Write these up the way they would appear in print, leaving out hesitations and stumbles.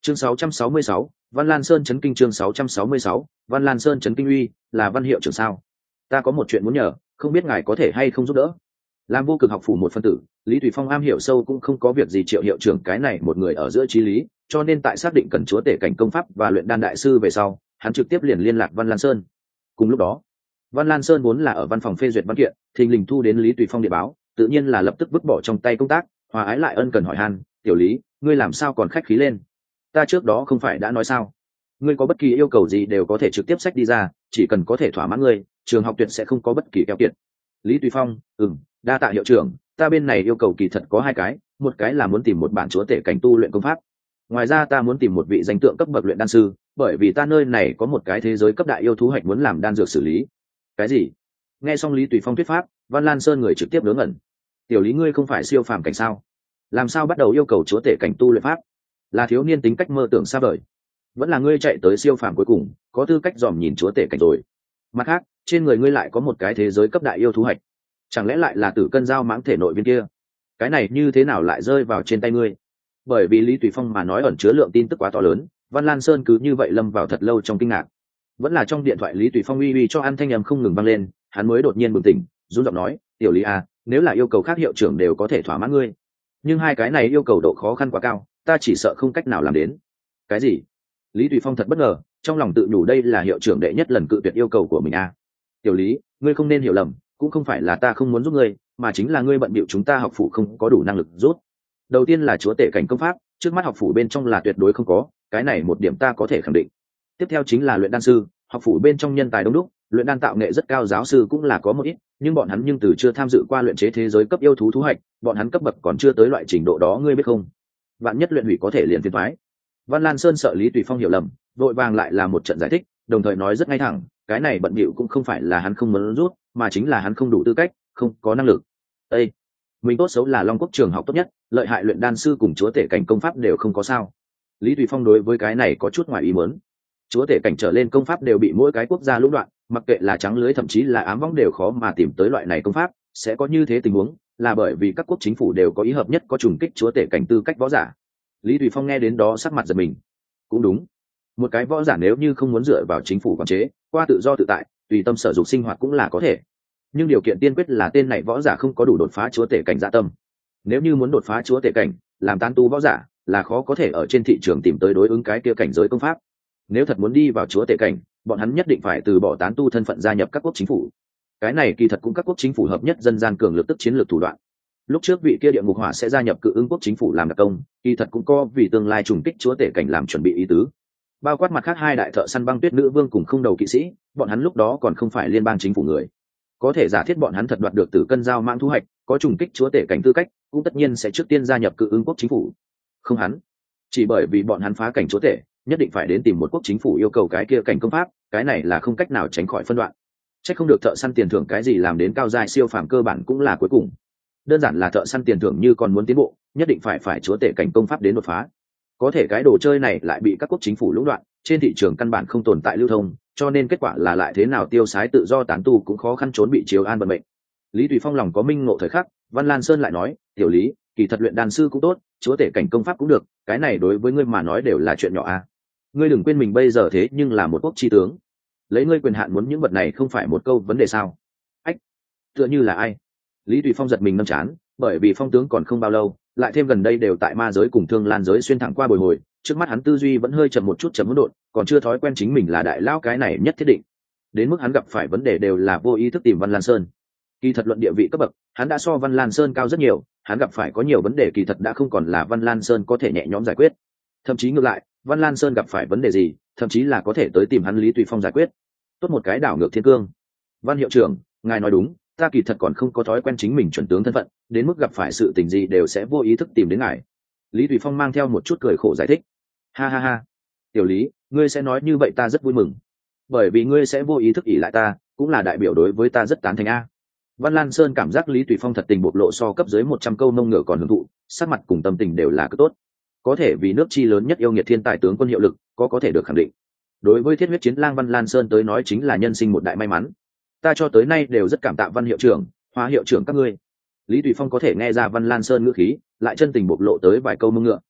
Chương 666, Văn Lan Sơn chấn kinh. Chương 666, Văn Lan Sơn chấn kinh. Uy, là Văn hiệu trưởng sao? Ta có một chuyện muốn nhờ, không biết ngài có thể hay không giúp đỡ. Làm vô cực học phủ một phân tử, Lý Thủy Phong am hiểu sâu cũng không có việc gì Triệu hiệu trưởng cái này một người ở giữa trí lý, cho nên tại xác định cần chúa tể cảnh công pháp và luyện đan đại sư về sau, hắn trực tiếp liền liên lạc Văn Lan Sơn. Cùng lúc đó, Văn Lan Sơn vốn là ở văn phòng phê duyệt văn kiện, thình lình thu đến Lý Thủy Phong điện báo, tự nhiên là lập tức vứt bỏ trong tay công tác, hòa ái lại ân cần hỏi han, "Tiểu Lý, ngươi làm sao còn khách khí lên? Ta trước đó không phải đã nói sao? Ngươi có bất kỳ yêu cầu gì đều có thể trực tiếp sách đi ra, chỉ cần có thể thỏa mãn ngươi, trường học tuyệt sẽ không có bất kỳ keo kiệt." Lý Thủy Phong, đa tạ hiệu trưởng, ta bên này yêu cầu kỳ thật có hai cái, một cái là muốn tìm một bản chúa tể cảnh tu luyện công pháp, ngoài ra ta muốn tìm một vị danh tượng cấp bậc luyện đan sư, bởi vì ta nơi này có một cái thế giới cấp đại yêu thú hạch muốn làm đan dược xử lý. Cái gì? Nghe xong Lý Tùy Phong thuyết pháp, Văn Lan Sơn người trực tiếp ngớ ngẩn. Tiểu Lý, ngươi không phải siêu phàm cảnh sao? Làm sao bắt đầu yêu cầu chúa tể cảnh tu luyện pháp? Là thiếu niên tính cách mơ tưởng xa vời, vẫn là ngươi chạy tới siêu phàm cuối cùng có tư cách dòm nhìn chúa tể cảnh rồi? Mặt khác, trên người ngươi lại có một cái thế giới cấp đại yêu thú hạch, chẳng lẽ lại là tử cân giao mãng thể nội viên kia? Cái này như thế nào lại rơi vào trên tay ngươi? Bởi vì Lý Tùy Phong mà nói ẩn chứa lượng tin tức quá to lớn, Văn Lan Sơn cứ như vậy lâm vào thật lâu trong kinh ngạc. Vẫn là trong điện thoại Lý Tùy Phong uy uy cho ăn thanh âm không ngừng vang lên, hắn mới đột nhiên bừng tỉnh, run giọng nói, "Tiểu Lý à, nếu là yêu cầu khác hiệu trưởng đều có thể thỏa mãn ngươi, nhưng hai cái này yêu cầu độ khó khăn quá cao, ta chỉ sợ không cách nào làm đến." Cái gì? Lý Tùy Phong thật bất ngờ, trong lòng tự nhủ đây là hiệu trưởng đệ nhất lần cự tuyệt yêu cầu của mình à. "Tiểu Lý, ngươi không nên hiểu lầm, cũng không phải là ta không muốn giúp ngươi, mà chính là ngươi bận bịu, chúng ta học phủ không có đủ năng lực rút. Đầu tiên là chúa tể cảnh công pháp, trước mắt học phủ bên trong là tuyệt đối không có, cái này một điểm ta có thể khẳng định. Tiếp theo chính là luyện đan sư, học phủ bên trong nhân tài đông đúc, luyện đan tạo nghệ rất cao giáo sư cũng là có một ít, nhưng bọn hắn nhưng từ chưa tham dự qua luyện chế thế giới cấp yêu thú thú hạch, bọn hắn cấp bậc còn chưa tới loại trình độ đó, ngươi biết không? Vạn nhất luyện hủy có thể liền phiền toái." Văn Lan Sơn sợ Lý Tùy Phong hiểu lầm, vội vàng lại là một trận giải thích, đồng thời nói rất ngay thẳng, cái này bận bịu cũng không phải là hắn không muốn rút, mà chính là hắn không đủ tư cách, không có năng lực. Ê, mình tốt xấu là Long Quốc trường học tốt nhất, lợi hại luyện đan sư cùng chúa tể cảnh công pháp đều không có sao? Lý Tùy Phong đối với cái này có chút ngoài ý muốn. Chúa tể cảnh trở lên công pháp đều bị mỗi cái quốc gia lũng đoạn, mặc kệ là trắng lưới thậm chí là ám võng đều khó mà tìm tới loại này công pháp, sẽ có như thế tình huống, là bởi vì các quốc chính phủ đều có ý hợp nhất có trùng kích chúa tể cảnh tư cách võ giả. Lý Tùy Phong nghe đến đó sắc mặt giật mình. Cũng đúng, một cái võ giả nếu như không muốn dựa vào chính phủ quản chế, qua tự do tự tại, tùy tâm sở dục sinh hoạt cũng là có thể, nhưng điều kiện tiên quyết là tên này võ giả không có đủ đột phá chúa tể cảnh dạ tâm. Nếu như muốn đột phá chúa tể cảnh, làm tán tu võ giả là khó có thể ở trên thị trường tìm tới đối ứng cái kia cảnh giới công pháp. Nếu thật muốn đi vào chúa tể cảnh, bọn hắn nhất định phải từ bỏ tán tu thân phận gia nhập các quốc chính phủ. Cái này kỳ thật cũng các quốc chính phủ hợp nhất dân gian cường lực tức chiến lược thủ đoạn. Lúc trước vị kia địa ngục hỏa sẽ gia nhập cự ứng quốc chính phủ làm đặc công, kỳ thật cũng có vì tương lai trùng kích chúa tể cảnh làm chuẩn bị ý tứ. Bao quát mặt khác hai đại thợ săn băng tuyết nữ vương cùng không đầu kỵ sĩ, bọn hắn lúc đó còn không phải liên bang chính phủ người, có thể giả thiết bọn hắn thật đoạt được tử cân giao mãng thu hoạch, có trùng kích chúa tể cảnh tư cách, cũng tất nhiên sẽ trước tiên gia nhập cự ứng quốc chính phủ. Không hắn, chỉ bởi vì bọn hắn phá cảnh chúa tể, nhất định phải đến tìm một quốc chính phủ yêu cầu cái kia cảnh công pháp, cái này là không cách nào tránh khỏi phân đoạn. Chắc không được thợ săn tiền thưởng cái gì làm đến cao giai siêu phàm cơ bản cũng là cuối cùng. Đơn giản là thợ săn tiền thưởng như còn muốn tiến bộ, nhất định phải chúa tể cảnh công pháp đến đột phá. Có thể cái đồ chơi này lại bị các quốc chính phủ lũng đoạn, trên thị trường căn bản không tồn tại lưu thông, cho nên kết quả là lại thế nào tiêu sái tự do tán tu cũng khó khăn trốn bị chiếu an vận mệnh. Lý Tùy Phong lòng có minh ngộ thời khắc, Văn Lan Sơn lại nói, "Tiểu Lý, kỳ thật luyện đan sư cũng tốt, chúa tể cảnh công pháp cũng được, cái này đối với ngươi mà nói đều là chuyện nhỏ à. Ngươi đừng quên mình bây giờ thế nhưng là một quốc chi tướng, lấy ngươi quyền hạn muốn những vật này không phải một câu vấn đề sao?" Ách, tựa như là ai? Lý Tùy Phong giật mình nâm chán, bởi vì Phong tướng còn không bao lâu, lại thêm gần đây đều tại ma giới cùng thương lan giới xuyên thẳng qua bồi hồi, trước mắt hắn tư duy vẫn hơi chậm một chút, chậm hỗn độn, còn chưa thói quen chính mình là đại lão cái này nhất thiết định. Đến mức hắn gặp phải vấn đề đều là vô ý thức tìm Văn Lan Sơn. Kỳ thật luận địa vị cấp bậc, hắn đã so Văn Lan Sơn cao rất nhiều, hắn gặp phải có nhiều vấn đề kỳ thật đã không còn là Văn Lan Sơn có thể nhẹ nhõm giải quyết. Thậm chí ngược lại, Văn Lan Sơn gặp phải vấn đề gì, thậm chí là có thể tới tìm hắn Lý Tùy Phong giải quyết. Tốt một cái đảo ngược thiên cương. Văn hiệu trưởng, ngài nói đúng, ta kỳ thật còn không có thói quen chính mình chuẩn tướng thân phận, đến mức gặp phải sự tình gì đều sẽ vô ý thức tìm đến ngài. Lý Tùy Phong mang theo một chút cười khổ giải thích. Ha ha ha, Tiểu Lý, ngươi sẽ nói như vậy ta rất vui mừng, bởi vì ngươi sẽ vô ý thức ỷ lại ta, cũng là đại biểu đối với ta rất tán thành a. Văn Lan Sơn cảm giác Lý Tùy Phong thật tình bộc lộ so cấp dưới 100 câu nông ngựa còn hưởng thụ, sắc mặt cùng tâm tình đều là cứ tốt. Có thể vì nước chi lớn nhất yêu nghiệt thiên tài tướng quân hiệu lực, có thể được khẳng định. Đối với thiết huyết chiến lang Văn Lan Sơn tới nói chính là nhân sinh một đại may mắn. Ta cho tới nay đều rất cảm tạ Văn hiệu trưởng, Hoa hiệu trưởng các ngươi. Lý Tùy Phong có thể nghe ra Văn Lan Sơn ngữ khí, lại chân tình bộc lộ tới vài câu nông ngựa.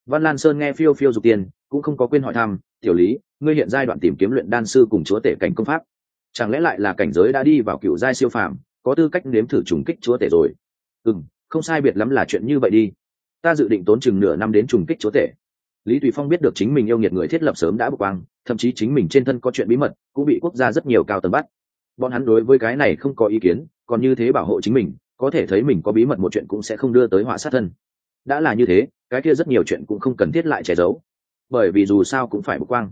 Văn Lan Sơn nghe phiêu phiêu dục tiền, cũng không có quên hỏi thăm, tiểu lý, ngươi hiện giai đoạn tìm kiếm luyện đan sư cùng chúa tể cảnh công pháp, chẳng lẽ lại là cảnh giới đã đi vào cựu giai siêu phàm, có tư cách nếm thử trùng kích chúa tể rồi? Không sai biệt lắm là chuyện như vậy đi. Ta dự định tốn chừng nửa năm đến trùng kích chúa tể. Lý Tùy Phong biết được chính mình yêu nghiệt người thiết lập sớm đã bộc quang, thậm chí chính mình trên thân có chuyện bí mật cũng bị quốc gia rất nhiều cao tầng bắt. Bọn hắn đối với cái này không có ý kiến, còn như thế bảo hộ chính mình, có thể thấy mình có bí mật một chuyện cũng sẽ không đưa tới họa sát thân. Đã là như thế, cái kia rất nhiều chuyện cũng không cần thiết lại che giấu, bởi vì dù sao cũng phải bộc quang.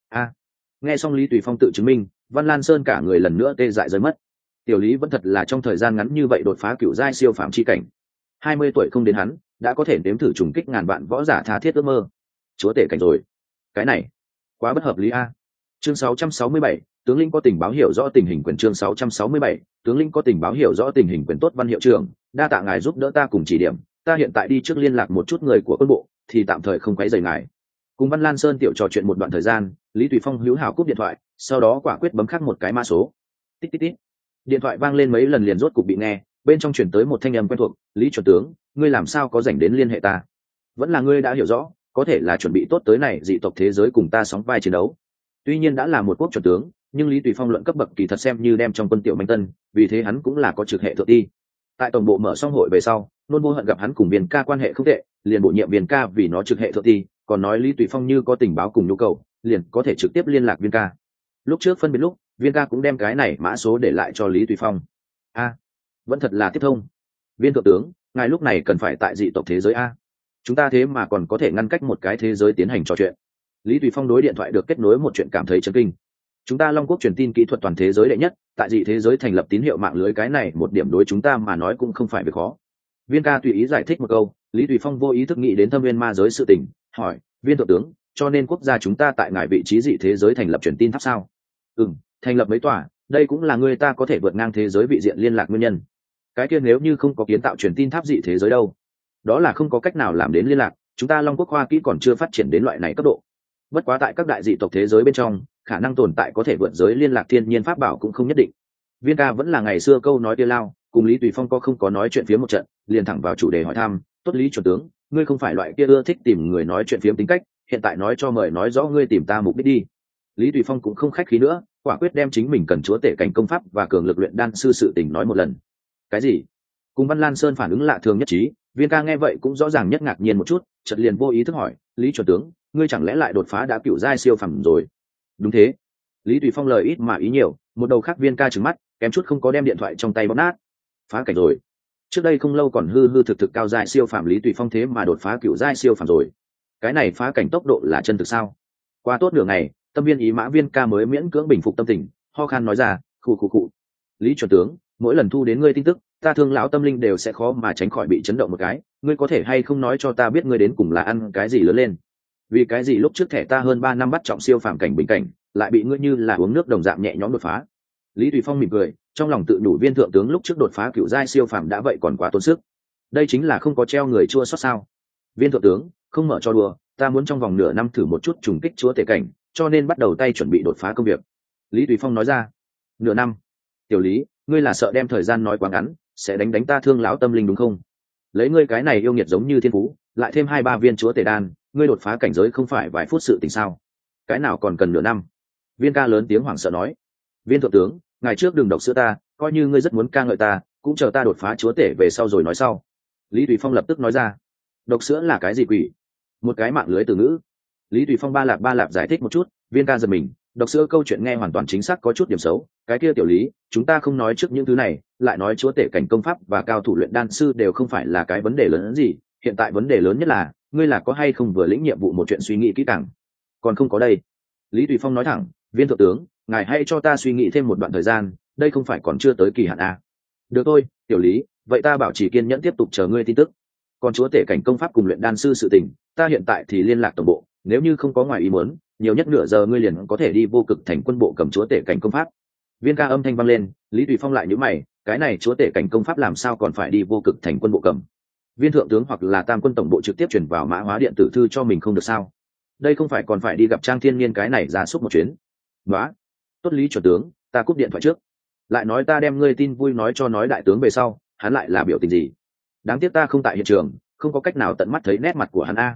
Nghe xong Lý Tùy Phong tự chứng minh, Văn Lan Sơn cả người lần nữa tê dại rơi mất. Tiểu Lý vẫn thật là trong thời gian ngắn như vậy đột phá cửu giai siêu phàm chi cảnh. 20 tuổi không đến hắn, đã có thể nếm thử trùng kích ngàn vạn võ giả tha thiết ước mơ. Chúa tể cảnh rồi. Cái này, quá bất hợp lý a. Chương 667, tướng lĩnh có tình báo hiểu rõ tình hình quyền. Chương 667, tướng lĩnh có tình báo hiểu rõ tình hình quyền. Tốt Văn hiệu trưởng, đa tạ ngài giúp đỡ ta cùng chỉ điểm, ta hiện tại đi trước liên lạc một chút người của quân bộ, thì tạm thời không quấy rầy ngài. Cùng Văn Lan Sơn tiểu trò chuyện một đoạn thời gian, Lý Tùy Phong hữu hảo cúp điện thoại, sau đó quả quyết bấm khắc một cái mã số. Tít tít tít. Điện thoại vang lên mấy lần liền rốt cục bị nghe, bên trong truyền tới một thanh âm quen thuộc, Lý chuẩn tướng, ngươi làm sao có rảnh đến liên hệ ta? Vẫn là ngươi đã hiểu rõ, có thể là chuẩn bị tốt tới này dị tộc thế giới cùng ta sóng vai chiến đấu. Tuy nhiên đã là một quốc chuẩn tướng, nhưng Lý Tùy Phong luận cấp bậc kỳ thật xem như đem trong quân tiểu manh tân, vì thế hắn cũng là có trực hệ thượng ti. Tại tổng bộ mở xong hội về sau, luôn vô hận gặp hắn cùng Viên Ca quan hệ không tệ, liền bổ nhiệm Viên Ca vì nó trực hệ thượng ti, còn nói Lý Tùy Phong như có tình báo cùng nhu cầu, liền có thể trực tiếp liên lạc Viên Ca. Lúc trước phân biệt lúc, Viên Ca cũng đem cái này mã số để lại cho Lý Tùy Phong. Vẫn thật là tiếp thông. Viên thượng tướng, ngài lúc này cần phải tại dị tộc thế giới a. Chúng ta thế mà còn có thể ngăn cách một cái thế giới tiến hành trò chuyện. Lý Tùy Phong đối điện thoại được kết nối một chuyện cảm thấy chấn kinh. Chúng ta Long Quốc truyền tin kỹ thuật toàn thế giới đệ nhất, tại dị thế giới thành lập tín hiệu mạng lưới, cái này một điểm đối chúng ta mà nói cũng không phải việc khó. Viên Ca tùy ý giải thích một câu, Lý Tùy Phong vô ý thức nghĩ đến thâm viên ma giới sự tình, hỏi, Viên thượng tướng, cho nên quốc gia chúng ta tại ngài vị trí dị thế giới thành lập truyền tin tháp sao? Thành lập mấy tòa, đây cũng là người ta có thể vượt ngang thế giới vị diện liên lạc nguyên nhân. Cái kia nếu như không có kiến tạo truyền tin tháp dị thế giới đâu, đó là không có cách nào làm đến liên lạc, chúng ta Long Quốc khoa kỹ còn chưa phát triển đến loại này cấp độ. Bất quá tại các đại dị tộc thế giới bên trong, khả năng tồn tại có thể vượt giới liên lạc thiên nhiên pháp bảo cũng không nhất định. Viên Ca vẫn là ngày xưa câu nói kia lao, cùng Lý Tùy Phong không có nói chuyện phía một trận, liền thẳng vào chủ đề hỏi thăm, tốt Lý chuẩn tướng, ngươi không phải loại kia ưa thích tìm người nói chuyện phiếm tính cách, hiện tại nói cho mời nói rõ ngươi tìm ta mục đích đi. Lý Tùy Phong cũng không khách khí nữa, quả quyết đem chính mình cần chúa tể cảnh công pháp và cường lực luyện đan sư sự tình nói một lần. Cái gì? Cùng Văn Lan Sơn phản ứng lạ thường nhất trí, Viên Ca nghe vậy cũng rõ ràng nhất ngạc nhiên một chút, chợt liền vô ý thức hỏi, Lý chuẩn tướng, ngươi chẳng lẽ lại đột phá đã cựu giai siêu phẩm rồi? Đúng thế. Lý Tùy Phong lời ít mà ý nhiều, một đầu khác Viên Ca trừng mắt, kém chút không có đem điện thoại trong tay bóp nát. Phá cảnh rồi? Trước đây không lâu còn hư hư thực thực cao giai siêu phẩm Lý Tùy Phong thế mà đột phá cựu giai siêu phẩm rồi. Cái này phá cảnh tốc độ là chân thực sao? Qua tốt nửa ngày, tâm viên ý mã Viên Ca mới miễn cưỡng bình phục tâm tình, ho khan nói ra, khụ. Lý chuẩn tướng, mỗi lần thu đến ngươi tin tức, ta thương lão tâm linh đều sẽ khó mà tránh khỏi bị chấn động một cái, ngươi có thể hay không nói cho ta biết ngươi đến cùng là ăn cái gì lớn lên? Vì cái gì lúc trước thẻ ta hơn 3 năm bắt trọng siêu phàm cảnh bình cảnh, lại bị ngươi như là uống nước đồng dạng nhẹ nhõm đột phá? Lý Tùy Phong mỉm cười, trong lòng tự nhủ Viên thượng tướng lúc trước đột phá cựu giai siêu phàm đã vậy còn quá tốn sức. Đây chính là không có treo người chua xót sao? Viên thượng tướng, không mở cho đùa, ta muốn trong vòng nửa năm thử một chút trùng kích chúa tể cảnh, cho nên bắt đầu tay chuẩn bị đột phá công việc. Lý Tùy Phong nói ra. Nửa năm? Tiểu Lý, ngươi là sợ đem thời gian nói quá ngắn, sẽ đánh ta thương lão tâm linh đúng không? Lấy ngươi cái này yêu nghiệt giống như thiên phú, lại thêm 2-3 viên chúa tể đan, ngươi đột phá cảnh giới không phải vài phút sự tình sao? Cái nào còn cần nửa năm? Viên Ca lớn tiếng hoảng sợ nói. Viên thượng tướng, ngày trước đừng độc sữa ta, coi như ngươi rất muốn ca ngợi ta, cũng chờ ta đột phá chúa tể về sau rồi nói sau. Lý Tùy Phong lập tức nói ra. Độc sữa là cái gì quỷ? Một cái mạng lưới từ ngữ. Lý Tùy Phong ba lạp giải thích một chút. Viên Ca giật mình, độc sữa câu chuyện nghe hoàn toàn chính xác có chút điểm xấu, cái kia tiểu Lý, chúng ta không nói trước những thứ này, lại nói chúa tể cảnh công pháp và cao thủ luyện đan sư đều không phải là cái vấn đề lớn hơn gì, hiện tại vấn đề lớn nhất là ngươi là có hay không vừa lĩnh nhiệm vụ một chuyện suy nghĩ kỹ càng. Còn không có đây. Lý Tùy Phong nói thẳng, Viên thượng tướng, ngài hãy cho ta suy nghĩ thêm một đoạn thời gian, đây không phải còn chưa tới kỳ hạn à? Được thôi, tiểu Lý, vậy ta bảo trì kiên nhẫn tiếp tục chờ ngươi tin tức. Còn chúa tể cảnh công pháp cùng luyện đan sư sự tình, ta hiện tại thì liên lạc tổng bộ, nếu như không có ngoài ý muốn, nhiều nhất nửa giờ ngươi liền có thể đi vô cực thành quân bộ cầm chúa tể cảnh công pháp. Viên Ca âm thanh vang lên, Lý Tùy Phong lại nhíu mày, cái này chúa tể cảnh công pháp làm sao còn phải đi vô cực thành quân bộ cầm? Viên thượng tướng hoặc là Tam quân tổng bộ trực tiếp chuyển vào mã hóa điện tử thư cho mình không được sao? Đây không phải còn phải đi gặp Trang Thiên Nhiên cái này ra xúc một chuyến? Đó. Tốt Lý chuẩn tướng, ta cúp điện thoại trước. Lại nói ta đem ngươi tin vui nói cho nói đại tướng về sau, hắn lại là biểu tình gì? Đáng tiếc ta không tại hiện trường, không có cách nào tận mắt thấy nét mặt của hắn a.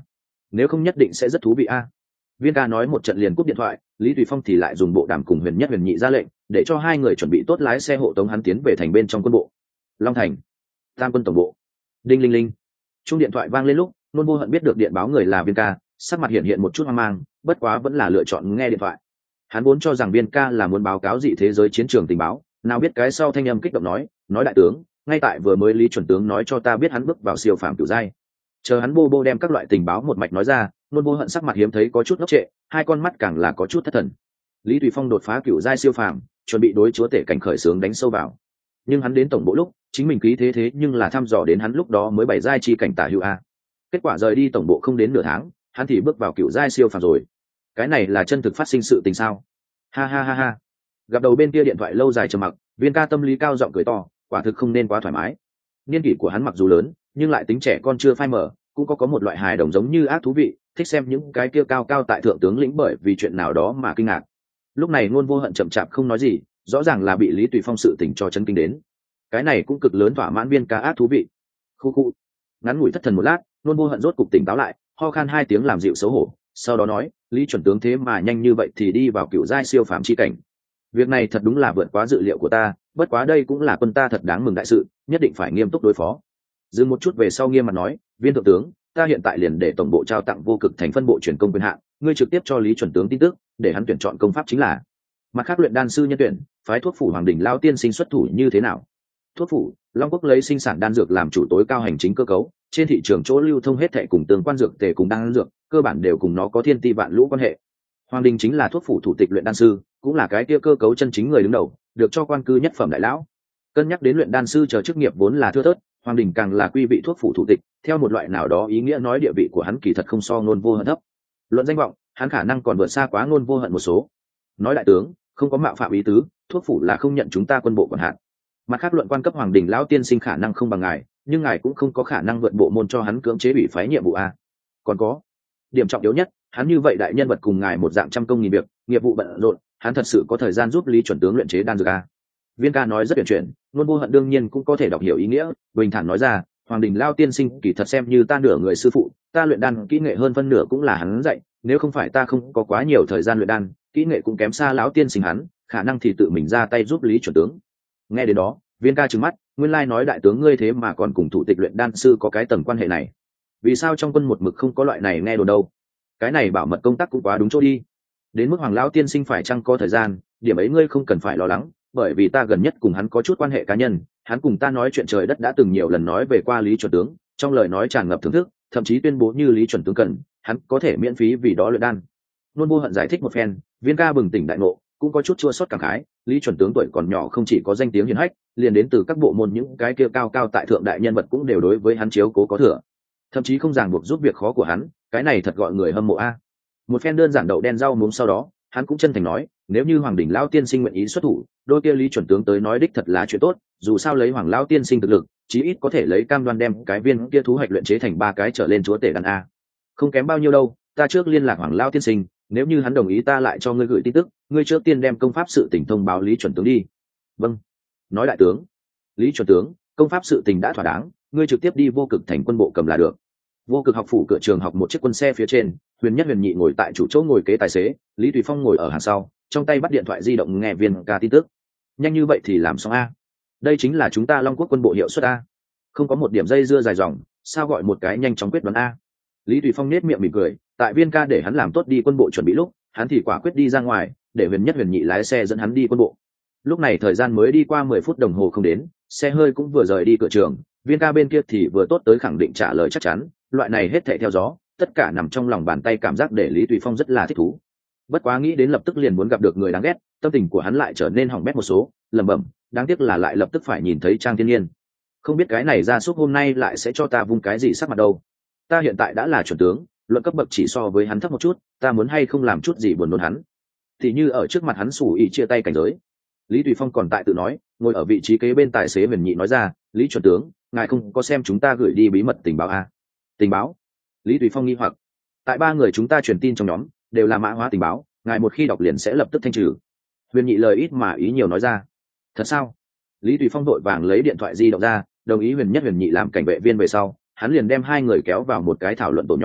nếu không nhất định sẽ rất thú vị a. Viên ca nói một trận liền cúp điện thoại, Lý Tùy Phong thì lại dùng bộ đàm cùng Huyền Nhất Huyền Nhị ra lệnh để cho hai người chuẩn bị tốt lái xe hộ tống hắn tiến về thành bên trong quân bộ. Long Thành, Tam quân tổng bộ. Đinh linh linh, chuông điện thoại vang lên lúc Nôn Vô Hận biết được điện báo người là Viên ca, sắc mặt hiện một chút hoang mang, bất quá vẫn là lựa chọn nghe điện thoại. Hắn vốn cho rằng Viên ca là muốn báo cáo dị thế giới chiến trường tình báo, nào biết cái sau thanh âm kích động nói đại tướng, ngay tại vừa mới Lý chuẩn tướng nói cho ta biết hắn bước vào siêu phàm cửu giai. Chờ hắn bô đem các loại tình báo một mạch nói ra, Nôn Vô Hận sắc mặt hiếm thấy có chút ngốc trệ, hai con mắt càng là có chút thất thần. Lý Tùy Phong đột phá cửu giai siêu phàm, chuẩn bị đối chúa tể cảnh khởi xướng đánh sâu vào. Nhưng hắn đến tổng bộ lúc, chính mình khí thế nhưng là thăm dò đến hắn lúc đó mới bảy giai chi cảnh tả hữu a. Kết quả rời đi tổng bộ không đến nửa tháng, hắn thì bước vào cửu giai siêu phàm rồi. Cái này là chân thực phát sinh sự tình sao? Ha ha ha ha. Gặp đầu bên kia điện thoại lâu dài trầm mặc, Viên ca tâm lý cao giọng cười to, quả thực không nên quá thoải mái. Niên kỷ của hắn mặc dù lớn, nhưng lại tính trẻ con chưa phai mở, cũng có một loại hài đồng giống như ác thú vị, thích xem những cái kia cao cao tại thượng tướng lĩnh bởi vì chuyện nào đó mà kinh ngạc. Lúc này Nôn Vô Hận chậm chạp không nói gì, rõ ràng là bị Lý Tùy Phong sự tình cho chấn kinh đến. Cái này cũng cực lớn thỏa mãn Viên ca ác thú vị. Khu khu. Ngắn ngủi thất thần một lát, Nôn Vô Hận rốt cục tỉnh táo lại, ho khan hai tiếng làm dịu xấu hổ, sau đó nói, Lý chuẩn tướng thế mà nhanh như vậy thì đi vào cửu giai siêu phàm chi cảnh. Việc này thật đúng là vượt quá dự liệu của ta, bất quá đây cũng là quân ta thật đáng mừng đại sự, nhất định phải nghiêm túc đối phó. Dừng một chút về sau nghiêm mặt nói, Viên thượng tướng, ta hiện tại liền để tổng bộ trao tặng vô cực thành phân bộ truyền công quyền hạn, ngươi trực tiếp cho Lý chuẩn tướng tin tức, để hắn tuyển chọn công pháp chính là. Mặt khác luyện đan sư nhân tuyển, phái thuốc phủ Hoàng Đình lao tiên sinh xuất thủ như thế nào? Thuốc phủ, Long Quốc lấy sinh sản đan dược làm chủ tối cao hành chính cơ cấu, trên thị trường chỗ lưu thông hết thảy cùng tương quan dược tề cùng đan dược, cơ bản đều cùng nó có thiên ti vạn lũ quan hệ. Hoàng Đình chính là thuốc phủ thủ tịch luyện đan sư, cũng là cái kia cơ cấu chân chính người đứng đầu, được cho quan cư nhất phẩm đại lão. Cân nhắc đến luyện đan sư chờ chức nghiệp vốn là thưa thớt, Hoàng Đình càng là quy vị thuốc phủ thủ tịch, theo một loại nào đó ý nghĩa nói địa vị của hắn kỳ thật không so Nôn Vô Hận thấp. Luận danh vọng, hắn khả năng còn vượt xa quá Nôn Vô Hận một số. Nói đại tướng, không có mạo phạm ý tứ, thuốc phủ là không nhận chúng ta quân bộ quản hạt. Mặt khác luận quan cấp Hoàng Đình lão tiên sinh khả năng không bằng ngài, nhưng ngài cũng không có khả năng vượt bộ môn cho hắn cưỡng chế bị phái nhiệm vụ a. Còn có, điểm trọng yếu nhất, hắn như vậy đại nhân vật cùng ngài một dạng trăm công nghìn việc, nghiệp vụ bận rộn, hắn thật sự có thời gian giúp Lý chuẩn tướng luyện chế đan dược a. Viên ca nói rất tuyển chuyển, Nôn Vô Hận đương nhiên cũng có thể đọc hiểu ý nghĩa, bình thản nói ra, Hoàng Đình lao tiên sinh kỳ thật xem như ta nửa người sư phụ, ta luyện đan kỹ nghệ hơn phân nửa cũng là hắn dạy, nếu không phải ta không có quá nhiều thời gian luyện đan, kỹ nghệ cũng kém xa lão tiên sinh hắn, khả năng thì tự mình ra tay giúp Lý chuẩn tướng. Nghe đến đó, Viên ca trừng mắt, nguyên lai nói đại tướng ngươi thế mà còn cùng thủ tịch luyện đan sư có cái tầng quan hệ này. Vì sao trong quân một mực không có loại này nghe đồn đâu? Cái này bảo mật công tác cũng quá đúng chỗ đi. Đến mức Hoàng lão tiên sinh phải chăng có thời gian, điểm ấy ngươi không cần phải lo lắng, bởi vì ta gần nhất cùng hắn có chút quan hệ cá nhân, hắn cùng ta nói chuyện trời đất đã từng nhiều lần nói về qua Lý chuẩn tướng, trong lời nói tràn ngập thưởng thức, thậm chí tuyên bố như Lý chuẩn tướng cần, hắn có thể miễn phí vì đó luyện đan. Nôn Vô Hận giải thích một phen, Viên ca bừng tỉnh đại ngộ, cũng có chút chua xót cảm khái, Lý chuẩn tướng tuổi còn nhỏ không chỉ có danh tiếng hiển hách, liền đến từ các bộ môn những cái kia cao cao tại thượng đại nhân vật cũng đều đối với hắn chiếu cố có thừa, thậm chí không ràng buộc giúp việc khó của hắn, cái này thật gọi người hâm mộ a. Một phen đơn giản đậu đen rau muống sau đó, hắn cũng chân thành nói, nếu như Hoàng Đình lão tiên sinh nguyện ý xuất thủ, đôi kia Lý chuẩn tướng tới nói đích thật là chuyện tốt, dù sao lấy Hoàng lão tiên sinh thực lực, chí ít có thể lấy cam đoan đem cái viên kia thú hoạch luyện chế thành 3 cái trở lên chúa tể đan a. Không kém bao nhiêu đâu, ta trước liên lạc Hoàng lão tiên sinh, nếu như hắn đồng ý ta lại cho ngươi gửi tin tức, ngươi trước tiên đem công pháp sự tình thông báo Lý chuẩn tướng đi. Vâng. Nói đại tướng. Lý chuẩn tướng, công pháp sự tình đã thỏa đáng, ngươi trực tiếp đi vô cực thành quân bộ cầm là được. Vô cực học phủ cửa trường học một chiếc quân xe phía trên, Huyền Nhất Huyền Nhị ngồi tại chủ chỗ ngồi kế tài xế, Lý Tùy Phong ngồi ở hàng sau, trong tay bắt điện thoại di động nghe Viên ca tin tức. Nhanh như vậy thì làm xong a? Đây chính là chúng ta Long Quốc quân bộ hiệu suất a. Không có một điểm dây dưa dài dòng, sao gọi một cái nhanh chóng quyết đoán a? Lý Tùy Phong nét miệng mỉm cười, tại Viên ca để hắn làm tốt đi quân bộ chuẩn bị lúc, hắn thì quả quyết đi ra ngoài, để Huyền Nhất Huyền Nhị lái xe dẫn hắn đi quân bộ. Lúc này thời gian mới đi qua 10 phút đồng hồ không đến, xe hơi cũng vừa rời đi cửa trường, Viên ca bên kia thì vừa tốt tới khẳng định trả lời chắc chắn, loại này hết thảy theo gió, tất cả nằm trong lòng bàn tay, cảm giác để Lý Tùy Phong rất là thích thú. Bất quá nghĩ đến lập tức liền muốn gặp được người đáng ghét, tâm tình của hắn lại trở nên hỏng bét một số, lẩm bẩm, đáng tiếc là lại lập tức phải nhìn thấy Trang Thiên Nhiên. Không biết cái này ra súc hôm nay lại sẽ cho ta vung cái gì sắc mặt đâu. Ta hiện tại đã là chuẩn tướng, luận cấp bậc chỉ so với hắn thấp một chút, ta muốn hay không làm chút gì buồn nôn hắn. Thì như ở trước mặt hắn xù ỉ chia tay cảnh giới. Lý Tùy Phong còn tại tự nói, ngồi ở vị trí kế bên tài xế Huyền Nhị nói ra, Lý chuẩn tướng, ngài không có xem chúng ta gửi đi bí mật tình báo à? Tình báo? Lý Tùy Phong nghi hoặc. Tại 3 người chúng ta truyền tin trong nhóm đều là mã hóa tình báo, ngài một khi đọc liền sẽ lập tức thanh trừ. Huyền Nhị lời ít mà ý nhiều nói ra. Thật sao? Lý Tùy Phong vội vàng lấy điện thoại di động ra, đồng ý Huyền Nhất Huyền Nhị làm cảnh vệ viên về sau, hắn liền đem 2 người kéo vào một cái thảo luận tổ nhóm,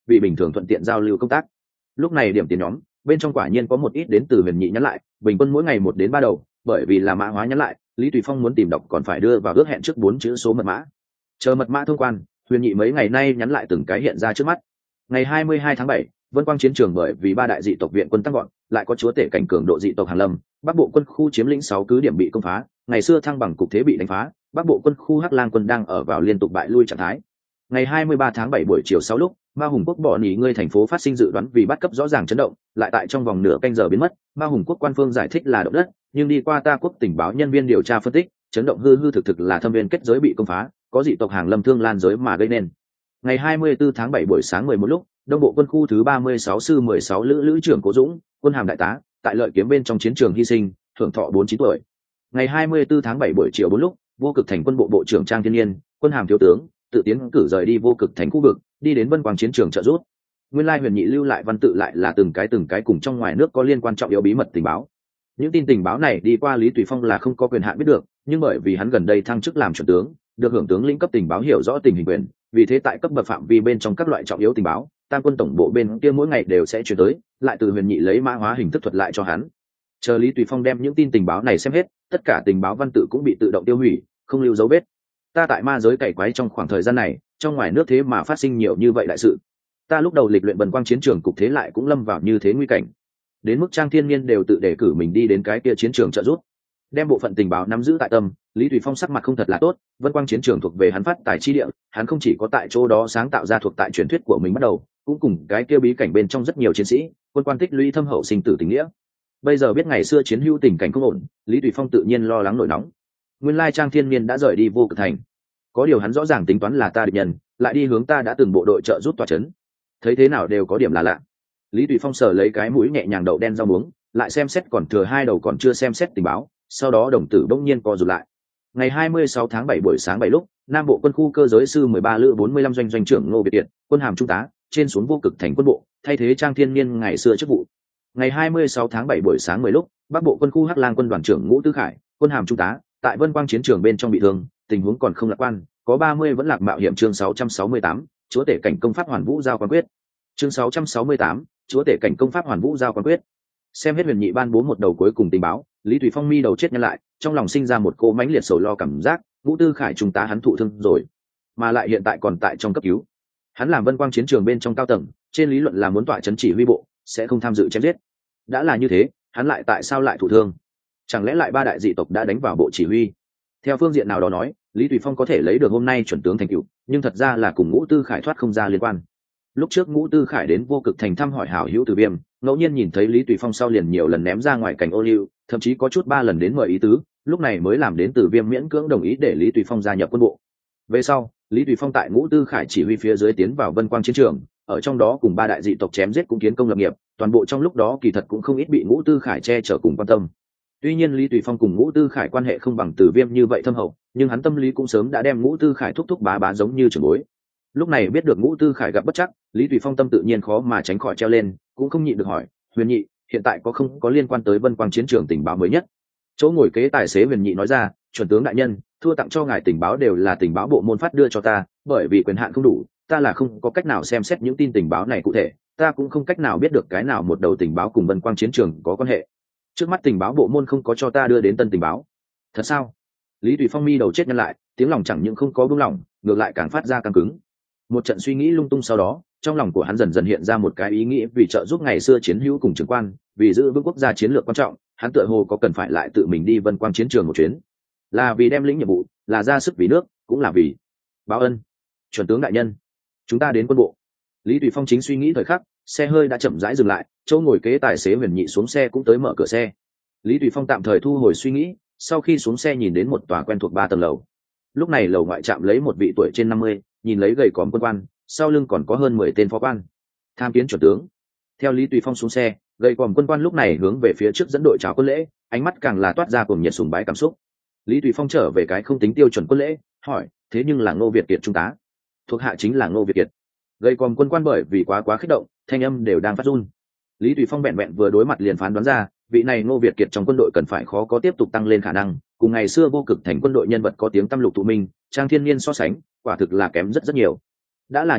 vì bình thường thuận tiện giao lưu công tác. Lúc này điểm tiền nhóm bên trong quả nhiên có một ít đến từ Huyền Nhị nhắn lại, bình quân mỗi ngày 1 đến 3 đầu, bởi vì là mã hóa nhắn lại, Lý Tùy Phong muốn tìm đọc còn phải đưa vào ước hẹn trước 4 chữ số mật mã. Chờ mật mã thông quan, Huyền Nhị mấy ngày nay nhắn lại từng cái hiện ra trước mắt. Ngày 22 tháng 7, Vân Quang chiến trường bởi vì 3 đại dị tộc viện quân tăng gọn, lại có chúa tể cảnh cường độ dị tộc Hàn Lâm, Bắc Bộ quân khu chiếm lĩnh 6 cứ điểm bị công phá, ngày xưa thăng bằng cục thế bị đánh phá, Bắc Bộ quân khu Hắc Lang quân đang ở vào liên tục bại lui trạng thái. Ngày 23 tháng 7 buổi chiều 6 lúc, Ma Hùng quốc bỏ nghỉ ngơi thành phố phát sinh dự đoán vì bắt cấp rõ ràng chấn động, lại tại trong vòng nửa canh giờ biến mất. Ma Hùng quốc quan phương giải thích là động đất, nhưng đi qua ta quốc tình báo nhân viên điều tra phân tích, chấn động hư hư thực thực là thâm viên kết giới bị công phá, có dị tộc Hàng Lâm thương lan giới mà gây nên. Ngày 24 tháng 7 buổi sáng 11 lúc, Đông Bộ quân khu thứ 36 sư 16 lữ trưởng Cố Dũng, quân hàm đại tá, tại Lợi Kiếm bên trong chiến trường hy sinh, hưởng thọ 49 tuổi. Ngày 24 tháng 7 buổi chiều 4 lúc, Vô Cực Thành quân bộ bộ trưởng Trang Thiên Nhiên, quân hàm thiếu tướng, tự tiến cử rời đi Vô Cực Thành khu vực, đi đến Vân Quang chiến trường trợ giúp. Nguyên lai Huyền Nhị lưu lại văn tự lại là từng cái cùng trong ngoài nước có liên quan trọng yếu bí mật tình báo. Những tin tình báo này đi qua Lý Tùy Phong là không có quyền hạn biết được, nhưng bởi vì hắn gần đây thăng chức làm chuẩn tướng, được hưởng tướng lĩnh cấp tình báo hiểu rõ tình hình quyền, vì thế tại cấp bậc phạm vi bên trong các loại trọng yếu tình báo, Tam quân tổng bộ bên kia mỗi ngày đều sẽ chuyển tới, lại từ Huyền Nhị lấy mã hóa hình thức thuật lại cho hắn. Chờ Lý Tùy Phong đem những tin tình báo này xem hết, tất cả tình báo văn tự cũng bị tự động tiêu hủy, không lưu dấu vết. Ta tại ma giới cày quái trong khoảng thời gian này, trong ngoài nước thế mà phát sinh nhiều như vậy đại sự. Ta lúc đầu lịch luyện Vân Quang chiến trường cục thế lại cũng lâm vào như thế nguy cảnh. Đến mức Trang Thiên Nhiên đều tự đề cử mình đi đến cái kia chiến trường trợ giúp. Đem bộ phận tình báo nắm giữ tại tâm, Lý Tùy Phong sắc mặt không thật là tốt, Vân Quang chiến trường thuộc về hắn phát tài chi địa, hắn không chỉ có tại chỗ đó sáng tạo ra thuộc tại truyền thuyết của mình bắt đầu, cũng cùng cái kia bí cảnh bên trong rất nhiều chiến sĩ, quân quan tích lũy thâm hậu sinh tử tình nghĩa. Bây giờ biết ngày xưa chiến hữu tình cảnh không ổn, Lý Tùy Phong tự nhiên lo lắng nổi nóng. Nguyên lai Trang Thiên Nhiên đã rời đi Vô Cực Thành. Có điều hắn rõ ràng tính toán là ta địch nhân, lại đi hướng ta đã từng bộ đội trợ giúp tòa chấn. Thấy thế nào đều có điểm là lạ. Lý Tùy Phong sờ lấy cái mũi nhẹ nhàng đậu đen rau muống, lại xem xét còn thừa 2 đầu còn chưa xem xét tình báo, sau đó đồng tử bỗng nhiên co rụt lại. Ngày 26 tháng 7 buổi sáng 7 lúc, Nam Bộ quân khu cơ giới sư 13 lữ 45 doanh doanh trưởng Ngô Việt Kiệt, quân hàm trung tá, trên xuống Vô Cực Thành quân bộ, thay thế Trang Thiên Nhiên ngày xưa chức vụ. Ngày 26 tháng 7 buổi sáng 10 lúc, Bắc Bộ quân khu Hắc Lang quân đoàn trưởng Ngũ Tư Khải, quân hàm trung tá, tại Vân Quang chiến trường bên trong bị thương, tình huống còn không lạc quan, có 30 vẫn lạc mạo hiểm. Chương 668, chúa tể cảnh công pháp Hoàn Vũ giao quan quyết. Chương 668, chúa tể cảnh công pháp Hoàn Vũ giao quan quyết. Xem hết Huyền Nhị ban bố một đầu cuối cùng tình báo, Lý Tùy Phong mi đầu chết nhăn lại, trong lòng sinh ra một cô mãnh liệt sầu lo cảm giác, Ngũ Tư Khải trung tá hắn thụ thương rồi, mà lại hiện tại còn tại trong cấp cứu. Hắn làm Vân Quang chiến trường bên trong cao tầng, trên lý luận là muốn tọa chấn chỉ huy bộ, sẽ không tham dự chém giết. Đã là như thế, hắn lại tại sao lại thụ thương? Chẳng lẽ lại 3 đại dị tộc đã đánh vào bộ chỉ huy? Theo phương diện nào đó nói, Lý Tùy Phong có thể lấy được hôm nay chuẩn tướng thành tựu, nhưng thật ra là cùng Ngũ Tư Khải thoát không ra liên quan. Lúc trước Ngũ Tư Khải đến Vô Cực Thành thăm hỏi hảo hữu Từ Viêm, ngẫu nhiên nhìn thấy Lý Tùy Phong sau liền nhiều lần ném ra ngoài cảnh ô liu, thậm chí có chút 3 lần đến mời ý tứ, lúc này mới làm đến Từ Viêm miễn cưỡng đồng ý để Lý Tùy Phong gia nhập quân bộ. Về sau, Lý Tùy Phong tại Ngũ Tư Khải chỉ huy phía dưới tiến vào Vân Quang chiến trường, ở trong đó cùng 3 đại dị tộc chém giết cũng kiến công lập nghiệp, toàn bộ trong lúc đó kỳ thật cũng không ít bị Ngũ Tư Khải che chở cùng quan tâm. Tuy nhiên Lý Tùy Phong cùng Ngũ Tư Khải quan hệ không bằng Từ Viêm như vậy thâm hậu, nhưng hắn tâm lý cũng sớm đã đem Ngũ Tư Khải thúc thúc bá bá giống như trưởng bối. Lúc này biết được Ngũ Tư Khải gặp bất trắc, Lý Tùy Phong tâm tự nhiên khó mà tránh khỏi treo lên, cũng không nhịn được hỏi, Huyền Nhị, hiện tại có không có liên quan tới Vân Quang chiến trường tình báo mới nhất? Chỗ ngồi kế tài xế Huyền Nhị nói ra, chuẩn tướng đại nhân, thua tặng cho ngài tình báo đều là tình báo bộ môn phát đưa cho ta, bởi vì quyền hạn không đủ, ta là không có cách nào xem xét những tin tình báo này cụ thể, ta cũng không cách nào biết được cái nào một đầu tình báo cùng Vân Quang chiến trường có quan hệ. Trước mắt tình báo bộ môn không có cho ta đưa đến tân tình báo. Thật sao? Lý Tùy Phong mi đầu chết nhăn lại, tiếng lòng chẳng những không có buông lỏng, ngược lại càng phát ra căng cứng. Một trận suy nghĩ lung tung sau đó, trong lòng của hắn dần dần hiện ra một cái ý nghĩ, vì trợ giúp ngày xưa chiến hữu cùng trưởng quan, vì giữ vững quốc gia chiến lược quan trọng, hắn tựa hồ có cần phải lại tự mình đi Vân Quang chiến trường một chuyến, là vì đem lĩnh nhiệm vụ, là ra sức vì nước, cũng là vì báo ân. Chuẩn tướng đại nhân, chúng ta đến quân bộ. Lý Tùy Phong chính suy nghĩ thời khắc, xe hơi đã chậm rãi dừng lại, chỗ ngồi kế tài xế Huyền Nhị xuống xe cũng tới mở cửa xe. Lý Tùy Phong tạm thời thu hồi suy nghĩ, sau khi xuống xe nhìn đến một tòa quen thuộc 3 tầng lầu. Lúc này lầu ngoại trạm lấy một vị tuổi trên 50, nhìn lấy gầy còm quân quan, sau lưng còn có hơn 10 tên phó quan. Tham kiến chuẩn tướng. Theo Lý Tùy Phong xuống xe, gầy còm quân quan lúc này hướng về phía trước dẫn đội chào quân lễ, ánh mắt càng là toát ra cùng nhiệt sùng bái cảm xúc. Lý Tùy Phong trở về cái không tính tiêu chuẩn quân lễ, hỏi, thế nhưng là Ngô Việt Kiệt trung tá? Thuộc hạ chính là Ngô Việt Kiệt. Gầy còm quân quan bởi vì quá kích động, thanh âm đều đang phát run. Lý Tùy Phong vẹn vừa đối mặt liền phán đoán ra, vị này Ngô Việt Kiệt trong quân đội cần phải khó có tiếp tục tăng lên khả năng, cùng ngày xưa Vô Cực Thành quân đội nhân vật có tiếng tăm lục tụ minh, Trang Thiên Nhiên so sánh, quả thực là kém rất nhiều. Đã là như thế,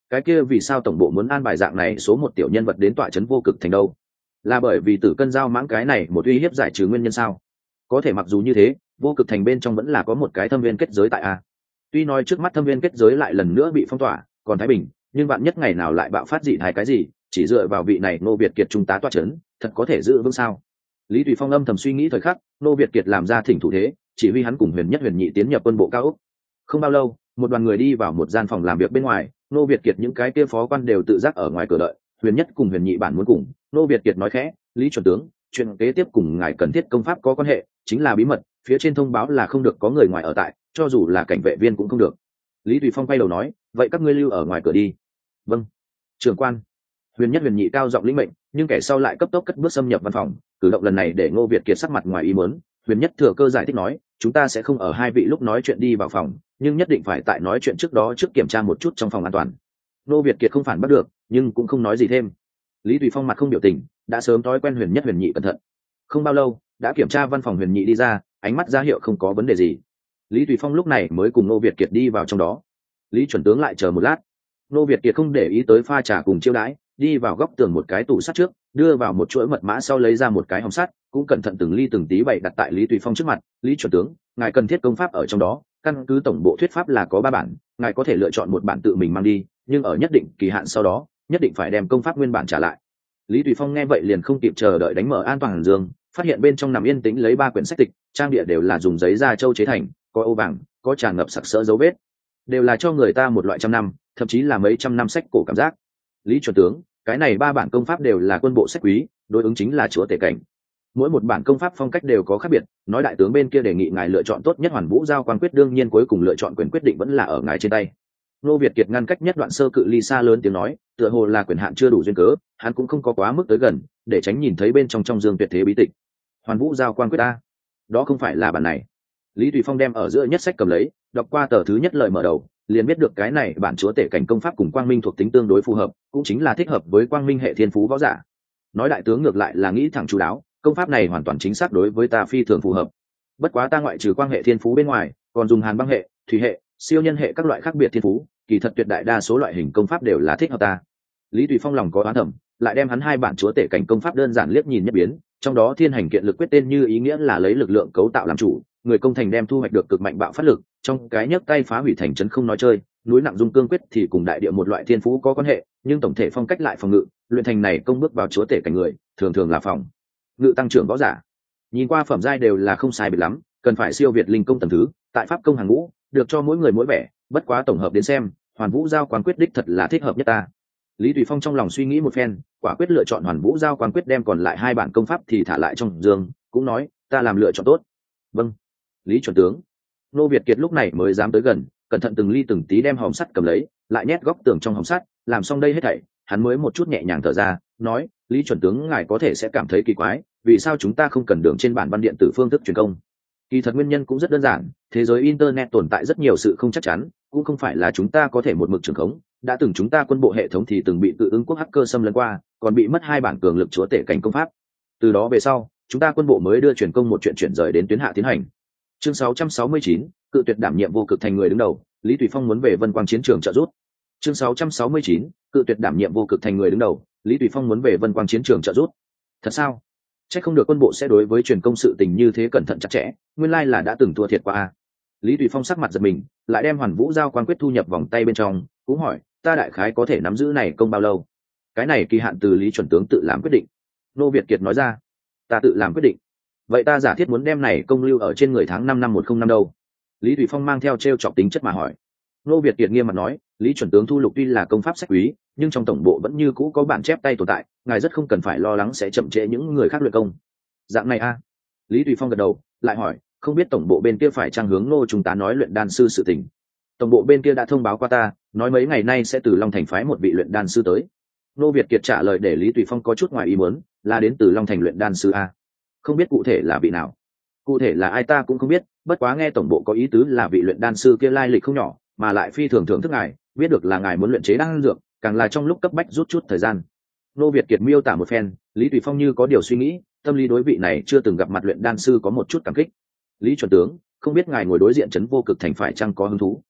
Cái kia vì sao tổng bộ muốn an bài dạng này số một tiểu nhân vật đến tọa trấn vô cực thành đâu? Là bởi vì Tử Cân Giao mãng cái này một uy hiếp giải trừ nguyên nhân sao? Có thể mặc dù như thế, vô cực thành bên trong vẫn là có một cái thâm viên kết giới tại a. Tuy nói trước mắt thâm viên kết giới lại lần nữa bị phong tỏa, còn thái bình, nhưng bạn nhất ngày nào lại bạo phát dị thái cái gì, chỉ dựa vào vị này Ngô Việt Kiệt trung tá tọa trấn, thật có thể giữ vững sao? Lý Tùy Phong âm thầm suy nghĩ thời khắc, Ngô Việt Kiệt làm ra thỉnh thủ thế, chỉ huy hắn cùng Huyền Nhất Huyền Nhị tiến nhập quân bộ cao ốc. Không bao lâu, một đoàn người đi vào một gian phòng làm việc bên ngoài, Ngô Việt Kiệt những cái kia phó quan đều tự giác ở ngoài cửa đợi. Huyền Nhất cùng Huyền Nhị bản muốn cùng, Ngô Việt Kiệt nói khẽ, Lý chuẩn tướng, chuyện kế tiếp cùng ngài cần thiết công pháp có quan hệ, chính là bí mật, phía trên thông báo là không được có người ngoài ở tại, cho dù là cảnh vệ viên cũng không được. Lý Tùy Phong quay đầu nói, vậy các ngươi lưu ở ngoài cửa đi. Vâng, trưởng quan. Huyền Nhất Huyền Nhị cao giọng lĩnh mệnh, nhưng kẻ sau lại cấp tốc cất bước xâm nhập văn phòng. Cử động lần này để Ngô Việt Kiệt sắc mặt ngoài ý muốn. Huyền Nhất thừa cơ giải thích nói, chúng ta sẽ không ở hai vị lúc nói chuyện đi vào phòng, nhưng nhất định phải tại nói chuyện trước đó trước kiểm tra một chút trong phòng an toàn. Ngô Việt Kiệt không phản bắt được, nhưng cũng không nói gì thêm. Lý Tùy Phong mặt không biểu tình, đã sớm thói quen Huyền Nhất Huyền Nhị cẩn thận. Không bao lâu, đã kiểm tra văn phòng Huyền Nhị đi ra, ánh mắt ra hiệu không có vấn đề gì. Lý Tùy Phong lúc này mới cùng Ngô Việt Kiệt đi vào trong đó. Lý chuẩn tướng lại chờ một lát. Ngô Việt Kiệt không để ý tới pha trà cùng chiêu đãi, đi vào góc tường một cái tủ sắt trước, đưa vào một chuỗi mật mã sau lấy ra một cái hòm sắt, cũng cẩn thận từng ly từng tí bày đặt tại Lý Tùy Phong trước mặt. Lý chuẩn tướng, ngài cần thiết công pháp ở trong đó, căn cứ tổng bộ thuyết pháp là có 3 bản, ngài có thể lựa chọn một bản tự mình mang đi, nhưng ở nhất định kỳ hạn sau đó, nhất định phải đem công pháp nguyên bản trả lại. Lý Tùy Phong nghe vậy liền không kịp chờ đợi đánh mở an toàn dương, phát hiện bên trong nằm yên tĩnh lấy 3 quyển sách tịch, trang địa đều là dùng giấy da trâu chế thành, có ô vàng, có tràn ngập sặc sỡ dấu vết, đều là cho người ta một loại trăm năm, thậm chí là mấy trăm năm sách cổ cảm giác. Lý chuẩn tướng, cái này 3 bản công pháp đều là quân bộ sách quý, đối ứng chính là chúa tể cảnh. Mỗi một bản công pháp phong cách đều có khác biệt, nói đại tướng bên kia đề nghị ngài lựa chọn tốt nhất Hoàn Vũ Giao Quan Quyết, đương nhiên cuối cùng lựa chọn quyền quyết định vẫn là ở ngài trên tay. Ngô Việt Kiệt ngăn cách nhất đoạn sơ cự ly xa lớn tiếng nói, tựa hồ là quyền hạn chưa đủ duyên cớ, hắn cũng không có quá mức tới gần, để tránh nhìn thấy bên trong dương tuyệt thế bí tịch. Hoàn Vũ Giao Quan Quyết a, đó không phải là bản này. Lý Tùy Phong đem ở giữa nhất sách cầm lấy, đọc qua tờ thứ nhất lời mở đầu, liền biết được cái này bản chúa tể cảnh công pháp cùng quang minh thuộc tính tương đối phù hợp, cũng chính là thích hợp với quang minh hệ thiên phú võ giả. Nói đại tướng ngược lại là nghĩ thẳng chú đáo, công pháp này hoàn toàn chính xác đối với ta phi thường phù hợp. Bất quá ta ngoại trừ quang hệ thiên phú bên ngoài, còn dùng hàn băng hệ, thủy hệ, siêu nhân hệ các loại khác biệt thiên phú, kỳ thật tuyệt đại đa số loại hình công pháp đều là thích hợp ta. Lý Tùy Phong lòng có oán thẩm, lại đem hắn 2 bản chúa tể cảnh công pháp đơn giản liếc nhìn nhất biến, trong đó thiên hành kiện lực quyết tên như ý nghĩa là lấy lực lượng cấu tạo làm chủ, người công thành đem thu hoạch được cực mạnh bạo phát lực, trong cái nhấc tay phá hủy thành trấn không nói chơi, núi nặng dung cương quyết thì cùng đại địa một loại thiên phú có quan hệ, nhưng tổng thể phong cách lại phòng ngự, luyện thành này công bước vào chúa tể cảnh người, thường thường là phòng ngự tăng trưởng võ giả. Nhìn qua phẩm giai đều là không sai biệt lắm, cần phải siêu việt linh công tầng thứ, tại pháp công hàng ngũ, được cho mỗi người mỗi vẻ, bất quá tổng hợp đến xem, Hoàn Vũ Giao Quan Quyết đích thật là thích hợp nhất ta. Lý Tùy Phong trong lòng suy nghĩ một phen, quả quyết lựa chọn Hoàn Vũ Giao Quan Quyết, đem còn lại 2 bản công pháp thì thả lại trong dương, cũng nói, ta làm lựa chọn tốt. Vâng, Lý chuẩn tướng. Ngô Việt Kiệt lúc này mới dám tới gần, cẩn thận từng ly từng tí đem hòm sắt cầm lấy, lại nhét góc tường trong hòm sắt, làm xong đây hết thảy, hắn mới một chút nhẹ nhàng thở ra, nói, Lý chuẩn tướng ngài có thể sẽ cảm thấy kỳ quái, vì sao chúng ta không cần đường trên bản văn điện tử phương thức truyền công? Kỳ thật nguyên nhân cũng rất đơn giản, thế giới internet tồn tại rất nhiều sự không chắc chắn, cũng không phải là chúng ta có thể một mực trường khống, đã từng chúng ta quân bộ hệ thống thì từng bị tự ứng quốc hacker xâm lấn qua, còn bị mất 2 bản cường lực chúa tể cảnh công pháp. Từ đó về sau, chúng ta quân bộ mới đưa truyền công một chuyện chuyển rời đến tuyến hạ tiến hành. Chương 669, cự tuyệt đảm nhiệm vô cực thành người đứng đầu, Lý Tùy Phong muốn về Vân Quang chiến trường trợ giúp. Chương 669, cự tuyệt đảm nhiệm vô cực thành người đứng đầu, Lý Tùy Phong muốn về Vân Quang chiến trường trợ giúp. Thật sao? Chắc không được quân bộ sẽ đối với truyền công sự tình như thế cẩn thận chặt chẽ, nguyên lai là đã từng thua thiệt qua a. Lý Tùy Phong sắc mặt giật mình, lại đem Hoàn Vũ Giao Quan Quyết thu nhập vòng tay bên trong, cũng hỏi, ta đại khái có thể nắm giữ này công bao lâu? Cái này kỳ hạn từ Lý chuẩn tướng tự làm quyết định. Ngô Việt Kiệt nói ra, ta tự làm quyết định. Vậy ta giả thiết muốn đem này công lưu ở trên người tháng 5 năm 105 đâu? Lý Tùy Phong mang theo trêu chọc tính chất mà hỏi. Ngô Việt Kiệt nghiêm mặt nói, Lý chuẩn tướng thu lục tuy là công pháp sách quý, nhưng trong tổng bộ vẫn như cũ có bản chép tay tồn tại, ngài rất không cần phải lo lắng sẽ chậm trễ những người khác luyện công. Dạng này a? Lý Tùy Phong gật đầu, lại hỏi, không biết tổng bộ bên kia phải trang hướng Ngô trung tá nói luyện đan sư sự tình? Tổng bộ bên kia đã thông báo qua ta, nói mấy ngày nay sẽ từ Long Thành phái một vị luyện đan sư tới. Ngô Việt Kiệt trả lời để Lý Tùy Phong có chút ngoài ý muốn, là đến từ Long Thành luyện đan sư a? Không biết cụ thể là vị nào? Cụ thể là ai ta cũng không biết, bất quá nghe tổng bộ có ý tứ là vị luyện đan sư kia lai lịch không nhỏ, mà lại phi thường thưởng thức ngài, biết được là ngài muốn luyện chế đan dược, càng là trong lúc cấp bách rút chút thời gian. Ngô Việt Kiệt miêu tả một phen, Lý Tùy Phong như có điều suy nghĩ, tâm lý đối vị này chưa từng gặp mặt luyện đan sư có một chút cảm kích. Lý chuẩn tướng, không biết ngài ngồi đối diện trấn vô cực thành phải chăng có hứng thú?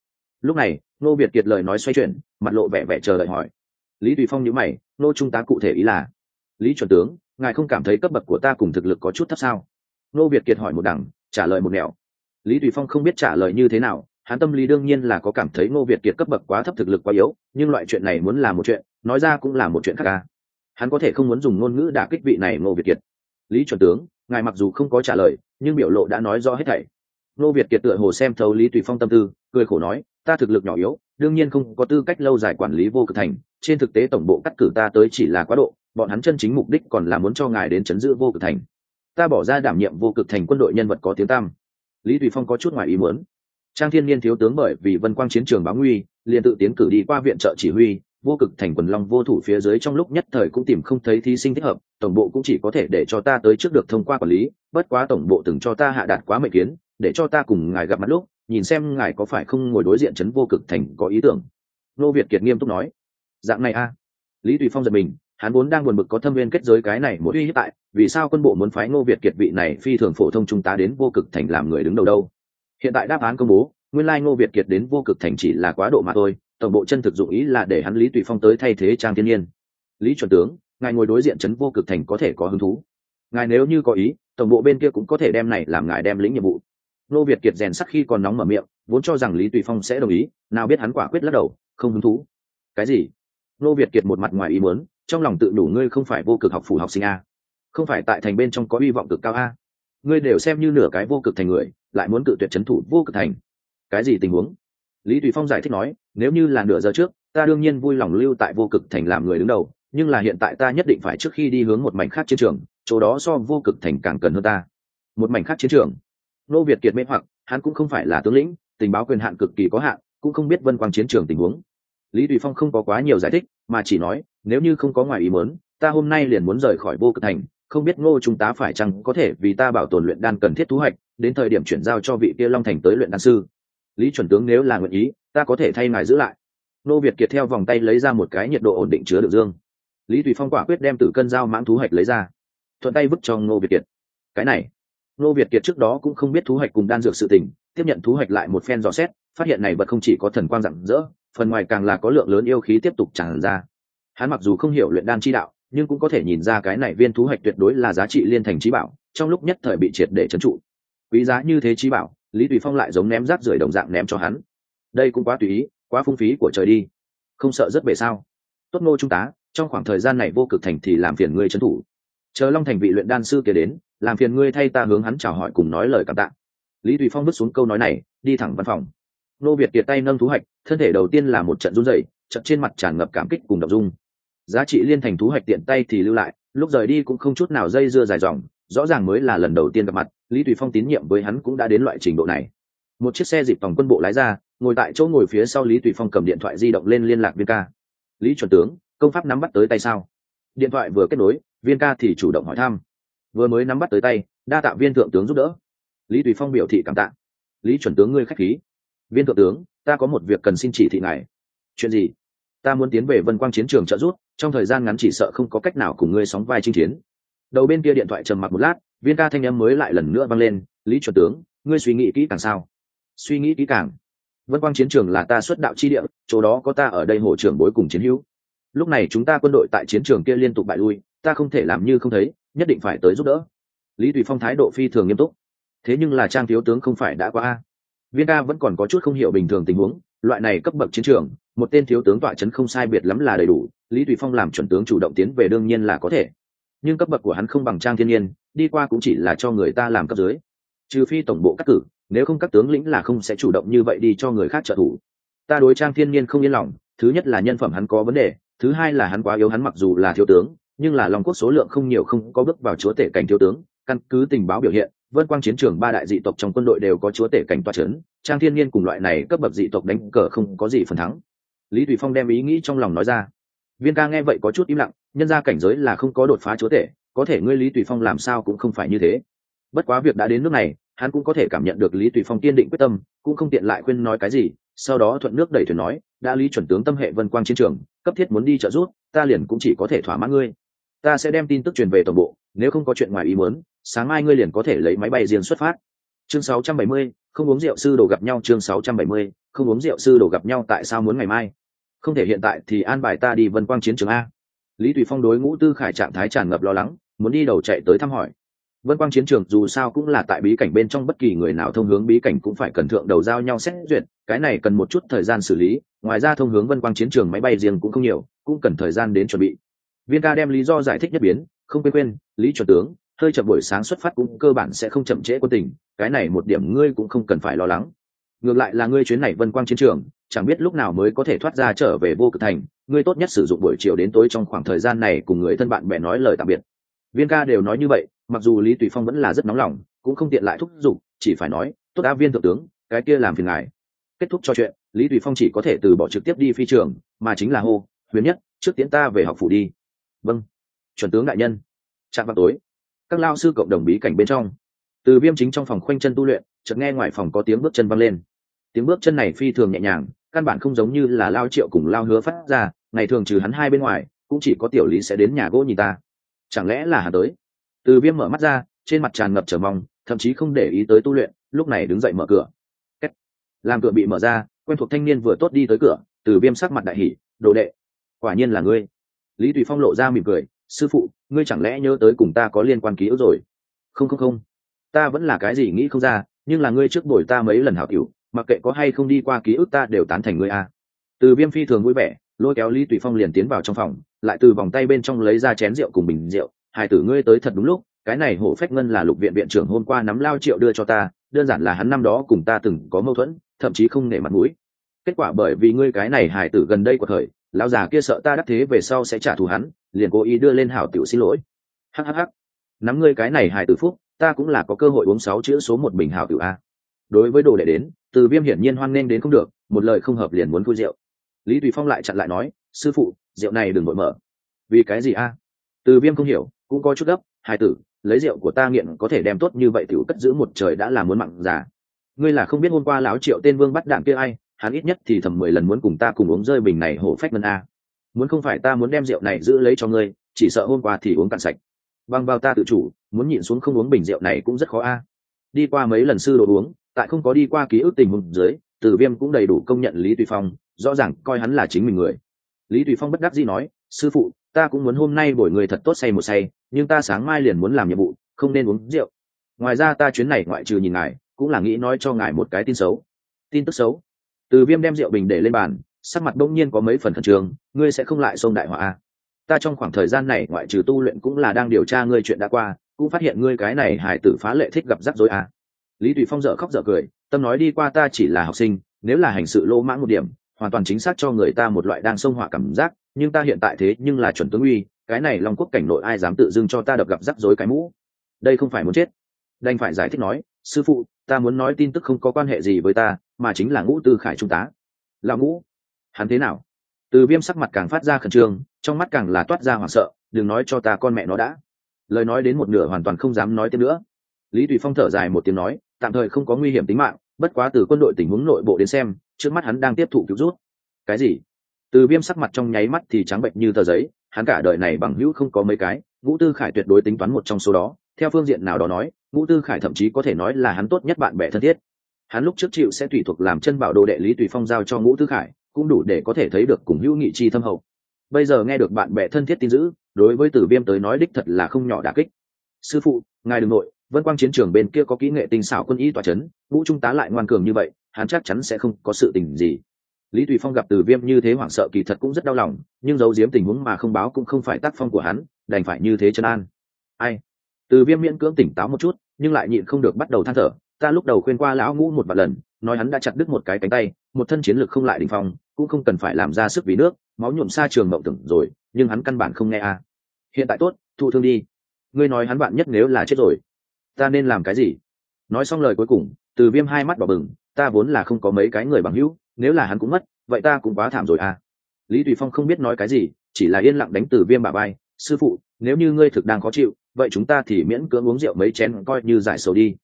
Lúc này Ngô Việt Kiệt lời nói xoay chuyển, mặt lộ vẻ vẻ chờ đợi hỏi. Lý Tùy Phong nhíu mày, Ngô trung tá cụ thể ý là? Lý chuẩn tướng, ngài không cảm thấy cấp bậc của ta cùng thực lực có chút thấp sao? Ngô Việt Kiệt hỏi một đằng, trả lời một nẻo. Lý Tùy Phong không biết trả lời như thế nào, hắn tâm lý đương nhiên là có cảm thấy Ngô Việt Kiệt cấp bậc quá thấp, thực lực quá yếu, nhưng loại chuyện này muốn là một chuyện, nói ra cũng là một chuyện khác. Hắn có thể không muốn dùng ngôn ngữ đả kích vị này Ngô Việt Kiệt. Lý chuẩn tướng, ngài mặc dù không có trả lời, nhưng biểu lộ đã nói rõ hết thảy. Ngô Việt Kiệt tựa hồ xem thấu Lý Tùy Phong tâm tư, cười khổ nói, ta thực lực nhỏ yếu, đương nhiên không có tư cách lâu dài quản lý Vô Cực Thành, trên thực tế tổng bộ cắt cử ta tới chỉ là quá độ, bọn hắn chân chính mục đích còn là muốn cho ngài đến trấn giữ Vô Cực Thành. Ta bỏ ra đảm nhiệm Vô Cực Thành quân đội nhân vật có tiếng tăm. Lý Tùy Phong có chút ngoài ý muốn. Trang Thiên Niên thiếu tướng bởi vì Vân Quang chiến trường báo nguy, liền tự tiến cử đi qua viện trợ chỉ huy, Vô Cực Thành quần long vô thủ phía dưới trong lúc nhất thời cũng tìm không thấy thí sinh thích hợp, tổng bộ cũng chỉ có thể để cho ta tới trước được thông qua quản lý, bất quá tổng bộ từng cho ta hạ đạt quá mệnh kiến, để cho ta cùng ngài gặp mặt lúc, nhìn xem ngài có phải không ngồi đối diện trấn Vô Cực Thành có ý tưởng. Ngô Việt Kiệt nghiêm túc nói, dạng này a. Lý Tùy Phong giật mình, hắn vốn đang buồn bực có thâm viên kết giới cái này một uy hiếp tại, vì sao quân bộ muốn phái Ngô Việt Kiệt vị này phi thường phổ thông trung tá đến Vô Cực Thành làm người đứng đầu đâu? Hiện tại đáp án công bố, nguyên lai Ngô Việt Kiệt đến Vô Cực Thành chỉ là quá độ mà thôi, tổng bộ chân thực dụng ý là để hắn Lý Tùy Phong tới thay thế Trang Thiên Niên. Lý chuẩn tướng, ngài ngồi đối diện trấn Vô Cực Thành có thể có hứng thú. Ngài nếu như có ý, tổng bộ bên kia cũng có thể đem này làm ngài đem lĩnh nhiệm vụ. Ngô Việt Kiệt rèn sắc khi còn nóng mở miệng, vốn cho rằng Lý Tùy Phong sẽ đồng ý, nào biết hắn quả quyết lắc đầu, không hứng thú. Cái gì? Ngô Việt Kiệt một mặt ngoài ý muốn, trong lòng tự đủ, ngươi không phải Vô Cực học phủ học sinh a? Không phải tại thành bên trong có hy vọng cực cao a? Ngươi đều xem như nửa cái Vô Cực Thành người, lại muốn cự tuyệt trấn thủ Vô Cực Thành. Cái gì tình huống? Lý Tùy Phong giải thích nói, nếu như là nửa giờ trước, ta đương nhiên vui lòng lưu tại Vô Cực Thành làm người đứng đầu, nhưng là hiện tại ta nhất định phải trước khi đi hướng một mảnh khác chiến trường, chỗ đó so Vô Cực Thành càng cần hơn ta. Một mảnh khác chiến trường? Ngô Việt Kiệt mê hoặc, hắn cũng không phải là tướng lĩnh, tình báo quyền hạn cực kỳ có hạn, cũng không biết Vân Quang chiến trường tình huống. Lý Tùy Phong không có quá nhiều giải thích, mà chỉ nói, nếu như không có ngoài ý muốn, ta hôm nay liền muốn rời khỏi Vô Cực Thành, không biết Ngô trung tá phải chăng có thể vì ta bảo tồn luyện đan cần thiết thu hoạch, đến thời điểm chuyển giao cho vị kia Long Thành tới luyện đan sư. Lý chuẩn tướng nếu là nguyện ý, ta có thể thay ngài giữ lại. Ngô Việt Kiệt theo vòng tay lấy ra một cái nhiệt độ ổn định chứa đựng dương. Lý Tùy Phong quả quyết đem tử cân dao mãng thú hoạch lấy ra, thuận tay vứt cho Ngô Việt Kiệt. Cái này, Ngô Việt Kiệt trước đó cũng không biết thú hoạch cùng đan dược sự tình, tiếp nhận thú hoạch lại một phen dò xét, phát hiện này vật không chỉ có thần quang rạng rỡ, phần ngoài càng là có lượng lớn yêu khí tiếp tục tràn ra. Hắn mặc dù không hiểu luyện đan chi đạo, nhưng cũng có thể nhìn ra cái này viên thú hoạch tuyệt đối là giá trị liên thành chí bảo, trong lúc nhất thời bị triệt để trấn trụ. Quý giá như thế chí bảo, Lý Tùy Phong lại giống ném rác rưởi đồng dạng ném cho hắn. Đây cũng quá tùy ý, quá phung phí của trời đi. Không sợ rất bể sao? Tốt Ngô trung tá, trong khoảng thời gian này Vô Cực Thành thì làm phiền ngươi trấn thủ. Chờ Long Thành vị luyện đan sư kia đến, làm phiền ngươi thay ta hướng hắn chào hỏi cùng nói lời cảm tạ. Lý Tùy Phong vứt xuống câu nói này, đi thẳng văn phòng. Ngô Việt Kiệt tay nâng thú hoạch, thân thể đầu tiên là một trận run rẩy, chợt trên mặt tràn ngập cảm kích cùng động dung. Giá trị liên thành thú hoạch tiện tay thì lưu lại, lúc rời đi cũng không chút nào dây dưa dài dòng, rõ ràng mới là lần đầu tiên gặp mặt, Lý Tùy Phong tín nhiệm với hắn cũng đã đến loại trình độ này. Một chiếc xe dịp tổng quân bộ lái ra, ngồi tại chỗ ngồi phía sau Lý Tùy Phong cầm điện thoại di động lên liên lạc Viên Ca. Lý chuẩn tướng, công pháp nắm bắt tới tay sao? Điện thoại vừa kết nối, Viên Ca thì chủ động hỏi thăm. Vừa mới nắm bắt tới tay, đa tạ Viên thượng tướng giúp đỡ. Lý Tùy Phong biểu thị cảm tạ. Lý chuẩn tướng ngươi khách khí. Viên thượng tướng, ta có một việc cần xin chỉ thị ngài. Chuyện gì? Ta muốn tiến về Vân Quang chiến trường trợ giúp, trong thời gian ngắn chỉ sợ không có cách nào cùng ngươi sóng vai chinh chiến. Đầu bên kia điện thoại trầm mặc một lát, Viên Ca thanh âm mới lại lần nữa vang lên, Lý chuẩn tướng, ngươi suy nghĩ kỹ càng sao? Suy nghĩ kỹ càng. Vân Quang chiến trường là ta xuất đạo chi địa, chỗ đó có ta ở đây hỗ trưởng bối cùng chiến hữu. Lúc này chúng ta quân đội tại chiến trường kia liên tục bại lui, ta không thể làm như không thấy, nhất định phải tới giúp đỡ. Lý Tùy Phong thái độ phi thường nghiêm túc. Thế nhưng là Trang thiếu tướng không phải đã qua a? Viên Ca vẫn còn có chút không hiểu bình thường tình huống, loại này cấp bậc chiến trường, một tên thiếu tướng tọa trấn không sai biệt lắm là đầy đủ, Lý Tùy Phong làm chuẩn tướng chủ động tiến về đương nhiên là có thể. Nhưng cấp bậc của hắn không bằng Trang Thiên Nhiên, đi qua cũng chỉ là cho người ta làm cấp dưới. Trừ phi tổng bộ cắt cử, nếu không các tướng lĩnh là không sẽ chủ động như vậy đi cho người khác trợ thủ. Ta đối Trang Thiên Nhiên không yên lòng, thứ nhất là nhân phẩm hắn có vấn đề, thứ hai là hắn quá yếu, hắn mặc dù là thiếu tướng, nhưng là Long Quốc số lượng không nhiều, không có bước vào chúa tể cảnh thiếu tướng, căn cứ tình báo biểu hiện, Vân Quang chiến trường ba đại dị tộc trong quân đội đều có chúa tể cảnh tọa trấn, Trang Thiên Nhiên cùng loại này cấp bậc dị tộc đánh cờ không có gì phần thắng. Lý Tùy Phong đem ý nghĩ trong lòng nói ra. Viên Ca nghe vậy có chút im lặng, nhân ra cảnh giới là không có đột phá chúa tể, có thể ngươi Lý Tùy Phong làm sao cũng không phải như thế. Bất quá việc đã đến nước này, hắn cũng có thể cảm nhận được Lý Tùy Phong kiên định quyết tâm, cũng không tiện lại khuyên nói cái gì, sau đó thuận nước đẩy thuyền nói, đã Lý chuẩn tướng tâm hệ Vân Quang chiến trường, cấp thiết muốn đi trợ giúp, ta liền cũng chỉ có thể thỏa mãn ngươi. Ta sẽ đem tin tức truyền về tổng bộ, nếu không có chuyện ngoài ý muốn, sáng mai ngươi liền có thể lấy máy bay riêng xuất phát. Chương 670, không uống rượu sư đồ gặp nhau. Chương 670, không uống rượu sư đồ gặp nhau tại sao muốn ngày mai? Không thể hiện tại thì an bài ta đi Vân Quang chiến trường a. Lý Tùy Phong đối Ngũ Tư Khải trạng thái tràn ngập lo lắng, muốn đi đầu chạy tới thăm hỏi. Vân Quang chiến trường dù sao cũng là tại bí cảnh bên trong, bất kỳ người nào thông hướng bí cảnh cũng phải cần thượng đầu giao nhau xét duyệt, cái này cần một chút thời gian xử lý, ngoài ra thông hướng Vân Quang chiến trường máy bay riêng cũng không nhiều, cũng cần thời gian đến chuẩn bị. Viên Ca đem lý do giải thích nhất biến, không quên, Lý chuẩn tướng, hơi chậm buổi sáng xuất phát cũng cơ bản sẽ không chậm trễ quân tình, cái này một điểm ngươi cũng không cần phải lo lắng. Ngược lại là ngươi chuyến này Vân Quang chiến trường, chẳng biết lúc nào mới có thể thoát ra trở về Vô Cực thành, ngươi tốt nhất sử dụng buổi chiều đến tối trong khoảng thời gian này cùng người thân bạn bè nói lời tạm biệt. Viên Ca đều nói như vậy, mặc dù Lý Tùy Phong vẫn là rất nóng lòng, cũng không tiện lại thúc giục, chỉ phải nói, tốt đã Viên thượng tướng, cái kia làm phiền ngài. Kết thúc trò chuyện, Lý Tùy Phong chỉ có thể từ bỏ trực tiếp đi phi trường, mà chính là hô, Huyền Nhất, trước tiễn ta về học phủ đi. Vâng, chuẩn tướng đại nhân. Trạm vào tối, các lao sư cộng đồng bí cảnh bên trong, Từ Viêm chính trong phòng khoanh chân tu luyện, chợt nghe ngoài phòng có tiếng bước chân văng lên. Tiếng bước chân này phi thường nhẹ nhàng, căn bản không giống như là Lao Triệu cùng Lao Hứa phát ra, ngày thường trừ hắn hai bên ngoài, cũng chỉ có Tiểu Lý sẽ đến nhà gỗ nhìn ta. Chẳng lẽ là hắn tới? Từ Viêm mở mắt ra, trên mặt tràn ngập chờ mong, thậm chí không để ý tới tu luyện, lúc này đứng dậy mở cửa. Kết. Làm cửa bị mở ra, quen thuộc thanh niên vừa tốt đi tới cửa, Từ Viêm sắc mặt đại hỉ, đồ đệ, quả nhiên là ngươi. Lý Tùy Phong lộ ra mỉm cười, sư phụ, ngươi chẳng lẽ nhớ tới cùng ta có liên quan ký ức rồi? Không, ta vẫn là cái gì nghĩ không ra, nhưng là ngươi trước bồi ta mấy lần hảo tiểu, mặc kệ có hay không đi qua ký ức ta đều tán thành ngươi a. Từ Viêm phi thường vui vẻ, lôi kéo Lý Tùy Phong liền tiến vào trong phòng, lại từ vòng tay bên trong lấy ra chén rượu cùng bình rượu. Hải tử ngươi tới thật đúng lúc, cái này Hổ Phách Ngân là Lục viện viện trưởng hôm qua nắm Lao Triệu đưa cho ta, đơn giản là hắn năm đó cùng ta từng có mâu thuẫn, thậm chí không nể mặt mũi. Kết quả bởi vì ngươi cái này hải tử gần đây của thời, lão già kia sợ ta đắc thế về sau sẽ trả thù hắn, liền cố ý đưa lên hảo tiểu xin lỗi. Hắc, nắm ngươi cái này hải tử phúc, ta cũng là có cơ hội uống 6 chữ số một bình hảo tiểu a. Đối với đồ đệ đến, Từ Viêm hiển nhiên hoan nghênh đến không được, một lời không hợp liền muốn khui rượu. Lý Tùy Phong lại chặn lại nói, sư phụ, rượu này đừng vội mở. Vì cái gì a? Từ Viêm không hiểu, cũng có chút gấp, hải tử, lấy rượu của ta nghiện có thể đem tốt như vậy tiểu cất giữ một trời đã là muốn mặn già. Ngươi là không biết hôm qua lão Triệu tên Vương bắt đạn kia ai, hắn ít nhất thì thầm 10 lần muốn cùng ta cùng uống rơi bình này Hổ Phách Ngân a. Muốn không phải ta muốn đem rượu này giữ lấy cho ngươi, chỉ sợ hôm qua thì uống cạn sạch. Bằng vào ta tự chủ, muốn nhịn xuống không uống bình rượu này cũng rất khó a. Đi qua mấy lần sư đồ uống, tại không có đi qua ký ức tình huống dưới, Từ Viêm cũng đầy đủ công nhận Lý Tùy Phong, rõ ràng coi hắn là chính mình người. Lý Tùy Phong bất đắc dĩ nói, sư phụ, ta cũng muốn hôm nay bồi người thật tốt say một say, nhưng ta sáng mai liền muốn làm nhiệm vụ, không nên uống rượu. Ngoài ra ta chuyến này ngoại trừ nhìn ngài, cũng là nghĩ nói cho ngài một cái tin xấu. Tin tức xấu? Từ Viêm đem rượu bình để lên bàn, sắc mặt bỗng nhiên có mấy phần khẩn trương, ngươi sẽ không lại xông đại họa a? Ta trong khoảng thời gian này ngoại trừ tu luyện cũng là đang điều tra ngươi chuyện đã qua, cũng phát hiện ngươi cái này hải tử phá lệ thích gặp rắc rối a. Lý Tùy Phong dở khóc dở cười, tâm nói đi qua ta chỉ là học sinh, nếu là hành sự lỗ mãng một điểm, hoàn toàn chính xác cho người ta một loại đang xông họa cảm giác, nhưng ta hiện tại thế nhưng là chuẩn tướng uy, cái này Long Quốc cảnh nội ai dám tự dưng cho ta đập gặp rắc rối cái mũ? Đây không phải muốn chết. Đành phải giải thích nói, sư phụ, ta muốn nói tin tức không có quan hệ gì với ta, mà chính là Ngũ Tư Khải trung tá. Là Ngũ? Hắn thế nào? Từ Viêm sắc mặt càng phát ra khẩn trương, trong mắt càng là toát ra hoảng sợ, đừng nói cho ta con mẹ nó đã. Lời nói đến một nửa hoàn toàn không dám nói tiếp nữa. Lý Tùy Phong thở dài một tiếng nói, tạm thời không có nguy hiểm tính mạng, bất quá từ quân đội tình huống nội bộ đến xem, trước mắt hắn đang tiếp thụ cứu rút. Cái gì? Từ Viêm sắc mặt trong nháy mắt thì trắng bệnh như tờ giấy, hắn cả đời này bằng hữu không có mấy cái, Ngũ Tư Khải tuyệt đối tính toán một trong số đó. Theo phương diện nào đó nói, Ngũ Tư Khải thậm chí có thể nói là hắn tốt nhất bạn bè thân thiết. Hắn lúc trước chịu sẽ tùy thuộc làm chân bảo đồ đệ Lý Tùy Phong giao cho Ngũ Tư Khải, cũng đủ để có thể thấy được cùng hữu nghị chi thâm hậu. Bây giờ nghe được bạn bè thân thiết tin dữ, đối với Từ Viêm tới nói đích thật là không nhỏ đả kích. Sư phụ, ngài đừng nội, Vân Quang chiến trường bên kia có kỹ nghệ tinh xảo quân y tọa chấn, Ngũ trung tá lại ngoan cường như vậy, hắn chắc chắn sẽ không có sự tình gì. Lý Tùy Phong gặp Từ Viêm như thế hoảng sợ kỳ thật cũng rất đau lòng, nhưng giấu giếm tình huống mà không báo cũng không phải tác phong của hắn, đành phải như thế trấn an. Ai? Từ Viêm miễn cưỡng tỉnh táo một chút, nhưng lại nhịn không được bắt đầu than thở, ta lúc đầu khuyên qua lão Ngũ một vài lần, nói hắn đã chặt đứt một cái cánh tay, một thân chiến lực không lại đỉnh phong, cũng không cần phải làm ra sức vì nước, máu nhuộm xa trường mộng tưởng rồi, nhưng hắn căn bản không nghe a. Hiện tại tốt, thụ thương đi. Ngươi nói hắn bạn nhất nếu là chết rồi, ta nên làm cái gì? Nói xong lời cuối cùng, Từ Viêm hai mắt đỏ bừng, ta vốn là không có mấy cái người bằng hữu, nếu là hắn cũng mất, vậy ta cũng quá thảm rồi à. Lý Tùy Phong không biết nói cái gì, chỉ là yên lặng đánh Từ Viêm bả vai, sư phụ, nếu như ngươi thực đang khó chịu, vậy chúng ta thì miễn cưỡng uống rượu mấy chén coi như giải sầu đi.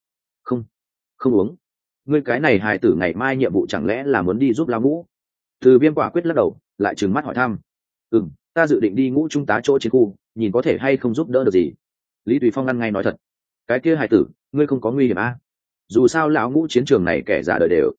Không uống. Ngươi cái này hài tử ngày mai nhiệm vụ chẳng lẽ là muốn đi giúp Lão Ngũ? Từ Viêm quả quyết lắc đầu, lại trừng mắt hỏi thăm. Ta dự định đi Ngũ trung tá chỗ chiến khu, nhìn có thể hay không giúp đỡ được gì. Lý Tùy Phong ngăn ngay nói thật. Cái kia hài tử, ngươi không có nguy hiểm à? Dù sao lão Ngũ chiến trường này kẻ giả đời đều.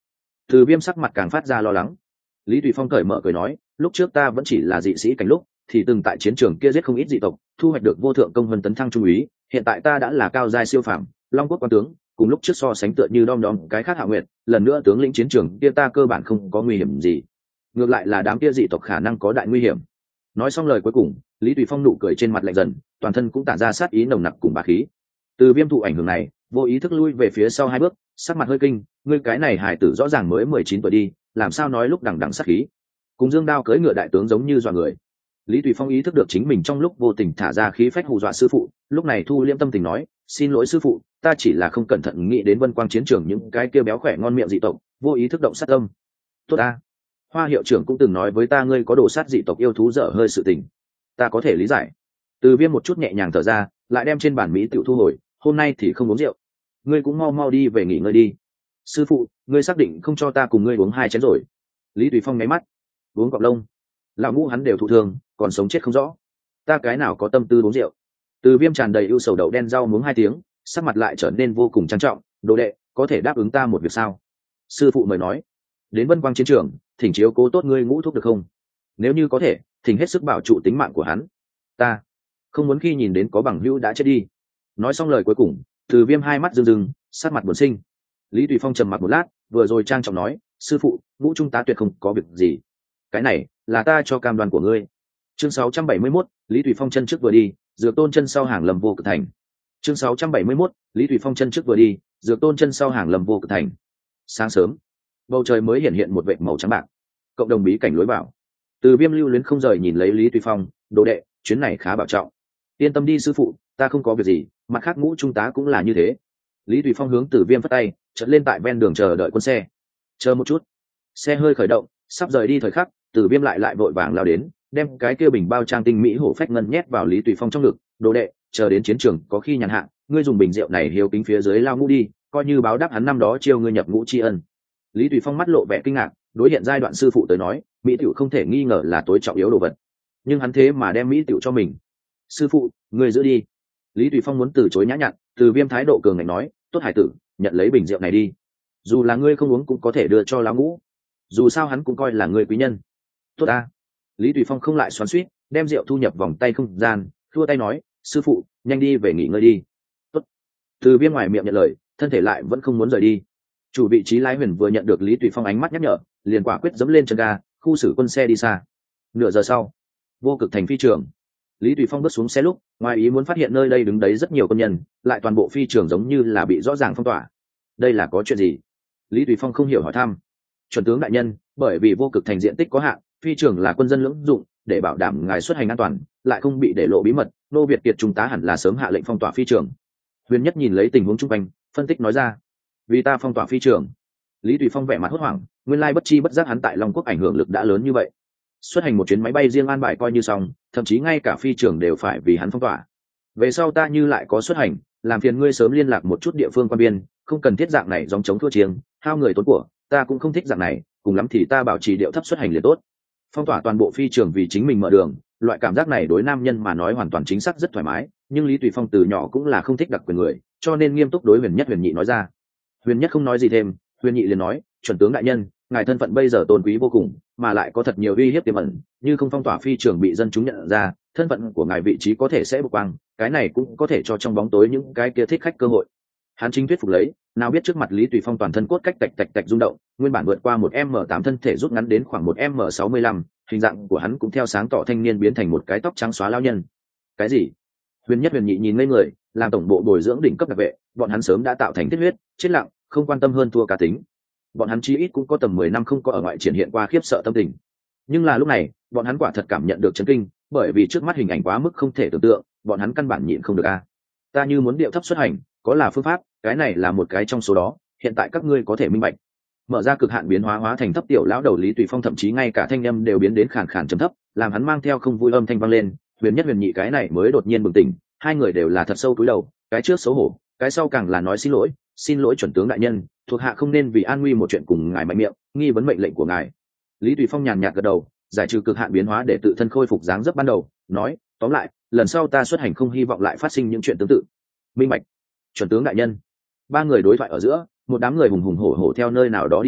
Từ Viêm sắc mặt càng phát ra lo lắng. Lý Tùy Phong cởi mở cười nói, lúc trước ta vẫn chỉ là dị sĩ cảnh lúc thì từng tại chiến trường kia giết không ít dị tộc, thu hoạch được vô thượng công vân tấn thăng trung úy, hiện tại ta đã là cao giai siêu phàm long quốc quan tướng, cùng lúc trước so sánh tựa như đom đóm cái khác hạ nguyện, lần nữa tướng lĩnh chiến trường kia ta cơ bản không có nguy hiểm gì, ngược lại là đám kia dị tộc khả năng có đại nguy hiểm. Nói xong lời cuối cùng, Lý Tùy Phong nụ cười trên mặt lạnh dần, toàn thân cũng tản ra sát ý nồng nặc cùng bá khí. Từ Viêm thụ ảnh hưởng này, vô ý thức lui về phía sau 2 bước, sắc mặt hơi kinh, ngươi cái này hải tử rõ ràng mới 19 tuổi đi, làm sao nói lúc đằng đằng sát khí. Cùng dương đao cưỡi ngựa đại tướng giống như dọa người. Lý Tùy Phong ý thức được chính mình trong lúc vô tình thả ra khí phách hù dọa sư phụ, lúc này thu liễm tâm tình nói, xin lỗi sư phụ, ta chỉ là không cẩn thận nghĩ đến Vân Quang chiến trường những cái kia béo khỏe ngon miệng dị tộc, vô ý thức động sát tâm. Tốt ta, Hoa hiệu trưởng cũng từng nói với ta ngươi có đồ sát dị tộc yêu thú dở hơi sự tình, ta có thể lý giải. Từ Viêm một chút nhẹ nhàng thở ra, lại đem trên bàn mỹ tiểu thu hồi, hôm nay thì không uống rượu, ngươi cũng mau mau đi về nghỉ ngơi đi. Sư phụ, ngươi xác định không cho ta cùng ngươi uống 2 chén rồi? Lý Tùy Phong nháy mắt, uống cọp lông, lão ngũ hắn đều thụ thương, còn sống chết không rõ, ta cái nào có tâm tư uống rượu. Từ Viêm tràn đầy ưu sầu đậu đen rau muống 2 tiếng, sắc mặt lại trở nên vô cùng trang trọng, đồ đệ, có thể đáp ứng ta một việc sao? Sư phụ mời nói. Đến Vân Quang chiến trường, thỉnh chiếu cố tốt ngươi ngũ thúc được không? Nếu như có thể, thỉnh hết sức bảo trụ tính mạng của hắn. Ta không muốn khi nhìn đến có bằng hữu đã chết đi. Nói xong lời cuối cùng, Từ Viêm 2 mắt rưng rưng, sắc mặt buồn sinh. Lý Tùy Phong trầm mặc một lát, vừa rồi trang trọng nói, sư phụ, ngũ trung tá tuyệt không có việc gì, cái này là ta cho cam đoan của ngươi. Chương 671, Lý Tùy Phong chân trước vừa đi, Dược Tôn chân sau hàng lầm vô cực thành. Chương 671, Lý Tùy Phong chân trước vừa đi, Dược Tôn chân sau hàng lầm vô cực thành. Sáng sớm, bầu trời mới hiện hiện một vệt màu trắng bạc. Cộng đồng bí cảnh lối vào. Từ Viêm lưu luyến không rời nhìn lấy Lý Tùy Phong, đồ đệ, chuyến này khá bảo trọng. Yên tâm đi sư phụ, ta không có việc gì, mặt khác ngũ trung tá cũng là như thế. Lý Tùy Phong hướng Từ Viêm phất tay, chợt lên tại ven đường chờ đợi quân xe. Chờ một chút. Xe hơi khởi động, sắp rời đi thời khắc, Từ Viêm lại vội vàng lao đến, đem cái kia bình bao trang tinh mỹ hổ phách ngân nhét vào Lý Tùy Phong trong ngực, đồ đệ, chờ đến chiến trường có khi nhàn hạ, ngươi dùng bình rượu này hiếu kính phía dưới lao ngũ đi, coi như báo đáp hắn năm đó chiêu ngươi nhập ngũ tri ân. Lý Tùy Phong mắt lộ vẻ kinh ngạc, đối hiện giai đoạn sư phụ tới nói, mỹ tiểu không thể nghi ngờ là tối trọng yếu đồ vật, nhưng hắn thế mà đem mỹ tiểu cho mình. Sư phụ, ngươi giữ đi. Lý Tùy Phong muốn từ chối nhã nhặn, Từ Viêm thái độ cường ngạnh nói, tốt hải tử, nhận lấy bình rượu này đi, dù là ngươi không uống cũng có thể đưa cho lão ngũ, dù sao hắn cũng coi là người quý nhân. Tốt ta. Lý Tùy Phong không lại xoắn xuýt, đem rượu thu nhập vòng tay không gian, thua tay nói, sư phụ, nhanh đi về nghỉ ngơi đi. Tốt. Từ Viêm ngoài miệng nhận lời, thân thể lại vẫn không muốn rời đi. Chủ vị trí lái Huyền vừa nhận được Lý Tùy Phong ánh mắt nhắc nhở, liền quả quyết dẫm lên chân ga, khu xử quân xe đi xa. Nửa giờ sau, vô cực thành phi trường. Lý Tùy Phong bước xuống xe lúc, ngoài ý muốn phát hiện nơi đây đứng đấy rất nhiều quân nhân, lại toàn bộ phi trường giống như là bị rõ ràng phong tỏa. Đây là có chuyện gì? Lý Tùy Phong không hiểu hỏi thăm. Chuẩn tướng đại nhân, bởi vì vô cực thành diện tích có hạn, phi trường là quân dân lưỡng dụng, để bảo đảm ngài xuất hành an toàn, lại không bị để lộ bí mật, nô Việt Kiệt trung tá hẳn là sớm hạ lệnh phong tỏa phi trường. Huyền Nhất nhìn lấy tình huống chung quanh, phân tích nói ra. Vì ta phong tỏa phi trường. Lý Tùy Phong vẻ mặt hốt hoảng, nguyên lai bất chi bất giác hắn tại Long Quốc ảnh hưởng lực đã lớn như vậy. Xuất hành một chuyến máy bay riêng an bài coi như xong, thậm chí ngay cả phi trường đều phải vì hắn phong tỏa. Về sau ta như lại có xuất hành, làm phiền ngươi sớm liên lạc một chút địa phương quan biên, không cần thiết dạng này giống chống thua chiêng, hao người tốn của, ta cũng không thích dạng này, cùng lắm thì ta bảo trì điệu thấp xuất hành liền tốt. Phong tỏa toàn bộ phi trường vì chính mình mở đường, loại cảm giác này đối nam nhân mà nói hoàn toàn chính xác rất thoải mái, nhưng Lý Tùy Phong từ nhỏ cũng là không thích đặc quyền người, cho nên nghiêm túc đối Huyền Nhất Huyền Nhị nói ra. Huyền Nhất không nói gì thêm, Huyền Nhị liền nói, chuẩn tướng đại nhân, ngài thân phận bây giờ tôn quý vô cùng, mà lại có thật nhiều uy hiếp tiềm ẩn, như không phong tỏa phi trường bị dân chúng nhận ra, thân phận của ngài vị trí có thể sẽ bộc quang, cái này cũng có thể cho trong bóng tối những cái kia thích khách cơ hội. Hắn chính thuyết phục lấy, nào biết trước mặt Lý Tùy Phong toàn thân cốt cách tạch tạch tạch rung động, nguyên bản vượt qua một m8 thân thể rút ngắn đến khoảng một m65, hình dạng của hắn cũng theo sáng tỏ thanh niên biến thành một cái tóc trắng xóa lão nhân. Cái gì? Huyền Nhất Huyền Nhị nhìn ngây người, làm tổng bộ bồi dưỡng đỉnh cấp đặc vệ, bọn hắn sớm đã tạo thành thiết huyết, chết lặng, không quan tâm hơn thua cá tính. Bọn hắn chí ít cũng có tầm 10 năm không có ở ngoại triển hiện qua khiếp sợ tâm tình. Nhưng là lúc này, bọn hắn quả thật cảm nhận được chấn kinh, bởi vì trước mắt hình ảnh quá mức không thể tưởng tượng, bọn hắn căn bản nhịn không được a. Ta như muốn điệu thấp xuất hành, có là phương pháp, cái này là một cái trong số đó, hiện tại các ngươi có thể minh bạch. Mở ra cực hạn biến hóa hóa thành thấp tiểu lão đầu Lý Tùy Phong thậm chí ngay cả thanh âm đều biến đến khàn khàn trầm thấp, làm hắn mang theo không vui âm thanh vang lên. Huyền Nhất Huyền Nhị cái này mới đột nhiên bừng tỉnh, hai người đều là thật sâu cúi đầu, cái trước xấu hổ, cái sau càng là nói xin lỗi chuẩn tướng đại nhân, thuộc hạ không nên vì an nguy một chuyện cùng ngài mạnh miệng, nghi vấn mệnh lệnh của ngài. Lý Tùy Phong nhàn nhạt gật đầu, giải trừ cực hạn biến hóa để tự thân khôi phục dáng dấp ban đầu, nói, tóm lại, lần sau ta xuất hành không hy vọng lại phát sinh những chuyện tương tự. Minh bạch. Chuẩn tướng đại nhân. Ba người đối thoại ở giữa, một đám người hùng hùng hổ hổ theo nơi nào đó đi tới,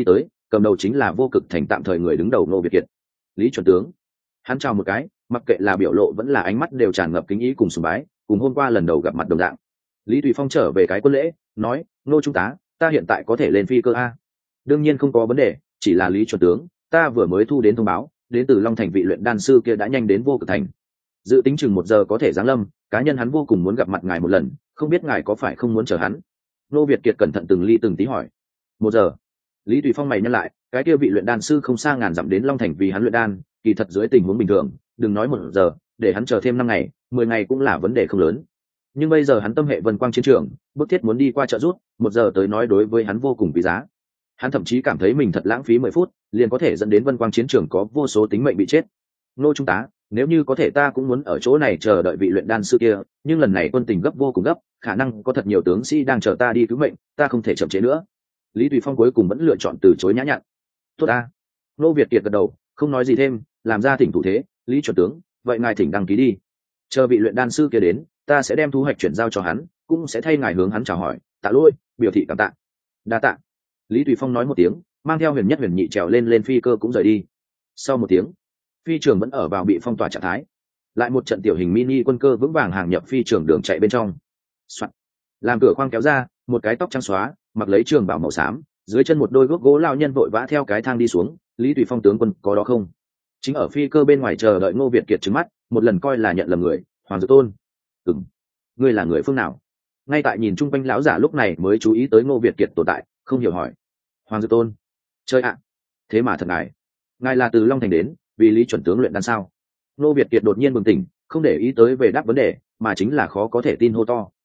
cầm đầu chính là Vô Cực Thành tạm thời người đứng đầu Ngô Việt Kiệt. Lý chuẩn tướng. Hắn chào một cái, mặc kệ là biểu lộ vẫn là ánh mắt đều tràn ngập kính ý cùng sùng bái, cùng hôm qua lần đầu gặp mặt đồng dạng. Lý Tùy Phong trở về cái quân lễ, nói: Ngô trung tá, ta hiện tại có thể lên phi cơ a? Đương nhiên không có vấn đề, chỉ là Lý chuẩn tướng, ta vừa mới thu đến thông báo, đến từ Long Thành vị luyện đan sư kia đã nhanh đến Vô Cực Thành, dự tính chừng 1 giờ có thể giáng lâm. Cá nhân hắn vô cùng muốn gặp mặt ngài một lần, không biết ngài có phải không muốn chờ hắn? Ngô Việt Kiệt cẩn thận từng ly từng tí hỏi. 1 giờ? Lý Tùy Phong mày nhăn lại, cái kia vị luyện đan sư không xa ngàn dặm đến Long Thành vì hắn luyện đan, kỳ thật dưới tình huống bình thường, đừng nói 1 giờ, để hắn chờ thêm 5 ngày, 10 ngày cũng là vấn đề không lớn. Nhưng bây giờ hắn tâm hệ Vân Quang chiến trường, bức thiết muốn đi qua trợ rút, 1 giờ tới nói đối với hắn vô cùng quý giá. Hắn thậm chí cảm thấy mình thật lãng phí 10 phút, liền có thể dẫn đến Vân Quang chiến trường có vô số tính mệnh bị chết. Ngô trung tá, nếu như có thể ta cũng muốn ở chỗ này chờ đợi vị luyện đan sư kia, nhưng lần này quân tình gấp vô cùng gấp, khả năng có thật nhiều tướng sĩ đang chờ ta đi cứu mệnh, ta không thể chậm trễ nữa. Lý Tùy Phong cuối cùng vẫn lựa chọn từ chối nhã nhặn. Tốt ta. Ngô Việt Kiệt gật đầu, không nói gì thêm, làm ra thỉnh thủ thế. Lý chuẩn tướng, vậy ngài thỉnh đăng ký đi, chờ vị luyện đan sư kia đến, ta sẽ đem thu hoạch chuyển giao cho hắn, cũng sẽ thay ngài hướng hắn chào hỏi, tạ lỗi, biểu thị cảm tạ. Đa tạ. Lý Tùy Phong nói một tiếng, mang theo Huyền Nhất Huyền Nhị trèo lên phi cơ cũng rời đi. Sau một tiếng, phi trường vẫn ở vào bị phong tỏa trạng thái. Lại một trận tiểu hình mini quân cơ vững vàng hàng nhập phi trường đường chạy bên trong. Soạn. Làm cửa khoang kéo ra, một cái tóc trắng xóa, mặc lấy trường bảo màu xám, dưới chân một đôi guốc gỗ lao nhân vội vã theo cái thang đi xuống. Lý Tùy Phong tướng quân có đó không? Chính ở phi cơ bên ngoài chờ đợi Ngô Việt Kiệt trừng mắt, một lần coi là nhận lầm người. Hoàng Dược Tôn. Ngươi là người phương nào? Ngay tại nhìn chung quanh lão giả lúc này mới chú ý tới Ngô Việt Kiệt tồn tại, không hiểu hỏi. Hoàng Dược Tôn. Chơi ạ. Thế mà thật ngài là từ Long Thành đến vì Lý chuẩn tướng luyện đan sao? Ngô Việt Kiệt đột nhiên bừng tỉnh, không để ý tới về đáp vấn đề, mà chính là khó có thể tin hô to.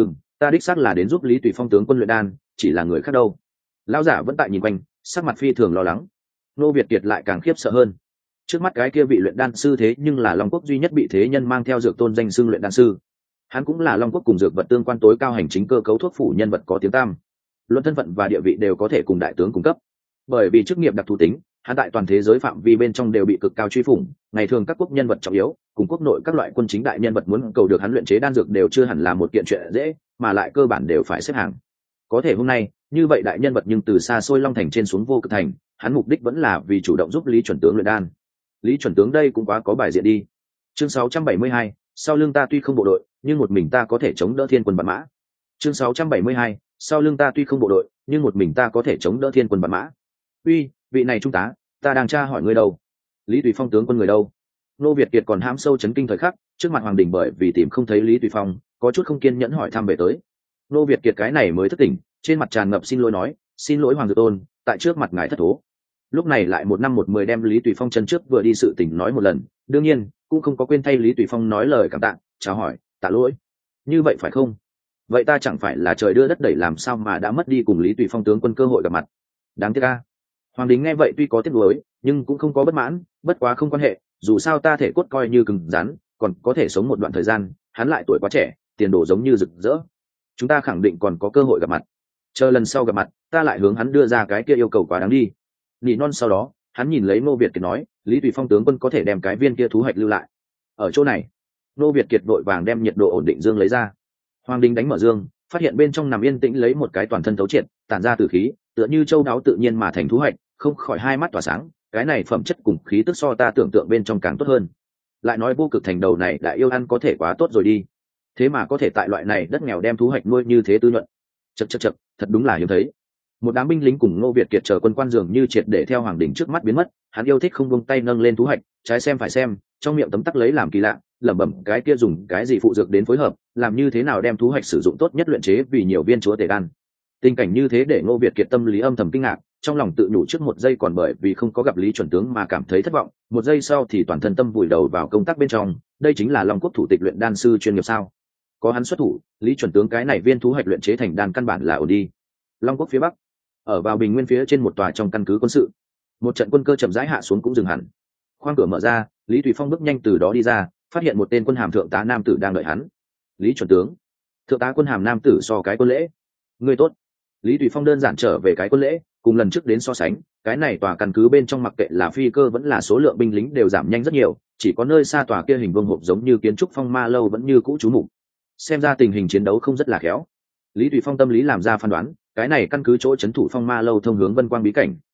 Ta đích xác là đến giúp Lý Tùy Phong tướng quân luyện đan, chỉ là người khác đâu. Lão giả vẫn tại nhìn quanh, sắc mặt phi thường lo lắng. Ngô Việt Kiệt lại càng khiếp sợ hơn. Trước mắt cái kia vị luyện đan sư thế nhưng là Long Quốc duy nhất bị thế nhân mang theo Dược Tôn danh xưng luyện đan sư. Hắn cũng là Long Quốc cùng dược vật tương quan tối cao hành chính cơ cấu thuốc phủ nhân vật có tiếng tăm, luận thân phận và địa vị đều có thể cùng đại tướng cung cấp. Bởi vì chức nghiệp đặc thù tính, hắn tại toàn thế giới phạm vi bên trong đều bị cực cao truy phủng. Ngày thường các quốc nhân vật trọng yếu cùng quốc nội các loại quân chính đại nhân vật muốn cầu được hắn luyện chế đan dược đều chưa hẳn là một kiện chuyện dễ, mà lại cơ bản đều phải xếp hàng. Có thể hôm nay như vậy đại nhân vật nhưng từ xa xôi Long Thành trên xuống Vô Cực Thành, hắn mục đích vẫn là vì chủ động giúp Lý chuẩn tướng luyện đan. Lý chuẩn tướng đây cũng quá có bài diện đi. Chương 672, sau lưng ta tuy không bộ đội, nhưng một mình ta có thể chống đỡ thiên quân vạn mã. Chương 672, sau lưng ta tuy không bộ đội, nhưng một mình ta có thể chống đỡ thiên quân vạn mã. Uy, vị này trung tá, ta đang tra hỏi ngươi đâu? Lý Tùy Phong tướng quân người đâu? Ngô Việt Kiệt còn hãm sâu chấn kinh thời khắc, trước mặt Hoàng Đình bởi vì tìm không thấy Lý Tùy Phong, có chút không kiên nhẫn hỏi thăm về tới. Ngô Việt Kiệt cái này mới thức tỉnh, trên mặt tràn ngập xin lỗi nói, xin lỗi Hoàng Dược Tôn, tại trước mặt ngài thất thố. Lúc này lại 1 năm 1 10 đem Lý Tùy Phong chân trước vừa đi sự tình nói một lần, đương nhiên cũng không có quên thay Lý Tùy Phong nói lời cảm tạ, chào hỏi, tạ lỗi. Như vậy phải không? Vậy ta chẳng phải là trời đưa đất đẩy làm sao mà đã mất đi cùng Lý Tùy Phong tướng quân cơ hội gặp mặt? Đáng tiếc a. Hoàng Đình nghe vậy tuy có tiếc nuối, nhưng cũng không có bất mãn, bất quá không quan hệ, dù sao ta thể cốt coi như cứng rắn, còn có thể sống một đoạn thời gian, hắn lại tuổi quá trẻ, tiền đồ giống như rực rỡ. Chúng ta khẳng định còn có cơ hội gặp mặt. Chờ lần sau gặp mặt, ta lại hướng hắn đưa ra cái kia yêu cầu quá đáng đi. Nỉ non sau đó, hắn nhìn lấy Ngô Việt Kiệt nói, Lý Tùy Phong tướng quân có thể đem cái viên kia thú hạch lưu lại. Ở chỗ này, Ngô Việt Kiệt vội vàng đem nhiệt độ ổn định dương lấy ra. Hoàng Đình đánh mở dương, phát hiện bên trong nằm yên tĩnh lấy một cái toàn thân thấu triệt, tản ra tử khí, tựa như châu đáo tự nhiên mà thành thú hạch, không khỏi hai mắt tỏa sáng, cái này phẩm chất cùng khí tức so ta tưởng tượng bên trong càng tốt hơn. Lại nói Vô Cực Thành đầu này đại yêu ăn có thể quá tốt rồi đi. Thế mà có thể tại loại này đất nghèo đem thú hạch nuôi như thế tư nhuận. Chậc, thật đúng là hiếm thấy. Một đám binh lính cùng Ngô Việt Kiệt chờ quân quan dường như triệt để theo Hoàng Đình trước mắt biến mất, hắn yêu thích không buông tay nâng lên thú hạch, trái xem phải xem, trong miệng tấm tắc lấy làm kỳ lạ, lẩm bẩm cái kia dùng cái gì phụ dược đến phối hợp, làm như thế nào đem thú hạch sử dụng tốt nhất luyện chế vì nhiều viên chúa tể đan. Tình cảnh như thế để Ngô Việt Kiệt tâm lý âm thầm kinh ngạc, trong lòng tự nhủ trước 1 giây còn bởi vì không có gặp Lý chuẩn tướng mà cảm thấy thất vọng, 1 giây sau thì toàn thân tâm vùi đầu vào công tác bên trong, đây chính là Long Quốc thủ tịch luyện đan sư chuyên nghiệp sao? Có hắn xuất thủ, Lý chuẩn tướng cái này viên thú hạch luyện chế thành đan căn bản là ổn đi. Long Quốc phía bắc, ở vào bình nguyên phía trên một tòa trong căn cứ quân sự, một trận quân cơ chậm rãi hạ xuống cũng dừng hẳn. Khoang cửa mở ra, Lý Tùy Phong bước nhanh từ đó đi ra, phát hiện một tên quân hàm thượng tá nam tử đang đợi hắn. Lý chuẩn tướng. Thượng tá quân hàm nam tử so cái quân lễ. Người tốt. Lý Tùy Phong đơn giản trở về cái quân lễ, cùng lần trước đến so sánh, cái này tòa căn cứ bên trong mặc kệ là phi cơ vẫn là số lượng binh lính đều giảm nhanh rất nhiều, chỉ có nơi xa tòa kia hình vuông hộp giống như kiến trúc phong ma lâu vẫn như cũ trú mục. Xem ra tình hình chiến đấu không rất là khéo. Lý Tùy Phong tâm lý làm ra phán đoán, cái này căn cứ chỗ trấn thủ phong ma lâu thông hướng Vân Quang bí cảnh,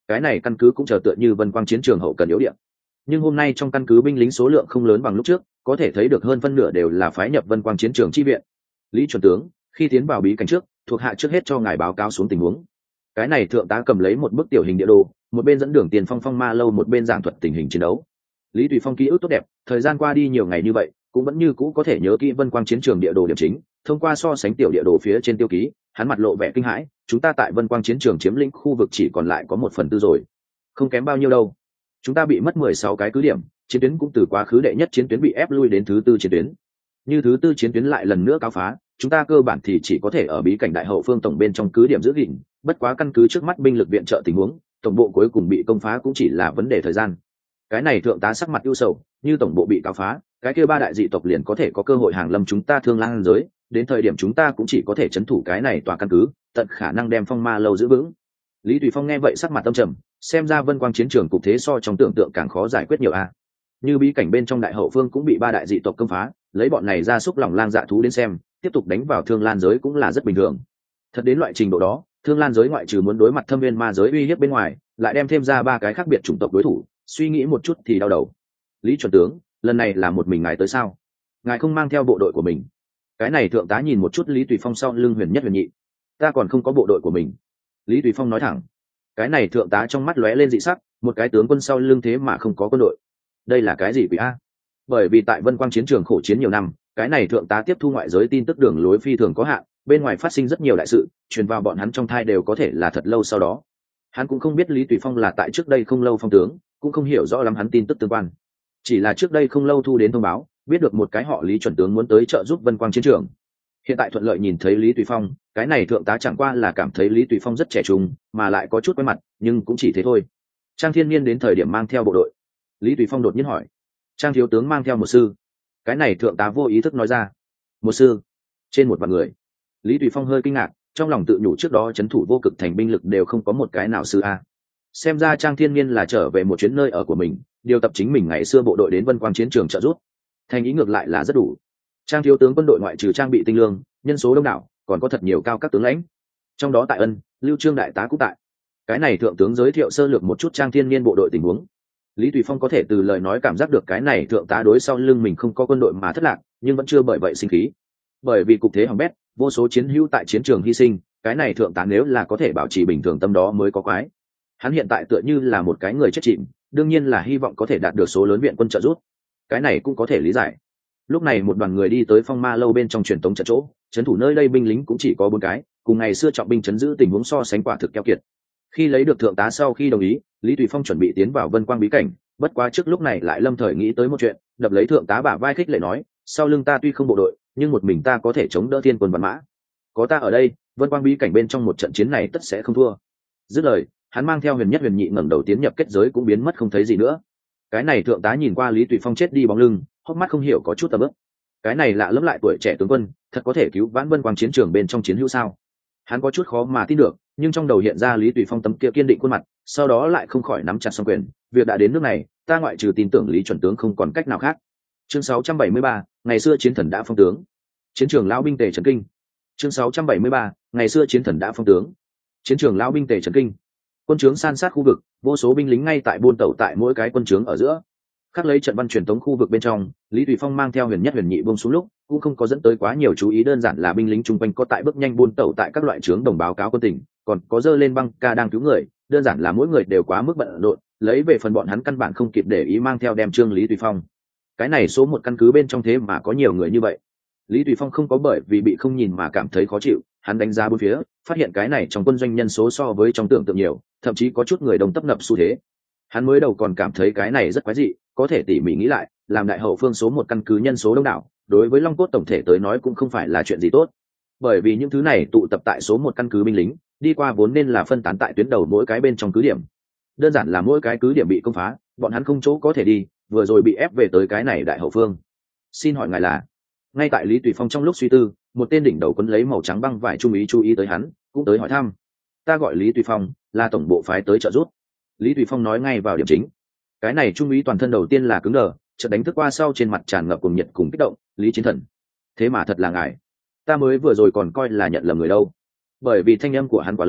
cái này căn cứ cũng chờ tựa như Vân Quang chiến trường hậu cần yếu địa. Nhưng hôm nay trong căn cứ binh lính số lượng không lớn bằng lúc trước, có thể thấy được hơn phân nửa đều là phái nhập Vân Quang chiến trường chi viện. Lý chuẩn tướng, khi tiến vào bí cảnh trước, thuộc hạ trước hết cho ngài báo cáo xuống tình huống. Cái này thượng tá cầm lấy một bức tiểu hình địa đồ, một bên dẫn đường tiền phong phong ma lâu, một bên giảng thuật tình hình chiến đấu. Lý Tùy Phong ký ức tốt đẹp, thời gian qua đi nhiều ngày như vậy, cũng vẫn như cũ có thể nhớ kỹ Vân Quang chiến trường địa đồ điểm chính. Thông qua so sánh tiểu địa đồ phía trên tiêu ký, hắn mặt lộ vẻ kinh hãi. Chúng ta tại Vân Quang chiến trường chiếm lĩnh khu vực chỉ còn lại có 1/4 rồi, không kém bao nhiêu đâu. Chúng ta bị mất 16 cái cứ điểm, chiến tuyến cũng từ quá khứ đệ nhất chiến tuyến bị ép lui đến thứ tư chiến tuyến. Như thứ tư chiến tuyến lại lần nữa cáo phá, chúng ta cơ bản thì chỉ có thể ở bí cảnh đại hậu phương tổng bên trong cứ điểm giữ gìn. Bất quá căn cứ trước mắt binh lực viện trợ tình huống, tổng bộ cuối cùng bị công phá cũng chỉ là vấn đề thời gian. Cái này thượng tá sắc mặt ưu sầu, như tổng bộ bị cáo phá, cái kia ba đại dị tộc liền có thể có cơ hội hàng lâm chúng ta Thương Lan giới, đến thời điểm chúng ta cũng chỉ có thể trấn thủ cái này tòa căn cứ, tận khả năng đem Phong Ma lâu giữ vững. Lý Tùy Phong nghe vậy sắc mặt tâm trầm, xem ra Vân Quang chiến trường cục thế so trong tưởng tượng càng khó giải quyết nhiều a. Như bí cảnh bên trong đại hậu phương cũng bị ba đại dị tộc công phá, lấy bọn này ra xúc lòng lang dạ thú đến xem, tiếp tục đánh vào Thương Lan giới cũng là rất bình thường. Thật đến loại trình độ đó, Thương Lan giới ngoại trừ muốn đối mặt Thâm Viên ma giới uy hiếp bên ngoài, lại đem thêm ra ba cái khác biệt chủng tộc đối thủ, suy nghĩ một chút thì đau đầu. Lý chuẩn tướng, lần này là một mình ngài tới sao? Ngài không mang theo bộ đội của mình? Cái này thượng tá nhìn một chút Lý Tùy Phong sau lưng Huyền Nhất Huyền Nhị. Ta còn không có bộ đội của mình. Lý Tùy Phong nói thẳng. Cái này thượng tá trong mắt lóe lên dị sắc, một cái tướng quân sau lưng thế mà không có quân đội. Đây là cái gì quỷ a? Bởi vì tại Vân Quang chiến trường khổ chiến nhiều năm, cái này thượng tá tiếp thu ngoại giới tin tức đường lối phi thường có hạn, bên ngoài phát sinh rất nhiều đại sự, truyền vào bọn hắn trong thai đều có thể là thật lâu sau đó. Hắn cũng không biết Lý Tùy Phong là tại trước đây không lâu phong tướng, cũng không hiểu rõ lắm hắn tin tức tương quan. Chỉ là trước đây không lâu thu đến thông báo, biết được một cái họ Lý chuẩn tướng muốn tới trợ giúp Vân Quang chiến trường. Hiện tại thuận lợi nhìn thấy Lý Tùy Phong, cái này thượng tá chẳng qua là cảm thấy Lý Tùy Phong rất trẻ trung, mà lại có chút quen mặt, nhưng cũng chỉ thế thôi. Trang Thiên Nhiên đến thời điểm mang theo bộ đội. Lý Tùy Phong đột nhiên hỏi. Trang thiếu tướng mang theo một sư. Cái này thượng tá vô ý thức nói ra. Một sư? Trên 1 vạn người. Lý Tùy Phong hơi kinh ngạc, trong lòng tự nhủ trước đó trấn thủ vô cực thành binh lực đều không có một cái nào sư a. Xem ra Trang Thiên Nhiên là trở về một chuyến nơi ở của mình, điều tập chính mình ngày xưa bộ đội đến Vân Quang chiến trường trợ giúp. Thành ý ngược lại là rất đủ. Trang thiếu tướng quân đội ngoại trừ trang bị tinh lương, nhân số đông đảo, còn có thật nhiều cao các tướng lãnh. Trong đó tại Ân, Lưu Trương đại tá cũng tại. Cái này thượng tướng giới thiệu sơ lược một chút Trang Thiên Nhiên bộ đội tình huống. Lý Tùy Phong có thể từ lời nói cảm giác được cái này thượng tá đối sau lưng mình không có quân đội mà thất lạc, nhưng vẫn chưa bởi vậy sinh khí. Bởi vì cục thế hỏng bét, vô số chiến hữu tại chiến trường hy sinh, cái này thượng tá nếu là có thể bảo trì bình thường tâm đó mới có quái. Hắn hiện tại tựa như là một cái người chết chìm, đương nhiên là hy vọng có thể đạt được số lớn viện quân trợ giúp. Cái này cũng có thể lý giải. Lúc này một đoàn người đi tới Phong Ma lâu bên trong truyền tống trận chỗ, trấn thủ nơi đây binh lính cũng chỉ có 4 cái, cùng ngày xưa trọng binh trấn giữ tình huống so sánh quả thực keo kiệt. Khi lấy được thượng tá sau khi đồng ý, Lý Tùy Phong chuẩn bị tiến vào Vân Quang bí cảnh, bất quá trước lúc này lại lâm thời nghĩ tới một chuyện, đập lấy thượng tá bả vai khích lệ nói, sau lưng ta tuy không bộ đội, nhưng một mình ta có thể chống đỡ thiên quân vạn mã. Có ta ở đây, Vân Quang bí cảnh bên trong một trận chiến này tất sẽ không thua. Dứt lời, hắn mang theo Huyền Nhất Huyền Nhị ngẩng đầu tiến nhập kết giới cũng biến mất không thấy gì nữa. Cái này thượng tá nhìn qua Lý Tùy Phong chết đi bóng lưng, hốc mắt không hiểu có chút tầm ức. Cái này lạ lẫm lại tuổi trẻ tướng quân, thật có thể cứu vãn Vân Quang chiến trường bên trong chiến hữu sao? Hắn có chút khó mà tin được, nhưng trong đầu hiện ra Lý Tùy Phong tấm kia kiên định khuôn mặt, sau đó lại không khỏi nắm chặt song quyền. Việc đã đến nước này, ta ngoại trừ tin tưởng Lý chuẩn tướng không còn cách nào khác. Chương 673, ngày xưa chiến thần đã phong tướng. Chiến trường lão binh tề trấn kinh. Chương 673, ngày xưa chiến thần đã phong tướng. Chiến trường lão binh tề trấn kinh. Quân trướng san sát khu vực, vô số binh lính ngay tại buôn tẩu tại mỗi cái quân trướng ở giữa. Khắc lấy trận văn truyền tống khu vực bên trong, Lý Tùy Phong mang theo Huyền Nhất Huyền Nhị buông xuống lúc, cũng không có dẫn tới quá nhiều chú ý, đơn giản là binh lính chung quanh có tại bước nhanh buôn tẩu tại các loại trướng đồng báo cáo quân tình, còn có dơ lên băng ca đang cứu người, đơn giản là mỗi người đều quá mức bận rộn, lấy về phần bọn hắn căn bản không kịp để ý mang theo đem trương Lý Tùy Phong. Cái này số 1 căn cứ bên trong thế mà có nhiều người như vậy. Lý Tùy Phong không có bởi vì bị không nhìn mà cảm thấy khó chịu, hắn đánh giá bốn phía, phát hiện cái này trong quân doanh nhân số so với trong tưởng tượng nhiều, thậm chí có chút người đông tấp nập xu thế. Hắn mới đầu còn cảm thấy cái này rất quái dị, có thể tỉ mỉ nghĩ lại, làm đại hậu phương số 1 căn cứ nhân số đông đảo, đối với Long Cốt tổng thể tới nói cũng không phải là chuyện gì tốt. Bởi vì những thứ này tụ tập tại số 1 căn cứ binh lính, đi qua vốn nên là phân tán tại tuyến đầu mỗi cái bên trong cứ điểm. Đơn giản là mỗi cái cứ điểm bị công phá, bọn hắn không chỗ có thể đi, vừa rồi bị ép về tới cái này đại hậu phương. Xin hỏi ngài là? Ngay tại Lý Tùy Phong trong lúc suy tư, một tên đỉnh đầu quấn lấy màu trắng băng vải trung úy chú ý tới hắn, cũng tới hỏi thăm. Ta gọi Lý Tùy Phong, là tổng bộ phái tới trợ giúp. Lý Tùy Phong nói ngay vào điểm chính. Cái này trung úy toàn thân đầu tiên là cứng đờ, chợt đánh thức qua sau trên mặt tràn ngập cuồng nhiệt cùng kích động. Lý chiến thần, thế mà thật là ngài. Ta mới vừa rồi còn coi là nhận lầm người đâu. Bởi vì thanh âm của hắn quá lớn,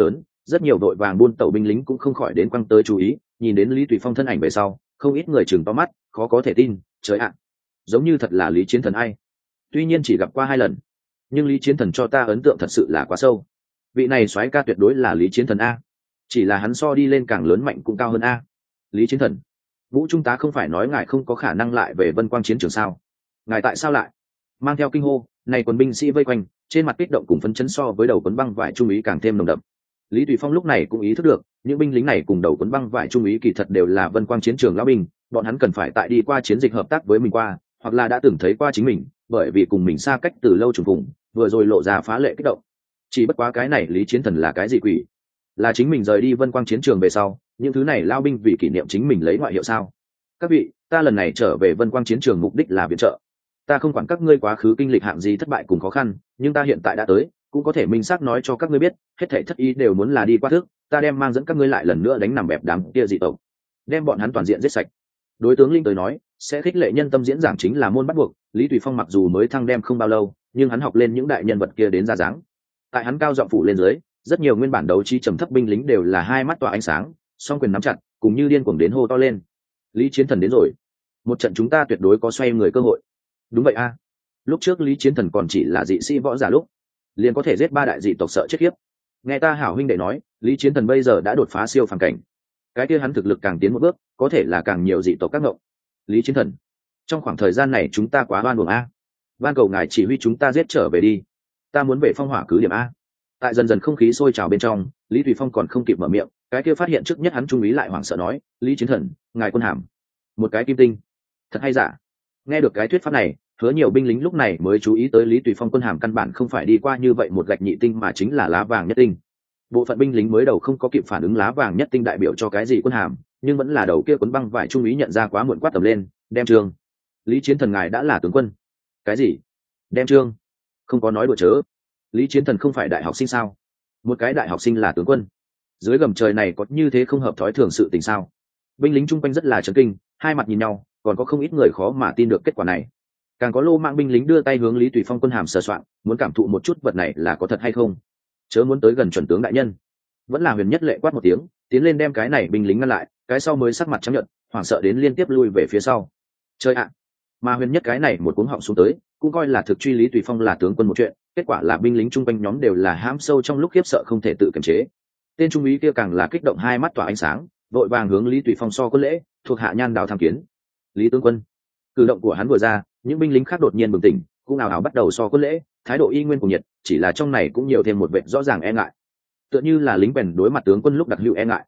rất nhiều vội vàng buôn tẩu binh lính cũng không khỏi đến quăng tới chú ý, nhìn đến Lý Tùy Phong thân ảnh về sau, không ít người chừng to mắt, khó có thể tin, trời ạ, giống như thật là Lý Chiến Thần ai. Tuy nhiên chỉ gặp qua 2 lần, nhưng Lý Chiến Thần cho ta ấn tượng thật sự là quá sâu. Vị này soái ca tuyệt đối là Lý Chiến Thần a, chỉ là hắn so đi lên càng lớn mạnh cũng cao hơn a. Lý Chiến Thần, Vũ Trung tá không phải nói ngài không có khả năng lại về Vân Quang chiến trường sao? Ngài tại sao lại? Mang theo kinh hô, này quân binh sĩ vây quanh, trên mặt kích động cùng phấn chấn so với đầu cuốn băng vải trung úy càng thêm nồng đậm. Lý Tùy Phong lúc này cũng ý thức được, những binh lính này cùng đầu cuốn băng vải trung úy kỳ thật đều là Vân Quang chiến trường lão binh, bọn hắn cần phải tại đi qua chiến dịch hợp tác với mình qua, hoặc là đã từng thấy qua chính mình, bởi vì cùng mình xa cách từ lâu trùng vùng, vừa rồi lộ ra phá lệ kích động. Chỉ bất quá cái này Lý Chiến Thần là cái gì quỷ? Là chính mình rời đi Vân Quang chiến trường về sau, những thứ này lao binh vì kỷ niệm chính mình lấy ngoại hiệu sao? Các vị, ta lần này trở về Vân Quang chiến trường mục đích là viện trợ. Ta không quản các ngươi quá khứ kinh lịch hạng gì thất bại cùng khó khăn, nhưng ta hiện tại đã tới, cũng có thể minh xác nói cho các ngươi biết, hết thảy thất ý đều muốn là đi qua thức, ta đem mang dẫn các ngươi lại lần nữa đánh nằm bẹp đám kia dị tộc, đem bọn hắn toàn diện giết sạch. Đối tướng linh tới nói, sẽ khích lệ nhân tâm diễn giảng chính là môn bắt buộc. Lý Tùy Phong mặc dù mới thăng đem không bao lâu, nhưng hắn học lên những đại nhân vật kia đến ra dáng. Tại hắn cao giọng phủ lên dưới, rất nhiều nguyên bản đấu trí trầm thấp binh lính đều là hai mắt tỏa ánh sáng, song quyền nắm chặt, cùng như điên cuồng đến hô to lên. Lý Chiến Thần đến rồi, một trận chúng ta tuyệt đối có xoay người cơ hội. Đúng vậy a, lúc trước Lý Chiến Thần còn chỉ là dị sĩ võ giả lúc, liền có thể giết 3 đại dị tộc sợ chết khiếp. Nghe ta hảo huynh đệ nói, Lý Chiến Thần bây giờ đã đột phá siêu phàm cảnh, cái kia hắn thực lực càng tiến một bước, có thể là càng nhiều dị tộc các ngộng. Lý Chiến Thần, trong khoảng thời gian này chúng ta quá oan uổng a, van cầu ngài chỉ huy chúng ta giết trở về đi, ta muốn về phong hỏa cứ điểm a. Tại dần dần không khí sôi trào bên trong, Lý Tùy Phong còn không kịp mở miệng, cái kia phát hiện trước nhất hắn trung úy lại hoảng sợ nói, Lý Chiến Thần, ngài quân hàm, một cái kim tinh, thật hay giả? Nghe được cái thuyết pháp này, hứa nhiều binh lính lúc này mới chú ý tới Lý Tùy Phong quân hàm căn bản không phải đi qua như vậy một gạch nhị tinh mà chính là lá vàng nhất tinh. Bộ phận binh lính mới đầu không có kịp phản ứng lá vàng nhất tinh đại biểu cho cái gì quân hàm, nhưng vẫn là đầu kia cuốn băng vải trung úy nhận ra quá muộn quát tầm lên, đem trương. Lý Chiến Thần ngài đã là tướng quân. Cái gì? Đem trương? Không có nói đùa chớ. Lý Chiến Thần không phải đại học sinh sao? Một cái đại học sinh là tướng quân? Dưới gầm trời này có như thế không hợp thói thường sự tình sao? Binh lính chung quanh rất là chấn kinh, hai mặt nhìn nhau, còn có không ít người khó mà tin được kết quả này. Càng có lô mạng binh lính đưa tay hướng Lý Tùy Phong quân hàm sờ soạn, muốn cảm thụ một chút vật này là có thật hay không. Chớ muốn tới gần chuẩn tướng đại nhân. Vẫn là Huyền Nhất Lệ quát một tiếng, tiến lên đem cái này binh lính ngăn lại, cái sau mới sắc mặt trắng nhợt, hoảng sợ đến liên tiếp lui về phía sau. Chơi ạ! Mà Huyền Nhất cái này một cuống họng xuống tới, cũng coi là thực truy Lý Tùy Phong là tướng quân một chuyện, kết quả là binh lính chung quanh nhóm đều là hãm sâu trong lúc khiếp sợ không thể tự kiềm chế. Tên trung úy kia càng là kích động hai mắt tỏa ánh sáng, vội vàng hướng Lý Tùy Phong so quân lễ, thuộc hạ Nhan Đào tham kiến. Lý tướng quân. Cử động của hắn vừa ra, những binh lính khác đột nhiên bừng tỉnh, cũng nào bắt đầu so quân lễ, thái độ y nguyên cùng nhiệt, chỉ là trong này cũng nhiều thêm một vẻ rõ ràng e ngại, tựa như là lính bèn đối mặt tướng quân lúc đặc hữu e ngại.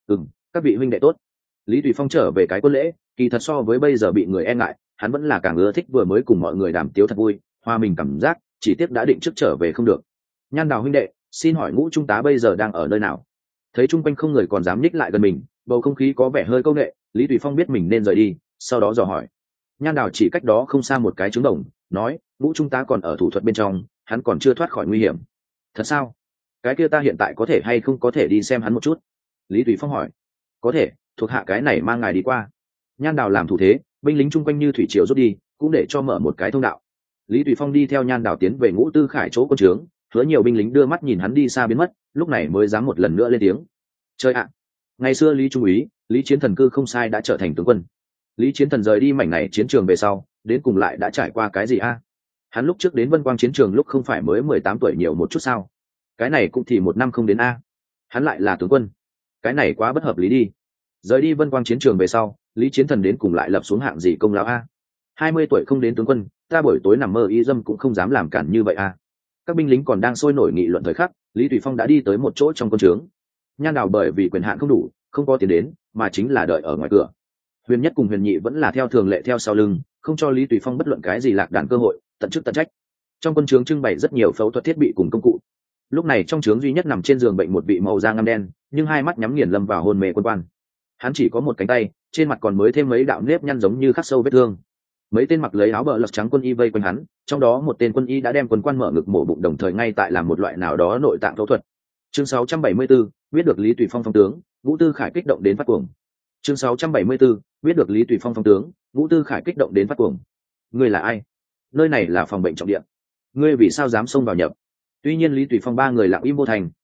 Các vị huynh đệ tốt. Lý Tùy Phong trở về cái quân lễ, kỳ thật so với bây giờ bị người e ngại, hắn vẫn là càng ưa thích vừa mới cùng mọi người đàm tiếu thật vui, hòa mình cảm giác, chỉ tiếc đã định trước trở về không được. Nhan Đào huynh đệ, xin hỏi Ngũ trung tá bây giờ đang ở nơi nào? Thấy chung quanh không người còn dám nhích lại gần mình, bầu không khí có vẻ hơi câu nệ, Lý Tùy Phong biết mình nên rời đi, sau đó dò hỏi. Nhan Đào chỉ cách đó không xa một cái trứng đồng, nói, Ngũ trung tá còn ở thủ thuật bên trong, hắn còn chưa thoát khỏi nguy hiểm. Thật sao? Cái kia ta hiện tại có thể hay không có thể đi xem hắn một chút? Lý Tùy Phong hỏi. Có thể, thuộc hạ cái này mang ngài đi qua. Nhan Đào làm thủ thế, binh lính chung quanh như thủy triều rút đi, cũng để cho mở một cái thông đạo. Lý Tùy Phong đi theo Nhan Đào tiến về Ngũ Tư Khải chỗ quân trướng, hứa nhiều binh lính đưa mắt nhìn hắn đi xa biến mất, lúc này mới dám một lần nữa lên tiếng. Chơi ạ! Ngày xưa Lý trung úy, Lý Chiến Thần cư không sai đã trở thành tướng quân. Lý Chiến Thần rời đi mảnh này chiến trường về sau, đến cùng lại đã trải qua cái gì a? Hắn lúc trước đến Vân Quang chiến trường lúc không phải mới 18 tuổi nhiều một chút sao? Cái này cũng thì 1 năm không đến a. Hắn lại là tướng quân. Cái này quá bất hợp lý đi. Rời đi Vân Quang chiến trường về sau, Lý Chiến Thần đến cùng lại lập xuống hạng gì công lao a? 20 tuổi không đến tướng quân, ta buổi tối nằm mơ y dâm cũng không dám làm cản như vậy a. Các binh lính còn đang sôi nổi nghị luận thời khắc, Lý Tùy Phong đã đi tới một chỗ trong quân trướng. Nhan Đào bởi vì quyền hạn không đủ, không có tiền đến, mà chính là đợi ở ngoài cửa. Huyền Nhất cùng Huyền Nhị vẫn là theo thường lệ theo sau lưng, không cho Lý Tùy Phong bất luận cái gì lạc đàn cơ hội, tận chức tận trách. Trong quân trướng trưng bày rất nhiều phẫu thuật thiết bị cùng công cụ. Lúc này trong trướng duy nhất nằm trên giường bệnh một vị màu da ngăm đen, nhưng hai mắt nhắm nghiền lâm vào hôn mê quân quan. Hắn chỉ có một cánh tay, trên mặt còn mới thêm mấy đạo nếp nhăn giống như khắc sâu vết thương. Mấy tên mặc lấy áo bờ lật trắng quân y vây quanh hắn, trong đó một tên quân y đã đem quân quan mở ngực mổ bụng đồng thời ngay tại làm một loại nào đó nội tạng phẫu thuật. Chương 674, biết được Lý Tùy Phong phong tướng, Ngũ Tư Khải kích động đến phát cuồng. Chương 674, biết được Lý Tùy Phong phong tướng, Ngũ Tư Khải kích động đến phát cuồng. Ngươi là ai? Nơi này là phòng bệnh trọng địa. Ngươi vì sao dám xông vào nhập? Tuy nhiên Lý Tùy Phong 3 người lặng im vô thành,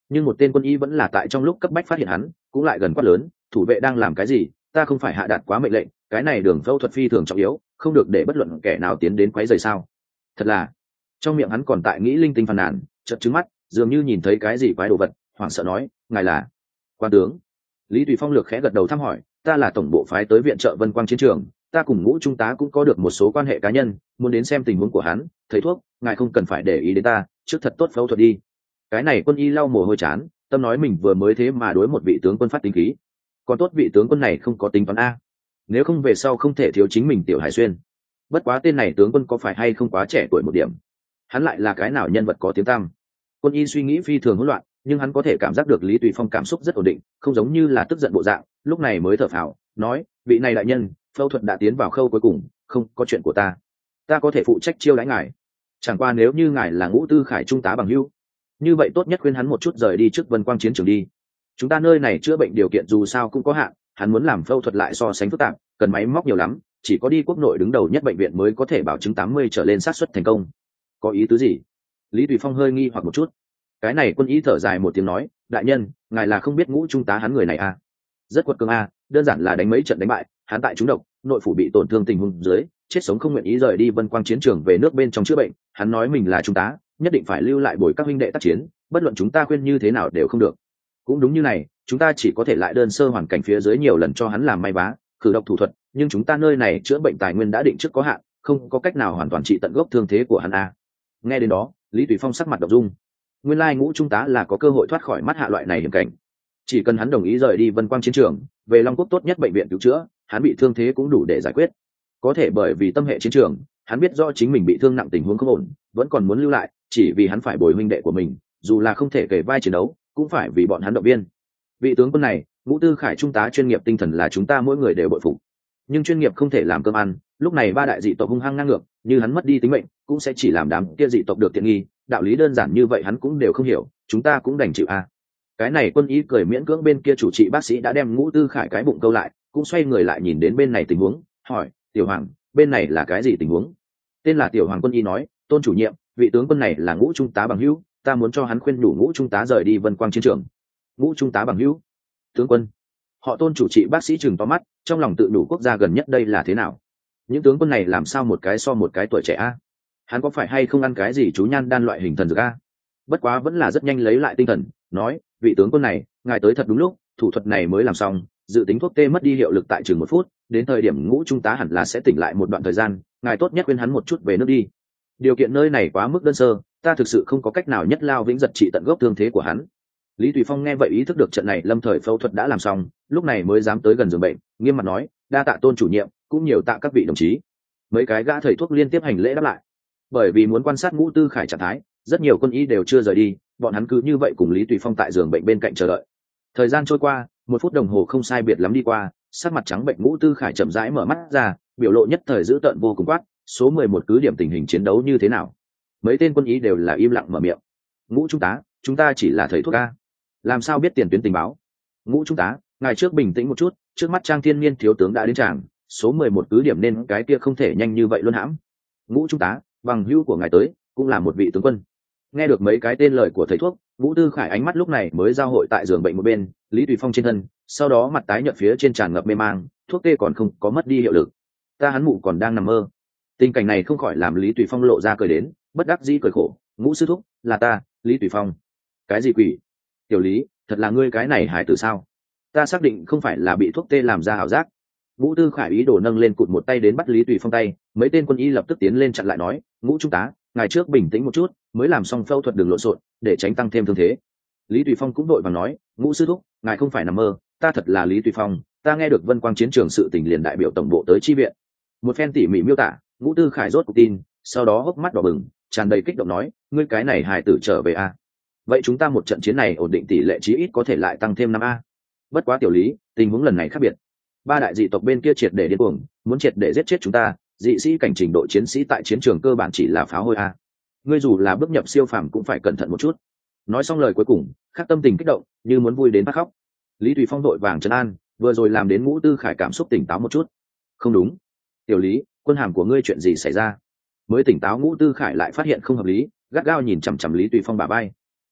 nhưng một tên quân y vẫn là tại trong lúc cấp bách phát hiện hắn, cũng lại gần quát lớn, thủ vệ đang làm cái gì? Ta không phải hạ đạt quá mệnh lệnh, cái này đường phẫu thuật phi thường trọng yếu, không được để bất luận kẻ nào tiến đến quấy rầy sao? Thật là, trong miệng hắn còn tại nghĩ linh tinh phàn nàn, chợt trừng mắt, dường như nhìn thấy cái gì quái đồ vật, hoảng sợ nói, ngài là quan tướng. Lý Tùy Phong lược khẽ gật đầu thăm hỏi, ta là tổng bộ phái tới viện trợ Vân Quang chiến trường, ta cùng Ngũ trung tá cũng có được một số quan hệ cá nhân, muốn đến xem tình huống của hắn, thầy thuốc, ngài không cần phải để ý đến ta, trước thật tốt phẫu thuật đi. Cái này quân y lau mồ hôi chán, tâm nói mình vừa mới thế mà đối một vị tướng quân phát tính khí, còn tốt vị tướng quân này không có tính toán a, nếu không về sau không thể thiếu chính mình tiểu Hải Xuyên. Bất quá tên này tướng quân có phải hay không quá trẻ tuổi một điểm, hắn lại là cái nào nhân vật có tiếng tăm. Quân y suy nghĩ phi thường hỗn loạn, nhưng hắn có thể cảm giác được Lý Tùy Phong cảm xúc rất ổn định, không giống như là tức giận bộ dạng, lúc này mới thở phào nói, vị này đại nhân, phẫu thuật đã tiến vào khâu cuối cùng, không có chuyện của ta có thể phụ trách chiêu đãi ngài, chẳng qua nếu như ngài là Ngũ Tư Khải trung tá bằng hữu, như vậy tốt nhất khuyên hắn một chút rời đi trước Vân Quang chiến trường đi. Chúng ta nơi này chữa bệnh điều kiện dù sao cũng có hạn, hắn muốn làm phẫu thuật lại so sánh phức tạp, cần máy móc nhiều lắm, chỉ có đi quốc nội đứng đầu nhất bệnh viện mới có thể bảo chứng 80 trở lên xác suất thành công. Có ý tứ gì? Lý Tùy Phong hơi nghi hoặc một chút. Cái này quân y thở dài một tiếng nói, đại nhân, ngài là không biết Ngũ trung tá hắn người này à? Rất quật cường à, đơn giản là đánh mấy trận đánh bại, hắn tại trúng độc, nội phủ bị tổn thương tình huống dưới, chết sống không nguyện ý rời đi Vân Quang chiến trường về nước bên trong chữa bệnh, hắn nói mình là trung tá, nhất định phải lưu lại bồi các huynh đệ tác chiến, bất luận chúng ta khuyên như thế nào đều không được. Cũng đúng như này, chúng ta chỉ có thể lại đơn sơ hoàn cảnh phía dưới nhiều lần cho hắn làm may vá, khử độc thủ thuật, nhưng chúng ta nơi này chữa bệnh tài nguyên đã định trước có hạn, không có cách nào hoàn toàn trị tận gốc thương thế của hắn a. Nghe đến đó, Lý Tùy Phong sắc mặt động dung. Nguyên lai Ngũ trung tá là có cơ hội thoát khỏi mắt hạ loại này hiểm cảnh. Chỉ cần hắn đồng ý rời đi Vân Quang chiến trường, về Long Quốc tốt nhất bệnh viện cứu chữa, hắn bị thương thế cũng đủ để giải quyết. Có thể bởi vì tâm hệ chiến trường, hắn biết rõ chính mình bị thương nặng tình huống không ổn, vẫn còn muốn lưu lại, chỉ vì hắn phải bồi huynh đệ của mình, dù là không thể kể vai chiến đấu, cũng phải vì bọn hắn động viên. Vị tướng quân này, Ngũ Tư Khải trung tá chuyên nghiệp tinh thần là chúng ta mỗi người đều bội phục. Nhưng chuyên nghiệp không thể làm cơm ăn, lúc này ba đại dị tộc hung hăng ngang ngược, như hắn mất đi tính mệnh, cũng sẽ chỉ làm đám kia dị tộc được tiện nghi, đạo lý đơn giản như vậy hắn cũng đều không hiểu, chúng ta cũng đành chịu a. Cái này quân y cười miễn cưỡng, bên kia chủ trị bác sĩ đã đem Ngũ Tư Khải cái bụng câu lại, cũng xoay người lại nhìn đến bên này tình huống, hỏi, tiểu hoàng, bên này là cái gì tình huống? Tên là tiểu hoàng quân y nói, tôn chủ nhiệm, vị tướng quân này là Ngũ trung tá bằng hữu, ta muốn cho hắn khuyên nhủ Ngũ trung tá rời đi Vân Quang chiến trường. Ngũ trung tá bằng hữu? Tướng quân? Họ tôn chủ trị bác sĩ chừng to mắt, trong lòng tự đủ quốc gia gần nhất đây là thế nào? Những tướng quân này làm sao một cái so một cái tuổi trẻ a? Hắn có phải hay không ăn cái gì chú nhan đan loại hình thần dược a? Bất quá vẫn là rất nhanh lấy lại tinh thần, nói, vị tướng quân này, ngài tới thật đúng lúc, thủ thuật này mới làm xong, dự tính thuốc tê mất đi hiệu lực tại chừng 1 phút, đến thời điểm Ngũ trung tá hẳn là sẽ tỉnh lại một đoạn thời gian, ngài tốt nhất khuyên hắn một chút về nước đi. Điều kiện nơi này quá mức đơn sơ, ta thực sự không có cách nào nhất lao vĩnh giật trị tận gốc thương thế của hắn. Lý Tùy Phong nghe vậy ý thức được trận này lâm thời phẫu thuật đã làm xong, lúc này mới dám tới gần giường bệnh, nghiêm mặt nói, đa tạ tôn chủ nhiệm, cũng nhiều tạ các vị đồng chí. Mấy cái gã thầy thuốc liên tiếp hành lễ đáp lại. Bởi vì muốn quan sát Ngũ Tư Khải trạng thái, rất nhiều quân y đều chưa rời đi, bọn hắn cứ như vậy cùng Lý Tùy Phong tại giường bệnh bên cạnh chờ đợi. Thời gian trôi qua, 1 phút đồng hồ không sai biệt lắm đi qua, sắc mặt trắng bệnh Ngũ Tư Khải chậm rãi mở mắt ra, biểu lộ nhất thời dữ tợn vô cùng quát, số 11 cứ điểm tình hình chiến đấu như thế nào? Mấy tên quân y đều là im lặng mở miệng. Ngũ trung tá, chúng ta chỉ là thầy thuốc a, làm sao biết tiền tuyến tình báo? Ngũ trung tá, ngài trước bình tĩnh một chút, trước mắt Trang Thiên Niên thiếu tướng đã đến tràng, số 11 cứ điểm nên cái kia không thể nhanh như vậy luôn hãm. Ngũ trung tá, bằng hữu của ngài tới, cũng là một vị tướng quân. Nghe được mấy cái tên lời của thầy thuốc, Ngũ Tư Khải ánh mắt lúc này mới giao hội tại giường bệnh một bên, Lý Tùy Phong trên thân, sau đó mặt tái nhợt phía trên tràn ngập mê mang, thuốc tê còn không có mất đi hiệu lực. Ta hắn mụ còn đang nằm mơ. Tình cảnh này không khỏi làm Lý Tùy Phong lộ ra cười đến, bất đắc dĩ cười khổ, Ngũ sư thúc, là ta, Lý Tùy Phong. Cái gì quỷ? Tiểu Lý, thật là ngươi cái này hại tử sao? Ta xác định không phải là bị thuốc tê làm ra ảo giác. Ngũ Tư Khải ý đồ nâng lên cụt một tay đến bắt Lý Tùy Phong tay, mấy tên quân y lập tức tiến lên chặn lại nói, Ngũ trung tá, ngài trước bình tĩnh một chút, mới làm xong phẫu thuật đừng lộn xộn, để tránh tăng thêm thương thế. Lý Tùy Phong cũng đội vàng nói, Ngũ sư thúc, ngài không phải nằm mơ, ta thật là Lý Tùy Phong, ta nghe được Vân Quang chiến trường sự tình liền đại biểu tổng bộ tới chi viện. Một phen tỉ mỉ miêu tả, Ngũ Tư Khải rốt cuộc tin, sau đó hốc mắt đỏ bừng, tràn đầy kích động nói, ngươi cái này hài tử trở về a. Vậy chúng ta một trận chiến này ổn định tỷ lệ chí ít có thể lại tăng thêm 5 a. Bất quá tiểu Lý, tình huống lần này khác biệt. Ba đại dị tộc bên kia triệt để điên cuồng, muốn triệt để giết chết chúng ta, dị sĩ cảnh trình độ chiến sĩ tại chiến trường cơ bản chỉ là pháo hôi a. Ngươi dù là bước nhập siêu phàm cũng phải cẩn thận một chút. Nói xong lời cuối cùng, khắc tâm tình kích động, như muốn vui đến phát khóc. Lý Tùy Phong đội vàng trấn an, vừa rồi làm đến Ngũ Tư Khải cảm xúc tỉnh táo một chút. Không đúng, tiểu Lý, quân hàm của ngươi chuyện gì xảy ra? Mới tỉnh táo Ngũ Tư Khải lại phát hiện không hợp lý, gắt gao nhìn chằm chằm Lý Tùy Phong bả vai.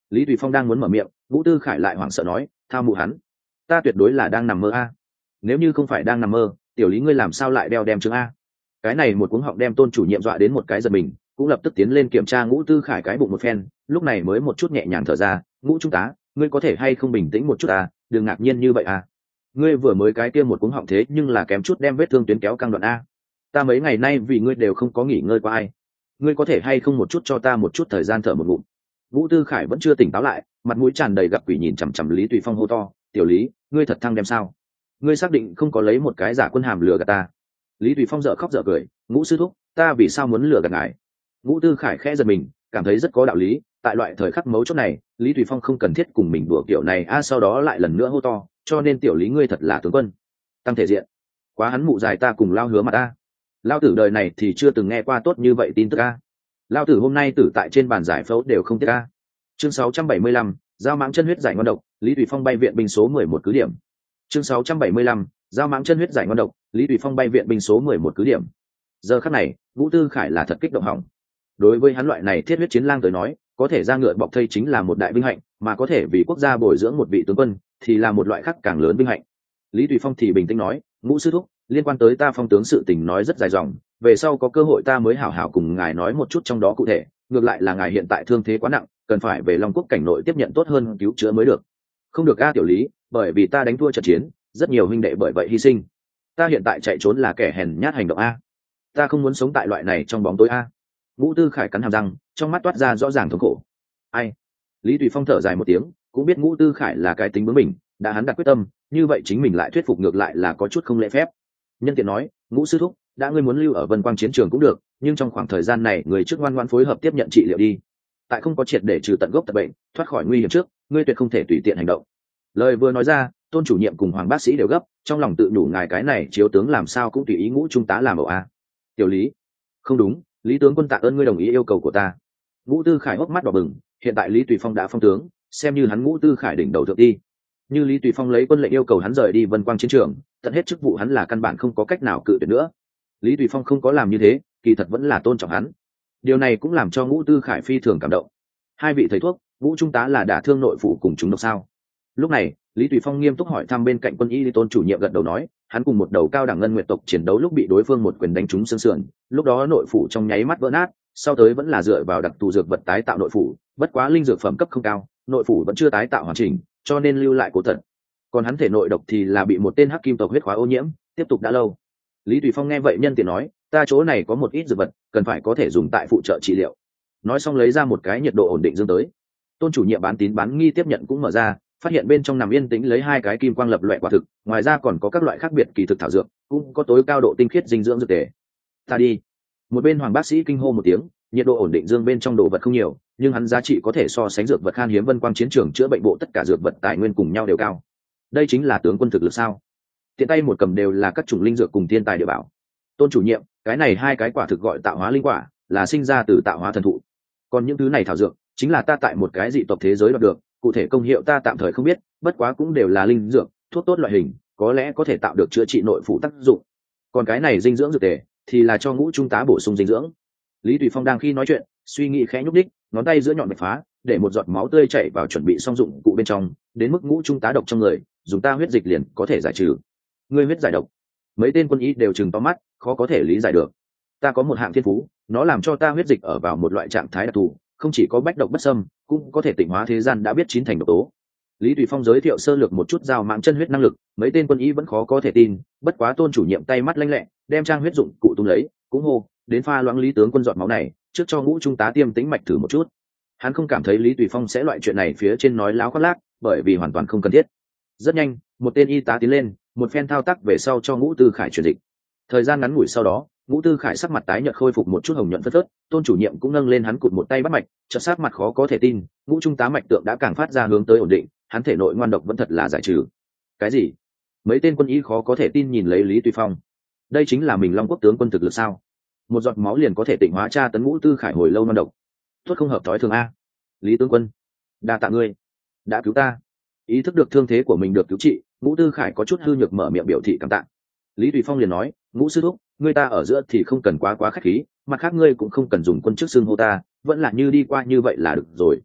Lý Tùy Phong đang muốn mở miệng, Ngũ Tư Khải lại hoảng sợ nói, thao mụ hắn, ta tuyệt đối là đang nằm mơ a. Nếu như không phải đang nằm mơ, tiểu Lý ngươi làm sao lại đeo đem chứng a? Cái này một cuống họng đem Tôn chủ nhiệm dọa đến một cái giật mình, cũng lập tức tiến lên kiểm tra Ngũ Tư Khải cái bụng một phen, lúc này mới một chút nhẹ nhàng thở ra, Ngũ trung tá, ngươi có thể hay không bình tĩnh một chút à, đừng ngạc nhiên như vậy à. Ngươi vừa mới cái kia một cuống họng thế nhưng là kém chút đem vết thương tuyến kéo căng đoạn a. Ta mấy ngày nay vì ngươi đều không có nghỉ ngơi qua ai. Ngươi có thể hay không một chút cho ta một chút thời gian thở một ngụm. Ngũ Tư Khải vẫn chưa tỉnh táo lại, mặt mũi tràn đầy gặp quỷ nhìn chằm chằm Lý Tùy Phong hô to, tiểu Lý, ngươi thật thăng đem sao? Ngươi xác định không có lấy một cái giả quân hàm lừa gạt ta? Lý Tùy Phong dở khóc dở cười, Ngũ sư thúc, ta vì sao muốn lừa gạt ngài? Ngũ Tư Khải khẽ giật mình, cảm thấy rất có đạo lý, tại loại thời khắc mấu chốt này, Lý Tùy Phong không cần thiết cùng mình đùa kiểu này a, sau đó lại lần nữa hô to, cho nên tiểu Lý ngươi thật là tướng quân, tăng thể diện, quá hắn mụ dài ta cùng lao hứa mặt ta. Lao tử đời này thì chưa từng nghe qua tốt như vậy tin tức a. Lao tử hôm nay tử tại trên bàn giải phẫu đều không tiếc a. Chương 675, giao mãng chân huyết giải ngon độc, Lý Tùy Phong bay viện binh số 11 cứ điểm. Chương 675, giao mãng chân huyết giải ngon độc, Lý Tùy Phong bay viện binh số 11 cứ điểm. Giờ khắc này, Ngũ Tư Khải là thật kích động hỏng. Đối với hắn loại này thiết huyết chiến lang tới nói, có thể ra ngựa bọc thây chính là một đại vinh hạnh, mà có thể vì quốc gia bồi dưỡng một vị tướng quân thì là một loại khác càng lớn vinh hạnh. Lý Tùy Phong thì bình tĩnh nói, Ngũ sư thúc, liên quan tới ta phong tướng sự tình nói rất dài dòng, về sau có cơ hội ta mới hảo hảo cùng ngài nói một chút trong đó cụ thể, ngược lại là ngài hiện tại thương thế quá nặng, cần phải về Long Quốc cảnh nội tiếp nhận tốt hơn cứu chữa mới được. Không được a tiểu Lý, bởi vì ta đánh thua trận chiến, rất nhiều huynh đệ bởi vậy hy sinh. Ta hiện tại chạy trốn là kẻ hèn nhát hành động a. Ta không muốn sống tại loại này trong bóng tối a. Ngũ Tư Khải cắn hàm răng, trong mắt toát ra rõ ràng thống khổ. Ai? Lý Tùy Phong thở dài một tiếng, cũng biết Ngũ Tư Khải là cái tính bướng mình, đã hắn đặt quyết tâm, như vậy chính mình lại thuyết phục ngược lại là có chút không lễ phép. Nhân tiện nói, Ngũ sư thúc, đã ngươi muốn lưu ở Vân Quang chiến trường cũng được, nhưng trong khoảng thời gian này người trước ngoan ngoãn phối hợp tiếp nhận trị liệu đi. Tại không có triệt để trừ tận gốc tật bệnh, thoát khỏi nguy hiểm trước, ngươi tuyệt không thể tùy tiện hành động. Lời vừa nói ra, Tôn chủ nhiệm cùng Hoàng bác sĩ đều gấp, trong lòng tự nhủ ngài cái này chiếu tướng làm sao cũng tùy ý Ngũ trung tá làm ẩu a. Tiểu Lý, không đúng, Lý tướng quân tạ ơn ngươi đồng ý yêu cầu của ta. Ngũ Tư Khải hốc mắt đỏ bừng, hiện tại Lý Tùy Phong đã phong tướng, xem như hắn Ngũ Tư Khải đỉnh đầu thượng đi. Như Lý Tùy Phong lấy quân lệnh yêu cầu hắn rời đi Vân Quang chiến trường, tận hết chức vụ hắn là căn bản không có cách nào cự tuyệt nữa. Lý Tùy Phong không có làm như thế, kỳ thật vẫn là tôn trọng hắn. Điều này cũng làm cho Ngũ Tư Khải phi thường cảm động. Hai vị thầy thuốc, Ngũ trung tá là đả thương nội phủ cùng chúng độc sao? Lúc này, Lý Tùy Phong nghiêm túc hỏi thăm bên cạnh quân y Tôn chủ nhiệm gật đầu nói, hắn cùng một đầu cao đẳng ngân nguyệt tộc chiến đấu lúc bị đối phương một quyền đánh trúng xương sườn, lúc đó nội phủ trong nháy mắt vỡ nát, sau tới vẫn là dựa vào đặc thù dược vật tái tạo nội phủ, bất quá linh dược phẩm cấp không cao, nội phủ vẫn chưa tái tạo hoàn chỉnh, cho nên lưu lại cố tật. Còn hắn thể nội độc thì là bị một tên hắc kim tộc huyết khóa ô nhiễm, tiếp tục đã lâu. Lý Tùy Phong nghe vậy nhân tiện nói, ta chỗ này có một ít dược vật, cần phải có thể dùng tại phụ trợ trị liệu. Nói xong lấy ra một cái nhiệt độ ổn định dương tới. Tôn chủ nhiệm bán tín bán nghi tiếp nhận cũng mở ra, phát hiện bên trong nằm yên tĩnh lấy hai cái kim quang lập loại quả thực, ngoài ra còn có các loại khác biệt kỳ thực thảo dược, cũng có tối cao độ tinh khiết dinh dưỡng dược tề. Ta đi. Một bên Hoàng bác sĩ kinh hô một tiếng, nhiệt độ ổn định dương bên trong đồ vật không nhiều, nhưng hắn giá trị có thể so sánh dược vật khan hiếm Vân Quang chiến trường chữa bệnh bộ tất cả dược vật tài nguyên cùng nhau đều cao. Đây chính là tướng quân thực lực sao? Tiện tay một cầm đều là các chủng linh dược cùng thiên tài địa bảo. Tôn chủ nhiệm, cái này hai cái quả thực gọi tạo hóa linh quả, là sinh ra từ tạo hóa thần thụ. Còn những thứ này thảo dược, chính là ta tại một cái dị tộc thế giới đoạt được, cụ thể công hiệu ta tạm thời không biết, bất quá cũng đều là linh dược, thuốc tốt loại hình, có lẽ có thể tạo được chữa trị nội phủ tác dụng. Còn cái này dinh dưỡng dược tề thì là cho Ngũ trung tá bổ sung dinh dưỡng. Lý Tùy Phong đang khi nói chuyện, suy nghĩ khẽ nhúc đích, ngón tay giữa nhọn bạch phá, để một giọt máu tươi chảy vào chuẩn bị xong dụng cụ bên trong, đến mức Ngũ trung tá độc trong người, dùng ta huyết dịch liền có thể giải trừ. Ngươi huyết giải độc? Mấy tên quân y đều trừng to mắt, khó có thể lý giải được. Ta có một hạng thiên phú, nó làm cho ta huyết dịch ở vào một loại trạng thái đặc thù, không chỉ có bách độc bất xâm, cũng có thể tịnh hóa thế gian đã biết chín thành độc tố. Lý Tùy Phong giới thiệu sơ lược một chút giao mạng chân huyết năng lực, mấy tên quân y vẫn khó có thể tin, bất quá Tôn chủ nhiệm tay mắt lanh lẹ, đem trang huyết dụng cụ tung lấy, cũng hô, đến pha loãng Lý tướng quân giọt máu này, trước cho Ngũ trung tá tiêm tĩnh mạch thử một chút. Hắn không cảm thấy Lý Tùy Phong sẽ loại chuyện này phía trên nói láo khoác lác, bởi vì hoàn toàn không cần thiết. Rất nhanh, một tên y tá tiến lên, một phen thao tác về sau cho Ngũ Tư Khải truyền dịch. Thời gian ngắn ngủi sau đó, Ngũ Tư Khải sắc mặt tái nhợt khôi phục một chút hồng nhuận phất phớt, Tôn chủ nhiệm cũng nâng lên hắn cụt một tay bắt mạch, chợt sát mặt khó có thể tin, Ngũ trung tá mạch tượng đã càng phát ra hướng tới ổn định, hắn thể nội ngoan độc vẫn thật là giải trừ. Cái gì? Mấy tên quân y khó có thể tin nhìn lấy Lý Tùy Phong. Đây chính là mình Long Quốc tướng quân thực lực sao? Một giọt máu liền có thể tịnh hóa tra tấn Ngũ Tư Khải hồi lâu ngoan độc. Tốt không hợp thói thường a. Lý tướng quân, đa tạ ngươi, đã cứu ta. Ý thức được thương thế của mình được cứu trị, Ngũ Tư Khải có chút hư nhược mở miệng biểu thị cảm tạ. Lý Tùy Phong liền nói, Ngũ sư thúc, ngươi ta ở giữa thì không cần quá khách khí, mặt khác ngươi cũng không cần dùng quân chức xưng hô ta, vẫn là như đi qua như vậy là được rồi.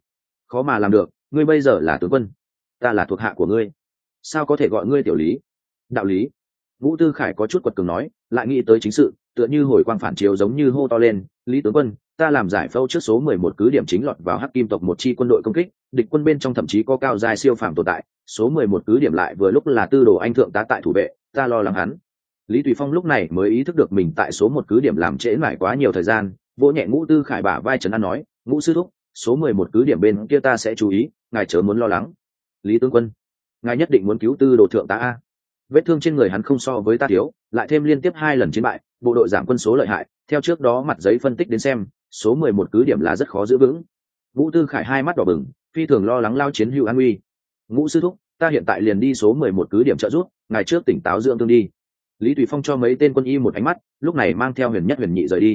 khó mà làm được, ngươi bây giờ là tướng quân, ta là thuộc hạ của ngươi, sao có thể gọi ngươi tiểu lý? Đạo lý. Vũ Tư Khải có chút quật cường nói, lại nghĩ tới chính sự, tựa như hồi quang phản chiếu giống như hô to lên, Lý tướng quân, ta làm giải phẫu trước số 11 cứ điểm chính lọt vào Hắc Kim tộc một chi quân đội công kích, địch quân bên trong thậm chí có cao giai siêu phàm tồn tại, số 11 cứ điểm lại vừa lúc là Tư Đồ anh thượng tá tại thủ vệ, ta lo lắng hắn. Lý Tùy Phong lúc này mới ý thức được mình tại số 1 cứ điểm làm trễ mãi quá nhiều thời gian, vỗ nhẹ Ngũ Tư Khải bả vai trấn an nói, Ngũ sư thúc, số 11 cứ điểm bên kia ta sẽ chú ý, ngài chớ muốn lo lắng. Lý tướng quân, ngài nhất định muốn cứu Tư Đồ thượng tá a. Vết thương trên người hắn không so với ta thiếu, lại thêm liên tiếp 2 lần chiến bại, bộ đội giảm quân số lợi hại, theo trước đó mặt giấy phân tích đến xem, số 11 cứ điểm là rất khó giữ vững. Vũ Tư Khải hai mắt đỏ bừng, phi thường lo lắng lao chiến hữu an nguy. Ngũ sư thúc, ta hiện tại liền đi số 11 cứ điểm trợ giúp, ngài trước tỉnh táo dưỡng thương đi. Lý Tùy Phong cho mấy tên quân y một ánh mắt, lúc này mang theo Huyền Nhất Huyền Nhị rời đi.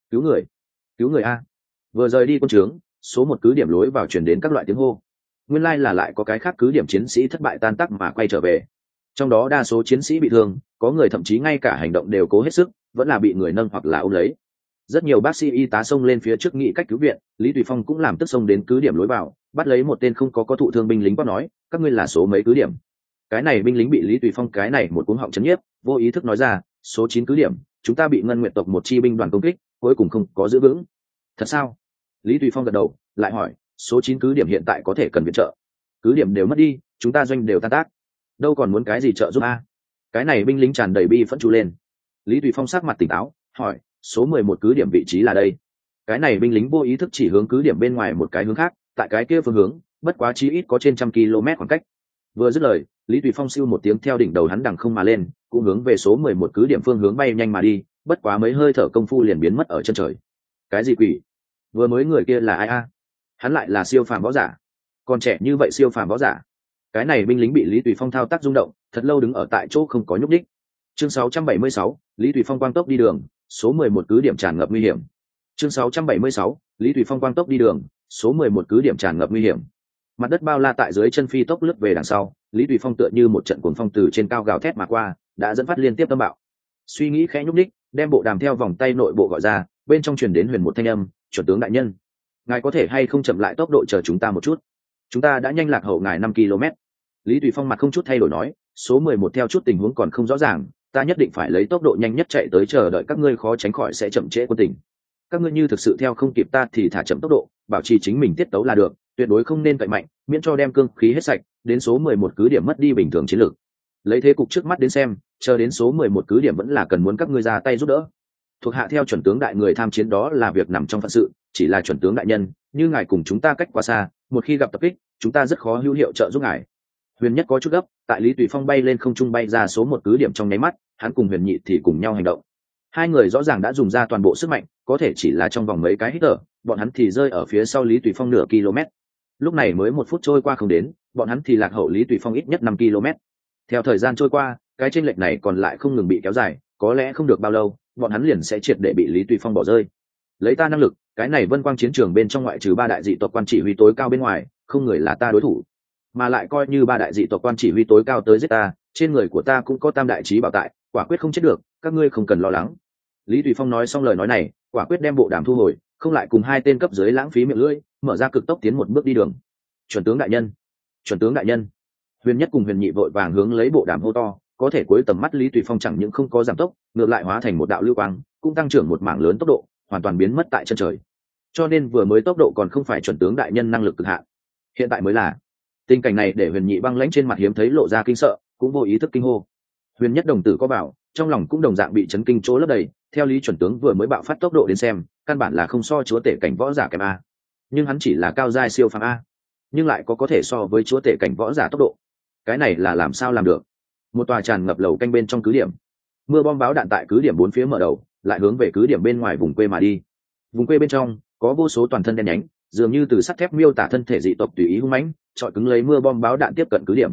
Cứu người a. Vừa rời đi quân trướng, số 1 cứ điểm lối vào truyền đến các loại tiếng hô. Nguyên lai là lại có cái khác cứ điểm chiến sĩ thất bại tan tác mà quay trở về. Trong đó đa số chiến sĩ bị thương, có người thậm chí ngay cả hành động đều cố hết sức, vẫn là bị người nâng hoặc là ôm lấy. Rất nhiều bác sĩ y tá xông lên phía trước nghĩ cách cứu viện, Lý Tùy Phong cũng làm tức xông đến cứ điểm lối vào, bắt lấy một tên không có thụ thương binh lính quát nói, các ngươi là số mấy cứ điểm? Cái này binh lính bị Lý Tùy Phong cái này một cuống họng chấn nhiếp, vô ý thức nói ra, số 9 cứ điểm, chúng ta bị Ngân Nguyệt tộc một chi binh đoàn công kích, cuối cùng không có giữ vững. Thật sao? Lý Tùy Phong gật đầu, lại hỏi, số 9 cứ điểm hiện tại có thể cần viện trợ? Cứ điểm đều mất đi, chúng ta doanh đều tan tác, đâu còn muốn cái gì trợ giúp a? Cái này binh lính tràn đầy bi phẫn chu lên. Lý Tùy Phong sắc mặt tỉnh táo, hỏi, số 11 cứ điểm vị trí là đây? Cái này binh lính vô ý thức chỉ hướng cứ điểm bên ngoài một cái hướng khác, tại cái kia phương hướng, bất quá chí ít có trên 100 km khoảng cách. Vừa dứt lời, Lý Tùy Phong siêu một tiếng theo đỉnh đầu hắn đằng không mà lên, cũng hướng về số 11 cứ điểm phương hướng bay nhanh mà đi, bất quá mấy hơi thở công phu liền biến mất ở chân trời. Cái gì quỷ? Vừa mới người kia là ai a? Hắn lại là siêu phàm võ giả? Còn trẻ như vậy siêu phàm võ giả? Cái này binh lính bị Lý Tùy Phong thao tác rung động, thật lâu đứng ở tại chỗ không có nhúc nhích. Chương 676, Lý Tùy Phong quang tốc đi đường, số 11 cứ điểm tràn ngập nguy hiểm. Chương 676, Lý Tùy Phong quang tốc đi đường, số 11 cứ điểm tràn ngập nguy hiểm. Mặt đất bao la tại dưới chân phi tốc lướt về đằng sau, Lý Tùy Phong tựa như một trận cuồng phong từ trên cao gào thét mà qua, đã dẫn phát liên tiếp tâm bạo. Suy nghĩ khẽ nhúc nhích, đem bộ đàm theo vòng tay nội bộ gọi ra, bên trong truyền đến huyền một thanh âm, "Chuẩn tướng đại nhân, ngài có thể hay không chậm lại tốc độ chờ chúng ta một chút? Chúng ta đã nhanh lạc hậu ngài 5 km." Lý Tùy Phong mặt không chút thay đổi nói, "Số 11 theo chút tình huống còn không rõ ràng, ta nhất định phải lấy tốc độ nhanh nhất chạy tới chờ đợi các ngươi, khó tránh khỏi sẽ chậm trễ quân tình. Các ngươi như thực sự theo không kịp ta thì thả chậm tốc độ, bảo trì chính mình tiết tấu là được, tuyệt đối không nên cậy mạnh, miễn cho đem cương khí hết sạch, đến số 11 cứ điểm mất đi bình thường chiến lược. Lấy thế cục trước mắt đến xem, chờ đến số 11 cứ điểm vẫn là cần muốn các ngươi ra tay giúp đỡ. Thuộc hạ theo chuẩn tướng đại người tham chiến đó là việc nằm trong phận sự, chỉ là chuẩn tướng đại nhân, như ngài cùng chúng ta cách quá xa, một khi gặp tập kích, chúng ta rất khó hữu hiệu trợ giúp ngài." Huyền Nhất có chút gấp, tại Lý Tùy Phong bay lên không trung bay ra số 1 cứ điểm trong nháy mắt, hắn cùng Huyền Nhị thì cùng nhau hành động. Hai người rõ ràng đã dùng ra toàn bộ sức mạnh, có thể chỉ là trong vòng mấy cái hít thở, bọn hắn thì rơi ở phía sau Lý Tùy Phong nửa km. Lúc này mới 1 phút trôi qua không đến, bọn hắn thì lạc hậu Lý Tùy Phong ít nhất 5 km. Theo thời gian trôi qua, cái chênh lệch này còn lại không ngừng bị kéo dài, có lẽ không được bao lâu, bọn hắn liền sẽ triệt để bị Lý Tùy Phong bỏ rơi. Lấy ta năng lực, cái này Vân Quang chiến trường bên trong ngoại trừ 3 đại dị tộc quan chỉ huy tối cao bên ngoài, không người là ta đối thủ. Mà lại coi như 3 đại dị tộc quan chỉ huy tối cao tới giết ta, trên người của ta cũng có tam đại chí bảo tại, quả quyết không chết được, các ngươi không cần lo lắng. Lý Tùy Phong nói xong lời nói này, quả quyết đem bộ đàm thu hồi, không lại cùng hai tên cấp dưới lãng phí miệng lưỡi, mở ra cực tốc tiến một bước đi đường. "Chuẩn tướng đại nhân, chuẩn tướng đại nhân." Huyền Nhất cùng Huyền Nhị vội vàng hướng lấy bộ đàm hô to, có thể cuối tầm mắt Lý Tùy Phong chẳng những không có giảm tốc, ngược lại hóa thành một đạo lưu quang, cũng tăng trưởng một mảng lớn tốc độ, hoàn toàn biến mất tại chân trời. Cho nên vừa mới tốc độ còn không phải chuẩn tướng đại nhân năng lực cực hạn, hiện tại mới là. Tình cảnh này để Huyền Nhị băng lãnh trên mặt hiếm thấy lộ ra kinh sợ, cũng vô ý thức kinh hô. Huyền Nhất đồng tử có bảo, trong lòng cũng đồng dạng bị chấn kinh chỗ lấp đầy, theo Lý chuẩn tướng vừa mới bạo phát tốc độ đến xem, căn bản là không so chúa tể cảnh võ giả kém a. Nhưng hắn chỉ là cao giai siêu phàm a, nhưng lại có thể so với chúa tể cảnh võ giả tốc độ. Cái này là làm sao làm được? Một tòa tràn ngập lầu canh bên trong cứ điểm, mưa bom báo đạn tại cứ điểm bốn phía mở đầu, lại hướng về cứ điểm bên ngoài vùng quê mà đi. Vùng quê bên trong có vô số toàn thân đen nhánh, dường như từ sắt thép miêu tả thân thể dị tộc tùy ý hung mãnh, chọi cứng lấy mưa bom báo đạn tiếp cận cứ điểm.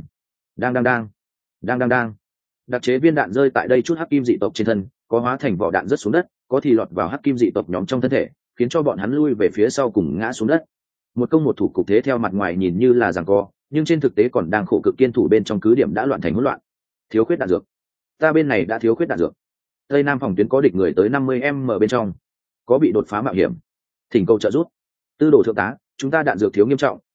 Đang. Đặc chế viên đạn rơi tại đây chút hắc kim dị tộc trên thân, có hóa thành vỏ đạn rớt xuống đất, có thì lọt vào hắc kim dị tộc nhóm trong thân thể, khiến cho bọn hắn lui về phía sau cùng ngã xuống đất. Một công một thủ cục thế theo mặt ngoài nhìn như là giằng co, nhưng trên thực tế còn đang khổ cực kiên thủ bên trong cứ điểm đã loạn thành hỗn loạn. Thiếu khuyết đạn dược. Ta bên này đã thiếu khuyết đạn dược. Tây Nam phòng tuyến có địch người tới 50m bên trong, có bị đột phá mạo hiểm, thỉnh cầu trợ giúp. Tư đồ thượng tá, chúng ta đạn dược thiếu nghiêm trọng,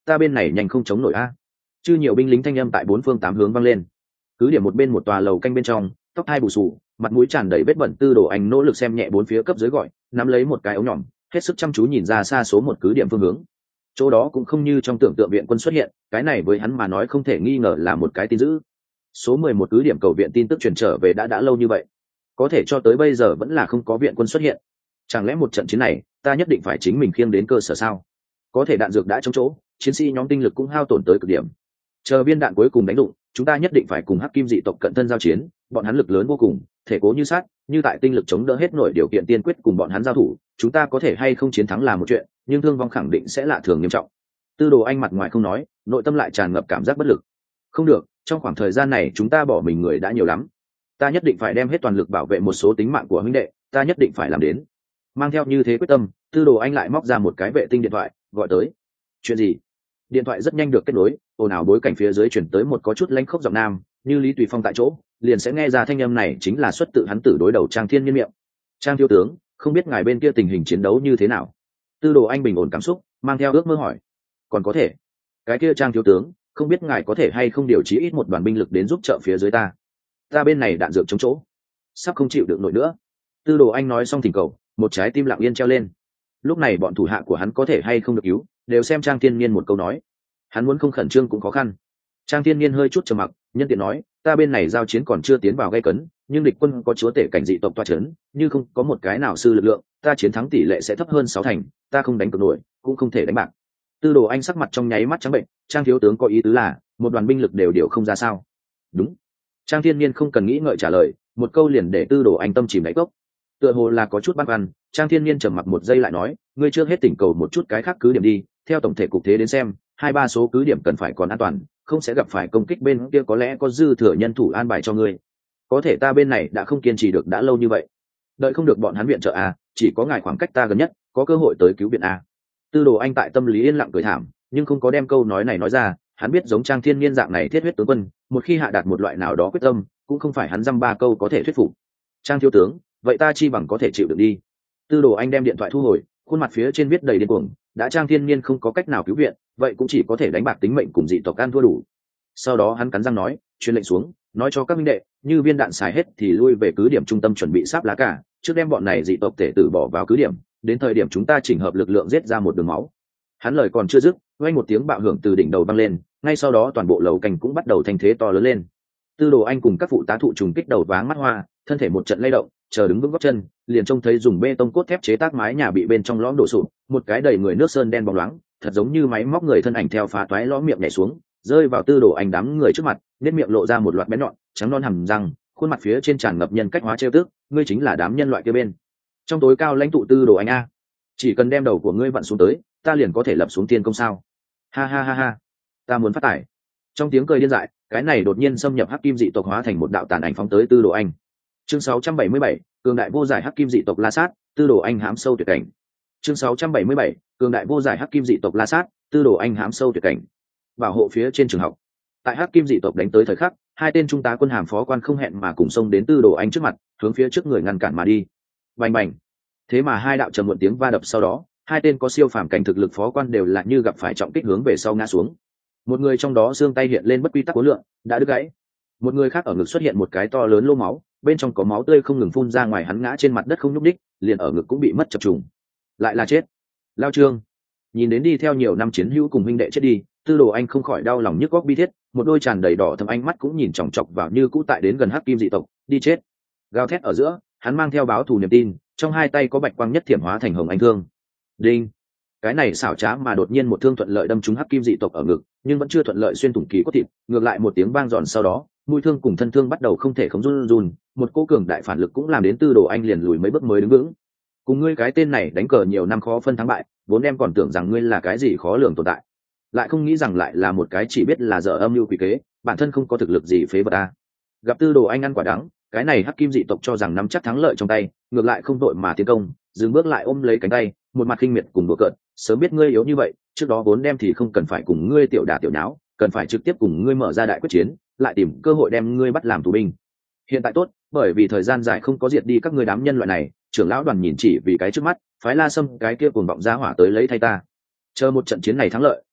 ta bên này nhanh không chống nổi a. Chư nhiều binh lính thanh âm tại bốn phương tám hướng vang lên. Cứ điểm một bên một tòa lầu canh bên trong, tóc hai bù xù, mặt mũi tràn đầy vết bẩn Tư Đồ Anh nỗ lực xem nhẹ bốn phía cấp dưới gọi, nắm lấy một cái ống nhỏm, hết sức chăm chú nhìn ra xa số một cứ điểm phương hướng. Chỗ đó cũng không như trong tưởng tượng viện quân xuất hiện, cái này với hắn mà nói không thể nghi ngờ là một cái tin dữ. Số 11 cứ điểm cầu viện tin tức truyền trở về đã lâu như vậy, có thể cho tới bây giờ vẫn là không có viện quân xuất hiện. Chẳng lẽ một trận chiến này ta nhất định phải chính mình khiêng đến cơ sở sao? Có thể đạn dược đã chống chỗ, chiến sĩ nhóm tinh lực cũng hao tổn tới cực điểm. Chờ viên đạn cuối cùng đánh đụng, chúng ta nhất định phải cùng Hắc Kim dị tộc cận thân giao chiến, bọn hắn lực lớn vô cùng, thể cố như sắt, như tại tinh lực chống đỡ hết nổi điều kiện tiên quyết cùng bọn hắn giao thủ, chúng ta có thể hay không chiến thắng là một chuyện, nhưng thương vong khẳng định sẽ lạ thường nghiêm trọng. Tư Đồ Anh mặt ngoài không nói, nội tâm lại tràn ngập cảm giác bất lực. Không được, trong khoảng thời gian này chúng ta bỏ mình người đã nhiều lắm, ta nhất định phải đem hết toàn lực bảo vệ một số tính mạng của huynh đệ, ta nhất định phải làm đến. Mang theo như thế quyết tâm, Tư Đồ Anh lại móc ra một cái vệ tinh điện thoại, gọi tới. Chuyện gì? Điện thoại rất nhanh được kết nối, ồn ào bối cảnh phía dưới chuyển tới một có chút lãnh khốc giọng nam, như Lý Tùy Phong tại chỗ liền sẽ nghe ra thanh âm này chính là xuất tự hắn tử đối đầu Trang Thiên Nhiên miệng. Trang thiếu tướng, không biết ngài bên kia tình hình chiến đấu như thế nào? Tư Đồ Anh bình ổn cảm xúc, mang theo ước mơ hỏi. Còn có thể. Cái kia Trang thiếu tướng, không biết ngài có thể hay không điều chí ít một đoàn binh lực đến giúp trợ phía dưới ta? Ta bên này đạn dược chống chỗ, sắp không chịu được nổi nữa. Tư Đồ Anh nói xong thỉnh cầu, một trái tim lặng yên treo lên. Lúc này bọn thủ hạ của hắn có thể hay không được cứu, đều xem Trang Thiên Nhiên một câu nói. Hắn muốn không khẩn trương cũng khó khăn. Trang Thiên Nhiên hơi chút trầm mặc, nhân tiện nói, ta bên này giao chiến còn chưa tiến vào gây cấn, nhưng địch quân có chúa tể cảnh dị tộc toa chấn, như không có một cái nào sư lực lượng, ta chiến thắng tỷ lệ sẽ thấp hơn 6 thành, ta không đánh cược nổi, cũng không thể đánh bạc. Tư Đồ Anh sắc mặt trong nháy mắt trắng bệnh, Trang thiếu tướng có ý tứ là, một đoàn binh lực đều điều không ra sao? Đúng. Trang Thiên Nhiên không cần nghĩ ngợi trả lời, một câu liền để Tư Đồ Anh tâm chìm đáy cốc. Tựa hồ là có chút băn khoăn, Trang Thiên Nhiên trầm mặc một giây lại nói, ngươi trước hết tỉnh cầu một chút cái khác cứ điểm đi, theo tổng thể cục thế đến xem, 2-3 số cứ điểm cần phải còn an toàn, không sẽ gặp phải công kích bên kia, có lẽ có dư thừa nhân thủ an bài cho ngươi. Có thể ta bên này đã không kiên trì được đã lâu như vậy, đợi không được bọn hắn viện trợ à, chỉ có ngài khoảng cách ta gần nhất, có cơ hội tới cứu viện à. Tư Đồ Anh tại tâm lý yên lặng cười thảm, nhưng không có đem câu nói này nói ra, hắn biết giống Trang Thiên Nhiên dạng này thiết huyết tướng quân, một khi hạ đạt một loại nào đó quyết tâm, cũng không phải hắn dăm ba câu có thể thuyết phục. Trang thiếu tướng, vậy ta chi bằng có thể chịu được đi. Tư Đồ Anh đem điện thoại thu hồi, khuôn mặt phía trên viết đầy điên cuồng, đã Trang Thiên Nhiên không có cách nào cứu viện, vậy cũng chỉ có thể đánh bạc tính mệnh cùng dị tộc ăn thua đủ. Sau đó hắn cắn răng nói, truyền lệnh xuống, nói cho các minh đệ, như viên đạn xài hết thì lui về cứ điểm trung tâm chuẩn bị sáp lá cả, trước đem bọn này dị tộc tể tử bỏ vào cứ điểm, đến thời điểm chúng ta chỉnh hợp lực lượng giết ra một đường máu. Hắn lời còn chưa dứt, vang một tiếng bạo hưởng từ đỉnh đầu vang lên, ngay sau đó toàn bộ lầu cảnh cũng bắt đầu thành thế to lớn lên. Tư Đồ Anh cùng các phụ tá thụ trùng kích đầu váng mắt hoa, thân thể một trận lay động, chờ đứng vững gót chân, liền trông thấy dùng bê tông cốt thép chế tác mái nhà bị bên trong lõm đổ sụp, một cái đầy người nước sơn đen bóng loáng, thật giống như máy móc người thân ảnh theo phá toái lõm miệng nhảy xuống, rơi vào Tư Đồ Anh đám người trước mặt, nét miệng lộ ra một loạt bén nhọn, trắng non hầm răng, khuôn mặt phía trên tràn ngập nhân cách hóa trêu tức, ngươi chính là đám nhân loại kia bên trong tối cao lãnh tụ Tư Đồ Anh a, chỉ cần đem đầu của ngươi vặn xuống tới, ta liền có thể lập xuống tiên công sao? Ha ha ha ha, ta muốn phát tải. Trong tiếng cười điên dại, cái này đột nhiên xâm nhập Hắc Kim dị tộc hóa thành một đạo tàn ảnh phóng tới Tư Đồ Anh. Chương 677, cường đại vô giải Hắc Kim dị tộc La Sát, Tư Đồ Anh hãm sâu tuyệt cảnh. Chương 677, cường đại vô giải Hắc Kim dị tộc La Sát, Tư Đồ Anh hãm sâu tuyệt cảnh. Bảo hộ phía trên trường học. Tại Hắc Kim dị tộc đánh tới thời khắc, hai tên trung tá quân hàm phó quan không hẹn mà cùng xông đến Tư Đồ Anh trước mặt, hướng phía trước người ngăn cản mà đi. Bành bành. Thế mà hai đạo trầm muộn tiếng va đập sau đó, hai tên có siêu phàm cảnh thực lực phó quan đều là như gặp phải trọng kích hướng về sau ngã xuống. Một người trong đó xương tay hiện lên bất quy tắc khối lượng, đã đứt gãy. Một người khác ở ngực xuất hiện một cái to lớn lô máu, bên trong có máu tươi không ngừng phun ra ngoài, hắn ngã trên mặt đất không nhúc đích, liền ở ngực cũng bị mất chập trùng. Lại là chết. Lao Trương nhìn đến đi theo nhiều năm chiến hữu cùng huynh đệ chết đi, Tư Đồ Anh không khỏi đau lòng nhức góc bi thiết, một đôi tràn đầy đỏ thâm ánh mắt cũng nhìn chòng chọc vào như cũ tại đến gần Hắc Kim dị tộc, đi chết. Gào thét ở giữa, hắn mang theo báo thù niềm tin, trong hai tay có bạch quang nhất thiểm hóa thành hồng anh thương. Đinh. Cái này xảo trá mà đột nhiên một thương thuận lợi đâm trúng Hắc Kim dị tộc ở ngực, nhưng vẫn chưa thuận lợi xuyên thủng kỳ cốt thịt, ngược lại một tiếng vang giòn sau đó, mũi thương cùng thân thương bắt đầu không thể không run run, một cỗ cường đại phản lực cũng làm đến Tư Đồ Anh liền lùi mấy bước mới đứng vững. Cùng ngươi cái tên này đánh cờ nhiều năm khó phân thắng bại, vốn em còn tưởng rằng ngươi là cái gì khó lường tồn tại, lại không nghĩ rằng lại là một cái chỉ biết là dở âm mưu quỷ kế, bản thân không có thực lực gì phế vật a. Gặp Tư Đồ Anh ăn quả đắng, cái này Hắc Kim dị tộc cho rằng nắm chắc thắng lợi trong tay, ngược lại không đội mà tiến công, dừng bước lại ôm lấy cánh tay, một mặt khinh miệt cùng đùa cợt, sớm biết ngươi yếu như vậy, trước đó vốn đem thì không cần phải cùng ngươi tiểu đả tiểu nháo, cần phải trực tiếp cùng ngươi mở ra đại quyết chiến, lại tìm cơ hội đem ngươi bắt làm tù binh. Hiện tại tốt, bởi vì thời gian dài không có diệt đi các ngươi đám nhân loại này, trưởng lão đoàn nhìn chỉ vì cái trước mắt, phái La Sâm cái kia cuồng vọng ra hỏa tới lấy thay ta. Chờ một trận chiến này thắng lợi,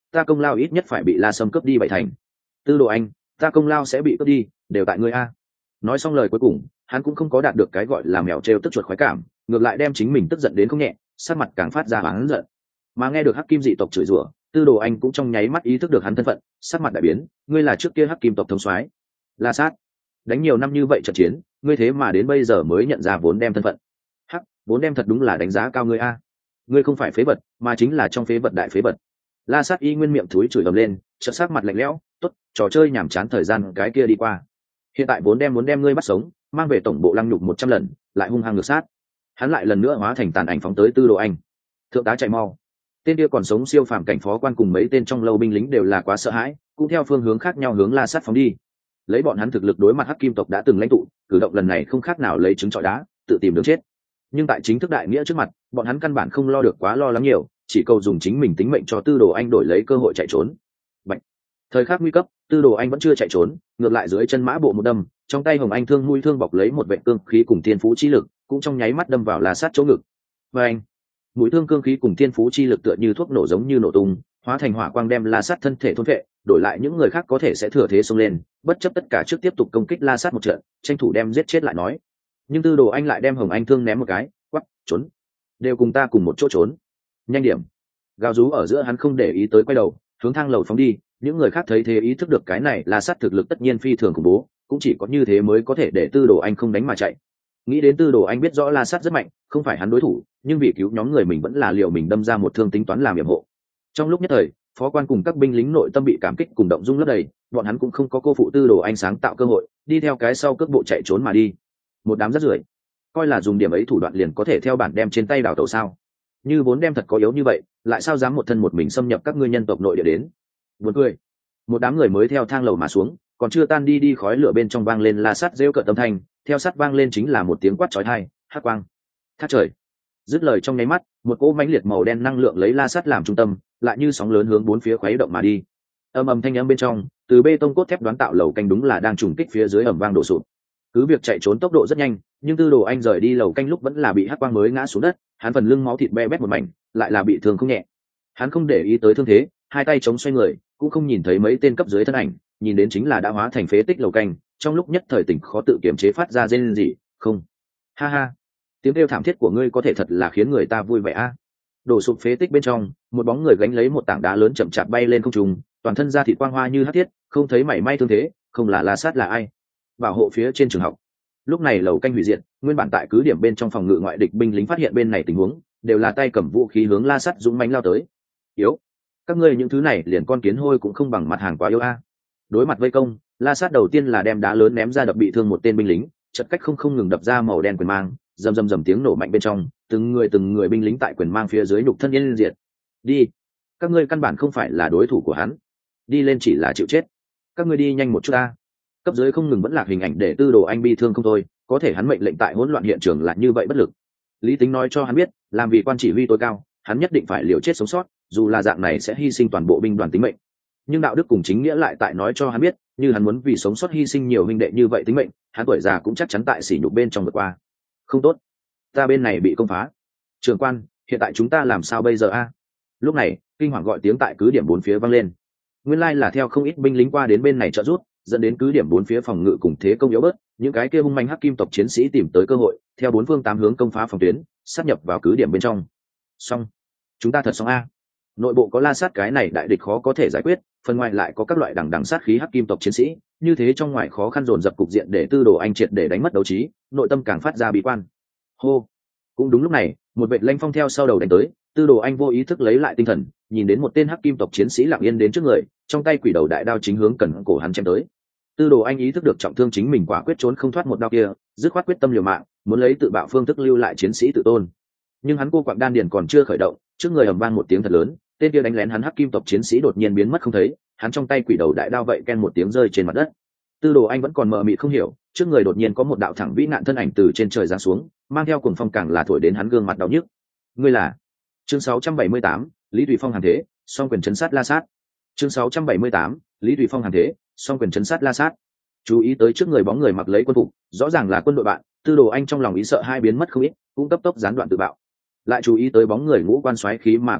ta công lao ít nhất phải bị La Sâm cướp đi 7 thành. Tư Đồ Anh, ta công lao sẽ bị cướp đi, đều tại ngươi a. Nói xong lời cuối cùng, hắn cũng không có đạt được cái gọi là mèo trêu tức chuột khoái cảm, ngược lại đem chính mình tức giận đến không nhẹ, sắc mặt càng phát ra oán giận. Mà nghe được Hắc Kim dị tộc chửi rủa, Tư Đồ Anh cũng trong nháy mắt ý thức được hắn thân phận, sắc mặt đại biến, ngươi là trước kia Hắc Kim tộc thống soái La Sát, đánh nhiều năm như vậy trận chiến, ngươi thế mà đến bây giờ mới nhận ra vốn đem thân phận. Hắc, vốn đem thật đúng là đánh giá cao ngươi a. Ngươi không phải phế vật, mà chính là trong phế vật đại phế vật. La Sát y nguyên miệng thúi chửi ầm lên, chợt sắc mặt lạnh lẽo, tốt, trò chơi nhảm chán thời gian cái kia đi qua. Hiện tại vốn đem ngươi bắt sống, mang về tổng bộ lăng nhục 100 lần, lại hung hăng ngược sát. Hắn lại lần nữa hóa thành tàn ảnh phóng tới Tư Đồ Anh. Thượng tá chạy mau. Tên kia còn sống siêu phàm cảnh phó quan cùng mấy tên trong lâu binh lính đều là quá sợ hãi, cũng theo phương hướng khác nhau hướng La Sát phóng đi. Lấy bọn hắn thực lực đối mặt Hắc Kim tộc đã từng lãnh tụ, cử động lần này không khác nào lấy trứng trọi đá, tự tìm đường chết. Nhưng tại chính thức đại nghĩa trước mặt, bọn hắn căn bản không lo được quá lo lắng nhiều, chỉ cầu dùng chính mình tính mệnh cho Tư Đồ Anh đổi lấy cơ hội chạy trốn. Bạch. Thời khắc nguy cấp, Tư Đồ Anh vẫn chưa chạy trốn, ngược lại dưới chân mã bộ một đâm, trong tay Hồng Anh thương mũi thương bọc lấy một vệt cương khí cùng thiên phú chi lực, cũng trong nháy mắt đâm vào La Sát chỗ ngực. Và anh, mũi thương cương khí cùng thiên phú chi lực tựa như thuốc nổ giống như nổ tung, hóa thành hỏa quang đem La Sát thân thể thôn phệ, đổi lại những người khác có thể sẽ thừa thế xông lên, bất chấp tất cả trước tiếp tục công kích La Sát một trận, tranh thủ đem giết chết lại nói. Nhưng Tư Đồ Anh lại đem Hồng Anh thương ném một cái, quắc, trốn, đều cùng ta cùng một chỗ trốn, nhanh điểm. Gào rú ở giữa hắn không để ý tới quay đầu, hướng thang lầu phóng đi. Những người khác thấy thế ý thức được cái này La Sát thực lực tất nhiên phi thường khủng bố, cũng chỉ có như thế mới có thể để Tư Đồ Anh không đánh mà chạy. Nghĩ đến Tư Đồ Anh biết rõ La Sát rất mạnh, không phải hắn đối thủ, nhưng vì cứu nhóm người mình vẫn là liều mình đâm ra một thương tính toán làm yểm hộ. Trong lúc nhất thời, phó quan cùng các binh lính nội tâm bị cảm kích cùng động dung lấp đầy, bọn hắn cũng không có cô phụ Tư Đồ Anh sáng tạo cơ hội, đi theo cái sau cước bộ chạy trốn mà đi. Một đám rác rưởi, coi là dùng điểm ấy thủ đoạn liền có thể theo bản đem trên tay đào tẩu sao? Như vốn đem thật có yếu như vậy, lại sao dám một thân một mình xâm nhập các ngươi nhân tộc nội địa đến? Buồn cười. Một đám người mới theo thang lầu mà xuống, còn chưa tan đi khói lửa bên trong vang lên La Sát rêu cợt âm thanh, theo sát vang lên chính là một tiếng quát chói tai, hắc quang, thác trời. Dứt lời trong nháy mắt, một cỗ mãnh liệt màu đen năng lượng lấy La Sát làm trung tâm, lại như sóng lớn hướng bốn phía khuấy động mà đi. Âm ầm thanh âm bên trong, từ bê tông cốt thép đoán tạo lầu canh đúng là đang trùng kích phía dưới ầm vang đổ sụp. Cứ việc chạy trốn tốc độ rất nhanh, nhưng Tư Đồ Anh rời đi lầu canh lúc vẫn là bị hắc quang mới ngã xuống đất, hắn phần lưng máu thịt be bét một mảnh, lại là bị thương không nhẹ. Hắn không để ý tới thương thế, hai tay chống xoay người, cũng không nhìn thấy mấy tên cấp dưới thân ảnh, nhìn đến chính là đã hóa thành phế tích lầu canh, trong lúc nhất thời tỉnh khó tự kiềm chế phát ra rên rỉ, không. Ha ha, tiếng kêu thảm thiết của ngươi có thể thật là khiến người ta vui vẻ a. Đổ sụp phế tích bên trong, một bóng người gánh lấy một tảng đá lớn chậm chạp bay lên không trung, toàn thân da thịt quang hoa như hắc thiết, không thấy mảy may thương thế, không là La Sát là ai? Bảo hộ phía trên trường học. Lúc này lầu canh hủy diệt, nguyên bản tại cứ điểm bên trong phòng ngự ngoại địch binh lính phát hiện bên này tình huống, đều là tay cầm vũ khí hướng La Sát dũng mãnh lao tới. Yếu, các ngươi những thứ này liền con kiến hôi cũng không bằng mặt hàng quá yếu a. Đối mặt vây công, La Sát đầu tiên là đem đá lớn ném ra đập bị thương một tên binh lính, chật cách không ngừng đập ra màu đen quyền mang, rầm rầm rầm tiếng nổ mạnh bên trong, từng người binh lính tại quyền mang phía dưới nhục thân yên diệt. Đi, các ngươi căn bản không phải là đối thủ của hắn, đi lên chỉ là chịu chết. Các ngươi đi nhanh một chút a. Cấp dưới không ngừng vẫn lạc hình ảnh để Tư Đồ Anh bi thương không thôi, có thể hắn mệnh lệnh tại hỗn loạn hiện trường là như vậy bất lực. Lý Tính nói cho hắn biết, làm vì quan chỉ huy tối cao, hắn nhất định phải liều chết sống sót, dù là dạng này sẽ hy sinh toàn bộ binh đoàn tính mệnh. Nhưng đạo đức cùng chính nghĩa lại tại nói cho hắn biết, như hắn muốn vì sống sót hy sinh nhiều huynh đệ như vậy tính mệnh, hắn tuổi già cũng chắc chắn tại sỉ nhục bên trong vượt qua. Không tốt, ta bên này bị công phá. Trưởng quan, hiện tại chúng ta làm sao bây giờ a? Lúc này, kinh hoàng gọi tiếng tại cứ điểm bốn phía vang lên. Nguyên lai là theo không ít binh lính qua đến bên này trợ giúp, dẫn đến cứ điểm bốn phía phòng ngự cùng thế công yếu bớt, những cái kia hung manh hắc kim tộc chiến sĩ tìm tới cơ hội, theo bốn phương tám hướng công phá phòng tuyến, sát nhập vào cứ điểm bên trong. Xong, chúng ta thật xong a. Nội bộ có La Sát cái này đại địch khó có thể giải quyết, phần ngoài lại có các loại đằng sát khí hắc kim tộc chiến sĩ, như thế trong ngoài khó khăn dồn dập cục diện để Tư Đồ Anh triệt để đánh mất đấu trí, nội tâm càng phát ra bi quan. Hô, cũng đúng lúc này, một vệ lanh phong theo sau đầu đánh tới, Tư Đồ Anh vô ý thức lấy lại tinh thần, nhìn đến một tên hắc kim tộc chiến sĩ lặng yên đến trước người, trong tay quỷ đầu đại đao chính hướng cần cổ hắn chém tới. Tư Đồ Anh ý thức được trọng thương chính mình quả quyết trốn không thoát một đao kia, dứt khoát quyết tâm liều mạng, muốn lấy tự bạo phương thức lưu lại chiến sĩ tự tôn. Nhưng hắn cô quạng đan điền còn chưa khởi động, trước người ầm vang một tiếng thật lớn, tên kia đánh lén hắn hắc kim tộc chiến sĩ đột nhiên biến mất không thấy, hắn trong tay quỷ đầu đại đao vậy ken một tiếng rơi trên mặt đất. Tư Đồ Anh vẫn còn mờ mịt không hiểu, trước người đột nhiên có một đạo thẳng vĩ nạn thân ảnh từ trên trời giáng xuống, mang theo cuồng phong càng là thổi đến hắn gương mặt đau nhức. Ngươi là? Chương 678, Lý Thủy Phong hàng thế, song quyền trấn sát La Sát. Chương 678, Lý Thủy Phong hàng thế, song quyền trấn sát La Sát. Chú ý tới trước người bóng người mặc lấy quân phục, rõ ràng là quân đội bạn, Tư Đồ Anh trong lòng ý sợ hai biến mất không ít, cũng cấp tốc gián đoạn tự bạo. Lại chú ý tới bóng người ngũ quan xoáy khí mà quen thuộc,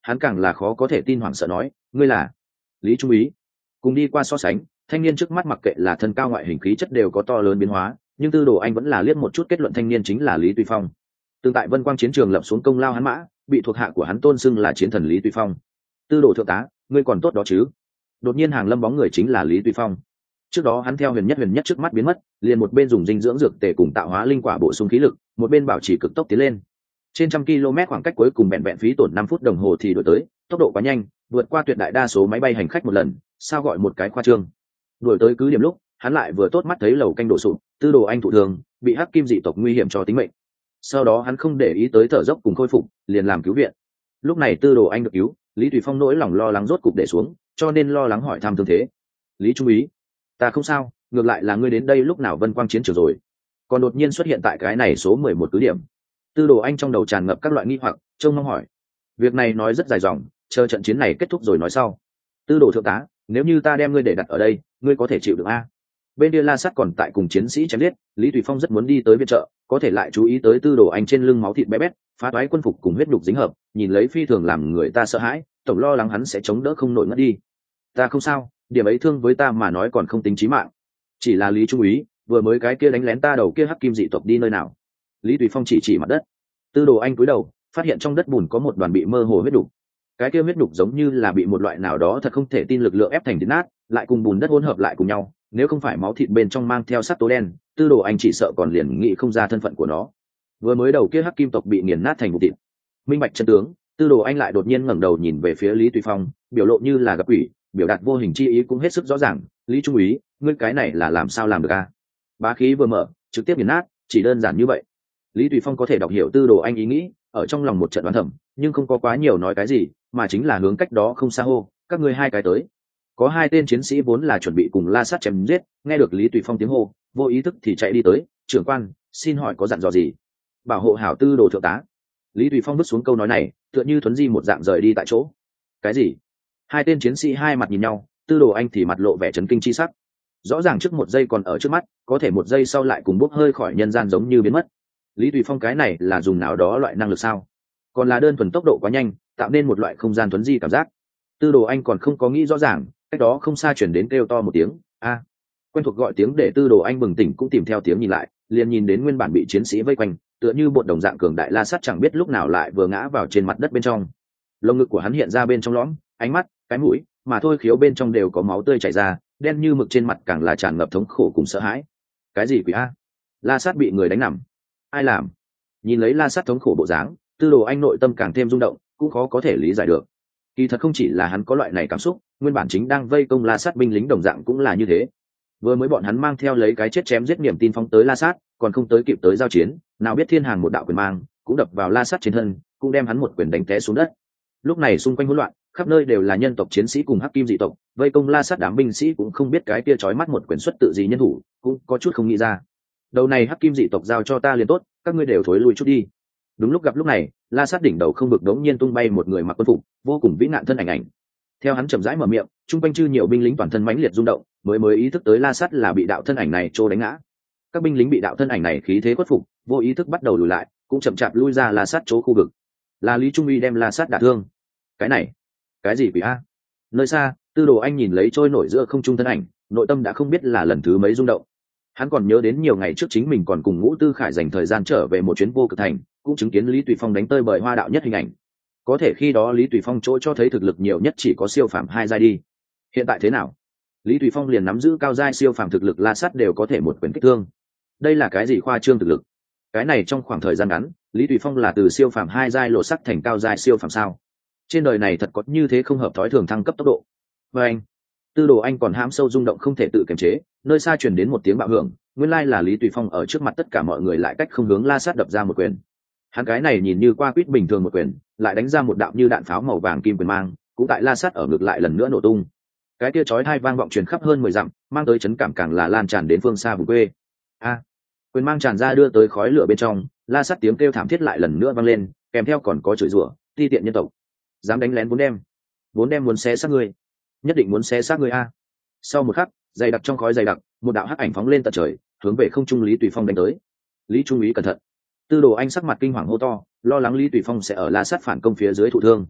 hắn càng là khó có thể tin, hoảng sợ nói, ngươi là Lý Trung Úy. Cùng đi qua so sánh, thanh niên trước mắt mặc kệ là thân cao ngoại hình khí chất đều có to lớn biến hóa, nhưng Tư Đồ Anh vẫn là liếc một chút kết luận thanh niên chính là Lý Tùy Phong. Tương tại Vân Quang chiến trường lập xuống công lao hắn mã, bị thuộc hạ của hắn tôn xưng là chiến thần Lý Tùy Phong. Tư đồ thượng tá, ngươi còn tốt đó chứ? Đột nhiên hàng lâm bóng người chính là Lý Tùy Phong. Trước đó hắn theo huyền nhất trước mắt biến mất, liền một bên dùng dinh dưỡng dược tề cùng tạo hóa linh quả bổ sung khí lực, một bên bảo trì cực tốc tiến lên. Trên 100 km khoảng cách cuối cùng vẹn phí tổn 5 phút đồng hồ thì đổi tới, tốc độ quá nhanh, vượt qua tuyệt đại đa số máy bay hành khách một lần, sao gọi một cái khoa trương. Đuổi tới cứ điểm lúc, hắn lại vừa tốt mắt thấy lầu canh đổ sụp, Tư Đồ Anh thụ thương, bị hắc kim dị tộc nguy hiểm cho tính mệnh. Sau đó hắn không để ý tới thở dốc cùng khôi phục, liền làm cứu viện. Lúc này Tư Đồ Anh được cứu, Lý Tùy Phong nỗi lòng lo lắng rốt cục để xuống, cho nên lo lắng hỏi thăm thương thế. Lý Trung Úy, ta không sao, ngược lại là ngươi đến đây lúc nào Vân Quang chiến trường rồi, còn đột nhiên xuất hiện tại cái này số 11 cứ điểm. Tư Đồ Anh trong đầu tràn ngập các loại nghi hoặc, trông mong hỏi. Việc này nói rất dài dòng, chờ trận chiến này kết thúc rồi nói sau. Tư Đồ thượng tá, nếu như ta đem ngươi để đặt ở đây, ngươi có thể chịu được a? Bên kia La Sát còn tại cùng chiến sĩ chém giết, Lý Tùy Phong rất muốn đi tới viện trợ, có thể lại chú ý tới Tư Đồ Anh trên lưng máu thịt bé bét, phá toái quân phục cùng huyết nhục dính hợp, nhìn lấy phi thường làm người ta sợ hãi, tổng lo lắng hắn sẽ chống đỡ không nổi ngất đi. Ta không sao, điểm ấy thương với ta mà nói còn không tính chí mạng. Chỉ là Lý Trung Úy, vừa mới cái kia đánh lén ta đầu kia hắc kim dị tộc đi nơi nào? Lý Tùy Phong chỉ mặt đất. Tư Đồ Anh cúi đầu, phát hiện trong đất bùn có một đoàn bị mơ hồ huyết nhục. Cái kia huyết nhục giống như là bị một loại nào đó thật không thể tin lực lượng ép thành thịt nát, lại cùng bùn đất hỗn hợp lại cùng nhau, nếu không phải máu thịt bên trong mang theo sắc tố đen, Tư Đồ Anh chỉ sợ còn liền nghĩ không ra thân phận của nó. Vừa mới đầu kia hắc kim tộc bị nghiền nát thành vụ thịt. Minh bạch chân tướng, Tư Đồ Anh lại đột nhiên ngẩng đầu nhìn về phía Lý Tùy Phong, biểu lộ như là gặp quỷ, biểu đạt vô hình chi ý cũng hết sức rõ ràng. Lý Trung Úy, ngươi cái này là làm sao làm được a? Bá khí vừa mở, trực tiếp nghiền nát, chỉ đơn giản như vậy. Lý Tùy Phong có thể đọc hiểu Tư Đồ Anh ý nghĩ, ở trong lòng một trận đoán thầm, nhưng không có quá nhiều nói cái gì, mà chính là hướng cách đó không xa hô, các ngươi hai cái tới. Có hai tên chiến sĩ vốn là chuẩn bị cùng La Sát chém giết, nghe được Lý Tùy Phong tiếng hô, vô ý thức thì chạy đi tới. Trưởng quan, xin hỏi có dặn dò gì? Bảo hộ hảo Tư Đồ thượng tá. Lý Tùy Phong vứt xuống câu nói này, tựa như thuấn di một dạng rời đi tại chỗ. Cái gì? Hai tên chiến sĩ hai mặt nhìn nhau, Tư Đồ Anh thì mặt lộ vẻ chấn kinh chi sắc. Rõ ràng trước một giây còn ở trước mắt, có thể một giây sau lại cùng bốc hơi khỏi nhân gian giống như biến mất. Lý Tùy Phong cái này là dùng nào đó loại năng lực sao? Còn là đơn thuần tốc độ quá nhanh, tạo nên một loại không gian thuấn di cảm giác. Tư Đồ Anh còn không có nghĩ rõ ràng, cách đó không xa chuyển đến kêu to một tiếng a. Quen thuộc gọi tiếng để Tư Đồ Anh bừng tỉnh cũng tìm theo tiếng nhìn lại, liền nhìn đến nguyên bản bị chiến sĩ vây quanh, tựa như bột đồng dạng cường đại La Sát chẳng biết lúc nào lại vừa ngã vào trên mặt đất bên trong. Lồng ngực của hắn hiện ra bên trong lõm, ánh mắt, cái mũi, mà thôi khiếu bên trong đều có máu tươi chảy ra, đen như mực trên mặt càng là tràn ngập thống khổ cùng sợ hãi. Cái gì quỷ a? La Sát bị người đánh nằm. Ai làm? Nhìn lấy La Sát thống khổ bộ dáng, Tư Đồ Anh nội tâm càng thêm rung động, cũng khó có thể lý giải được. Kỳ thật không chỉ là hắn có loại này cảm xúc, nguyên bản chính đang vây công La Sát binh lính đồng dạng cũng là như thế. Vừa mới bọn hắn mang theo lấy cái chết chém giết niềm tin phóng tới La Sát, còn không tới kịp tới giao chiến, nào biết thiên hàng một đạo quyền mang, cũng đập vào La Sát trên thân, cũng đem hắn một quyền đánh té xuống đất. Lúc này xung quanh hỗn loạn, khắp nơi đều là nhân tộc chiến sĩ cùng hắc kim dị tộc, vây công La Sát đám binh sĩ cũng không biết cái kia chói mắt một quyền xuất tự gì nhân thủ, cũng có chút không nghĩ ra. Đầu này hắc kim dị tộc giao cho ta liền tốt, các ngươi đều thối lui chút đi. Đúng lúc gặp lúc này, La Sát đỉnh đầu không vực đống nhiên tung bay một người mặc quân phục, vô cùng vĩ nạn thân ảnh. Theo hắn chậm rãi mở miệng, trung quanh chư nhiều binh lính toàn thân mãnh liệt rung động, mới ý thức tới La Sát là bị đạo thân ảnh này trô đánh ngã. Các binh lính bị đạo thân ảnh này khí thế khuất phục, vô ý thức bắt đầu lùi lại, cũng chậm chạp lui ra La Sát chỗ khu vực. Là Lý Trung Uy đem La Sát đả thương. Cái này, cái gì quỷ a? Nơi xa, Tư Đồ Anh nhìn lấy trôi nổi giữa không trung thân ảnh, nội tâm đã không biết là lần thứ mấy rung động. Hắn còn nhớ đến nhiều ngày trước chính mình còn cùng Ngũ Tư Khải dành thời gian trở về một chuyến vô cực thành, cũng chứng kiến Lý Tùy Phong đánh tơi bời Hoa đạo nhất hình ảnh. Có thể khi đó Lý Tùy Phong chỗ cho thấy thực lực nhiều nhất chỉ có siêu phàm 2 giai đi. Hiện tại thế nào? Lý Tùy Phong liền nắm giữ cao giai siêu phàm thực lực, La Sát đều có thể một quyền kích thương. Đây là cái gì khoa trương thực lực? Cái này trong khoảng thời gian ngắn, Lý Tùy Phong là từ siêu phàm 2 giai lộ sắc thành cao giai siêu phàm sao? Trên đời này thật có như thế không hợp thói thường thăng cấp tốc độ. Và anh, Tư Đồ Anh còn hãm sâu rung động không thể tự kiềm chế, nơi xa truyền đến một tiếng bạo hưởng, nguyên lai là Lý Tùy Phong ở trước mặt tất cả mọi người lại cách không hướng La Sát đập ra một quyền. Hắn cái này nhìn như qua quýt bình thường một quyền, lại đánh ra một đạo như đạn pháo màu vàng kim quyền mang, cũng tại La Sát ở ngược lại lần nữa nổ tung. Cái kia chói tai vang vọng truyền khắp hơn 10 dặm, mang tới chấn cảm càng là lan tràn đến phương xa vùng quê. A! Quyền mang tràn ra đưa tới khói lửa bên trong, La Sát tiếng kêu thảm thiết lại lần nữa vang lên, kèm theo còn có chửi rủa, ti tiện nhân tộc, dám đánh lén vốn đem muốn xé xác ngươi, nhất định muốn xé xác ngươi a. Sau một khắc, dày đặc trong khói dày đặc, một đạo hắc ảnh phóng lên tận trời, hướng về không trung Lý Tùy Phong đánh tới. Lý Trung Úy cẩn thận. Tư Đồ Anh sắc mặt kinh hoàng hô to, lo lắng Lý Tùy Phong sẽ ở La Sát phản công phía dưới thụ thương.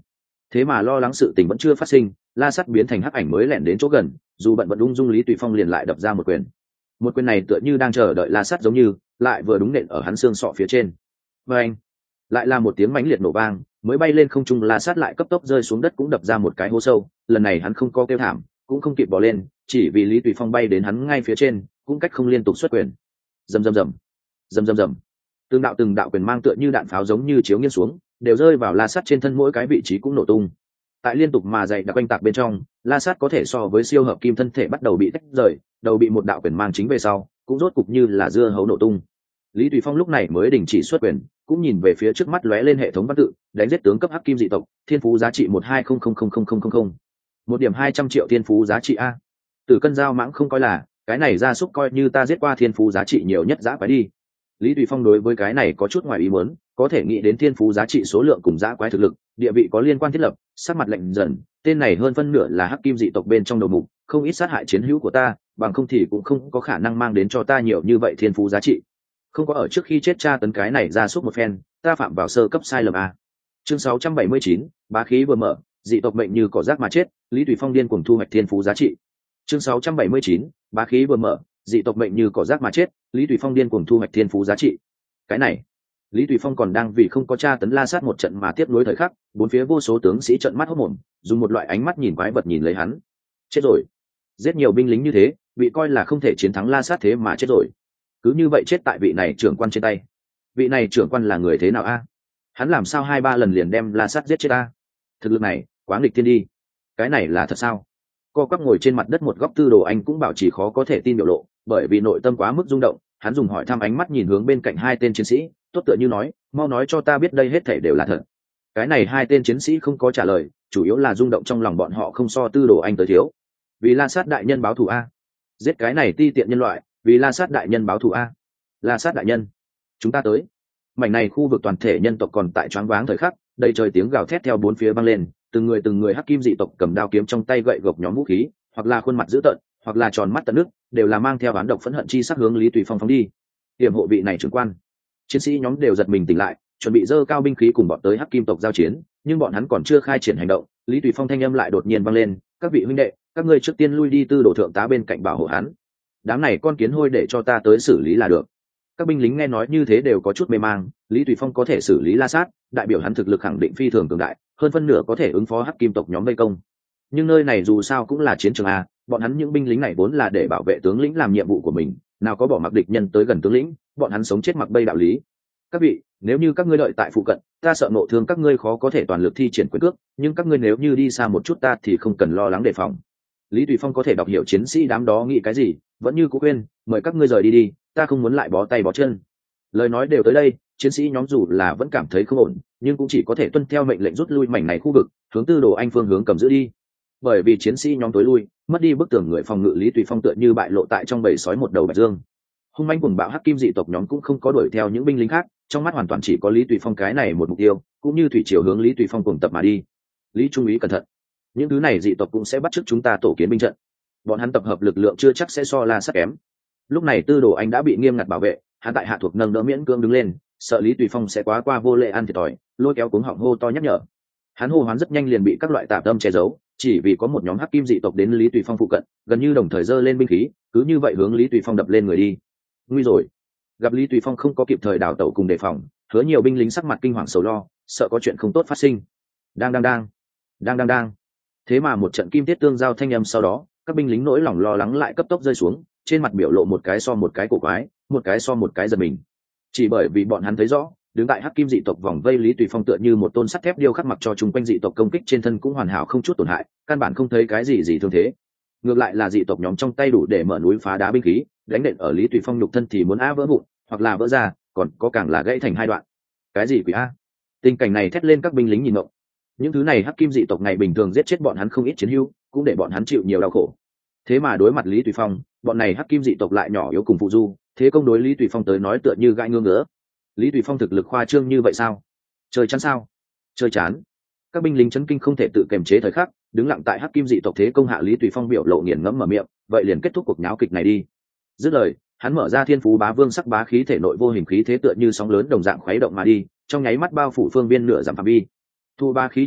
thế mà lo lắng sự tình vẫn chưa phát sinh, la sắt biến thành hắc ảnh mới lẻn đến chỗ gần, dù bận vẫn ung dung Lý Tùy Phong liền lại đập ra một quyền. Một quyền này tựa như đang chờ đợi la sắt giống như, lại vừa đúng nện ở hắn xương sọ phía trên. Và anh lại là một tiếng mãnh liệt nổ vang, mới bay lên không trung la sắt lại cấp tốc rơi xuống đất cũng đập ra một cái hố sâu, lần này hắn không có kêu thảm, cũng không kịp bỏ lên, chỉ vì Lý Tùy Phong bay đến hắn ngay phía trên, cũng cách không liên tục xuất quyền. Rầm rầm rầm, rầm rầm rầm. Từng đạo quyền mang tựa như đạn pháo giống như chiếu nghiêng xuống, đều rơi vào la sắt trên thân, mỗi cái vị trí cũng nổ tung. Tại liên tục mà dày đặc oanh tạc bên trong, la sát có thể so với siêu hợp kim thân thể bắt đầu bị tách rời, đầu bị một đạo quyền mang chính về sau, cũng rốt cục như là dưa hấu nổ tung. Lý Tùy Phong lúc này mới đình chỉ xuất quyền, cũng nhìn về phía trước mắt lóe lên hệ thống văn tự, đánh giết tướng cấp hắc kim dị tộc, thiên phú giá trị 120000000. 1.200 triệu thiên phú giá trị a. Tử cân giao mãng không coi là, cái này gia súc coi như ta giết qua thiên phú giá trị nhiều nhất dã quái đi. Lý Tùy Phong đối với cái này có chút ngoài ý muốn, có thể nghĩ đến thiên phú giá trị số lượng cùng dã quái thực lực, địa vị có liên quan thiết lập, sắc mặt lạnh dần, tên này hơn phân nửa là hắc kim dị tộc bên trong đầu mục, không ít sát hại chiến hữu của ta, bằng không thì cũng không có khả năng mang đến cho ta nhiều như vậy thiên phú giá trị. Không có ở trước khi chết tra tấn cái này ra suốt một phen, ta phạm vào sơ cấp sai lầm a. Chương 679, bá khí vừa mở, dị tộc mệnh như cỏ rác mà chết, Lý Tùy Phong điên cuồng thu hoạch thiên phú giá trị. Chương 679, bá khí vừa mở, dị tộc mệnh như cỏ rác mà chết, Lý Tùy Phong điên cuồng thu hoạch thiên phú giá trị. Cái này, Lý Tùy Phong còn đang vì không có tra tấn la sát một trận mà tiếp nối thời khắc, bốn phía vô số tướng sĩ trợn mắt hốt mồm, dùng một loại ánh mắt nhìn quái vật nhìn lấy hắn. Chết rồi. Giết nhiều binh lính như thế, bị coi là không thể chiến thắng la sát thế mà chết rồi. Cứ như vậy chết tại vị này trưởng quan trên tay. Vị này trưởng quan là người thế nào a? Hắn làm sao 2-3 lần liền đem la sát giết chết a? Thực lực này, quá nghịch thiên đi. Cái này là thật sao? Co quắp ngồi trên mặt đất một góc Tư Đồ Anh cũng bảo chỉ khó có thể tin biểu lộ, bởi vì nội tâm quá mức rung động, hắn dùng hỏi thăm ánh mắt nhìn hướng bên cạnh hai tên chiến sĩ, tốt tựa như nói, mau nói cho ta biết đây hết thảy đều là thật. Cái này hai tên chiến sĩ không có trả lời, chủ yếu là rung động trong lòng bọn họ không so Tư Đồ Anh tới thiếu. Vì La Sát đại nhân báo thù a. Giết cái này ti tiện nhân loại, vì La Sát đại nhân báo thù a. La Sát đại nhân, chúng ta tới. Mảnh này khu vực toàn thể nhân tộc còn tại choáng váng thời khắc, đầy trời tiếng gào thét theo bốn phía vang lên, từng người hắc kim dị tộc cầm đao kiếm trong tay gậy gộc nhóm vũ khí, hoặc là khuôn mặt dữ tợn, hoặc là tròn mắt tận nước, đều là mang theo oán độc phẫn hận chi sắc hướng Lý Tùy Phong phóng đi. Tiềm hộ vị này trưởng quan, chiến sĩ nhóm đều giật mình tỉnh lại, chuẩn bị dơ cao binh khí cùng bọn tới hắc kim tộc giao chiến, nhưng bọn hắn còn chưa khai triển hành động, Lý Tùy Phong thanh âm lại đột nhiên vang lên, các vị huynh đệ, các ngươi trước tiên lui đi Tư Đồ thượng tá bên cạnh bảo hộ hắn. Đám này con kiến hôi để cho ta tới xử lý là được. Các binh lính nghe nói như thế đều có chút mê mang, Lý Tùy Phong có thể xử lý La Sát, đại biểu hắn thực lực khẳng định phi thường cường đại, hơn phân nửa có thể ứng phó hắc kim tộc nhóm vây công. Nhưng nơi này dù sao cũng là chiến trường a, bọn hắn những binh lính này vốn là để bảo vệ tướng lĩnh làm nhiệm vụ của mình, nào có bỏ mặc địch nhân tới gần tướng lĩnh, bọn hắn sống chết mặc bay đạo lý. Các vị, nếu như các ngươi đợi tại phụ cận, ta sợ nộ thương các ngươi khó có thể toàn lực thi triển quyền cước, nhưng các ngươi nếu như đi xa một chút ta thì không cần lo lắng đề phòng. Lý Tùy Phong có thể đọc hiểu chiến sĩ đám đó nghĩ cái gì, vẫn như cũ quên, mời các ngươi rời đi đi, ta không muốn lại bó tay bó chân. Lời nói đều tới đây, chiến sĩ nhóm dù là vẫn cảm thấy không ổn, nhưng cũng chỉ có thể tuân theo mệnh lệnh rút lui mảnh này khu vực, hướng Tư Đồ Anh phương hướng cầm giữ đi. Bởi vì chiến sĩ nhóm tối lui, mất đi bức tường người phòng ngự, Lý Tùy Phong tựa như bại lộ tại trong bầy sói một đầu bạch dương. Hung manh cuồng bạo hắc kim dị tộc nhóm cũng không có đuổi theo những binh lính khác, trong mắt hoàn toàn chỉ có Lý Tùy Phong cái này một mục tiêu, cũng như thủy triều hướng Lý Tùy Phong cùng tập mà đi. Lý trung úy cẩn thận, những thứ này dị tộc cũng sẽ bắt chước chúng ta tổ kiến binh trận. Bọn hắn tập hợp lực lượng chưa chắc sẽ so La Sát kém. Lúc này Tư Đồ Anh đã bị nghiêm ngặt bảo vệ, hắn tại hạ thuộc nâng đỡ miễn cưỡng đứng lên, sợ Lý Tùy Phong sẽ quá qua vô lễ ăn thiệt thòi, lôi kéo cuống họng hô to nhắc nhở. Hắn hô hoán rất nhanh liền bị các loại tạp âm che giấu, chỉ vì có một nhóm hắc kim dị tộc đến Lý Tùy Phong phụ cận, gần như đồng thời giơ lên binh khí, cứ như vậy hướng Lý Tùy Phong đập lên người đi. Nguy rồi! Gặp Lý Tùy Phong không có kịp thời đào tẩu cùng đề phòng, Hứa nhiều binh lính sắc mặt kinh hoàng sầu lo, sợ có chuyện không tốt phát sinh. Đang. Thế mà một trận kim tiết tương giao thanh âm sau đó, các binh lính nỗi lòng lo lắng lại cấp tốc rơi xuống, trên mặt biểu lộ một cái so một cái cổ quái, một cái so một cái giật mình. Chỉ bởi vì bọn hắn thấy rõ, đứng tại hắc kim dị tộc vòng vây Lý Tùy Phong tựa như một tôn sắt thép điêu khắc, mặc cho chung quanh dị tộc công kích trên thân cũng hoàn hảo không chút tổn hại, căn bản không thấy cái gì thương thế. Ngược lại là dị tộc nhóm trong tay đủ để mở núi phá đá binh khí, đánh nện ở Lý Tùy Phong nhục thân thì muốn vỡ vụn, hoặc là vỡ ra, còn có càng là gãy thành hai đoạn. Cái gì quỷ a? Tình cảnh này thét lên các binh lính nhìn ngộp. Những thứ này hắc kim dị tộc ngày bình thường giết chết bọn hắn không ít chiến hữu, cũng để bọn hắn chịu nhiều đau khổ. Thế mà đối mặt Lý Tùy Phong, bọn này hắc kim dị tộc lại nhỏ yếu cùng phụ du, thế công đối Lý Tùy Phong tới nói tựa như gãi ngứa ngứa. Lý Tùy Phong thực lực khoa trương như vậy sao? Chơi chán sao? Chơi chán. Các binh lính chấn kinh không thể tự kiềm chế thời khắc, đứng lặng tại hắc kim dị tộc thế công hạ Lý Tùy Phong biểu lộ nghiền ngẫm mở miệng, vậy liền kết thúc cuộc nháo kịch này đi. Dứt lời, hắn mở ra thiên phú bá vương sắc bá khí thể nội vô hình khí thế tựa như sóng lớn đồng dạng khuấy động mà đi, trong nháy mắt bao phủ phương viên nửa dặm phạm vi. Thu ba khí trùng kích,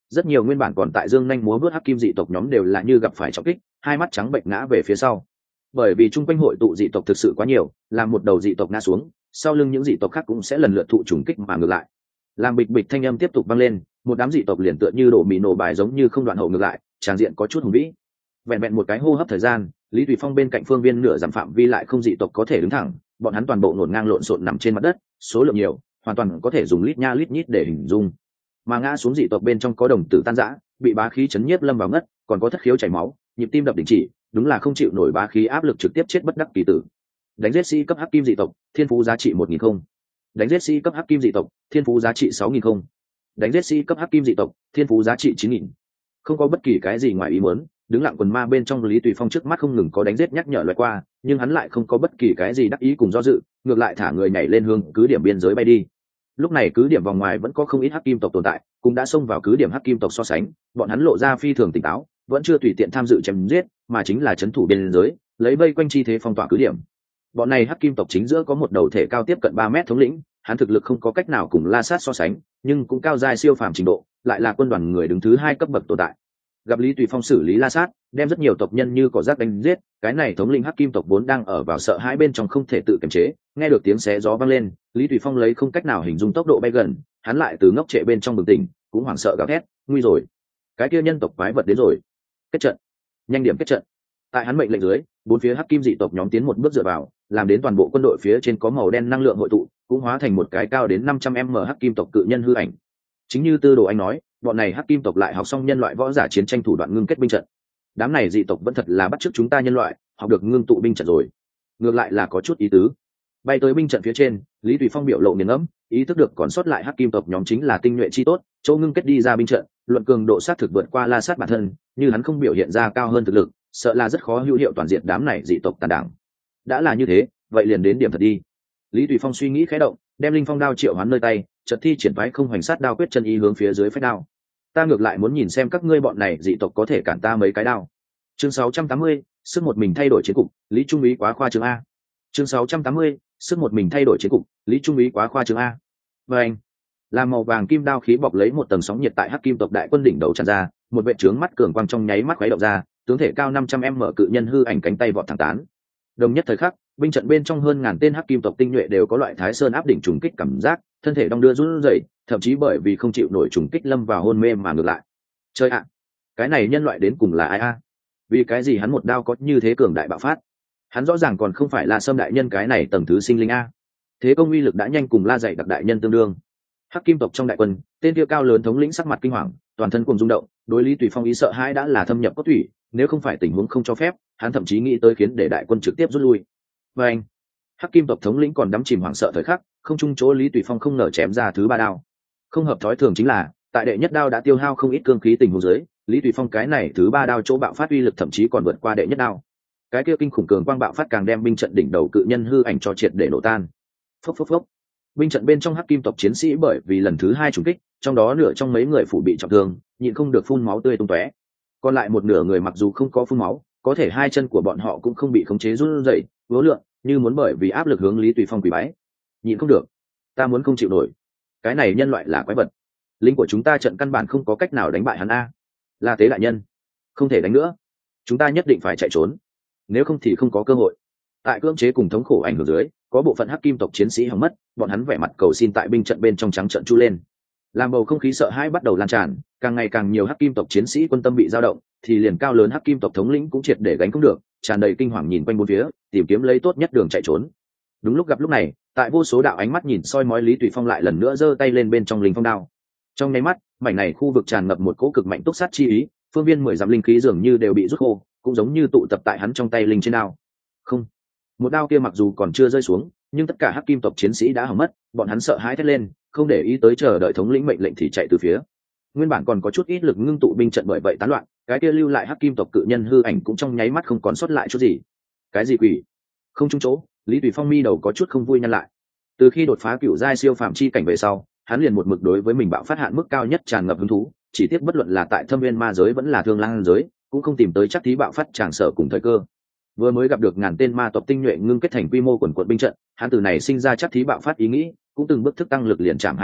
rất nhiều nguyên bản còn tại dương nhanh múa vớt hắc kim dị tộc nhóm đều là như gặp phải trọng kích, hai mắt trắng bệnh ngã về phía sau. Bởi vì chung quanh hội tụ dị tộc thực sự quá nhiều, làm một đầu dị tộc ngã xuống, sau lưng những dị tộc khác cũng sẽ lần lượt thụ trùng kích mà ngược lại. Làm bịch bịch thanh âm tiếp tục vang lên, một đám dị tộc liền tựa như đổ mì nổ bài giống như không đoạn hậu ngược lại, tràng diện có chút hùng vĩ. Vẹn vẹn một cái hô hấp thời gian, Lý Tùy Phong bên cạnh phương viên nửa dặm phạm vi lại không dị tộc có thể đứng thẳng, bọn hắn toàn bộ ngổn ngang lộn xộn nằm trên mặt đất, số lượng nhiều, hoàn toàn có thể dùng lít nha lít nhít để hình dung. Mà ngã xuống dị tộc bên trong có đồng tử tan rã, bị bá khí chấn nhiếp lâm vào ngất, còn có thất khiếu chảy máu, nhịp tim đập đình chỉ, đúng là không chịu nổi bá khí áp lực trực tiếp chết bất đắc kỳ tử. Đánh giết sĩ cấp hắc kim dị tộc, thiên phú giá trị 1000 không. Đánh giết sĩ cấp hắc kim dị tộc, thiên phú giá trị 6000 không. Đánh giết sĩ cấp hắc kim dị tộc, thiên phú giá trị 9000. Không có bất kỳ cái gì ngoài ý muốn, đứng lặng quần ma bên trong Lý Tùy Phong trước mắt không ngừng có đánh giết nhắc nhở loại qua, nhưng hắn lại không có bất kỳ cái gì đắc ý cùng do dự, ngược lại thả người nhảy lên hướng cứ điểm biên giới bay đi. Lúc này cứ điểm vòng ngoài vẫn có không ít hắc kim tộc tồn tại, cũng đã xông vào cứ điểm hắc kim tộc so sánh, bọn hắn lộ ra phi thường tỉnh táo, vẫn chưa tùy tiện tham dự chém giết, mà chính là trấn thủ biên giới, lấy vây quanh chi thế phong tỏa cứ điểm. Bọn này hắc kim tộc chính giữa có một đầu thể cao tiếp cận 3 mét thống lĩnh, hắn thực lực không có cách nào cùng La Sát so sánh, nhưng cũng cao giai siêu phàm trình độ, lại là quân đoàn người đứng thứ 2 cấp bậc tồn tại. Gặp Lý Tùy Phong xử lý La Sát, đem rất nhiều tộc nhân như cỏ rác đánh giết, cái này thống lĩnh hắc kim tộc vốn đang ở vào sợ hãi bên trong không thể tự kiềm chế, nghe được tiếng xé gió vang lên, Lý Tùy Phong lấy không cách nào hình dung tốc độ bay gần, hắn lại từ ngốc trệ bên trong bừng tỉnh, cũng hoảng sợ gào thét, nguy rồi, cái kia nhân tộc quái vật đến rồi. Kết trận, nhanh điểm kết trận. Tại hắn mệnh lệnh dưới, bốn phía hắc kim dị tộc nhóm tiến một bước dựa vào, làm đến toàn bộ quân đội phía trên có màu đen năng lượng hội tụ, cũng hóa thành một cái cao đến 500m hắc kim tộc cự nhân hư ảnh. Chính như Tư Đồ Anh nói, bọn này hắc kim tộc lại học xong nhân loại võ giả chiến tranh thủ đoạn ngưng kết binh trận. Đám này dị tộc vẫn thật là bắt chước chúng ta nhân loại, học được ngưng tụ binh trận rồi. Ngược lại là có chút ý tứ. Bay tới binh trận phía trên, Lý Tùy Phong biểu lộ nghiền ngẫm, ý thức được còn sót lại hắc kim tộc nhóm chính là tinh nhuệ chi tốt, chỗ ngưng kết đi ra binh trận, luận cường độ sát thực vượt qua La Sát bản thân, như hắn không biểu hiện ra cao hơn thực lực, sợ là rất khó hữu hiệu toàn diện đám này dị tộc tàn đảng. Đã là như thế, vậy liền đến điểm thật đi. Lý Tùy Phong suy nghĩ khẽ động, đem linh phong đao triệu hoán nơi tay, chợt thi triển phái không hoành sát đao quyết chân ý hướng phía dưới phách đao. Ta ngược lại muốn nhìn xem các ngươi bọn này dị tộc có thể cản ta mấy cái đao. Chương 680, sức một mình thay đổi chiến cục, Lý Trung Úy quá khoa trương a. Chương 680, sức một mình thay đổi chiến cục, Lý Trung Úy quá khoa trương a. Và anh, làm màu vàng kim đao khí bọc lấy một tầng sóng nhiệt tại hắc kim tộc đại quân đỉnh đầu tràn ra, một vệ trướng mắt cường quang trong nháy mắt khuấy động ra, tướng thể cao 500m cự nhân hư ảnh cánh tay vọt thẳng tán. Đồng nhất thời khắc, binh trận bên trong hơn ngàn tên hắc kim tộc tinh nhuệ đều có loại Thái Sơn áp đỉnh trùng kích cảm giác, thân thể đong đưa run rẩy, thậm chí bởi vì không chịu nổi trùng kích lâm vào hôn mê mà ngược lại. Chơi ạ, cái này nhân loại đến cùng là ai a? Vì cái gì hắn một đao có như thế cường đại bạo phát? Hắn rõ ràng còn không phải là Sâm đại nhân cái này tầng thứ sinh linh a. Thế công uy lực đã nhanh cùng La dạy đặc đại nhân tương đương. Hắc kim tộc trong đại quân, tên kia cao lớn thống lĩnh sắc mặt kinh hoàng, toàn thân cuồng rung động, đối Lý Tùy Phong ý sợ hãi đã là thâm nhập cốt thủy, nếu không phải tình huống không cho phép, hắn thậm chí nghĩ tới khiến để đại quân trực tiếp rút lui. Và anh, hắc kim tộc thống lĩnh còn đắm chìm hoảng sợ thời khắc, không trung chỗ Lý Tùy Phong không ngờ chém ra thứ 3 đao. Không hợp thói thường chính là, tại đệ nhất đao đã tiêu hao không ít cương khí tình huống dưới, Lý Tùy Phong cái này thứ 3 đao chỗ bạo phát uy lực thậm chí còn vượt qua đệ nhất đao. Cái kia kinh khủng cường quang bạo phát càng đem binh trận đỉnh đầu cự nhân hư ảnh cho triệt để nổ tan. Phốc phốc phốc. Binh trận bên trong hắc kim tộc chiến sĩ bởi vì lần thứ 2 trùng kích, trong đó nửa trong mấy người phủ bị trọng thương, nhịn không được phun máu tươi tung tóe. Còn lại một nửa người mặc dù không có phun máu, có thể hai chân của bọn họ cũng không bị khống chế run rẩy, vớ lượn, như muốn bởi vì áp lực hướng Lý Tùy Phong quỳ bái. Nhịn không được, ta muốn không chịu nổi. Cái này nhân loại là quái vật. Lính của chúng ta trận căn bản không có cách nào đánh bại hắn a. La Tế đại nhân, không thể đánh nữa. Chúng ta nhất định phải chạy trốn, nếu không thì không có cơ hội. Tại cưỡng chế cùng thống khổ ảnh hưởng dưới, có bộ phận hắc kim tộc chiến sĩ hỏng mất, bọn hắn vẻ mặt cầu xin tại binh trận bên trong trắng trận chu lên. Làm bầu không khí sợ hãi bắt đầu lan tràn, càng ngày càng nhiều hắc kim tộc chiến sĩ quân tâm bị dao động, thì liền cao lớn hắc kim tộc thống lĩnh cũng triệt để gánh không được, tràn đầy kinh hoàng nhìn quanh bốn phía, tìm kiếm lấy tốt nhất đường chạy trốn. Đúng lúc gặp lúc này, tại vô số đạo ánh mắt nhìn soi mói Lý Tùy Phong lại lần nữa giơ tay lên bên trong linh phong đao. Trong nháy mắt, mảnh này khu vực tràn ngập một cỗ cực mạnh túc sát chi ý, phương viên 10 dặm linh khí dường như đều bị rút khô, cũng giống như tụ tập tại hắn trong tay linh trên đao. Không, một đao kia mặc dù còn chưa rơi xuống, nhưng tất cả hắc kim tộc chiến sĩ đã hỏng mất, bọn hắn sợ hãi thét lên, không để ý tới chờ đợi thống lĩnh mệnh lệnh thì chạy từ phía. Nguyên bản còn có chút ít lực ngưng tụ binh trận bởi vậy tán loạn, cái kia lưu lại hắc kim tộc cự nhân hư ảnh cũng trong nháy mắt không còn sót lại chút gì. Cái gì quỷ? Không trúng chỗ, Lý Tùy Phong mi đầu có chút không vui nhăn lại. Từ khi đột phá cửu giai siêu phàm chi cảnh về sau, hắn liền một mực đối với mình bạo phát hạn mức cao nhất tràn ngập hứng thú, chỉ tiếc bất luận là tại Thâm Viên ma giới vẫn là Thương Lang giới, cũng không tìm tới chắc thí bạo phát tràng sở cùng thời cơ. Vừa mới gặp được ngàn tên ma tộc tinh nhuệ ngưng kết thành quy mô quần quật binh trận, hắn từ này sinh ra chắc thí bạo phát ý nghĩ, cũng từng bước thức tăng lực liền chạm 2 đao,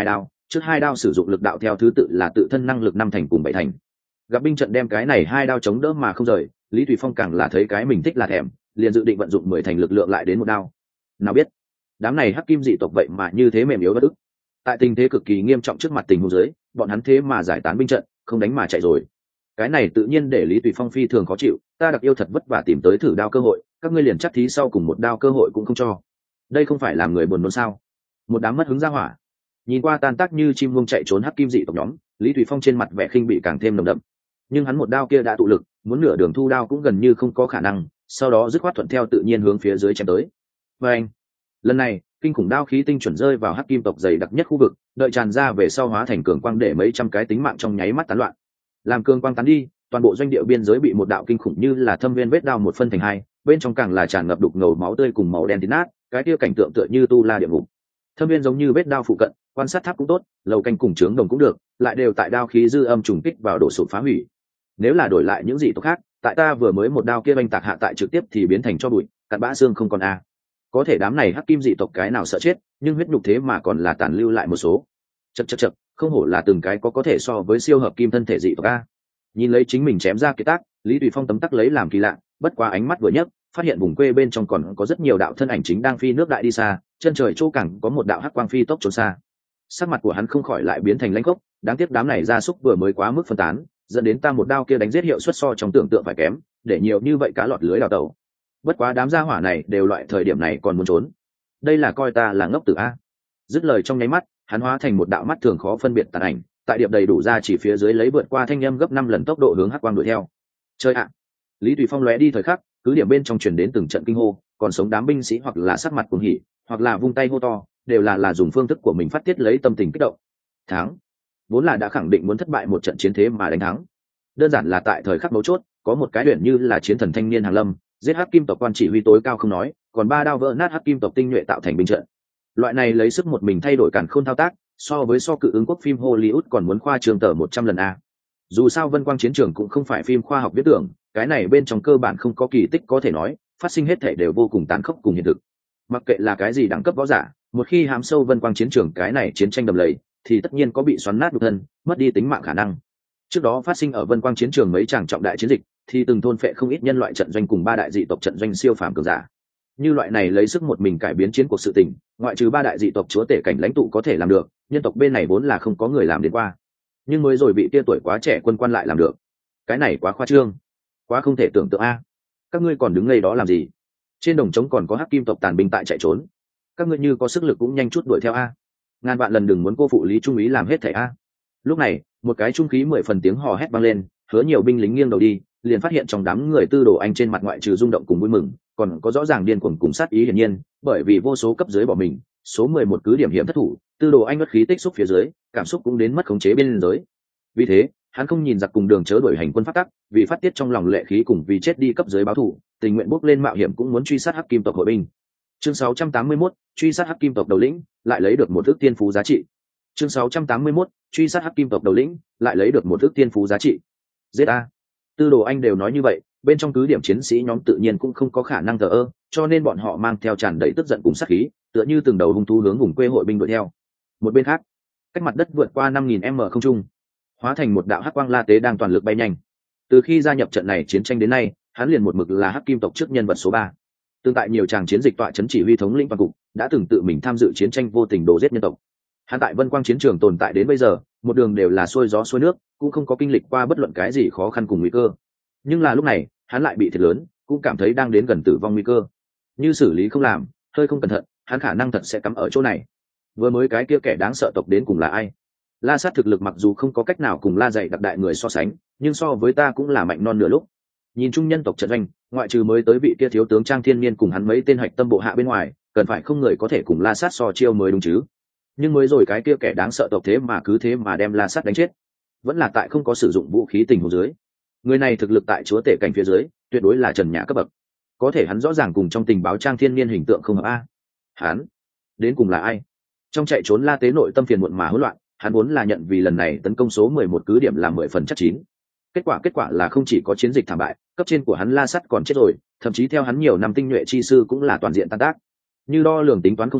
trước 2 đao sử dụng lực đạo theo thứ tự là tự thân năng lực 5 thành cùng 7 thành. Gặp binh trận đem cái này 2 đao chống đỡ mà không rời, Lý Thủy Phong càng là thấy cái mình thích là thèm, liền dự định vận dụng 10 thành lực lượng lại đến 1 đao. Nào biết đám này hắc kim dị tộc vậy mà như thế mềm yếu bất ức. Tại tình thế cực kỳ nghiêm trọng trước mặt tình huống dưới, bọn hắn thế mà giải tán binh trận, không đánh mà chạy rồi. Cái này tự nhiên để Lý Tùy Phong phi thường khó chịu, ta đặc yêu thật vất vả tìm tới thử đao cơ hội, các ngươi liền chắc thí sau cùng 1 đao cơ hội cũng không cho. Đây không phải làm người buồn nôn sao? Một đám mất hứng ra hỏa. Nhìn qua tan tác như chim muông chạy trốn hắc kim dị tộc nhóm, Lý Tùy Phong trên mặt vẻ khinh bị càng thêm nồng đậm. Nhưng hắn 1 đao kia đã tụ lực, muốn nửa đường thu đao cũng gần như không có khả năng, sau đó dứt khoát thuận theo tự nhiên hướng phía dưới chém tới. Và anh, lần này kinh khủng đao khí tinh chuẩn rơi vào hắc kim tộc dày đặc nhất khu vực, đợi tràn ra về sau hóa thành cường quang để mấy trăm cái tính mạng trong nháy mắt tán loạn. Làm cường quang tán đi, toàn bộ doanh địa biên giới bị một đạo kinh khủng như là thâm viên vết đao một phân thành hai, bên trong càng là tràn ngập đục ngầu máu tươi cùng màu đen thít nát, cái kia cảnh tượng tựa như tu la địa ngục. Thâm viên giống như vết đao phụ cận, quan sát tháp cũng tốt, lầu canh cùng trướng đồng cũng được, lại đều tại đao khí dư âm trùng kích vào đổ sụp phá hủy. Nếu là đổi lại những dị tộc khác, tại ta vừa mới 1 đao kia oanh tạc hạ tại trực tiếp thì biến thành cho bụi, cặn bã xương không còn a. Có thể đám này hắc kim dị tộc cái nào sợ chết, nhưng huyết nhục thế mà còn là tàn lưu lại một số. Chậc, không hổ là từng cái có thể so với siêu hợp kim thân thể dị tộc a. Nhìn lấy chính mình chém ra kiệt tác, Lý Tùy Phong tấm tắc lấy làm kỳ lạ, bất quá ánh mắt vừa nhấc, phát hiện vùng quê bên trong còn có rất nhiều đạo thân ảnh chính đang phi nước đại đi xa, chân trời chỗ cẳng có một đạo hắc quang phi tốc trốn xa. Sắc mặt của hắn không khỏi lại biến thành lãnh khốc, đáng tiếc đám này gia súc vừa mới quá mức phân tán, dẫn đến ta 1 đao kia đánh giết hiệu suất so trong tưởng tượng phải kém, để nhiều như vậy cá lọt lưới đào tẩu. Bất quá đám gia hỏa này đều loại thời điểm này còn muốn trốn, đây là coi ta là ngốc tử a. Dứt lời trong nháy mắt, hắn hóa thành một đạo mắt thường khó phân biệt tàn ảnh, tại điệp đầy đủ ra chỉ phía dưới lấy vượt qua thanh âm gấp 5 lần tốc độ hướng hắc quang đuổi theo. Chơi ạ! Lý Tùy Phong lóe đi thời khắc, cứ điểm bên trong truyền đến từng trận kinh hô, còn sống đám binh sĩ hoặc là sắc mặt cuồng hỉ, hoặc là vung tay hô to, đều là dùng phương thức của mình phát tiết lấy tâm tình kích động. Thắng! Vốn là đã khẳng định muốn thất bại một trận chiến thế mà đánh thắng. Đơn giản là tại thời khắc mấu chốt, có một cái luyện như là chiến thần thanh niên hàng lâm, giết hắc kim tộc quan chỉ huy tối cao không nói, còn 3 đao vỡ nát hắc kim tộc tinh nhuệ tạo thành binh trận. Loại này lấy sức một mình thay đổi càn khôn thao tác, so với cự ứng quốc phim Hollywood còn muốn khoa trương tờ 100 lần a. Dù sao Vân Quang chiến trường cũng không phải phim khoa học viễn tưởng, cái này bên trong cơ bản không có kỳ tích có thể nói, phát sinh hết thể đều vô cùng tàn khốc cùng hiện thực. Mặc kệ là cái gì đẳng cấp võ giả, một khi hám sâu Vân Quang chiến trường cái này chiến tranh đầm lầy, thì tất nhiên có bị xoắn nát nhục thân, mất đi tính mạng khả năng. Trước đó phát sinh ở Vân Quang chiến trường mấy tràng trọng đại chiến dịch, thì từng thôn phệ không ít nhân loại trận doanh cùng 3 đại dị tộc trận doanh siêu phàm cường giả. Như loại này lấy sức một mình cải biến chiến cuộc sự tình, ngoại trừ 3 đại dị tộc chúa tể cảnh lãnh tụ có thể làm được, nhân tộc bên này vốn là không có người làm đến qua. Nhưng mới rồi bị tia tuổi quá trẻ quân quan lại làm được, cái này quá khoa trương, quá không thể tưởng tượng a. Các ngươi còn đứng ngây đó làm gì? Trên đồng trống còn có hắc kim tộc tàn binh tại chạy trốn, các ngươi như có sức lực cũng nhanh chút đuổi theo a. Ngàn vạn lần đừng muốn cô phụ Lý Trung ý làm hết thảy a. Lúc này, một cái trung khí 10 phần tiếng hò hét vang lên, hứa nhiều binh lính nghiêng đầu đi, liền phát hiện trong đám người Tư Đồ Anh trên mặt ngoại trừ rung động cùng vui mừng, còn có rõ ràng điên cuồng cùng sát ý hiển nhiên, bởi vì vô số cấp dưới bỏ mình, số 11 cứ điểm hiểm thất thủ, Tư Đồ Anh bất khí tích xúc phía dưới, cảm xúc cũng đến mất khống chế bên giới. Vì thế, hắn không nhìn giặc cùng đường chớ đuổi hành quân phát tắc, vì phát tiết trong lòng lệ khí cùng vì chết đi cấp dưới báo thù, tình nguyện bốc lên mạo hiểm cũng muốn truy sát hắc kim tộc hội binh. Chương 681, truy sát hắc kim tộc đầu lĩnh, lại lấy được một ước tiên phú giá trị. Chương 681, truy sát hắc kim tộc đầu lĩnh, lại lấy được một ước tiên phú giá trị. Giết a! Tư Đồ Anh đều nói như vậy, bên trong cứ điểm chiến sĩ nhóm tự nhiên cũng không có khả năng thờ ơ, cho nên bọn họ mang theo tràn đầy tức giận cùng sát khí, tựa như từng đầu hung thú hướng vùng quê hội binh đuổi theo. Một bên khác, cách mặt đất vượt qua 5000m không trung, hóa thành một đạo hắc quang la tế đang toàn lực bay nhanh. Từ khi gia nhập trận này chiến tranh đến nay, hắn liền một mực là hắc kim tộc trước nhân vật số 3. Tương tại nhiều tràng chiến dịch tọa chấn chỉ huy thống lĩnh toàn cục, đã từng tự mình tham dự chiến tranh vô tình đổ giết nhân tộc. Hắn tại Vân Quang chiến trường tồn tại đến bây giờ, một đường đều là xuôi gió xuôi nước, cũng không có kinh lịch qua bất luận cái gì khó khăn cùng nguy cơ. Nhưng là lúc này, hắn lại bị thiệt lớn, cũng cảm thấy đang đến gần tử vong nguy cơ. Như xử lý không làm, hơi không cẩn thận, hắn khả năng thật sẽ cắm ở chỗ này. Vừa mới cái kia kẻ đáng sợ tộc đến cùng là ai? La Sát thực lực mặc dù không có cách nào cùng La Dạy đặc đại người so sánh, nhưng so với ta cũng là mạnh non nửa lúc. Nhìn chung nhân tộc trận doanh, ngoại trừ mới tới vị kia thiếu tướng Trang Thiên Niên cùng hắn mấy tên hạch tâm bộ hạ bên ngoài, cần phải không người có thể cùng La Sát so chiêu mới đúng chứ? Nhưng mới rồi cái kia kẻ đáng sợ tộc thế mà đem La Sát đánh chết, vẫn là tại không có sử dụng vũ khí tình huống dưới. Người này thực lực tại chúa tể cảnh phía dưới, tuyệt đối là trần nhã cấp bậc. Có thể hắn rõ ràng cùng trong tình báo Trang Thiên Niên hình tượng không hợp a. Hắn đến cùng là ai? Trong chạy trốn La Tế nội tâm phiền muộn mà hỗn loạn, hắn muốn là nhận vì lần này tấn công số 11 cứ điểm là 10 phần chắc chín. Kết quả là không chỉ có chiến dịch thảm bại, cấp trên của hắn La Sắt còn chết rồi, thậm chí theo hắn nhiều năm tinh nhuệ chi sư cũng là toàn diện tan tác. Như đo lường tính toán không sai,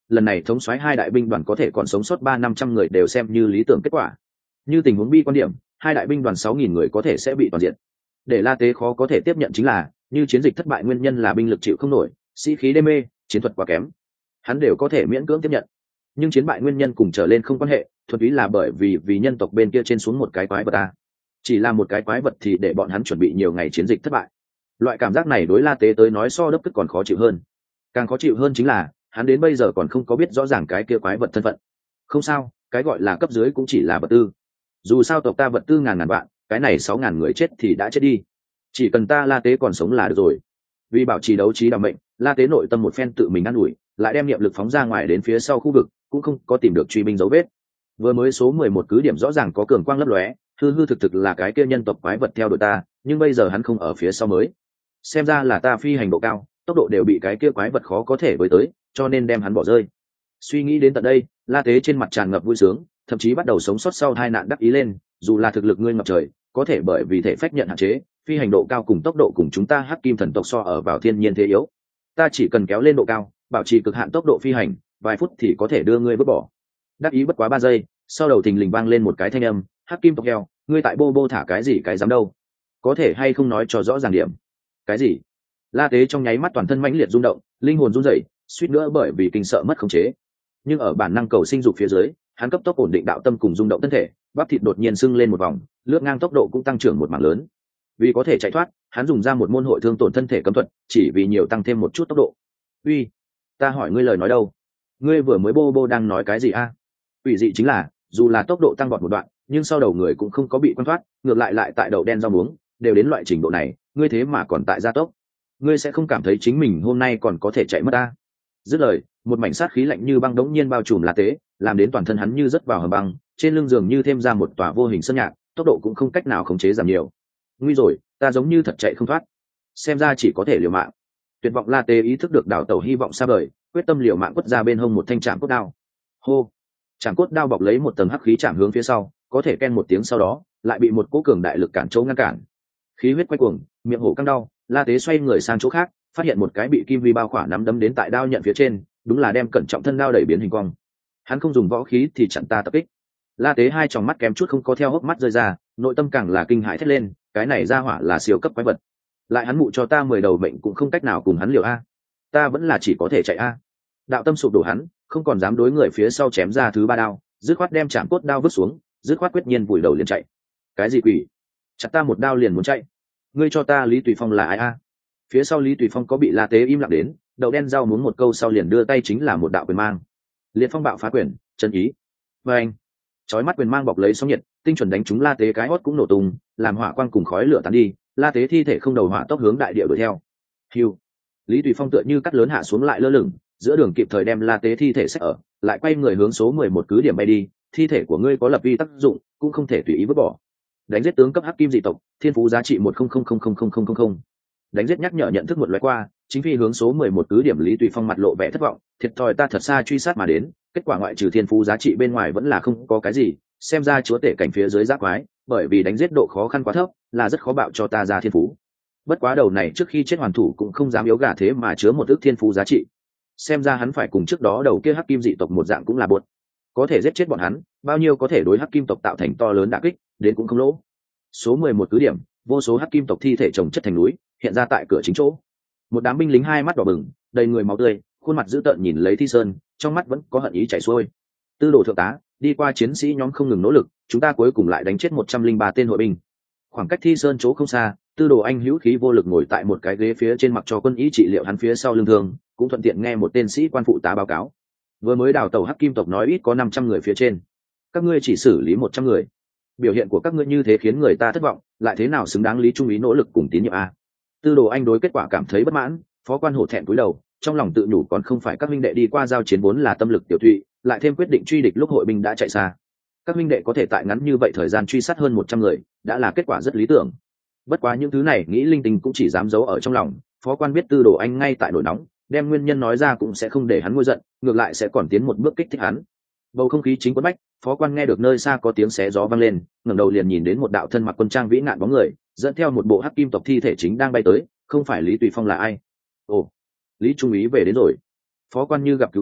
lần này thống soái hai đại binh đoàn có thể còn sống sót 300-500 người đều xem như lý tưởng kết quả. Như tình huống bi quan điểm, hai đại binh đoàn 6.000 người có thể sẽ bị toàn diện. Để La Tế khó có thể tiếp nhận chính là, như chiến dịch thất bại nguyên nhân là binh lực chịu không nổi, sĩ khí đê mê, chiến thuật quá kém, hắn đều có thể miễn cưỡng tiếp nhận. Nhưng chiến bại nguyên nhân cùng trở lên không quan hệ, thuần túy là bởi vì nhân tộc bên kia trên xuống một cái quái vật ta. Chỉ là một cái quái vật thì để bọn hắn chuẩn bị nhiều ngày chiến dịch thất bại. Loại cảm giác này đối La Tế tới nói so đốc tức còn khó chịu hơn. Càng khó chịu hơn chính là, hắn đến bây giờ còn không có biết rõ ràng cái kia quái vật thân phận. Không sao, cái gọi là cấp dưới cũng chỉ là vật tư. Dù sao tộc ta vật tư ngàn vạn, cái này 6.000 người chết thì đã chết đi. Chỉ cần ta La Tế còn sống là được rồi. Vì bảo trì đấu trí đảm mệnh, La Tế nội tâm một phen tự mình ăn ủi, lại đem niệm lực phóng ra ngoài đến phía sau khu vực, cũng không có tìm được truy binh dấu vết. Vừa mới số 11 cứ điểm rõ ràng có cường quang lấp lóe, hư hư thực thực là cái kia nhân tộc quái vật theo đuổi ta, nhưng bây giờ hắn không ở phía sau mới. Xem ra là ta phi hành độ cao, tốc độ đều bị cái kia quái vật khó có thể với tới, cho nên đem hắn bỏ rơi. Suy nghĩ đến tận đây, La Tế trên mặt tràn ngập vui sướng, thậm chí bắt đầu sống sót sau tai nạn đắc ý lên, dù là thực lực ngươi ngập trời, có thể bởi vì thể phách nhận hạn chế, phi hành độ cao cùng tốc độ cùng chúng ta Hắc Kim thần tộc so ở vào thiên nhiên thế yếu. Ta chỉ cần kéo lên độ cao, bảo trì cực hạn tốc độ phi hành, vài phút thì có thể đưa ngươi vứt bỏ. Đắc ý bất quá 3 giây, sau đầu thình lình vang lên một cái thanh âm, Hắc Kim tộc heo, ngươi tại bô bô thả cái gì cái dám đâu? Có thể hay không nói cho rõ ràng điểm? Cái gì? La Tế trong nháy mắt toàn thân mãnh liệt rung động, linh hồn run rẩy, suýt nữa bởi vì kinh sợ mất khống chế. Nhưng ở bản năng cầu sinh dục phía dưới, hắn cấp tốc ổn định đạo tâm cùng rung động thân thể, bắp thịt đột nhiên sưng lên một vòng, lướt ngang tốc độ cũng tăng trưởng một mảng lớn. Vì có thể chạy thoát, hắn dùng ra một môn hội thương tổn thân thể cấm thuật, chỉ vì nhiều tăng thêm một chút tốc độ. Uy, ta hỏi ngươi lời nói đâu? Ngươi vừa mới bô bô đang nói cái gì a? Ủy dị chính là, dù là tốc độ tăng vọt một đoạn, nhưng sau đầu người cũng không có bị quan thoát, ngược lại tại đầu đen rau muống, đều đến loại trình độ này, ngươi thế mà còn tại gia tốc. Ngươi sẽ không cảm thấy chính mình hôm nay còn có thể chạy mất ta? Dứt lời, một mảnh sát khí lạnh như băng đống nhiên bao trùm La Tế, làm đến toàn thân hắn như rớt vào hầm băng, trên lưng giường như thêm ra một tòa vô hình sơn nhạc, tốc độ cũng không cách nào khống chế giảm nhiều. Nguy rồi, ta giống như thật chạy không thoát, xem ra chỉ có thể liều mạng. Tuyệt vọng La Tế ý thức được đảo tàu hy vọng xa vời, quyết tâm liều mạng quất ra bên hông một thanh trảm cốt đao. Hô, trảm cốt đao bọc lấy một tầng hắc khí chạm hướng phía sau, có thể ken một tiếng sau đó, lại bị một cỗ cường đại lực cản chỗ ngăn cản. Khí huyết quay cuồng, miệng hổ căng đau, La Tế xoay người sang chỗ khác, phát hiện một cái bị kim vi bao khỏa nắm đấm đến tại đao nhận phía trên, đúng là đem cẩn trọng thân đao đẩy biến hình cong. Hắn không dùng võ khí thì chặn ta tập kích. La Tế hai tròng mắt kém chút không có theo hốc mắt rơi ra, nội tâm càng là kinh hãi thét lên, cái này ra hỏa là siêu cấp quái vật. Lại hắn mụ cho ta 10 đầu mệnh cũng không cách nào cùng hắn liều a. Ta vẫn là chỉ có thể chạy a. Đạo tâm sụp đổ hắn, không còn dám đối người phía sau chém ra thứ 3 đao, dứt khoát đem chạm cốt đao vứt xuống, dứt khoát quyết nhiên vùi đầu liền chạy. Cái gì quỷ? Chặt ta một đao liền muốn chạy. Ngươi cho ta Lý Tùy Phong là ai a? Phía sau Lý Tùy Phong có bị La Tế im lặng đến, đầu đen rau muốn một câu sau liền đưa tay chính là một đạo quyền mang. Liệt phong bạo phá quyền, chân ý. Và anh, chói mắt quyền mang bọc lấy sóng nhiệt, tinh chuẩn đánh trúng La Tế cái hót cũng nổ tung, làm hỏa quang cùng khói lửa tán đi, La Tế thi thể không đầu hỏa tốc hướng đại địa đuổi theo. Hưu. Lý Tùy Phong tựa như cắt lớn hạ xuống lại lơ lửng, giữa đường kịp thời đem La Tế thi thể xách ở, lại quay người hướng số 11 cứ điểm bay đi, thi thể của ngươi có lập vi tác dụng, cũng không thể tùy ý vứt bỏ. Đánh giết tướng cấp hắc kim dị tộc, thiên phú giá trị 1000000. Đánh giết nhắc nhở nhận thức một loại qua, chính phi hướng số 11 cứ điểm. Lý Tùy Phong mặt lộ vẻ thất vọng, thiệt thòi ta thật xa truy sát mà đến, kết quả ngoại trừ thiên phú giá trị bên ngoài vẫn là không có cái gì, xem ra chúa tể cảnh phía dưới giác quái, bởi vì đánh giết độ khó khăn quá thấp, là rất khó bạo cho ta ra thiên phú. Bất quá đầu này trước khi chết hoàn thủ cũng không dám yếu gà thế mà chứa một ức thiên phú giá trị, xem ra hắn phải cùng trước đó đầu kia hắc kim dị tộc một dạng cũng là buột, có thể giết chết bọn hắn, bao nhiêu có thể đối hắc kim tộc tạo thành to lớn đả kích, đến cũng không lỗ. Số 11 cứ điểm, vô số hắc kim tộc thi thể chồng chất thành núi, hiện ra tại cửa chính chỗ. Một đám binh lính hai mắt đỏ bừng, đầy người máu tươi, khuôn mặt dữ tợn nhìn lấy Thi Sơn, trong mắt vẫn có hận ý chảy xuôi. Tư đồ thượng tá, đi qua chiến sĩ nhóm không ngừng nỗ lực, chúng ta cuối cùng lại đánh chết 103 tên hội binh. Khoảng cách Thi Sơn chỗ không xa, Tư đồ anh hữu khí vô lực ngồi tại một cái ghế phía trên mặc cho quân ý trị liệu hắn phía sau lưng thương, cũng thuận tiện nghe một tên sĩ quan phụ tá báo cáo. Vừa mới đào tàu hắc kim tộc nói ít có 500 người phía trên, các ngươi chỉ xử lý 100 người. Biểu hiện của các ngươi như thế khiến người ta thất vọng, lại thế nào xứng đáng Lý Trung ý nỗ lực cùng tín nhiệm a? Tư đồ anh đối kết quả cảm thấy bất mãn, phó quan hổ thẹn cúi đầu, trong lòng tự nhủ còn không phải các minh đệ đi qua giao chiến vốn là tâm lực tiểu thụy, lại thêm quyết định truy địch lúc hội binh đã chạy xa. Các minh đệ có thể tại ngắn như vậy thời gian truy sát hơn 100 người, đã là kết quả rất lý tưởng. Bất quá những thứ này nghĩ linh tinh cũng chỉ dám giấu ở trong lòng, phó quan biết Tư đồ anh ngay tại nổi nóng, đem nguyên nhân nói ra cũng sẽ không để hắn nguôi giận, ngược lại sẽ còn tiến một bước kích thích hắn. Bầu không khí chính quấn bách, phó quan nghe được nơi xa có tiếng xé gió vang lên, ngẩng đầu liền nhìn đến một đạo thân mặc quân trang vĩ ngạn bóng người, dẫn theo một bộ hắc kim tộc thi thể chính đang bay tới, không phải Lý Tùy Phong là ai? Ồ, Lý Trung ý về đến rồi. Phó quan như gặp cứu tinh,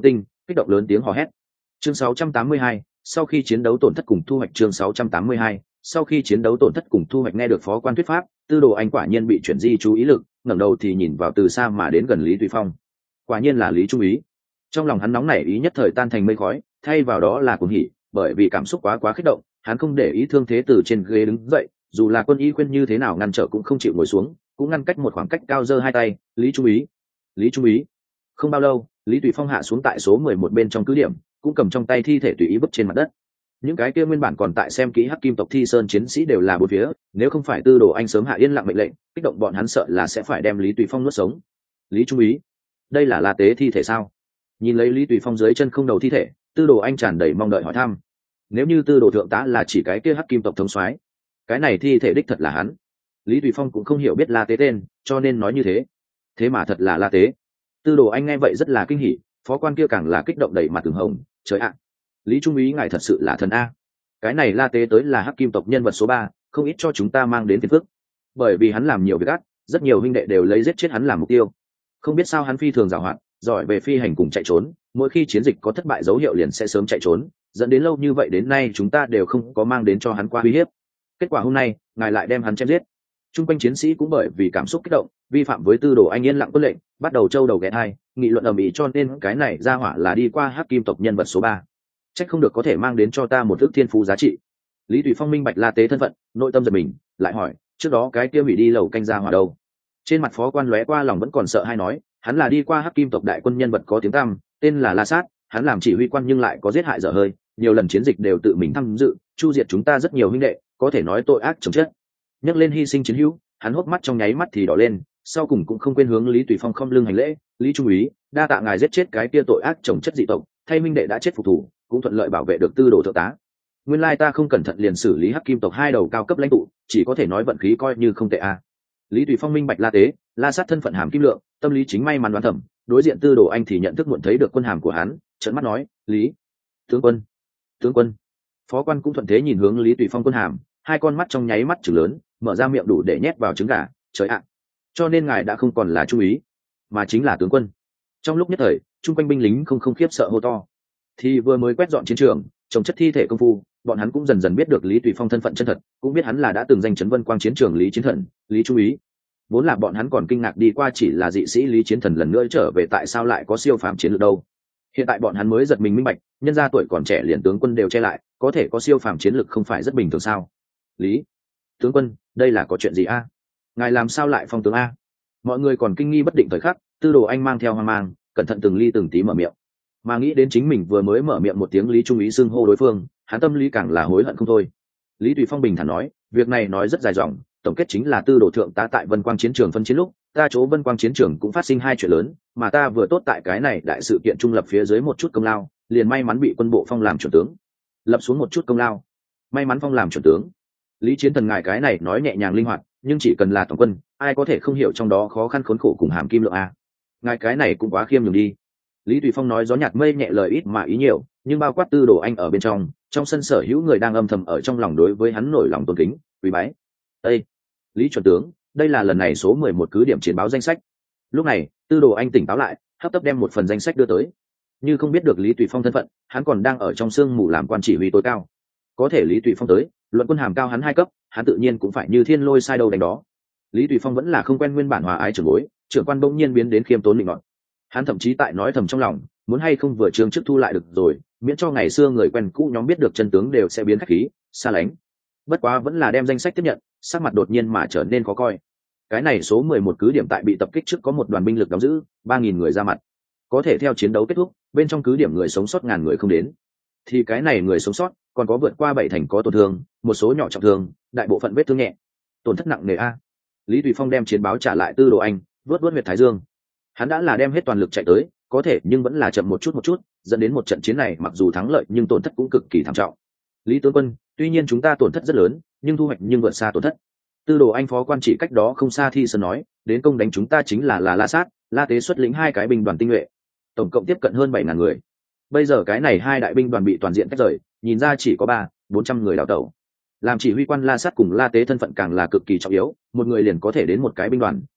kích động lớn tiếng hò hét. Chương 682, sau khi chiến đấu tổn thất cùng thu hoạch. Chương 682, sau khi chiến đấu tổn thất cùng thu hoạch. Nghe được phó quan thuyết pháp, Tư Đồ Anh quả nhiên bị chuyển di chú ý lực, ngẩng đầu thì nhìn vào từ xa mà đến gần Lý Tùy Phong. Quả nhiên là Lý Trung Ý. Trong lòng hắn nóng nảy ý nhất thời tan thành mây khói, thay vào đó là cuồng hỉ, bởi vì cảm xúc quá kích động, hắn không để ý thương thế từ trên ghế đứng dậy, dù là quân y khuyên như thế nào ngăn trở cũng không chịu ngồi xuống, cũng ngăn cách một khoảng cách cao, giơ hai tay. Lý Trung Ý, Lý Trung Ý. Không bao lâu, Lý Tùy Phong hạ xuống tại số 11 bên trong cứ điểm, cũng cầm trong tay thi thể tùy ý vứt trên mặt đất. Những cái kia nguyên bản còn tại xem kỹ Hắc Kim tộc Thi Sơn chiến sĩ đều là bốn phía, nếu không phải Tư Đồ Anh sớm hạ yên lặng mệnh lệnh, kích động bọn hắn sợ là sẽ phải đem Lý Tùy Phong nuốt sống. Lý Trung Ý, đây là La Tế thi thể sao? Nhìn lấy Lý Tùy Phong dưới chân không đầu thi thể, Tư Đồ Anh tràn đầy mong đợi hỏi thăm. Nếu như Tư Đồ thượng tá là chỉ cái kia Hắc Kim tộc thống soái, cái này thi thể đích thật là hắn. Lý Tùy Phong cũng không hiểu biết La Tế tên, cho nên nói như thế. Thế mà thật là La Tế. Tư Đồ Anh nghe vậy rất là kinh hỉ, phó quan kia càng là kích động đẩy mặt từng hồng. Trời ạ, Lý Trung Ý ngài thật sự là thần a. Cái này La Tế tới là Hắc Kim tộc nhân vật số 3, không ít cho chúng ta mang đến phiền phức. Bởi vì hắn làm nhiều việc ác, rất nhiều huynh đệ đều lấy giết chết hắn làm mục tiêu. Không biết sao hắn phi thường giàu hoạt, giỏi về phi hành cùng chạy trốn, mỗi khi chiến dịch có thất bại dấu hiệu liền sẽ sớm chạy trốn, dẫn đến lâu như vậy đến nay chúng ta đều không có mang đến cho hắn qua uy hiếp. Kết quả hôm nay, ngài lại đem hắn chém giết. Trung quanh chiến sĩ cũng bởi vì cảm xúc kích động, vi phạm với Tư Đồ Anh yên lặng tuân lệnh, bắt đầu trâu đầu ghé thai, nghị luận ầm ĩ, cho nên cái này ra hỏa là đi qua Hắc Kim tộc nhân vật số 3. Trách không được có thể mang đến cho ta một ước thiên phú giá trị. Lý Tùy Phong minh bạch La Tế thân phận, nội tâm giật mình, lại hỏi, trước đó cái kia hủy đi lầu canh ra hỏa đâu? Trên mặt phó quan lóe qua lòng vẫn còn sợ hay nói, hắn là đi qua Hắc Kim tộc đại quân nhân vật có tiếng tăm, tên là La Sát, hắn làm chỉ huy quan nhưng lại có giết hại dở hơi, nhiều lần chiến dịch đều tự mình tham dự, chu diệt chúng ta rất nhiều huynh đệ, có thể nói tội ác chồng chất. Nhắc lên hy sinh chiến hữu, hắn hốc mắt trong nháy mắt thì đỏ lên, sau cùng cũng không quên hướng Lý Tùy Phong không lưng hành lễ. Lý Trung Úy, đa tạ ngài giết chết cái kia tội ác chồng chất dị tộc, thay huynh đệ đã chết phục thủ, cũng thuận lợi bảo vệ được Tư Đồ thượng tá. Nguyên lai ta không cẩn thận liền xử lý Hắc Kim tộc hai đầu cao cấp lãnh tụ, chỉ có thể nói vận khí coi như không tệ a. Lý Tùy Phong minh bạch La Tế, La Sát thân phận hàm kim lượng, tâm lý chính may mắn đoán thẩm, đối diện Tư Đồ Anh thì nhận thức muộn thấy được quân hàm của hắn, trợn mắt nói, Lý tướng quân. Phó quan cũng thuận thế nhìn hướng Lý Tùy Phong quân hàm, hai con mắt trong nháy mắt trừng lớn, mở ra miệng đủ để nhét vào trứng gà. Trời ạ, cho nên ngài đã không còn là trung úy, mà chính là tướng quân. Trong lúc nhất thời, chung quanh binh lính không khiếp sợ hô to. Thì vừa mới quét dọn chiến trường, trồng chất thi thể công phu, bọn hắn cũng dần dần biết được Lý Tùy Phong thân phận chân thật, cũng biết hắn là đã từng danh chấn vân quang chiến trường Lý Chiến Thần, Lý Trung Úy. Vốn là bọn hắn còn kinh ngạc đi qua chỉ là dị sĩ Lý Chiến Thần lần nữa trở về tại sao lại có siêu phàm chiến lược đâu. Hiện tại bọn hắn mới giật mình minh bạch, nhân gia tuổi còn trẻ liền tướng quân đều che lại, có thể có siêu phàm chiến lược không phải rất bình thường sao? Lý tướng quân, đây là có chuyện gì a? Ngài làm sao lại phong tướng a? Mọi người còn kinh nghi bất định thời khắc, Tư Đồ Anh mang theo hoang mang, cẩn thận từng ly từng tí mở miệng. Mà nghĩ đến chính mình vừa mới mở miệng một tiếng Lý Trung Úy xưng hô đối phương, hắn tâm lý càng là hối hận không thôi. Lý Tùy Phong bình thản nói, việc này nói rất dài dòng, tổng kết chính là Tư Đồ thượng tá tại Vân Quang chiến trường phân chiến lúc, ta chỗ Vân Quang chiến trường cũng phát sinh hai chuyện lớn, mà ta vừa tốt tại cái này đại sự kiện trung lập phía dưới một chút công lao, liền may mắn bị quân bộ phong làm chuẩn tướng. Lập xuống một chút công lao, may mắn phong làm chuẩn tướng. Lý Chiến Thần ngài cái này nói nhẹ nhàng linh hoạt, nhưng chỉ cần là toàn quân, ai có thể không hiểu trong đó khó khăn khốn khổ cùng hàm kim lượng a? Ngài cái này cũng quá khiêm nhường đi. Lý Tùy Phong nói gió nhạt mây nhẹ, lời ít mà ý nhiều, nhưng bao quát Tư Đồ Anh ở bên trong sân sở hữu người đang âm thầm ở trong lòng đối với hắn nổi lòng tôn kính, quý bái. Đây, Lý chuẩn tướng, đây là lần này số 11 cứ điểm chiến báo danh sách. Lúc này, Tư Đồ Anh tỉnh táo lại, hấp tấp đem một phần danh sách đưa tới. Như không biết được Lý Tùy Phong thân phận, hắn còn đang ở trong sương mù làm quan chỉ huy tối cao. Có thể Lý Tùy Phong tới, luận quân hàm cao hắn 2 cấp, hắn tự nhiên cũng phải như thiên lôi sai đầu đánh đó. Lý Tùy Phong vẫn là không quen nguyên bản hòa ái trưởng bối, trưởng quan bỗng nhiên biến đến khiêm tốn định nọt. Hắn thậm chí tại nói thầm trong lòng, muốn hay không vừa trương chức thu lại được rồi, miễn cho ngày xưa người quen cũ nhóm biết được chân tướng đều sẽ biến khách khí, xa lánh. Bất quá vẫn là đem danh sách tiếp nhận, sắc mặt đột nhiên mà trở nên khó coi. Cái này số 11 cứ điểm tại bị tập kích trước có một đoàn binh lực đóng giữ, 3000 người ra mặt. Có thể theo chiến đấu kết thúc, bên trong cứ điểm người sống sót 1000 người không đến. Thì cái này người sống sót, còn có vượt qua 7 thành có tổn thương, một số nhỏ trọng thương, đại bộ phận vết thương nhẹ. Tổn thất nặng nề a. Lý Tùy Phong đem chiến báo trả lại Tư Đồ Anh, vuốt huyệt thái dương. Hắn đã là đem hết toàn lực chạy tới, có thể nhưng vẫn là chậm một chút, dẫn đến một trận chiến này mặc dù thắng lợi nhưng tổn thất cũng cực kỳ thảm trọng. Lý tướng quân, tuy nhiên chúng ta tổn thất rất lớn, nhưng thu hoạch nhưng vượt xa tổn thất. Tư Đồ Anh phó quan chỉ cách đó không xa Thi Sơn nói, đến công đánh chúng ta chính là La Sát, La Tế xuất lĩnh 2 cái binh đoàn tinh nhuệ, tổng cộng tiếp cận hơn 7000 người. Bây giờ cái này 2 đại binh đoàn bị toàn diện tách rời, nhìn ra chỉ có 300-400 người đào tẩu. Làm chỉ huy quan La Sát cùng La Tế thân phận càng là cực kỳ trọng yếu, một người liền có thể đến một cái binh đoàn,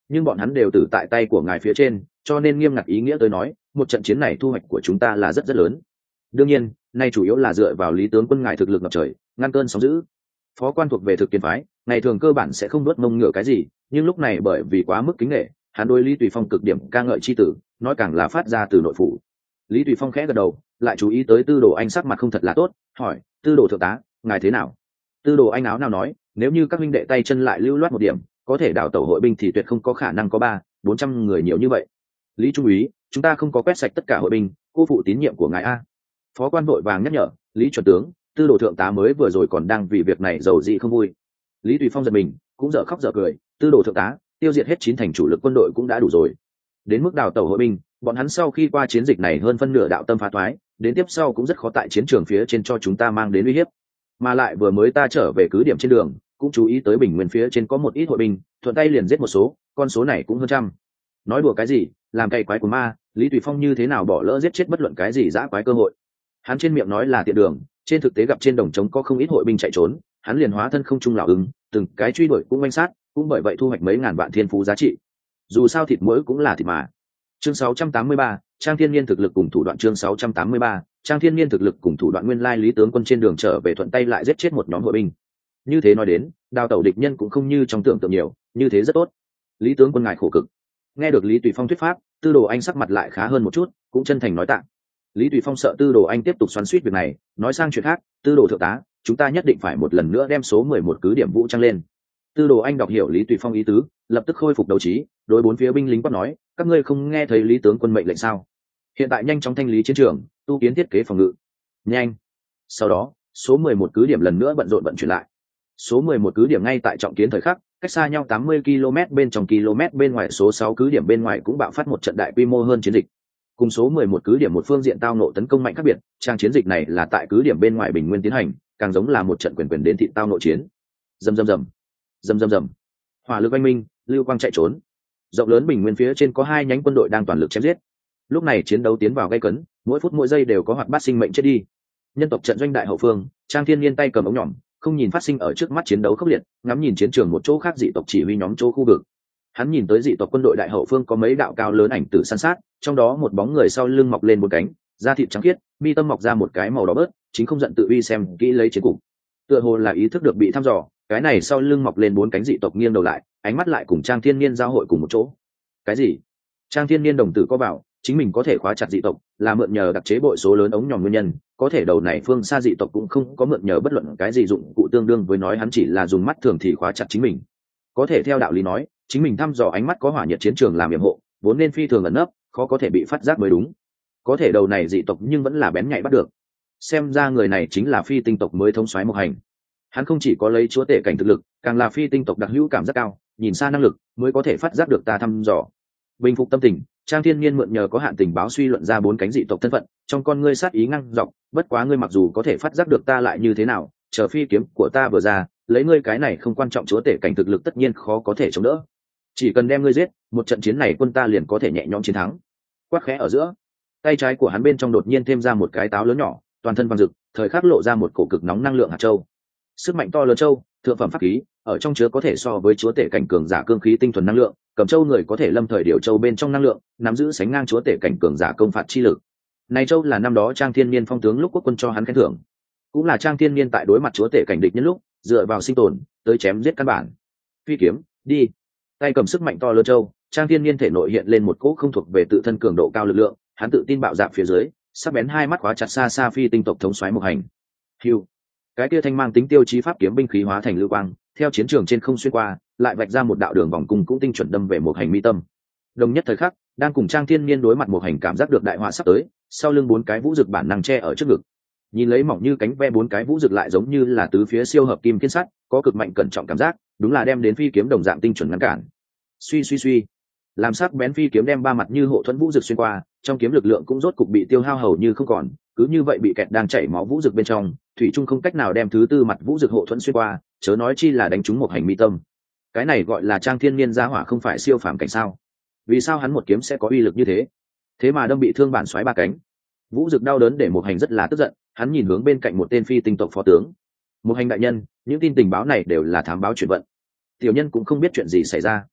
nhưng bọn hắn đều tử tại tay của ngài phía trên, cho nên nghiêm ngặt ý nghĩa tới nói, một trận chiến này thu hoạch của chúng ta là rất rất lớn. Đương nhiên, nay chủ yếu là dựa vào Lý tướng quân ngài thực lực ngập trời, ngăn cơn sóng dữ. Phó Quan thuộc về thực kiến phái, ngày thường cơ bản sẽ không nuốt mông ngựa cái gì, nhưng lúc này bởi vì quá mức kính nể, hắn đối Lý Tùy Phong cực điểm ca ngợi chi tử, nói càng là phát ra từ nội phủ. Lý Tùy Phong khẽ gật đầu, lại chú ý tới Tư Đồ Anh sắc mặt không thật là tốt, hỏi: Tư Đồ thượng tá, ngài thế nào? Tư Đồ Anh áo nào nói: nếu như các minh đệ tay chân lại lưu loát một điểm, có thể đảo tẩu hội binh thì tuyệt không có khả năng có 300-400 người nhiều như vậy. Lý trung úy, chúng ta không có quét sạch tất cả hội binh, cô phụ tín nhiệm của ngài a. Phó Quan vội vàng nhắc nhở: Lý chuẩn tướng, Tư Đồ thượng tá mới vừa rồi còn đang vì việc này giàu dị không vui. Lý Tùy Phong giật mình, cũng dở khóc dở cười: Tư Đồ thượng tá, tiêu diệt hết 9 thành chủ lực quân đội cũng đã đủ rồi, đến mức đào tẩu hội binh, bọn hắn sau khi qua chiến dịch này hơn phân nửa đạo tâm phá thoái, đến tiếp sau cũng rất khó tại chiến trường phía trên cho chúng ta mang đến uy hiếp. Mà lại vừa mới ta trở về cứ điểm trên đường, cũng chú ý tới bình nguyên phía trên có một ít hội binh, thuận tay liền giết một số, con số này cũng hơn trăm. Nói đùa cái gì, làm cày quái của ma, Lý Tùy Phong như thế nào bỏ lỡ giết chết bất luận cái gì dã quái cơ hội. Hắn trên miệng nói là tiện đường, trên thực tế gặp trên đồng trống có không ít hội binh chạy trốn, hắn liền hóa thân không trung lão ứng, từng cái truy đuổi cũng oanh sát, cũng bởi vậy thu hoạch mấy ngàn vạn thiên phú giá trị. Dù sao thịt muỗi cũng là thịt mà. Chương 683, Trang Thiên Nhiên thực lực cùng thủ đoạn. Chương 683, Trang Thiên Nhiên thực lực cùng thủ đoạn. Nguyên lai Lý tướng quân trên đường trở về thuận tay lại giết chết một nhóm hội binh. Như thế nói đến, đào tẩu địch nhân cũng không như trong tưởng tượng nhiều, như thế rất tốt. Lý tướng quân ngài khổ cực. Nghe được Lý Tùy Phong thuyết pháp, Tư Đồ Anh sắc mặt lại khá hơn một chút, cũng chân thành nói tạ. Lý Tùy Phong sợ Tư Đồ Anh tiếp tục xoắn xuýt việc này, nói sang chuyện khác: Tư Đồ thượng tá, chúng ta nhất định phải một lần nữa đem số 11 cứ điểm vũ trang lên. Tư Đồ Anh đọc hiểu Lý Tùy Phong ý tứ, lập tức khôi phục đấu trí, đối bốn phía binh lính quát nói: các ngươi không nghe thấy Lý tướng quân mệnh lệnh sao? Hiện tại nhanh chóng thanh lý chiến trường, tu kiến thiết kế phòng ngự. Nhanh. Sau đó, số 11 cứ điểm lần nữa bận rộn vận chuyển lại. Số 11 cứ điểm ngay tại trọng kiến thời khắc, cách xa nhau 80 km bên trong km bên ngoài số 6 cứ điểm bên ngoài cũng bạo phát một trận đại quy mô hơn chiến dịch. Cùng số 11 cứ điểm một phương diện tao nộ tấn công mạnh khác biệt, trang chiến dịch này là tại cứ điểm bên ngoài bình nguyên tiến hành, càng giống là một trận quyền đến thị tao nộ chiến. Rầm rầm rầm, rầm rầm rầm. Hỏa lực oanh minh, lưu quang chạy trốn. Rộng lớn bình nguyên phía trên có 2 nhánh quân đội đang toàn lực chém giết. Lúc này chiến đấu tiến vào gay cấn, mỗi phút mỗi giây đều có hoạt bát sinh mệnh chết đi. Nhân tộc trận doanh đại hậu phương, Trang Thiên Nhiên tay cầm ống nhỏm, không nhìn phát sinh ở trước mắt chiến đấu khốc liệt, ngắm nhìn chiến trường một chỗ khác dị tộc chỉ huy nhóm chỗ khu vực. Hắn nhìn tới dị tộc quân đội đại hậu phương có mấy đạo cao lớn ảnh tử săn sát, trong đó một bóng người sau lưng mọc lên 4 cánh, da thịt trắng khiết, mi tâm mọc ra một cái màu đỏ bớt, chính không giận tự uy xem kỹ lấy chiến cục. Tựa hồ là ý thức được bị thăm dò, cái này sau lưng mọc lên 4 cánh dị tộc nghiêng đầu lại, ánh mắt lại cùng Trang Thiên Nhiên giao hội cùng một chỗ. Cái gì? Trang Thiên Nhiên đồng tử có bảo, chính mình có thể khóa chặt dị tộc, là mượn nhờ đặc chế bội số lớn ống nhòm nguyên nhân, có thể đầu này phương xa dị tộc cũng không có mượn nhờ bất luận cái gì dụng cụ tương đương với nói hắn chỉ là dùng mắt thường thì khóa chặt chính mình. Có thể theo đạo lý nói, chính mình thăm dò ánh mắt có hỏa nhiệt chiến trường làm yểm hộ, vốn nên phi thường ẩn nấp, khó có thể bị phát giác mới đúng. Có thể đầu này dị tộc nhưng vẫn là bén nhạy bắt được. Xem ra người này chính là phi tinh tộc mới thống soái Mộc Hành. Hắn không chỉ có lấy chúa tể cảnh thực lực, càng là phi tinh tộc đặc hữu cảm giác cao, nhìn xa năng lực mới có thể phát giác được ta thăm dò. Bình phục tâm tình, Trang Thiên Nhiên mượn nhờ có hạn tình báo suy luận ra 4 cánh dị tộc thân phận, trong con ngươi sát ý ngăng dọc, bất quá ngươi mặc dù có thể phát giác được ta lại như thế nào, chờ phi kiếm của ta vừa ra, lấy ngươi cái này không quan trọng chúa tể cảnh thực lực tất nhiên khó có thể chống đỡ. Chỉ cần đem ngươi giết, một trận chiến này quân ta liền có thể nhẹ nhõm chiến thắng. Quát khẽ ở giữa, tay trái của hắn bên trong đột nhiên thêm ra một cái táo lớn nhỏ, toàn thân vàng rực, thời khắc lộ ra một cổ cực nóng năng lượng hạt châu. Sức mạnh to lớn châu, thượng phẩm pháp khí, ở trong chứa có thể so với chúa tể cảnh cường giả cương khí tinh thuần năng lượng, cầm châu người có thể lâm thời điều châu bên trong năng lượng, nắm giữ sánh ngang chúa tể cảnh cường giả công phạt chi lực. Này châu là năm đó Trang Thiên Nhiên phong tướng lúc quốc quân cho hắn khen thưởng, cũng là Trang Thiên Nhiên tại đối mặt chúa tể cảnh địch nhân lúc, dựa vào sinh tồn, tới chém giết căn bản. Phi kiếm, đi. Tay cầm sức mạnh to lớn châu, Trang Thiên Nhiên thể nội hiện lên một cỗ không thuộc về tự thân cường độ cao lực lượng, hắn tự tin bạo dạn phía dưới, sắc bén hai mắt khóa chặt xa xa phi tinh tộc thống soái Mộc Hành. Hưu. Cái kia thanh mang tính tiêu chí pháp kiếm binh khí hóa thành lưu quang, theo chiến trường trên không xuyên qua, lại vạch ra một đạo đường vòng cung cũng tinh chuẩn đâm về Mộc Hành mi tâm. Đồng nhất thời khắc, đang cùng Trang Thiên Nhiên đối mặt Mộc Hành cảm giác được đại họa sắp tới, sau lưng 4 cái vũ dực bản năng che ở trước ngực. Nhìn lấy mỏng như cánh ve 4 cái vũ dực lại giống như là tứ phía siêu hợp kim kiên sắt, có cực mạnh cẩn trọng cảm giác, đúng là đem đến phi kiếm đồng dạng tinh chuẩn ngăn cản. Suy suy suy, làm sắc bén phi kiếm đem 3 mặt như hộ thuẫn vũ dực xuyên qua, trong kiếm lực lượng cũng rốt cục bị tiêu hao hầu như không còn, cứ như vậy bị kẹt đang chảy máu vũ dực bên trong, thủy trung không cách nào đem thứ tư mặt vũ dực hộ thuẫn xuyên qua, chớ nói chi là đánh trúng Mộc Hành mi tâm. Cái này gọi là Trang Thiên Nhiên gia hỏa không phải siêu phàm cảnh sao? Vì sao hắn một kiếm sẽ có uy lực như thế? Thế mà đâm bị thương bản soái 3 cánh. Vũ dực đau đớn để Mộc Hành rất là tức giận, hắn nhìn hướng bên cạnh một tên phi tinh tộc phó tướng. Mộc Hành đại nhân, những tin tình báo này đều là thám báo chuyển vận. Tiểu nhân cũng không biết chuyện gì xảy ra.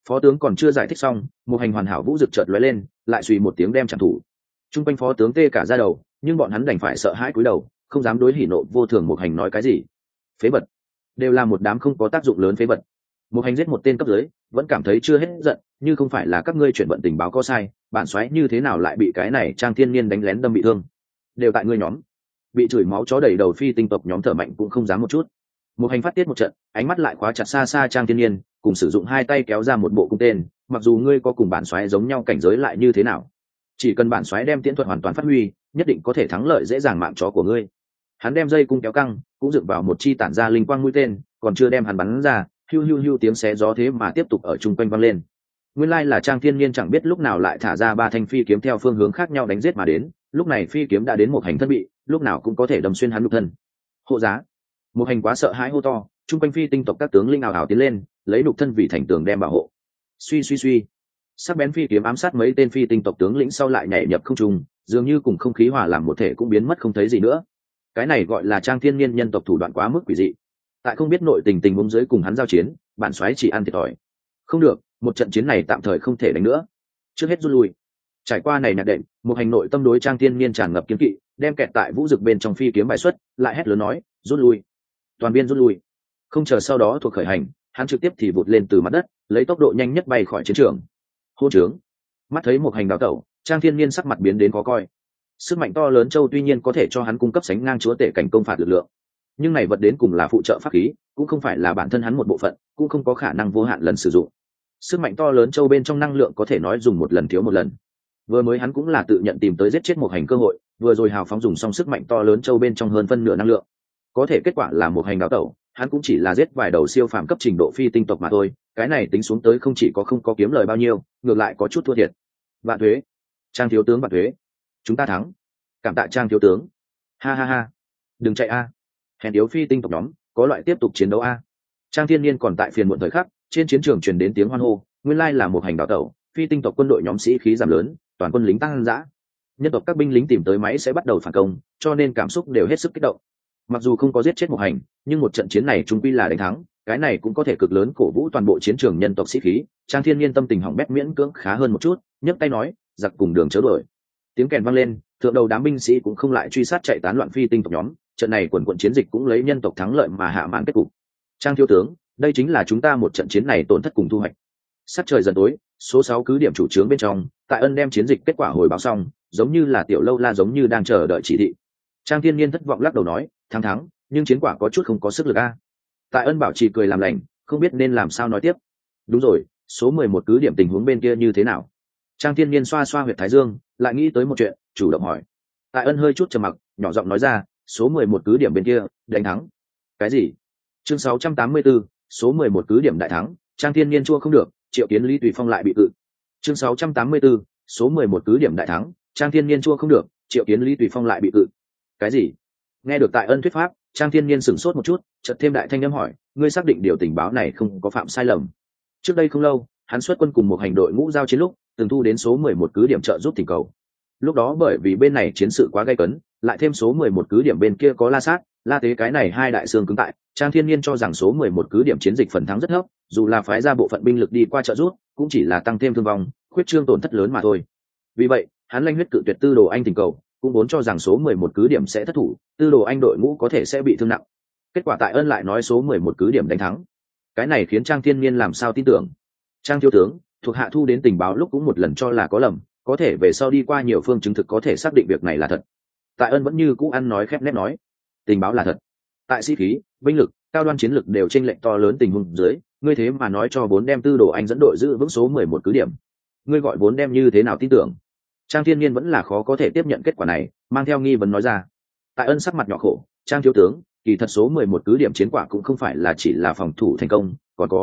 Phó tướng còn chưa giải thích xong, một hành hoàn hảo vũ rực chợt lóe lên, lại suy một tiếng đem chặn thủ. Trung quanh phó tướng tê cả da đầu, nhưng bọn hắn đành phải sợ hãi cúi đầu, không dám đối hỉ nộ vô thường một hành nói cái gì. Phế vật, đều là một đám không có tác dụng lớn phế vật. Một hành giết một tên cấp dưới, vẫn cảm thấy chưa hết giận, như không phải là các ngươi chuyển vận tình báo có sai, bản soái như thế nào lại bị cái này Trang Thiên Niên đánh lén đâm bị thương? Đều tại ngươi nhóm. Bị chửi máu chó đầy đầu phi tinh tộc nhóm thở mạnh cũng không dám một chút. Một hành phát tiết một trận, ánh mắt lại khóa chặt xa xa Trang Thiên Niên, cùng sử dụng hai tay kéo ra một bộ cung tên, mặc dù ngươi có cùng bản soái giống nhau cảnh giới lại như thế nào, chỉ cần bản soái đem tiễn thuật hoàn toàn phát huy, nhất định có thể thắng lợi dễ dàng mạng chó của ngươi. Hắn đem dây cung kéo căng, cũng dựng vào một chi tản ra linh quang mũi tên, còn chưa đem hắn bắn ra, hiu hiu hiu tiếng xé gió thế mà tiếp tục ở chung quanh vang lên. Nguyên lai là Trang Thiên Niên chẳng biết lúc nào lại thả ra ba thanh phi kiếm theo phương hướng khác nhau đánh giết mà đến, lúc này phi kiếm đã đến một hành thân bị, lúc nào cũng có thể đâm xuyên hắn nhục thân. Hộ giá. Một hành quá sợ hãi hô to, chung quanh phi tinh tộc các tướng linh ảo ảo tiến lên, lấy nhục thân vì thành tường đem bảo hộ. Suy suy suy, sắc bén phi kiếm ám sát mấy tên phi tinh tộc tướng lĩnh sau lại nhảy nhập không trung, dường như cùng không khí hòa làm một thể cũng biến mất không thấy gì nữa. Cái này gọi là Trang Thiên Niên nhân tộc thủ đoạn quá mức quỷ dị. Tại không biết nội tình huống dưới cùng hắn giao chiến, bản soái chỉ ăn thiệt thòi. Không được, một trận chiến này tạm thời không thể đánh nữa, trước hết rút lui. Trải qua này nhạc đệm, một hành nội tâm đối Trang Thiên Niên tràn ngập kiên kỵ, đem kẹt tại vũ dực bên trong phi kiếm bài xuất, lại hét lớn nói, rút lui, toàn biên rút lui. Không chờ sau đó thuộc khởi hành, hắn trực tiếp thì vụt lên từ mặt đất, lấy tốc độ nhanh nhất bay khỏi chiến trường. Hô trướng. Mắt thấy một hành đào tẩu, Trang Thiên Niên sắc mặt biến đến khó coi. Sức mạnh to lớn châu tuy nhiên có thể cho hắn cung cấp sánh ngang chúa tể cảnh công phạt lực lượng, nhưng này vật đến cùng là phụ trợ pháp khí, cũng không phải là bản thân hắn một bộ phận, cũng không có khả năng vô hạn lần sử dụng. Sức mạnh to lớn châu bên trong năng lượng có thể nói dùng một lần thiếu một lần. Vừa mới hắn cũng là tự nhận tìm tới giết chết một hành cơ hội, vừa rồi hào phóng dùng xong sức mạnh to lớn châu bên trong hơn phân nửa năng lượng, có thể kết quả là một hành đào tẩu, hắn cũng chỉ là giết vài đầu siêu phàm cấp trình độ phi tinh tộc mà thôi. Cái này tính xuống tới không chỉ có không có kiếm lời bao nhiêu, ngược lại có chút thua thiệt. Vạn thuế, Trang thiếu tướng vạn thuế, chúng ta thắng, cảm tạ Trang thiếu tướng. Ha ha ha, đừng chạy a, hèn yếu phi tinh tộc nhóm, có loại tiếp tục chiến đấu a. Trang Thiên Niên còn tại phiền muộn thời khắc, trên chiến trường truyền đến tiếng hoan hô, nguyên lai là một hành đào tẩu, phi tinh tộc quân đội nhóm sĩ khí giảm lớn, toàn quân lính tăng dã. Nhân tộc các binh lính tìm tới máy sẽ bắt đầu phản công, cho nên cảm xúc đều hết sức kích động. Mặc dù không có giết chết một hành, nhưng một trận chiến này chúng quy là đánh thắng, cái này cũng có thể cực lớn cổ vũ toàn bộ chiến trường nhân tộc sĩ khí. Trang Thiên Niên tâm tình hỏng bét miễn cưỡng khá hơn một chút, nhấc tay nói, giặc cùng đường chớ đuổi. Tiếng kèn vang lên, thượng đầu đám binh sĩ cũng không lại truy sát chạy tán loạn phi tinh tộc nhóm, trận này quần quận chiến dịch cũng lấy nhân tộc thắng lợi mà hạ màn kết cục. Trang thiếu tướng, đây chính là chúng ta một trận chiến này tổn thất cùng thu hoạch. Sắc trời dần tối, số 6 cứ điểm chủ trướng bên trong, Tại Ân đem chiến dịch kết quả hồi báo xong, giống như là tiểu lâu la giống như đang chờ đợi chỉ thị. Trang Thiên Niên thất vọng lắc đầu nói, thắng, nhưng chiến quả có chút không có sức lực a. Tại Ân bảo trì cười làm lành, không biết nên làm sao nói tiếp. Đúng rồi, số 11 cứ điểm tình huống bên kia như thế nào? Trang Thiên Niên xoa xoa huyệt thái dương, lại nghĩ tới một chuyện, chủ động hỏi. Tại Ân hơi chút trầm mặc, nhỏ giọng nói ra, số 11 cứ điểm bên kia đánh thắng. Cái gì? Chương 684, số 11 cứ điểm đại thắng. Trang Thiên Niên chua không được, Triệu Kiến Lý Tùy Phong lại bị cự. Chương 684, số 11 cứ điểm đại thắng. Trang Thiên Niên chua không được, Triệu Kiến Lý Tùy Phong lại bị cự. Cái gì? Nghe được Tại Ân thuyết pháp, Trang Thiên Niên sửng sốt một chút, chợt thêm đại thanh âm hỏi, ngươi xác định điều tình báo này không có phạm sai lầm? Trước đây không lâu, hắn xuất quân cùng một hành đội ngũ giao chiến lúc, từng thu đến số 11 cứ điểm trợ giúp thỉnh cầu. Lúc đó bởi vì bên này chiến sự quá gay cấn, lại thêm số 11 cứ điểm bên kia có La Sát, La Tế cái này hai đại xương cứng tại, Trang Thiên Niên cho rằng số 11 cứ điểm chiến dịch phần thắng rất thấp, dù là phái ra bộ phận binh lực đi qua trợ giúp, cũng chỉ là tăng thêm thương vong, khuyết trương tổn thất lớn mà thôi. Vì vậy, hắn lanh huyết cự tuyệt Tư Đồ Anh thỉnh cầu, cũng vốn cho rằng số 11 cứ điểm sẽ thất thủ, Tư Đồ Anh đội ngũ có thể sẽ bị thương nặng. Kết quả Tại Ân lại nói số 11 cứ điểm đánh thắng. Cái này khiến Trang Thiên Niên làm sao tin tưởng? Trang thiếu tướng, thuộc hạ thu đến tình báo lúc cũng một lần cho là có lầm, có thể về sau đi qua nhiều phương chứng thực có thể xác định việc này là thật. Tại Ân vẫn như cũ ăn nói khép nép nói, tình báo là thật. Tại sĩ khí, binh lực, cao đoan chiến lực đều chênh lệch to lớn tình huống dưới, ngươi thế mà nói cho vốn đem Tư Đồ Anh dẫn đội giữ vững số 11 cứ điểm. Ngươi gọi vốn đem như thế nào tin tưởng? Trang Thiên Niên vẫn là khó có thể tiếp nhận kết quả này, mang theo nghi vấn nói ra. Tại Ân sắc mặt nhỏ khổ, Trang thiếu tướng, kỳ thật số 11 cứ điểm chiến quả cũng không phải là chỉ là phòng thủ thành công,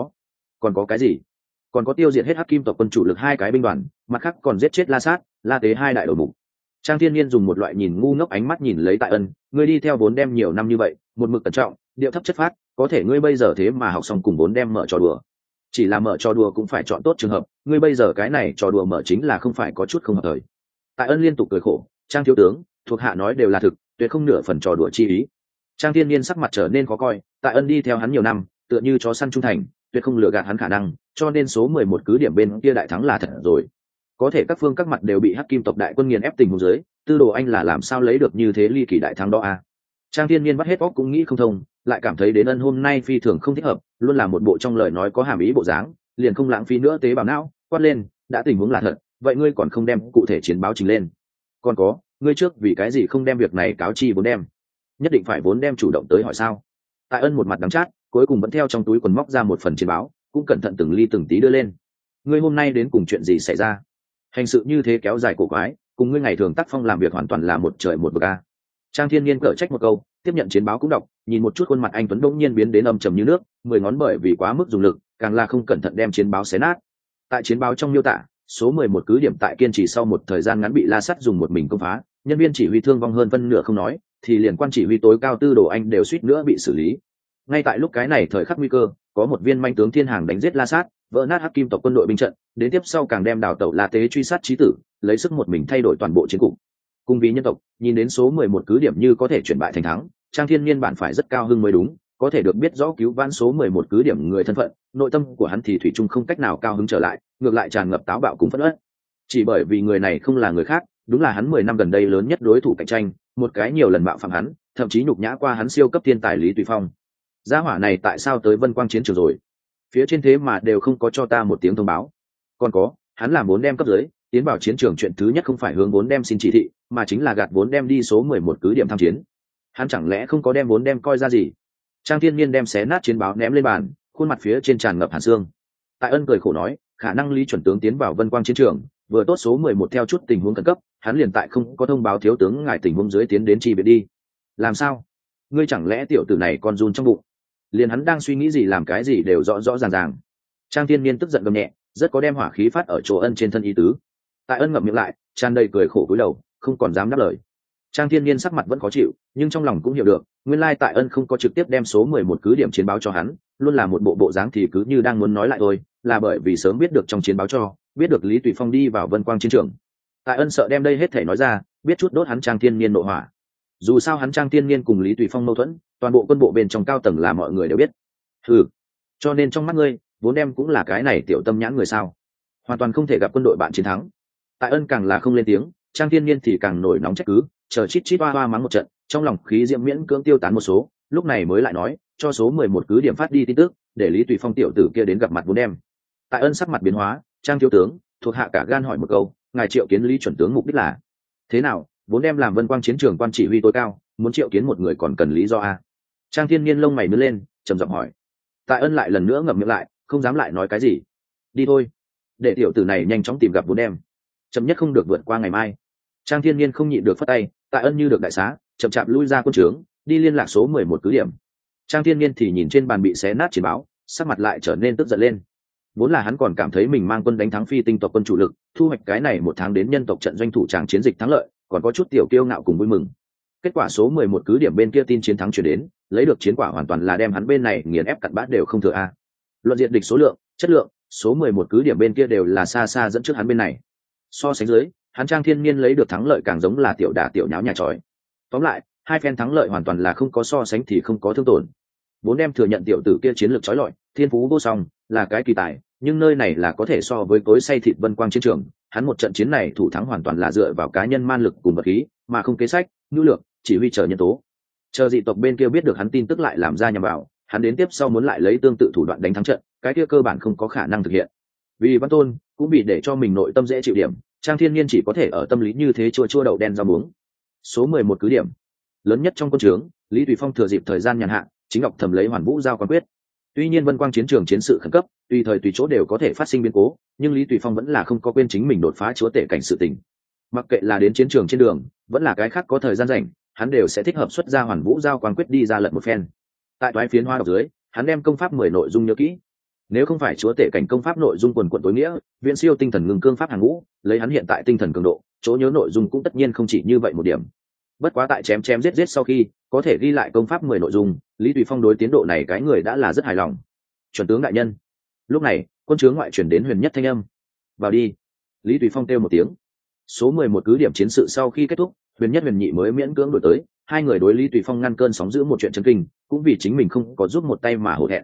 còn có cái gì? Còn có tiêu diệt hết Hắc Kim tộc quân chủ lực 2 cái binh đoàn, mặt khác còn giết chết La Sát, La Tế 2 đại đầu mục. Trang Thiên Niên dùng một loại nhìn ngu ngốc ánh mắt nhìn lấy Tại Ân, ngươi đi theo vốn đem nhiều năm như vậy, một mực cẩn trọng, điệu thấp chất phác, có thể ngươi bây giờ thế mà học xong cùng vốn đem mở trò đùa. Chỉ là mở trò đùa cũng phải chọn tốt trường hợp, ngươi bây giờ cái này trò đùa mở chính là không phải có chút không hợp thời. Tại Ân liên tục cười khổ, Trang thiếu tướng, thuộc hạ nói đều là thực, tuyệt không nửa phần trò đùa chi ý. Trang Thiên Niên sắc mặt trở nên khó coi, Tại Ân đi theo hắn nhiều năm, tựa như chó săn trung thành, tuyệt không lừa gạt hắn khả năng, cho nên số 11 cứ điểm bên kia đại thắng là thật rồi. Có thể các phương các mặt đều bị Hắc Kim tộc đại quân nghiền ép tình huống dưới, Tư Đồ Anh là làm sao lấy được như thế ly kỳ đại thắng đó a? Trang Thiên Nhiên bắt hết óc cũng nghĩ không thông, lại cảm thấy đến Ân hôm nay phi thường không thích hợp, luôn là một bộ trong lời nói có hàm ý bộ dáng, liền không lãng phí nữa tế bào não, quát lên, đã tình huống là thật, vậy ngươi còn không đem cụ thể chiến báo trình lên? Còn có, ngươi trước vì cái gì không đem việc này cáo chi vốn đem? Nhất định phải vốn đem chủ động tới hỏi sao? Tại Ân một mặt đắng chát, cuối cùng vẫn theo trong túi quần móc ra một phần chiến báo, cũng cẩn thận từng ly từng tí đưa lên. Ngươi hôm nay đến cùng chuyện gì xảy ra? Hành sự như thế kéo dài cổ quái, cùng ngươi ngày thường tác phong làm việc hoàn toàn là một trời một vực a. Trang Thiên Nhiên cở trách một câu, tiếp nhận chiến báo cũng đọc, nhìn một chút khuôn mặt anh tuấn bỗng nhiên biến đến âm trầm như nước, 10 ngón bởi vì quá mức dùng lực, càng là không cẩn thận đem chiến báo xé nát. Tại chiến báo trong miêu tả, số 11 cứ điểm tại kiên trì sau một thời gian ngắn bị La Sắt dùng một mình công phá, nhân viên chỉ huy thương vong hơn phân nửa không nói, thì liền quan chỉ huy tối cao Tư Đồ Anh đều suýt nữa bị xử lý. Ngay tại lúc cái này thời khắc nguy cơ, có một viên manh tướng thiên hàng đánh giết La Sát, vỡ nát Hắc Kim tộc quân đội binh trận, đến tiếp sau càng đem đào tẩu La Tế truy sát chí tử, lấy sức một mình thay đổi toàn bộ chiến cục. Cùng vì nhân tộc, nhìn đến số 11 cứ điểm như có thể chuyển bại thành thắng, Trang Thiên Nhiên bản phải rất cao hưng mới đúng, có thể được biết rõ cứu vãn số 11 cứ điểm người thân phận, nội tâm của hắn thì thủy chung không cách nào cao hứng trở lại, ngược lại tràn ngập táo bạo cùng phẫn uất. Chỉ bởi vì người này không là người khác, đúng là hắn 10 năm gần đây lớn nhất đối thủ cạnh tranh, một cái nhiều lần bạo phạm hắn, thậm chí nhục nhã qua hắn siêu cấp thiên tài Lý Tùy Phong. Gia hỏa này tại sao tới Vân Quang chiến trường rồi? Phía trên thế mà đều không có cho ta một tiếng thông báo. Còn có, hắn làm vốn đem cấp dưới, tiến vào chiến trường chuyện thứ nhất không phải hướng vốn đem xin chỉ thị, mà chính là gạt vốn đem đi số 11 cứ điểm tham chiến. Hắn chẳng lẽ không có đem vốn đem coi ra gì? Trang Thiên Nhiên đem xé nát chiến báo ném lên bàn, khuôn mặt phía trên tràn ngập hàn xương. Tại Ân cười khổ nói, khả năng Lý chuẩn tướng tiến vào Vân Quang chiến trường, vừa tốt số 11 theo chút tình huống khẩn cấp, hắn liền tại không có thông báo thiếu tướng ngài tình huống dưới tiến đến chi viện đi. Làm sao? Ngươi chẳng lẽ tiểu tử này còn run trong bụng? Liền hắn đang suy nghĩ gì làm cái gì đều rõ rõ ràng ràng. Trang Thiên Nhiên tức giận gầm nhẹ, rất có đem hỏa khí phát ở chỗ Ân trên thân ý tứ. Tại Ân ngậm miệng lại, tràn đầy cười khổ cúi đầu, không còn dám đáp lời. Trang Thiên Nhiên sắc mặt vẫn khó chịu, nhưng trong lòng cũng hiểu được, nguyên lai Tại Ân không có trực tiếp đem số 11 cứ điểm chiến báo cho hắn, luôn là một bộ dáng thì cứ như đang muốn nói lại thôi, là bởi vì sớm biết được trong chiến báo cho, biết được Lý Tùy Phong đi vào Vân Quang chiến trường. Tại Ân sợ đem đây hết thể nói ra, biết chút đốt hắn Trang Thiên Nhiên nộ hỏa. Dù sao hắn Trang Thiên Nhiên cùng Lý Tùy Phong mâu thuẫn, toàn bộ quân bộ bên trong cao tầng là mọi người đều biết. Cho nên trong mắt ngươi, vốn đem cũng là cái này tiểu tâm nhãn người sao? Hoàn toàn không thể gặp quân đội bạn chiến thắng. Tại Ân càng là không lên tiếng, Trang Thiên Nhiên thì càng nổi nóng trách cứ, chờ chít chít oa oa mắng một trận, trong lòng khí diễm miễn cưỡng tiêu tán một số, lúc này mới lại nói, cho số 11 cứ điểm phát đi tin tức, để Lý Tùy Phong tiểu tử kia đến gặp mặt vốn đem. Tại Ân sắc mặt biến hóa, Trang thiếu tướng, thuộc hạ cả gan hỏi một câu, ngài triệu kiến Lý chuẩn tướng mục đích là thế nào? Vốn đem làm Vân Quang chiến trường quan chỉ huy tối cao, muốn triệu kiến một người còn cần lý do a? Trang Thiên Nhiên lông mày nhướng lên, trầm giọng hỏi. Tại Ân lại lần nữa ngậm miệng lại, không dám lại nói cái gì. Đi thôi, để tiểu tử này nhanh chóng tìm gặp vốn đem, chậm nhất không được vượt qua ngày mai. Trang Thiên Nhiên không nhịn được phất tay, Tại Ân như được đại xá, chậm chạp lui ra quân trướng, đi liên lạc số 11 cứ điểm. Trang Thiên Nhiên thì nhìn trên bàn bị xé nát chiến báo, sắc mặt lại trở nên tức giận lên. Vốn là hắn còn cảm thấy mình mang quân đánh thắng Phi Tinh tộc quân chủ lực, thu hoạch cái này một tháng đến nhân tộc trận doanh thủ tràng chiến dịch thắng lợi, còn có chút tiểu kiêu ngạo cùng vui mừng. Kết quả số 11 cứ điểm bên kia tin chiến thắng chuyển đến, lấy được chiến quả hoàn toàn là đem hắn bên này nghiền ép cặn bát đều không thừa a. Luận diện địch số lượng, chất lượng, số 11 cứ điểm bên kia đều là xa xa dẫn trước hắn bên này. So sánh dưới, hắn Trang Thiên Nhiên lấy được thắng lợi càng giống là tiểu đả tiểu nháo nhà tròi. Tóm lại, hai phen thắng lợi hoàn toàn là không có so sánh thì không có thương tổn. Vốn đem thừa nhận tiểu tử kia chiến lược chói lọi, thiên phú vô song, là cái kỳ tài, nhưng nơi này là có thể so với cối xay thịt Vân Quang chiến trường, hắn một trận chiến này thủ thắng hoàn toàn là dựa vào cá nhân man lực cùng vật khí, mà không kế sách, nhu lược, chỉ huy chờ nhân tố. Chờ dị tộc bên kia biết được hắn tin tức lại làm ra nhằm vào, hắn đến tiếp sau muốn lại lấy tương tự thủ đoạn đánh thắng trận, cái kia cơ bản không có khả năng thực hiện. Vì Văn Tôn cũng bị để cho mình nội tâm dễ chịu điểm, Trang Thiên Nhiên chỉ có thể ở tâm lý như thế chua chua đậu đen rau muống. Số 11 cứ điểm lớn nhất trong quân trướng, Lý Tùy Phong thừa dịp thời gian nhàn hạ, chính ngọc thầm lấy Hoàn Vũ giao quan quyết. Tuy nhiên Vân Quang chiến trường chiến sự khẩn cấp, tùy thời tùy chỗ đều có thể phát sinh biến cố, nhưng Lý Tùy Phong vẫn là không có quên chính mình đột phá chúa tể cảnh sự tình. Mặc kệ là đến chiến trường trên đường, vẫn là cái khác có thời gian rảnh, hắn đều sẽ thích hợp xuất ra Hoàn Vũ giao quan quyết đi ra lận một phen. Tại toái phiến hoa đọc dưới, hắn đem công pháp 10 nội dung nhớ kỹ. Nếu không phải chúa tể cảnh công pháp nội dung quần quần tối nghĩa, viễn siêu tinh thần ngừng cương pháp hàng ngũ, lấy hắn hiện tại tinh thần cường độ, chỗ nhớ nội dung cũng tất nhiên không chỉ như vậy một điểm. Bất quá tại chém chém giết giết sau khi có thể ghi lại công pháp 10 nội dung, Lý Tùy Phong đối tiến độ này cái người đã là rất hài lòng. Chuẩn tướng đại nhân. Lúc này, quân trướng ngoại chuyển đến Huyền Nhất thanh âm. Vào đi. Lý Tùy Phong kêu một tiếng. Số 11 cứ điểm chiến sự sau khi kết thúc, Huyền Nhất Huyền Nhị mới miễn cưỡng đổi tới, hai người đối Lý Tùy Phong ngăn cơn sóng giữ một chuyện chấn kinh, cũng vì chính mình không có giúp một tay mà hổ thẹn.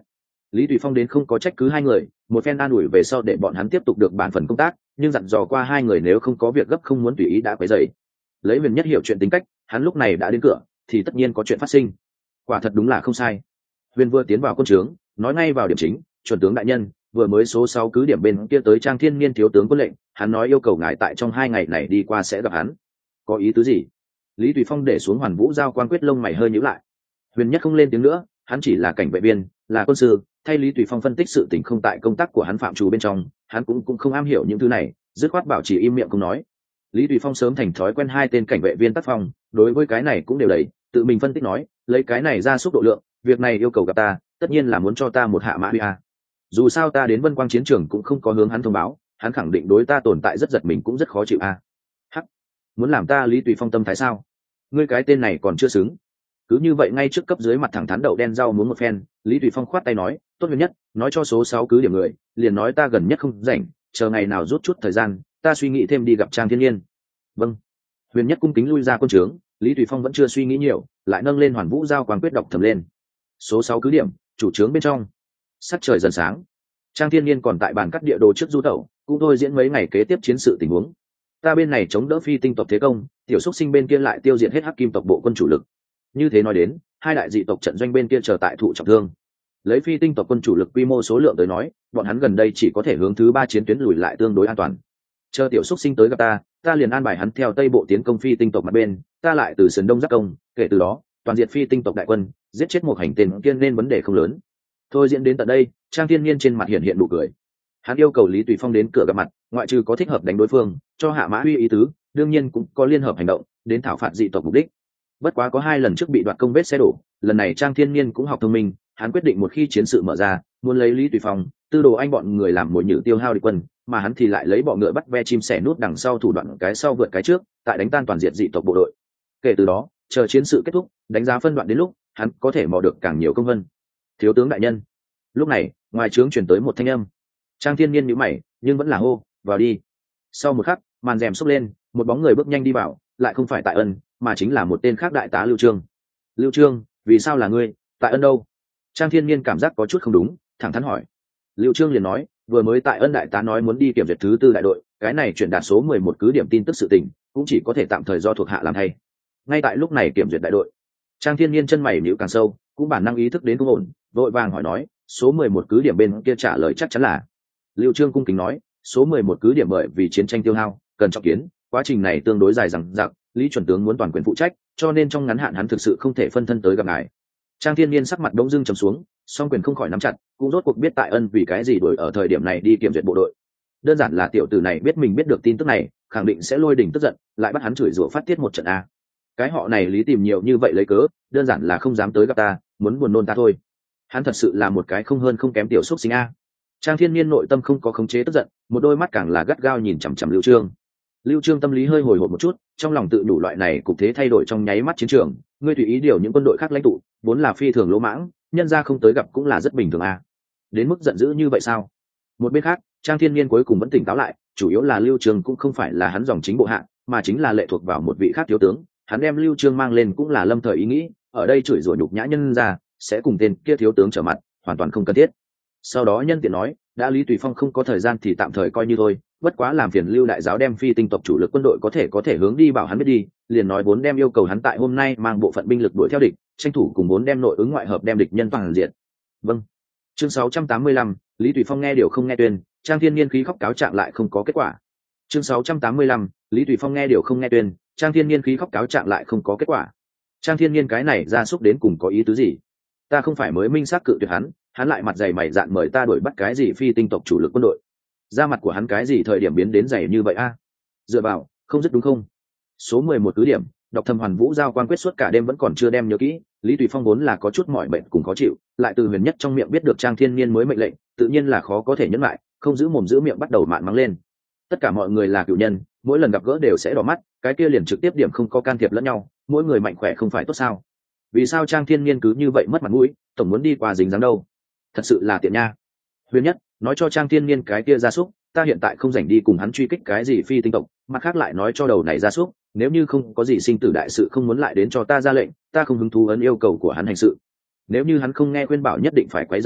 Lý Tùy Phong đến không có trách cứ hai người, một phen an ủi về sau để bọn hắn tiếp tục được bản phần công tác, nhưng dặn dò qua hai người nếu không có việc gấp không muốn tùy ý đã quấy rầy. Lấy Huyền Nhất hiểu chuyện tính cách, hắn lúc này đã đến cửa thì tất nhiên có chuyện phát sinh. Quả thật đúng là không sai. Huyền vừa tiến vào quân trướng, nói ngay vào điểm chính, chuẩn tướng đại nhân, vừa mới số 6 cứ điểm bên kia tới Trang Thiên Niên thiếu tướng quân lệnh, hắn nói yêu cầu ngài tại trong 2 ngày này đi qua sẽ gặp hắn. Có ý tứ gì? Lý Tùy Phong để xuống Hoàn Vũ giao quan quyết lông mày hơi nhíu lại. Huyền Nhất không lên tiếng nữa, hắn chỉ là cảnh vệ viên, là quân sư, thay Lý Tùy Phong phân tích sự tình không tại công tác của hắn phạm trù bên trong, hắn cũng không am hiểu những thứ này, dứt khoát bảo trì im miệng không nói. Lý Tùy Phong sớm thành thói quen hai tên cảnh vệ viên tác phong, đối với cái này cũng đều đầy, tự mình phân tích nói, lấy cái này ra xúc độ lượng, việc này yêu cầu gặp ta, tất nhiên là muốn cho ta một hạ mã huy a. Dù sao ta đến Vân Quang chiến trường cũng không có hướng hắn thông báo, hắn khẳng định đối ta tồn tại rất giật mình cũng rất khó chịu a. Hắc, muốn làm ta Lý Tùy Phong tâm thái sao? Ngươi cái tên này còn chưa xứng. Cứ như vậy ngay trước cấp dưới mặt thẳng thắn đậu đen rau muốn một phen, Lý Tùy Phong khoát tay nói, tốt Huyền Nhất, nói cho số 6 cứ điểm người, liền nói ta gần nhất không rảnh, chờ ngày nào rút chút thời gian, ta suy nghĩ thêm đi gặp Trang Thiên Nhiên. Vâng. Huyền Nhất cung kính lui ra quân trướng, Lý Tùy Phong vẫn chưa suy nghĩ nhiều, lại nâng lên Hoàn Vũ giao quang quyết đọc thầm lên. Số 6 cứ điểm, chủ trướng bên trong. Sắc trời dần sáng. Trang Thiên Nhiên còn tại bàn cắt địa đồ trước du tẩu, cũng thôi diễn mấy ngày kế tiếp chiến sự tình huống. Ta bên này chống đỡ phi tinh tộc thế công, tiểu xúc sinh bên kia lại tiêu diệt hết hắc kim tộc bộ quân chủ lực. Như thế nói đến, hai đại dị tộc trận doanh bên kia chờ tại thụ trọng thương. Lấy phi tinh tộc quân chủ lực quy mô số lượng tới nói, bọn hắn gần đây chỉ có thể hướng thứ 3 chiến tuyến lùi lại tương đối an toàn. Chờ tiểu xúc sinh tới gặp ta liền an bài hắn theo tây bộ tiến công phi tinh tộc mặt bên, ta lại từ sườn đông giáp công, kể từ đó, toàn diệt phi tinh tộc đại quân, giết chết một hành tên kiên nên vấn đề không lớn. Thôi diễn đến tận đây, Trang Thiên Nhiên trên mặt hiện nụ cười. Hắn yêu cầu Lý Tùy Phong đến cửa gặp mặt, ngoại trừ có thích hợp đánh đối phương, cho hạ mã huy ý tứ, đương nhiên cũng có liên hợp hành động, đến thảo phạt dị tộc mục đích. Bất quá có 2 lần trước bị đoạt công vết xe đổ, lần này Trang Thiên Nhiên cũng học thông minh, hắn quyết định một khi chiến sự mở ra, muốn lấy Lý Tùy Phong, Tư Đồ Anh bọn người làm mồi nhử tiêu hao địch quân, mà hắn thì lại lấy bọ ngựa bắt ve chim sẻ nút đằng sau thủ đoạn cái sau vượt cái trước, tại đánh tan toàn diện dị tộc bộ đội. Kể từ đó, chờ chiến sự kết thúc, đánh giá phân đoạn đến lúc, hắn có thể mò được càng nhiều công vân. Thiếu tướng đại nhân. Lúc này, ngoài trướng truyền tới một thanh âm. Trang Thiên Nhiên nhíu mày, nhưng vẫn là hô, vào đi. Sau một khắc, màn rèm xốc lên, một bóng người bước nhanh đi vào, lại không phải Tại Ân, mà chính là một tên khác đại tá Lưu Trương. Lưu Trương, vì sao là ngươi? Tại Ân đâu? Trang Thiên Nhiên cảm giác có chút không đúng, thẳng thắn hỏi. Lưu Trương liền nói, vừa mới Tại Ân đại tá nói muốn đi kiểm duyệt thứ 4 đại đội, cái này chuyển đạt số 11 cứ điểm tin tức sự tình, cũng chỉ có thể tạm thời do thuộc hạ làm thay. Ngay tại lúc này kiểm duyệt đại đội, Trang Thiên Nhiên chân mày nhíu càng sâu, cũng bản năng ý thức đến không ổn, vội vàng hỏi nói, số 11 cứ điểm bên kia trả lời chắc chắn là. Lưu Trương cung kính nói, số 11 cứ điểm bởi vì chiến tranh tiêu hao, cần trọng kiến, quá trình này tương đối dài dằng dặc, Lý chuẩn tướng muốn toàn quyền phụ trách, cho nên trong ngắn hạn hắn thực sự không thể phân thân tới gặp ngài. Trang Thiên Nhiên sắc mặt bỗng dưng trầm xuống, song quyền không khỏi nắm chặt, cũng rốt cuộc biết Tại Ân vì cái gì đuổi ở thời điểm này đi kiểm duyệt bộ đội. Đơn giản là tiểu tử này biết mình biết được tin tức này, khẳng định sẽ lôi đỉnh tức giận, lại bắt hắn chửi rủa phát tiết một trận a. Cái họ này Lý tìm nhiều như vậy lấy cớ, đơn giản là không dám tới gặp ta, muốn buồn nôn ta thôi. Hắn thật sự là một cái không hơn không kém tiểu xúc sinh a. Trang Thiên Nhiên nội tâm không có khống chế tức giận, một đôi mắt càng là gắt gao nhìn chằm chằm Lưu Trương. Lưu Trương tâm lý hơi hồi hộp một chút, trong lòng tự đủ loại này cục thế thay đổi trong nháy mắt chiến trường, ngươi tùy ý điều những quân đội khác lãnh tụ, vốn là phi thường lỗ mãng, nhân ra không tới gặp cũng là rất bình thường a. Đến mức giận dữ như vậy sao? Một bên khác, Trang Thiên Nhiên cuối cùng vẫn tỉnh táo lại, chủ yếu là Lưu Trương cũng không phải là hắn dòng chính bộ hạ, mà chính là lệ thuộc vào một vị khác thiếu tướng, hắn đem Lưu Trương mang lên cũng là lâm thời ý nghĩ, ở đây chửi rủa nhục nhã nhân ra, sẽ cùng tên kia thiếu tướng trở mặt, hoàn toàn không cần thiết. Sau đó nhân tiện nói, đã Lý Tùy Phong không có thời gian thì tạm thời coi như thôi, bất quá làm phiền Lưu đại giáo đem phi tinh tộc chủ lực quân đội có thể hướng đi bảo hắn biết đi, liền nói vốn đem yêu cầu hắn tại hôm nay mang bộ phận binh lực đuổi theo địch, tranh thủ cùng vốn đem nội ứng ngoại hợp đem địch nhân toàn diện. Vâng. Chương 685, Lý Tùy Phong nghe điều không nghe tuyên, Trang Thiên Nhiên khí khóc cáo trạng lại không có kết quả. Chương 685, Lý Tùy Phong nghe điều không nghe tuyên, Trang Thiên Nhiên khí khóc cáo trạng lại không có kết quả. Trang Thiên Nhiên cái này ra xúc đến cùng có ý tứ gì? Ta không phải mới minh xác cự tuyệt hắn lại mặt dày mày dạn mời ta đuổi bắt cái gì phi tinh tộc chủ lực quân đội. Ra mặt của hắn cái gì thời điểm biến đến dày như vậy a? Dựa vào, không dứt đúng không? Số 11 cứ điểm, đọc thầm Hoàn Vũ giao quan quyết suốt cả đêm vẫn còn chưa đem nhớ kỹ, Lý Tùy Phong vốn là có chút mỏi mệt cùng khó chịu, lại từ Huyền Nhất trong miệng biết được Trang Thiên Nhiên mới mệnh lệnh, tự nhiên là khó có thể nhẫn lại, không giữ mồm giữ miệng bắt đầu mạn mắng lên. Tất cả mọi người là cựu nhân, mỗi lần gặp gỡ đều sẽ đỏ mắt, cái kia liền trực tiếp điểm không có can thiệp lẫn nhau, mỗi người mạnh khỏe không phải tốt sao? Vì sao Trang Thiên Nhiên cứ như vậy mất mặt mũi, tổng muốn đi qua dính dáng đâu? Thật sự là tiện nha. Huyền Nhất nói cho Trang Thiên Nhiên cái kia gia súc, ta hiện tại không rảnh đi cùng hắn truy kích cái gì phi tinh tộc, mặt khác lại nói cho đầu này gia súc, nếu như không có gì sinh tử đại sự không muốn lại đến cho ta ra lệnh, ta không hứng thú ấn yêu cầu của hắn hành sự. Nếu như hắn không nghe khuyên bảo nhất định phải quấy rầy ta,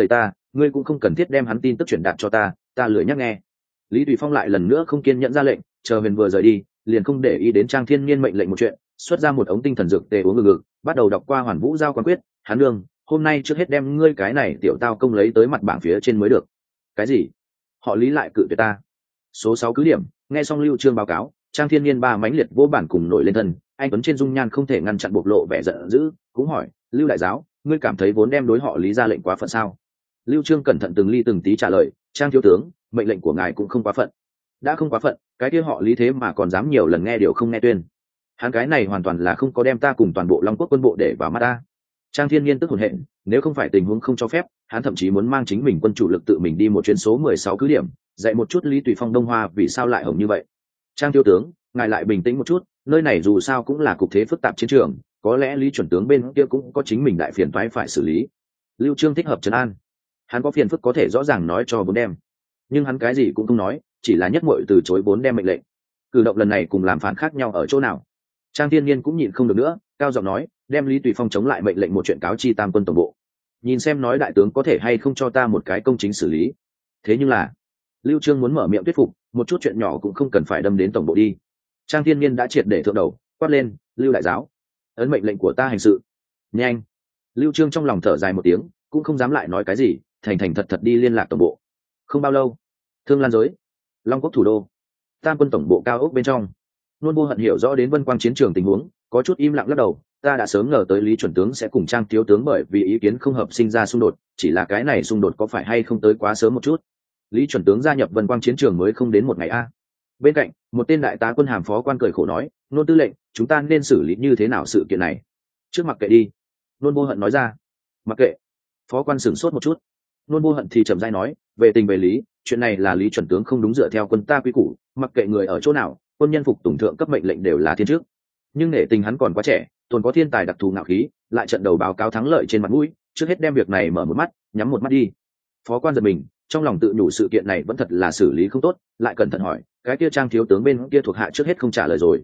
ngươi cũng không cần thiết đem hắn tin tức truyền đạt cho ta lười nhắc nghe. Lý Tùy Phong lại lần nữa không kiên nhẫn ra lệnh, chờ Huyền vừa rời đi, liền không để ý đến Trang Thiên Nhiên mệnh lệnh một chuyện, xuất ra một ống tinh thần dược tê uống ngực, bắt đầu đọc qua Hoàn Vũ giao quan quyết. Hắn nương, hôm nay trước hết đem ngươi cái này tiểu tao công lấy tới mặt bảng phía trên mới được. Cái gì? Họ Lý lại cự tuyệt ta? Số 6 cứ điểm. Nghe xong Lưu Trương báo cáo, Trang Thiên Nhiên ba mãnh liệt vỗ bản cùng nổi lên thân, anh tuấn trên dung nhan không thể ngăn chặn bộc lộ vẻ giận dữ, cũng hỏi, Lưu đại giáo, ngươi cảm thấy vốn đem đối họ Lý ra lệnh quá phận sao? Lưu Trương cẩn thận từng ly từng tí trả lời, Trang thiếu tướng, mệnh lệnh của ngài cũng không quá phận. Đã không quá phận, cái kia họ Lý thế mà còn dám nhiều lần nghe điều không nghe tuyên. Hắn cái này hoàn toàn là không có đem ta cùng toàn bộ Long Quốc quân bộ để vào mắt ta. Trang Thiên Nhiên tức hồn hện, nếu không phải tình huống không cho phép, hắn thậm chí muốn mang chính mình quân chủ lực tự mình đi một chuyến số 16 cứ điểm, dạy một chút Lý Tùy Phong Đông Hoa vì sao lại hồng như vậy. Trang thiếu tướng, ngài lại bình tĩnh một chút, nơi này dù sao cũng là cục thế phức tạp chiến trường, có lẽ Lý chuẩn tướng bên kia cũng có chính mình đại phiền toái phải xử lý. Lưu Trương thích hợp trấn an, hắn có phiền phức có thể rõ ràng nói cho vốn đem, nhưng hắn cái gì cũng không nói, chỉ là nhất muội từ chối vốn đem mệnh lệnh. Cử động lần này cùng làm phản khác nhau ở chỗ nào? Trang Thiên Nhiên cũng nhịn không được nữa, cao giọng nói, đem Lý Tùy Phong chống lại mệnh lệnh một chuyện cáo chi Tam quân tổng bộ, nhìn xem nói đại tướng có thể hay không cho ta một cái công chính xử lý. Thế nhưng là Lưu Trương muốn mở miệng thuyết phục, một chút chuyện nhỏ cũng không cần phải đâm đến tổng bộ đi. Trang Thiên Nhiên đã triệt để thượng đầu, quát lên, Lưu đại giáo, ấn mệnh lệnh của ta hành sự. Nhanh. Lưu Trương trong lòng thở dài một tiếng, cũng không dám lại nói cái gì, thành thành thật thật đi liên lạc tổng bộ. Không bao lâu, Thương Lan giới, Long Quốc thủ đô, Tam quân tổng bộ cao ốc bên trong, Nôn Vô Hận hiểu rõ đến Vân Quang chiến trường tình huống, có chút im lặng lắc đầu, ta đã sớm ngờ tới Lý chuẩn tướng sẽ cùng Trang thiếu tướng bởi vì ý kiến không hợp sinh ra xung đột, chỉ là cái này xung đột có phải hay không tới quá sớm một chút. Lý chuẩn tướng gia nhập Vân Quang chiến trường mới không đến một ngày a. Bên cạnh, một tên đại tá quân hàm phó quan cười khổ nói, Nôn tư lệnh, chúng ta nên xử lý như thế nào sự kiện này? Trước mặc kệ đi. Nôn Vô Hận nói ra. Mặc kệ. Phó quan sửng sốt một chút. Nôn Vô Hận thì chậm rãi nói, về tình về lý, chuyện này là Lý chuẩn tướng không đúng dựa theo quân ta quy củ, mặc kệ người ở chỗ nào, quân nhân phục tùng thượng cấp mệnh lệnh đều là thiên trước. Nhưng nể tình hắn còn quá trẻ, tồn có thiên tài đặc thù ngạo khí, lại trận đầu báo cáo thắng lợi trên mặt mũi, trước hết đem việc này mở một mắt, nhắm một mắt đi. Phó quan giật mình, trong lòng tự nhủ sự kiện này vẫn thật là xử lý không tốt, lại cẩn thận hỏi, cái kia Trang thiếu tướng bên kia thuộc hạ trước hết không trả lời rồi.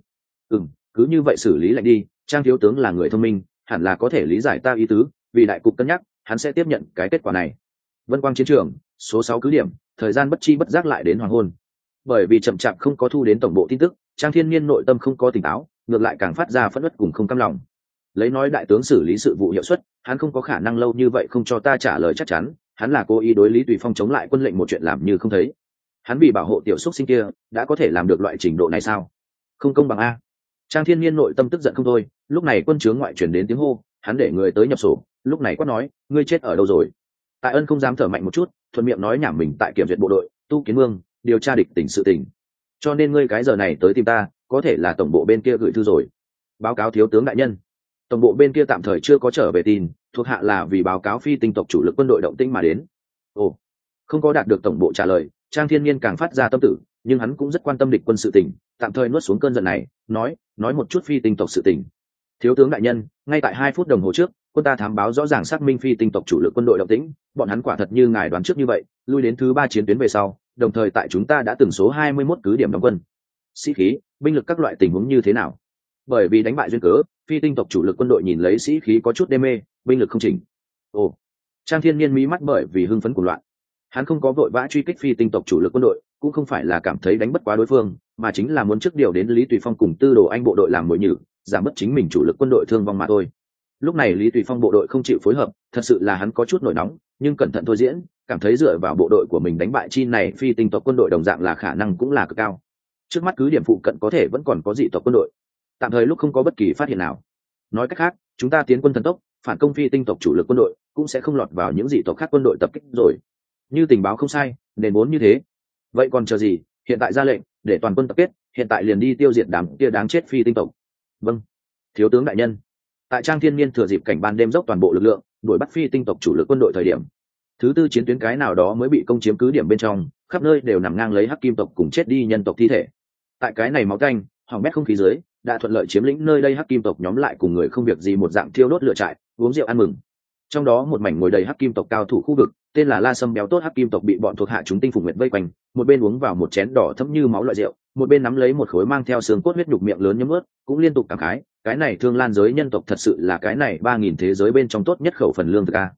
Cứ như vậy xử lý lại đi, Trang thiếu tướng là người thông minh, hẳn là có thể lý giải ta ý tứ, vì đại cục cân nhắc, hắn sẽ tiếp nhận cái kết quả này. Vân Quang chiến trường, số 6 cứ điểm, thời gian bất chi bất giác lại đến hoàng hôn. Bởi vì chậm chạp không có thu đến tổng bộ tin tức, Trang Thiên Nhiên nội tâm không có tỉnh táo, ngược lại càng phát ra phẫn uất cùng không cam lòng. Lấy nói đại tướng xử lý sự vụ hiệu suất, hắn không có khả năng lâu như vậy không cho ta trả lời chắc chắn, hắn là cố ý đối Lý Tùy Phong chống lại quân lệnh một chuyện làm như không thấy. Hắn vì bảo hộ tiểu xúc sinh kia, đã có thể làm được loại trình độ này sao? Không công bằng a. Trang Thiên Nhiên nội tâm tức giận không thôi, lúc này quân chướng ngoại truyền đến tiếng hô, hắn để người tới nhập sổ, lúc này quát nói, ngươi chết ở đâu rồi? Tại Ân không dám thở mạnh một chút, thuận miệng nói nhảm mình tại kiểm duyệt bộ đội, tu kiến mương, điều tra địch tình sự tình. Cho nên ngươi cái giờ này tới tìm ta, có thể là tổng bộ bên kia gửi thư rồi. Báo cáo thiếu tướng đại nhân, tổng bộ bên kia tạm thời chưa có trở về tin, thuộc hạ là vì báo cáo phi tinh tộc chủ lực quân đội động tĩnh mà đến. Ồ, không có đạt được tổng bộ trả lời, Trang Thiên Nhiên càng phát ra tâm tử, nhưng hắn cũng rất quan tâm địch quân sự tình, tạm thời nuốt xuống cơn giận này, nói một chút phi tinh tộc sự tình. Thiếu tướng đại nhân, ngay tại 2 phút đồng hồ trước, quân ta thám báo rõ ràng xác minh phi tinh tộc chủ lực quân đội động tĩnh, bọn hắn quả thật như ngài đoán trước như vậy, lui đến thứ 3 chiến tuyến về sau, đồng thời tại chúng ta đã từng số 21 cứ điểm đóng quân. Sĩ khí, binh lực các loại tình huống như thế nào? Bởi vì đánh bại duyên cớ, phi tinh tộc chủ lực quân đội nhìn lấy sĩ khí có chút đê mê, binh lực không chỉnh. Ồ, Trang Thiên Nhiên mí mắt bởi vì hưng phấn của loạn. Hắn không có vội vã truy kích phi tinh tộc chủ lực quân đội, cũng không phải là cảm thấy đánh bất quá đối phương, mà chính là muốn trước điều đến Lý Tùy Phong cùng Tư Đồ Anh bộ đội làm mồi nhử, giảm bớt chính mình chủ lực quân đội thương vong mà thôi. Lúc này Lý Tùy Phong bộ đội không chịu phối hợp, thật sự là hắn có chút nổi nóng, nhưng cẩn thận thôi diễn, cảm thấy dựa vào bộ đội của mình đánh bại chi này phi tinh tộc quân đội đồng dạng là khả năng cũng là cực cao. Trước mắt cứ điểm phụ cận có thể vẫn còn có dị tộc quân đội, tạm thời lúc không có bất kỳ phát hiện nào. Nói cách khác, chúng ta tiến quân thần tốc, phản công phi tinh tộc chủ lực quân đội cũng sẽ không lọt vào những dị tộc khác quân đội tập kích rồi. Như tình báo không sai, nền vốn như thế. Vậy còn chờ gì, hiện tại ra lệnh để toàn quân tập kết, hiện tại liền đi tiêu diệt đám kia đáng chết phi tinh tộc. Vâng, thiếu tướng đại nhân. Tại Trang Thiên Nhiên thừa dịp cảnh ban đêm dốc toàn bộ lực lượng đuổi bắt phi tinh tộc chủ lực quân đội thời điểm, thứ 4 chiến tuyến cái nào đó mới bị công chiếm cứ điểm bên trong, khắp nơi đều nằm ngang lấy hắc kim tộc cùng chết đi nhân tộc thi thể. Tại cái này máu tanh hỏng bét không khí dưới, đã thuận lợi chiếm lĩnh nơi đây hắc kim tộc nhóm lại cùng người không việc gì một dạng thiêu đốt lửa trại, uống rượu ăn mừng. Trong đó một mảnh ngồi đầy hắc kim tộc cao thủ khu vực, tên là La Sâm béo tốt hắc kim tộc bị bọn thuộc hạ chúng tinh phục nguyện vây quanh, một bên uống vào một chén đỏ thẫm như máu loại rượu, một bên nắm lấy một khối mang theo xương cốt huyết nhục miệng lớn nhấm ướt, cũng liên tục cảm khái, cái này Thương Lan giới nhân tộc thật sự là cái này 3000 thế giới bên trong tốt nhất khẩu phần lương thực a.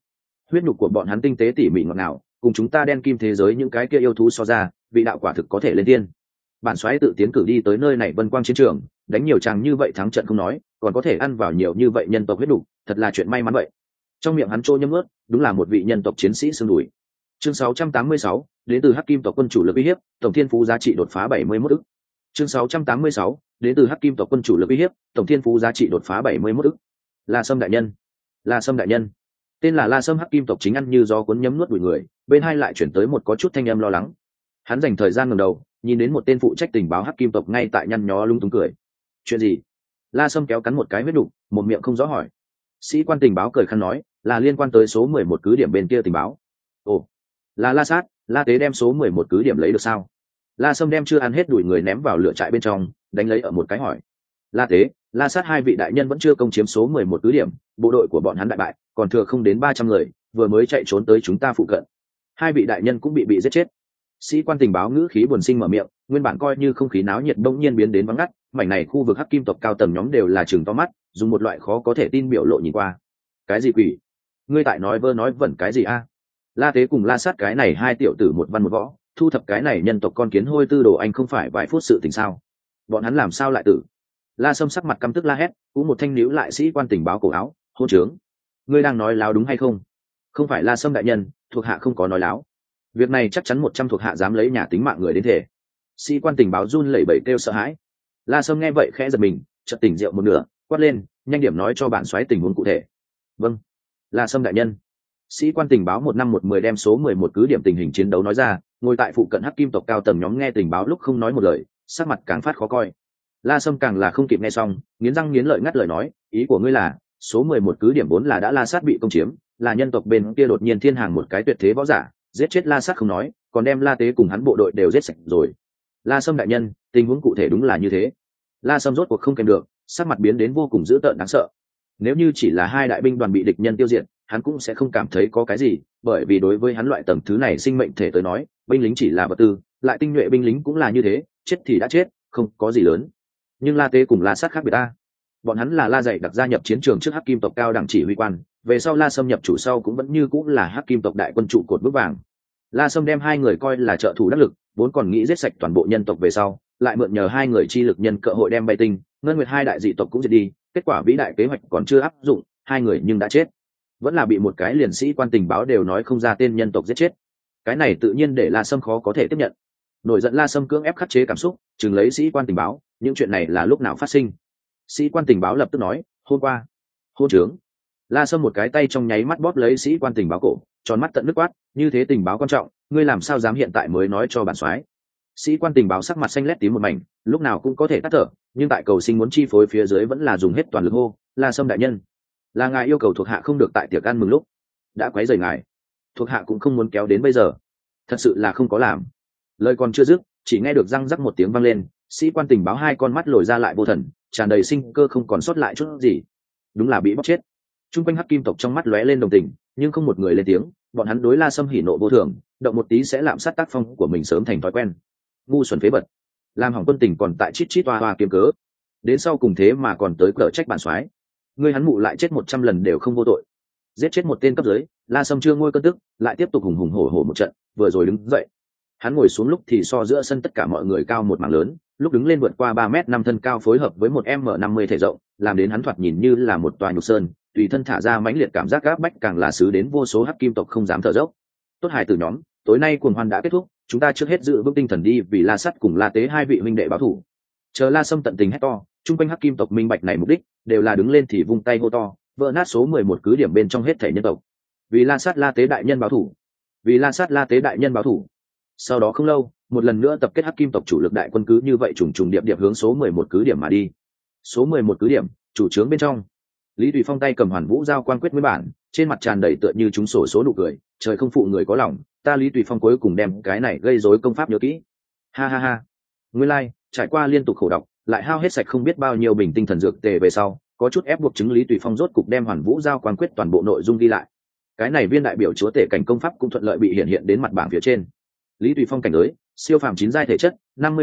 huyết nhục của bọn hắn tinh tế tỉ mỉ ngọt ngào, cùng chúng ta đen kim thế giới những cái kia yêu thú so ra, vị đạo quả thực có thể lên tiên. Bản soái tự tiến cử đi tới nơi này vân quang chiến trường, đánh nhiều tràng như vậy thắng trận không nói, còn có thể ăn vào nhiều như vậy nhân tộc huyết nhục, thật là chuyện may mắn vậy. Trong miệng hắn trôi nhấm ướt, đúng là một vị nhân tộc chiến sĩ xương đùi. Chương 686, đến từ Hắc Kim tộc quân chủ lực uy hiếp, tổng thiên phú giá trị đột phá 71 ức. Chương 686, đến từ Hắc Kim tộc quân chủ lực uy hiếp, tổng thiên phú giá trị đột phá 71 ức. La Sâm đại nhân, La Sâm đại nhân. Tên là La Sâm Hắc Kim tộc chính ăn như gió cuốn nhấm nuốt đuổi người, bên hai lại chuyển tới một có chút thanh âm lo lắng. Hắn dành thời gian ngẩng đầu, nhìn đến một tên phụ trách tình báo Hắc Kim tộc ngay tại nhăn nhó lung tung cười. Chuyện gì? La Sâm kéo cắn một cái huyết đục, một miệng không rõ hỏi. Sĩ quan tình báo cười khăn nói, là liên quan tới số 11 cứ điểm bên kia tình báo. Ồ, là La Sát, La Tế đem số 11 cứ điểm lấy được sao? La Sâm đem chưa ăn hết đuổi người ném vào lửa trại bên trong, đánh lấy ở một cái hỏi. La Tế, La Sát hai vị đại nhân vẫn chưa công chiếm số 11 cứ điểm, bộ đội của bọn hắn đại bại, còn thừa không đến 300 người, vừa mới chạy trốn tới chúng ta phụ cận. Hai vị đại nhân cũng bị giết chết. Sĩ quan tình báo ngữ khí buồn sinh mở miệng, nguyên bản coi như không khí náo nhiệt bỗng nhiên biến đến vắng ngắt, mảnh này khu vực Hắc Kim tộc cao tầng nhóm đều là trừng to mắt, dùng một loại khó có thể tin biểu lộ nhìn qua. Cái gì quỷ? Ngươi tại nói vơ nói vẩn cái gì a? La Tế cùng La Sát cái này hai tiểu tử một văn một võ, thu thập cái này nhân tộc con kiến hôi tư đồ anh không phải vài phút sự tình sao? Bọn hắn làm sao lại tử? La Sâm sắc mặt căm tức la hét, cũng một thanh níu lại sĩ quan tình báo cổ áo, hôn trướng. Ngươi đang nói láo đúng hay không? Không phải La Sâm đại nhân, thuộc hạ không có nói láo. Việc này chắc chắn 100 thuộc hạ dám lấy nhà tính mạng người đến thể. Sĩ quan tình báo run lẩy bẩy kêu sợ hãi. La Sâm nghe vậy khẽ giật mình, chợt tỉnh rượu một nửa, quát lên, nhanh điểm nói cho bản soái tình huống cụ thể. Vâng, La Sâm đại nhân. Sĩ quan tình báo 1 5 1 10 đem số 11 cứ điểm tình hình chiến đấu nói ra, ngồi tại phụ cận Hắc Kim tộc cao tầng nhóm nghe tình báo lúc không nói một lời, sắc mặt càng phát khó coi. La Sâm càng là không kịp nghe xong, nghiến răng nghiến lợi ngắt lời nói, ý của ngươi là, số 11 cứ điểm vốn là đã La Sát bị công chiếm, là nhân tộc bên kia đột nhiên thiên hàng một cái tuyệt thế võ giả, giết chết La Sát không nói, còn đem La Tế cùng hắn bộ đội đều giết sạch rồi. La Sâm đại nhân, tình huống cụ thể đúng là như thế. La Sâm rốt cuộc không kèm được, sắc mặt biến đến vô cùng dữ tợn đáng sợ. Nếu như chỉ là hai đại binh đoàn bị địch nhân tiêu diệt, hắn cũng sẽ không cảm thấy có cái gì, bởi vì đối với hắn loại tầng thứ này sinh mệnh thể tới nói, binh lính chỉ là vật tư, lại tinh nhuệ binh lính cũng là như thế, chết thì đã chết, không có gì lớn. Nhưng La Tế cùng La Sát khác biệt ta. Bọn hắn là La Dạy đặc gia nhập chiến trường trước Hắc Kim tộc cao đẳng chỉ huy quan, về sau La Sâm nhập chủ sau cũng vẫn như cũng là Hắc Kim tộc đại quân trụ cột vững vàng. La Sâm đem hai người coi là trợ thủ đắc lực, vốn còn nghĩ giết sạch toàn bộ nhân tộc về sau, lại mượn nhờ hai người chi lực nhân cơ hội đem Bay Tinh, Ngân Nguyệt hai đại dị tộc cũng diệt đi, kết quả vĩ đại kế hoạch còn chưa áp dụng, hai người nhưng đã chết. Vẫn là bị một cái liền sĩ quan tình báo đều nói không ra tên nhân tộc giết chết. Cái này tự nhiên để La Sâm khó có thể tiếp nhận. Nổi giận La Sâm cưỡng ép khắc chế cảm xúc, chừng lấy sĩ quan tình báo, những chuyện này là lúc nào phát sinh? Sĩ quan tình báo lập tức nói, hôm qua. Hôn trướng. La Sâm một cái tay trong nháy mắt bóp lấy sĩ quan tình báo cổ, tròn mắt tận nước quát, như thế tình báo quan trọng, ngươi làm sao dám hiện tại mới nói cho bản soái? Sĩ quan tình báo sắc mặt xanh lét tím một mảnh, lúc nào cũng có thể tắt thở, nhưng tại cầu sinh muốn chi phối phía dưới vẫn là dùng hết toàn lực hô, La Sâm đại nhân, là ngài yêu cầu thuộc hạ không được tại tiệc ăn mừng lúc đã quấy rầy ngài, thuộc hạ cũng không muốn kéo đến bây giờ, thật sự là không có làm. Lời còn chưa dứt, chỉ nghe được răng rắc một tiếng vang lên, sĩ quan tình báo hai con mắt lồi ra lại vô thần, tràn đầy sinh cơ không còn sót lại chút gì. Đúng là bị bóc chết. Trung quanh Hắc Kim tộc trong mắt lóe lên đồng tình, nhưng không một người lên tiếng, bọn hắn đối La Sâm hỉ nộ vô thường, động một tí sẽ lạm sát tác phong của mình sớm thành thói quen. Ngu xuẩn phế vật, làm hỏng quân tình còn tại chít chít toa toa kiếm cớ, đến sau cùng thế mà còn tới cở trách bản soái. Ngươi hắn mụ lại chết 100 lần đều không vô tội, giết chết một tên cấp dưới. La Sâm chưa nguôi cơn tức, lại tiếp tục hùng hùng hổ hổ một trận, vừa rồi đứng dậy, hắn ngồi xuống lúc thì so giữa sân tất cả mọi người cao một mảng lớn, lúc đứng lên vượt qua 3m5 thân cao phối hợp với 1m50 thể rộng, làm đến hắn thoạt nhìn như là một tòa nhục sơn, tùy thân thả ra mãnh liệt cảm giác áp bách, càng là xứ đến vô số Hắc Kim tộc không dám thở dốc. Tốt hài từ nhóm, tối nay cuồng hoan đã kết thúc, chúng ta trước hết giữ vững tinh thần đi vì La Sắt cùng La Tế hai vị huynh đệ báo thù. Chờ La Sâm tận tình hét to, trung quanh Hắc Kim tộc minh bạch này mục đích, đều là đứng lên thì vung tay hô to, vỡ nát số 11 cứ điểm bên trong hết thể nhân tộc. Vì La Sắt La Tế đại nhân báo thù, vì La Sắt La Tế đại nhân báo thù. Sau đó không lâu, một lần nữa tập kết Hắc Kim tộc chủ lực đại quân cứ như vậy trùng trùng điệp điệp hướng số 11 cứ điểm mà đi. Số 11 cứ điểm, chủ trướng bên trong. Lý Tùy Phong tay cầm Hoàn Vũ giao quan quyết nguyên bản, trên mặt tràn đầy tựa như chúng sổ số nụ cười, trời không phụ người có lòng, ta Lý Tùy Phong cuối cùng đem cái này gây rối công pháp nhớ kỹ. Ha ha ha. Nguyên lai, trải qua liên tục khổ độc, lại hao hết sạch không biết bao nhiêu bình tinh thần dược tề về sau, có chút ép buộc chứng Lý Tùy Phong rốt cục đem Hoàn Vũ giao quan quyết toàn bộ nội dung ghi lại. Cái này viên đại biểu chúa tể cảnh công pháp cũng thuận lợi bị hiện đến mặt bảng phía trên. Lý Tùy Phong cảnh giới, siêu phàm 9 giai thể chất,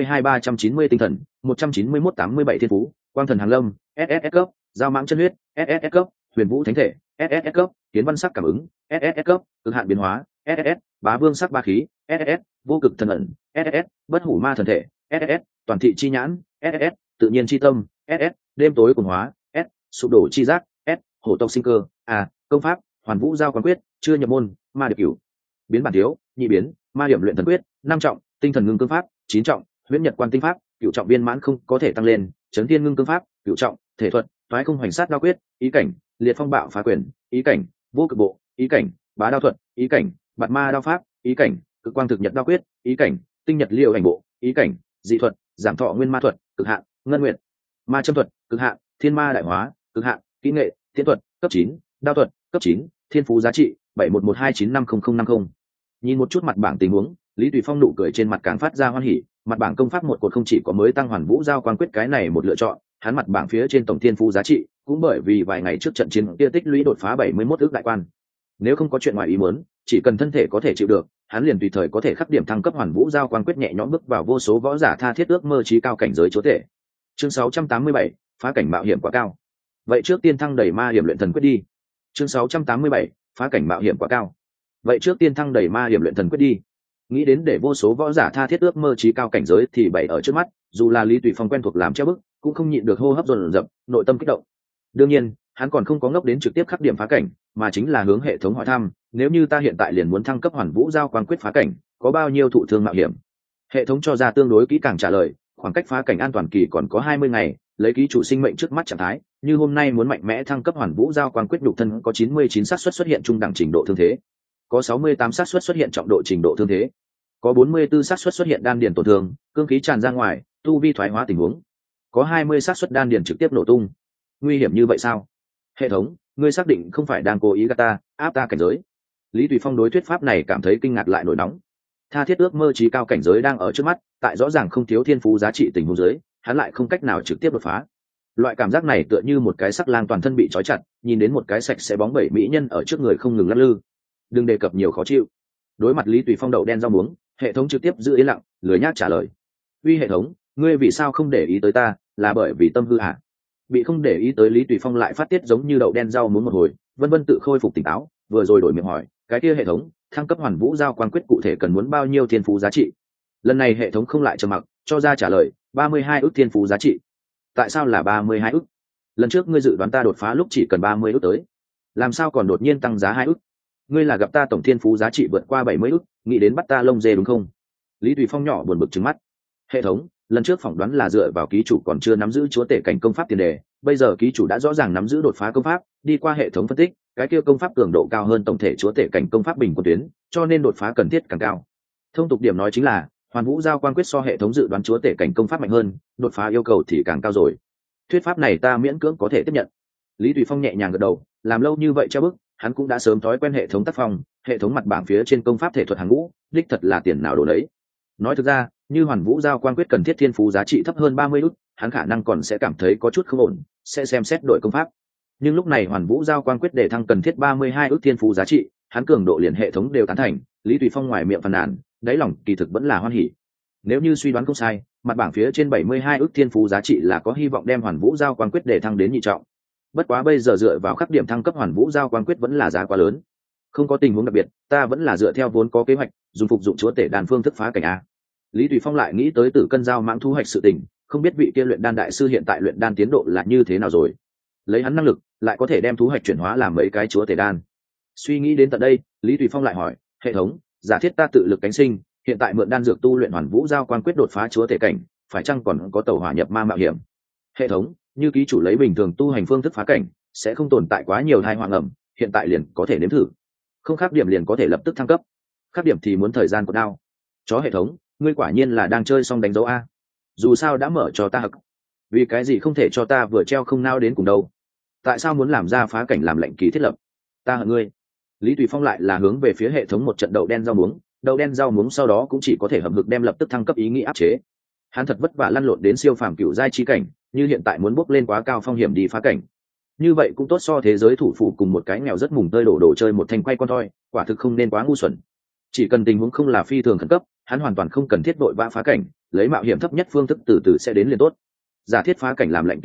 52-390 tinh thần, 191-87 thiên phú, quang thần hàng lâm, SSS cấp, giao mãng chân huyết, SSS cấp, huyền vũ thánh thể, SSS cấp, kiến văn sắc cảm ứng SSS cấp, cực hạn biến hóa SSS, bá vương sắc ba khí SSS, vô cực thần ẩn SSS, bất hủ ma thần thể SSS, toàn thị chi nhãn SSS, tự nhiên chi tâm SS, đêm tối quần hóa S, sụp đổ chi giác S, hổ tộc sinh cơ công pháp hoàn vũ giao quán quyết chưa nhập môn ma điệp cửu biến bản thiếu nhị biến ma điểm luyện thần quyết 5 trọng tinh thần ngưng cương pháp 9 trọng huyễn nhật quan tinh pháp cửu trọng viên mãn không có thể tăng lên chấn thiên ngưng cương pháp cửu trọng thể thuật thoái không hoành sát đao quyết ý cảnh liệt phong bạo phá quyền ý cảnh vô cực bộ ý cảnh bá đao thuật ý cảnh bạt ma đao pháp ý cảnh cực quang thực nhật đao quyết ý cảnh tinh nhật liêu hành bộ ý cảnh dị thuật giảm thọ nguyên ma thuật cực hạn ngân nguyện ma châm thuật cực hạn thiên ma đại hóa cực hạn kỹ nghệ thiên thuật cấp 9, đao thuật cấp 9, thiên phú giá trị 7112950050. Nhìn một chút mặt bảng tình huống, Lý Tùy Phong nụ cười trên mặt càng phát ra hoan hỉ, mặt bảng công pháp một cột không chỉ có mới tăng hoàn vũ giao quan quyết cái này một lựa chọn, hắn mặt bảng phía trên tổng thiên phú giá trị cũng bởi vì vài ngày trước trận chiến kia tích lũy đột phá 71 ước đại quan. Nếu không có chuyện ngoài ý muốn, chỉ cần thân thể có thể chịu được, hắn liền tùy thời có thể khắc điểm thăng cấp hoàn vũ giao quan quyết nhẹ nhõm bước vào vô số võ giả tha thiết ước mơ chí cao cảnh giới chúa tể. Chương 687, phá cảnh mạo hiểm quá cao. Vậy trước tiên thăng đẩy ma hiểm luyện thần quyết đi. Chương 687, phá cảnh mạo hiểm quá cao. Vậy trước tiên thăng đẩy ma hiểm luyện thần quyết đi. Nghĩ đến để vô số võ giả tha thiết ước mơ chí cao cảnh giới thì bày ở trước mắt, dù là Lý Tùy Phong quen thuộc làm treo bức, cũng không nhịn được hô hấp dồn dập, nội tâm kích động. Đương nhiên, hắn còn không có ngốc đến trực tiếp khắc điểm phá cảnh, mà chính là hướng hệ thống hỏi thăm, nếu như ta hiện tại liền muốn thăng cấp hoàn vũ giao quan quyết phá cảnh, có bao nhiêu thụ thương mạo hiểm? Hệ thống cho ra tương đối kỹ càng trả lời, khoảng cách phá cảnh an toàn kỳ còn có 20 ngày, lấy ký chủ sinh mệnh trước mắt trạng thái, như hôm nay muốn mạnh mẽ thăng cấp hoàn vũ giao quan quyết nhục thân có 99 xác suất xuất hiện trung đẳng trình độ thương thế, có 68 xác suất xuất hiện trọng độ trình độ thương thế, có 44 xác suất xuất hiện đan điền tổn thương, cương khí tràn ra ngoài, tu vi thoái hóa tình huống, có 20 xác suất đan điền trực tiếp nổ tung. Nguy hiểm như vậy sao? Hệ thống, ngươi xác định không phải đang cố ý gạt ta, áp ta cảnh giới? Lý Tùy Phong đối thuyết pháp này cảm thấy kinh ngạc lại nổi nóng. Tha thiết ước mơ chí cao cảnh giới đang ở trước mắt, tại rõ ràng không thiếu thiên phú giá trị tình huống dưới, hắn lại không cách nào trực tiếp đột phá. Loại cảm giác này tựa như một cái sắc lang toàn thân bị trói chặt, nhìn đến một cái sạch sẽ bóng bẩy mỹ nhân ở trước người không ngừng lắc lư. Đừng đề cập nhiều khó chịu. Đối mặt Lý Tùy Phong đậu đen rau muống, hệ thống trực tiếp giữ yên lặng, lười nhác trả lời. Uy hệ thống, ngươi vì sao không để ý tới ta, là bởi vì tâm hư hả? Bị không để ý tới Lý Tùy Phong lại phát tiết giống như đậu đen rau muống một hồi, vân vân tự khôi phục tỉnh táo, vừa rồi đổi miệng hỏi, cái kia hệ thống, thăng cấp hoàn vũ giao quan quyết cụ thể cần muốn bao nhiêu thiên phú giá trị? Lần này hệ thống không lại trầm mặc, cho ra trả lời, 32 ức thiên phú giá trị. Tại sao là 32 ức? Lần trước ngươi dự đoán ta đột phá lúc chỉ cần 30 ức tới, làm sao còn đột nhiên tăng giá 2 ức? Ngươi là gặp ta tổng thiên phú giá trị vượt qua 70 ức, nghĩ đến bắt ta lông dê đúng không? Lý Tùy Phong nhỏ buồn bực trừng mắt. Hệ thống, lần trước phỏng đoán là dựa vào ký chủ còn chưa nắm giữ chúa tể cảnh công pháp tiền đề, bây giờ ký chủ đã rõ ràng nắm giữ đột phá công pháp, đi qua hệ thống phân tích, cái kia công pháp cường độ cao hơn tổng thể chúa tể cảnh công pháp bình quân tuyến, cho nên đột phá cần thiết càng cao. Thông tục điểm nói chính là, hoàn vũ giao quan quyết so hệ thống dự đoán chúa tể cảnh công pháp mạnh hơn, đột phá yêu cầu thì càng cao rồi. Thuyết pháp này ta miễn cưỡng có thể tiếp nhận. Lý Tùy Phong nhẹ nhàng gật đầu, làm lâu như vậy treo bức, hắn cũng đã sớm thói quen hệ thống tác phong, hệ thống mặt bảng phía trên công pháp thể thuật hàng ngũ, đích thật là tiền nào đổ lấy. Nói thực ra, như hoàn vũ giao quan quyết cần thiết thiên phú giá trị thấp hơn 30 ức, hắn khả năng còn sẽ cảm thấy có chút không ổn, sẽ xem xét đổi công pháp. Nhưng lúc này hoàn vũ giao quan quyết để thăng cần thiết 32 ức thiên phú giá trị, hắn cường độ liền hệ thống đều tán thành, Lý Tùy Phong ngoài miệng phàn nàn, đáy lòng kỳ thực vẫn là hoan hỉ. Nếu như suy đoán không sai, mặt bảng phía trên 72 ức thiên phú giá trị là có hy vọng đem hoàn vũ giao quan quyết để thăng đến nhị trọng. Bất quá bây giờ dựa vào khắc điểm thăng cấp hoàn vũ giao quan quyết vẫn là giá quá lớn. Không có tình huống đặc biệt, ta vẫn là dựa theo vốn có kế hoạch, dùng phục dụng chúa tể đan phương thức phá cảnh a. Lý Tùy Phong lại nghĩ tới Tử Cân Giao mãng thu hoạch sự tình, không biết vị kia luyện đan đại sư hiện tại luyện đan tiến độ là như thế nào rồi. Lấy hắn năng lực, lại có thể đem thu hoạch chuyển hóa làm mấy cái chúa tể đan. Suy nghĩ đến tận đây, Lý Tùy Phong lại hỏi, hệ thống, giả thiết ta tự lực cánh sinh, hiện tại mượn đan dược tu luyện hoàn vũ giao quan quyết đột phá chúa tể cảnh, phải chăng còn có tẩu hỏa nhập ma mạo hiểm? Hệ thống, như ký chủ lấy bình thường tu hành phương thức phá cảnh, sẽ không tồn tại quá nhiều tai họa ngầm, hiện tại liền có thể nếm thử. Không khác điểm liền có thể lập tức thăng cấp, khác điểm thì muốn thời gian của đao. Chó hệ thống, ngươi quả nhiên là đang chơi xong đánh dấu a. Dù sao đã mở cho ta hực, vì cái gì không thể cho ta vừa treo không nao đến cùng đâu? Tại sao muốn làm ra phá cảnh làm lệnh kỳ thiết lập? Ta hận ngươi. Lý Tùy Phong lại là hướng về phía hệ thống một trận đậu đen rau muống, đậu đen rau muống sau đó cũng chỉ có thể hậm hực đem lập tức thăng cấp ý nghĩ áp chế. Hắn thật vất vả lăn lộn đến siêu phàm cựu giai chi cảnh, như hiện tại muốn bước lên quá cao phong hiểm đi phá cảnh. Như vậy cũng tốt so thế giới thủ phủ cùng một cái nghèo rất mùng tơi đổ chơi một thanh quay con thoi, quả thực không nên quá ngu xuẩn. Chỉ cần tình huống không là phi thường khẩn cấp, hắn hoàn toàn không cần thiết vội vã phá cảnh, lấy mạo hiểm thấp nhất phương thức từ từ sẽ đến liền tốt. Giả thiết phá cảnh làm lệnh kỳ đến,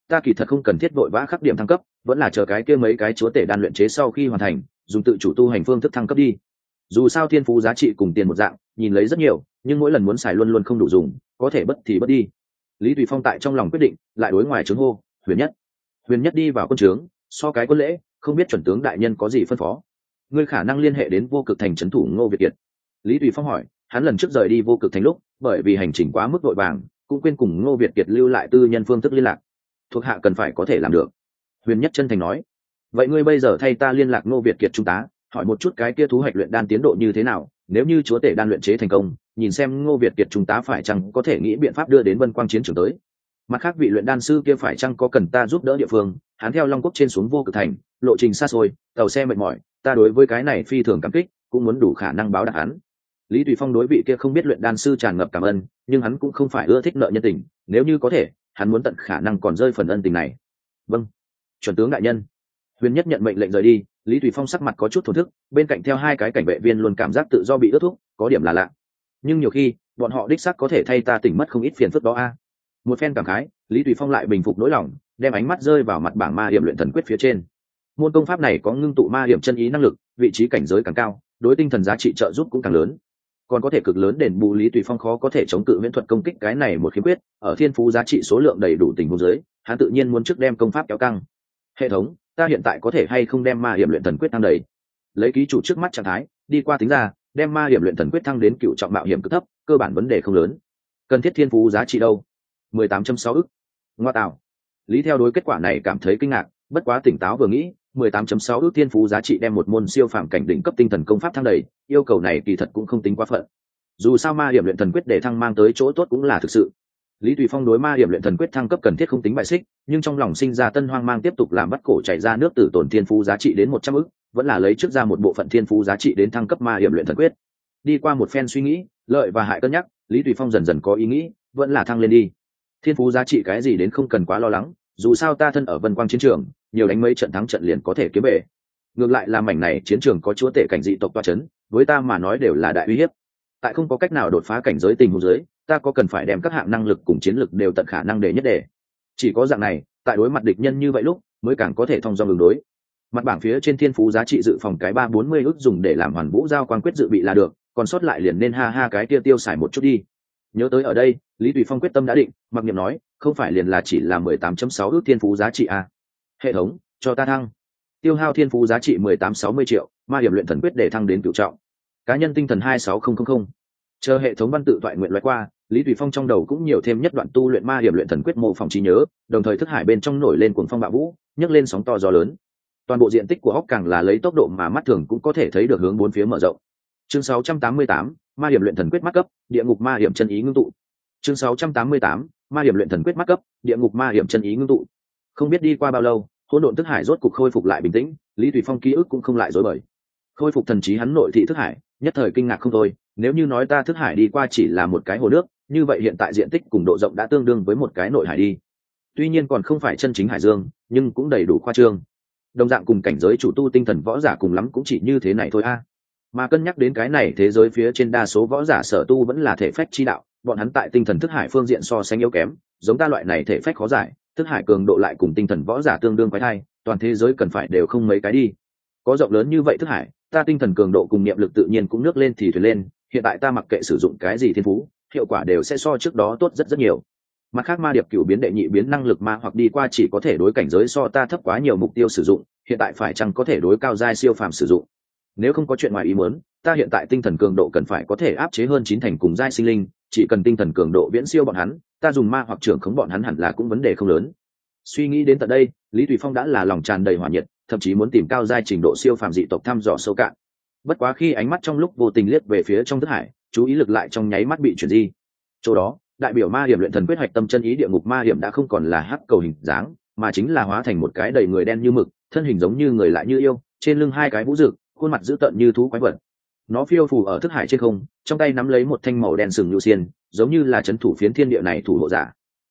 ta kỳ thật không cần thiết vội vã khắc điểm thăng cấp, vẫn là chờ cái kia mấy cái chúa tể đan luyện chế sau khi hoàn thành, dùng tự chủ tu hành phương thức thăng cấp đi. Dù sao thiên phú giá trị cùng tiền một dạng, nhìn lấy rất nhiều, nhưng mỗi lần muốn xài luôn luôn không đủ dùng, có thể bất thì bất đi. Lý Tùy Phong tại trong lòng quyết định, lại đối ngoài trướng hô, huyền nhất đi vào quân trướng, so cái quân lễ, không biết chuẩn tướng đại nhân có gì phân phó. Ngươi khả năng liên hệ đến vô cực thành trấn thủ Ngô Việt Kiệt. Lý Tùy Phong hỏi, hắn lần trước rời đi vô cực thành lúc, bởi vì hành trình quá mức vội vàng, cũng quên cùng Ngô Việt Kiệt lưu lại tư nhân phương thức liên lạc. Thuộc hạ cần phải có thể làm được. Huyền nhất chân thành nói, vậy ngươi bây giờ thay ta liên lạc Ngô Việt Kiệt trung tá, hỏi một chút cái kia thú hoạch luyện đan tiến độ như thế nào, nếu như chúa tể đan luyện chế thành công, nhìn xem Ngô Việt Kiệt trung tá phải chăng có thể nghĩ biện pháp đưa đến Vân Quang chiến trường tới. Mặt khác vị luyện đan sư kia phải chăng có cần ta giúp đỡ địa phương, hắn theo Long Quốc trên xuống vô cực thành, lộ trình xa xôi, tàu xe mệt mỏi, ta đối với cái này phi thường cảm kích, cũng muốn đủ khả năng báo đáp hắn. Lý Tùy Phong đối vị kia không biết luyện đan sư tràn ngập cảm ơn, nhưng hắn cũng không phải ưa thích nợ nhân tình, nếu như có thể, hắn muốn tận khả năng còn rơi phần ân tình này. Vâng, chuẩn tướng đại nhân. Huyền nhất nhận mệnh lệnh rời đi. Lý Tùy Phong sắc mặt có chút thổn thức, bên cạnh theo hai cái cảnh vệ viên luôn cảm giác tự do bị ước thúc, có điểm là lạ. Nhưng nhiều khi, bọn họ đích xác có thể thay ta tỉnh mất không ít phiền phức đó a. Một phen cảm khái, Lý Tùy Phong lại bình phục nỗi lòng, đem ánh mắt rơi vào mặt bảng ma hiểm luyện thần quyết phía trên. Môn công pháp này có ngưng tụ ma hiểm chân ý năng lực, vị trí cảnh giới càng cao, đối tinh thần giá trị trợ giúp cũng càng lớn, còn có thể cực lớn đền bù Lý Tùy Phong khó có thể chống cự miễn thuật công kích cái này một khiếm khuyết. Ở thiên phú giá trị số lượng đầy đủ tình huống dưới, hắn tự nhiên muốn trước đem công pháp kéo căng. Hệ thống, ta hiện tại có thể hay không đem ma hiểm luyện thần quyết thăng đầy? Lấy ký chủ trước mắt trạng thái, đi qua tính ra, đem ma hiểm luyện thần quyết thăng đến cựu trọng mạo hiểm cực thấp, cơ bản vấn đề không lớn. Cần thiết thiên phú giá trị đâu? 18.6 ức. Ngoa tạo. Lý theo đối kết quả này cảm thấy kinh ngạc, bất quá tỉnh táo vừa nghĩ, 18.6 ức thiên phú giá trị đem một môn siêu phàm cảnh đỉnh cấp tinh thần công pháp thăng đầy, yêu cầu này kỳ thật cũng không tính quá phận. Dù sao ma hiểm luyện thần quyết để thăng mang tới chỗ tốt cũng là thực sự. Lý Tùy Phong đối ma hiểm luyện thần quyết thăng cấp cần thiết không tính bại xích, nhưng trong lòng sinh ra tân hoang mang tiếp tục làm bắt cổ chạy ra nước tử tổn thiên phú giá trị đến 100 ức, vẫn là lấy trước ra một bộ phận thiên phú giá trị đến thăng cấp ma hiểm luyện thần quyết. Đi qua một phen suy nghĩ, lợi và hại cân nhắc, Lý Tùy Phong dần dần có ý nghĩ, vẫn là thăng lên đi. Thiên phú giá trị cái gì đến không cần quá lo lắng, dù sao ta thân ở Vân Quang chiến trường, nhiều đánh mấy trận thắng trận liền có thể kiếm về. Ngược lại là mảnh này chiến trường có chúa tể cảnh dị tộc toa chấn, với ta mà nói đều là đại uy hiếp. Tại không có cách nào đột phá cảnh giới tình huống dưới, ta có cần phải đem các hạng năng lực cùng chiến lực đều tận khả năng để nhất để. Chỉ có dạng này, tại đối mặt địch nhân như vậy lúc, mới càng có thể thông dong đường đối. Mặt bảng phía trên thiên phú giá trị dự phòng cái 340 ức dùng để làm hoàn vũ giao quan quyết dự bị là được, còn sót lại liền nên ha ha cái tiêu tiêu xài một chút đi. Nhớ tới ở đây, Lý Tùy Phong quyết tâm đã định, mặc niệm nói, không phải liền là chỉ là 18.6 ức thiên phú giá trị à? Hệ thống, cho ta thăng. Tiêu hao thiên phú giá trị 1860 triệu, ma hiểm luyện thần quyết để thăng đến cửu trọng. Cá nhân tinh thần 26000. Chờ hệ thống văn tự thoại nguyện loại qua, Lý Tùy Phong trong đầu cũng nhiều thêm nhất đoạn tu luyện ma hiểm luyện thần quyết mô phỏng trí nhớ, đồng thời thức hải bên trong nổi lên cuồng phong bạo vũ, nhấc lên sóng to gió lớn. Toàn bộ diện tích của óc càng là lấy tốc độ mà mắt thường cũng có thể thấy được hướng bốn phía mở rộng. Chương 688, ma hiểm luyện thần quyết mắt cấp, địa ngục ma hiểm chân ý ngưng tụ. Chương 688, ma hiểm luyện thần quyết mắt cấp, địa ngục ma hiểm chân ý ngưng tụ. Không biết đi qua bao lâu, hỗn độn thức hải rốt cục khôi phục lại bình tĩnh, Lý Tùy Phong ký ức cũng không lại rối bời. Khôi phục thần trí hắn nội thị thức hải, nhất thời kinh ngạc không thôi, nếu như nói ta thức hải đi qua chỉ là một cái hồ nước, như vậy hiện tại diện tích cùng độ rộng đã tương đương với một cái nội hải đi. Tuy nhiên còn không phải chân chính hải dương, nhưng cũng đầy đủ khoa trương. Đồng dạng cùng cảnh giới chủ tu tinh thần võ giả cùng lắm cũng chỉ như thế này thôi a. Mà cân nhắc đến cái này thế giới phía trên đa số võ giả sở tu vẫn là thể phách chi đạo, bọn hắn tại tinh thần thức hải phương diện so sánh yếu kém, giống ta loại này thể phách khó giải, thức hải cường độ lại cùng tinh thần võ giả tương đương quái thai, toàn thế giới cần phải đều không mấy cái đi. Có rộng lớn như vậy thức hải, ta tinh thần cường độ cùng niệm lực tự nhiên cũng nước lên thì thuyền lên, hiện tại ta mặc kệ sử dụng cái gì thiên phú, hiệu quả đều sẽ so trước đó tốt rất rất nhiều. Mặt khác ma điệp cửu biến đệ nhị biến năng lực ma hoặc đi qua chỉ có thể đối cảnh giới so ta thấp quá nhiều mục tiêu sử dụng, hiện tại phải chăng có thể đối cao giai siêu phàm sử dụng. Nếu không có chuyện ngoài ý muốn, ta hiện tại tinh thần cường độ cần phải có thể áp chế hơn 9 thành cùng giai sinh linh, chỉ cần tinh thần cường độ viễn siêu bọn hắn, ta dùng ma hoặc trưởng khống bọn hắn hẳn là cũng vấn đề không lớn. Suy nghĩ đến tận đây, Lý Tùy Phong đã là lòng tràn đầy hỏa nhiệt, thậm chí muốn tìm cao giai trình độ siêu phàm dị tộc thăm dò sâu cạn. Bất quá khi ánh mắt trong lúc vô tình liếc về phía trong thức hải, chú ý lực lại trong nháy mắt bị chuyển di. Chỗ đó, đại biểu ma hiểm luyện thần quyết hoạch tâm chân ý địa ngục ma hiểm đã không còn là hắc cầu hình dáng, mà chính là hóa thành một cái đầy người đen như mực, thân hình giống như người lại như yêu, trên lưng hai cái vũ rực, khuôn mặt dữ tợn như thú quái vật. Nó phiêu phù ở thức hải trên không, trong tay nắm lấy một thanh màu đen sừng lưu xiên, giống như là trấn thủ phiến thiên địa này thủ hộ giả.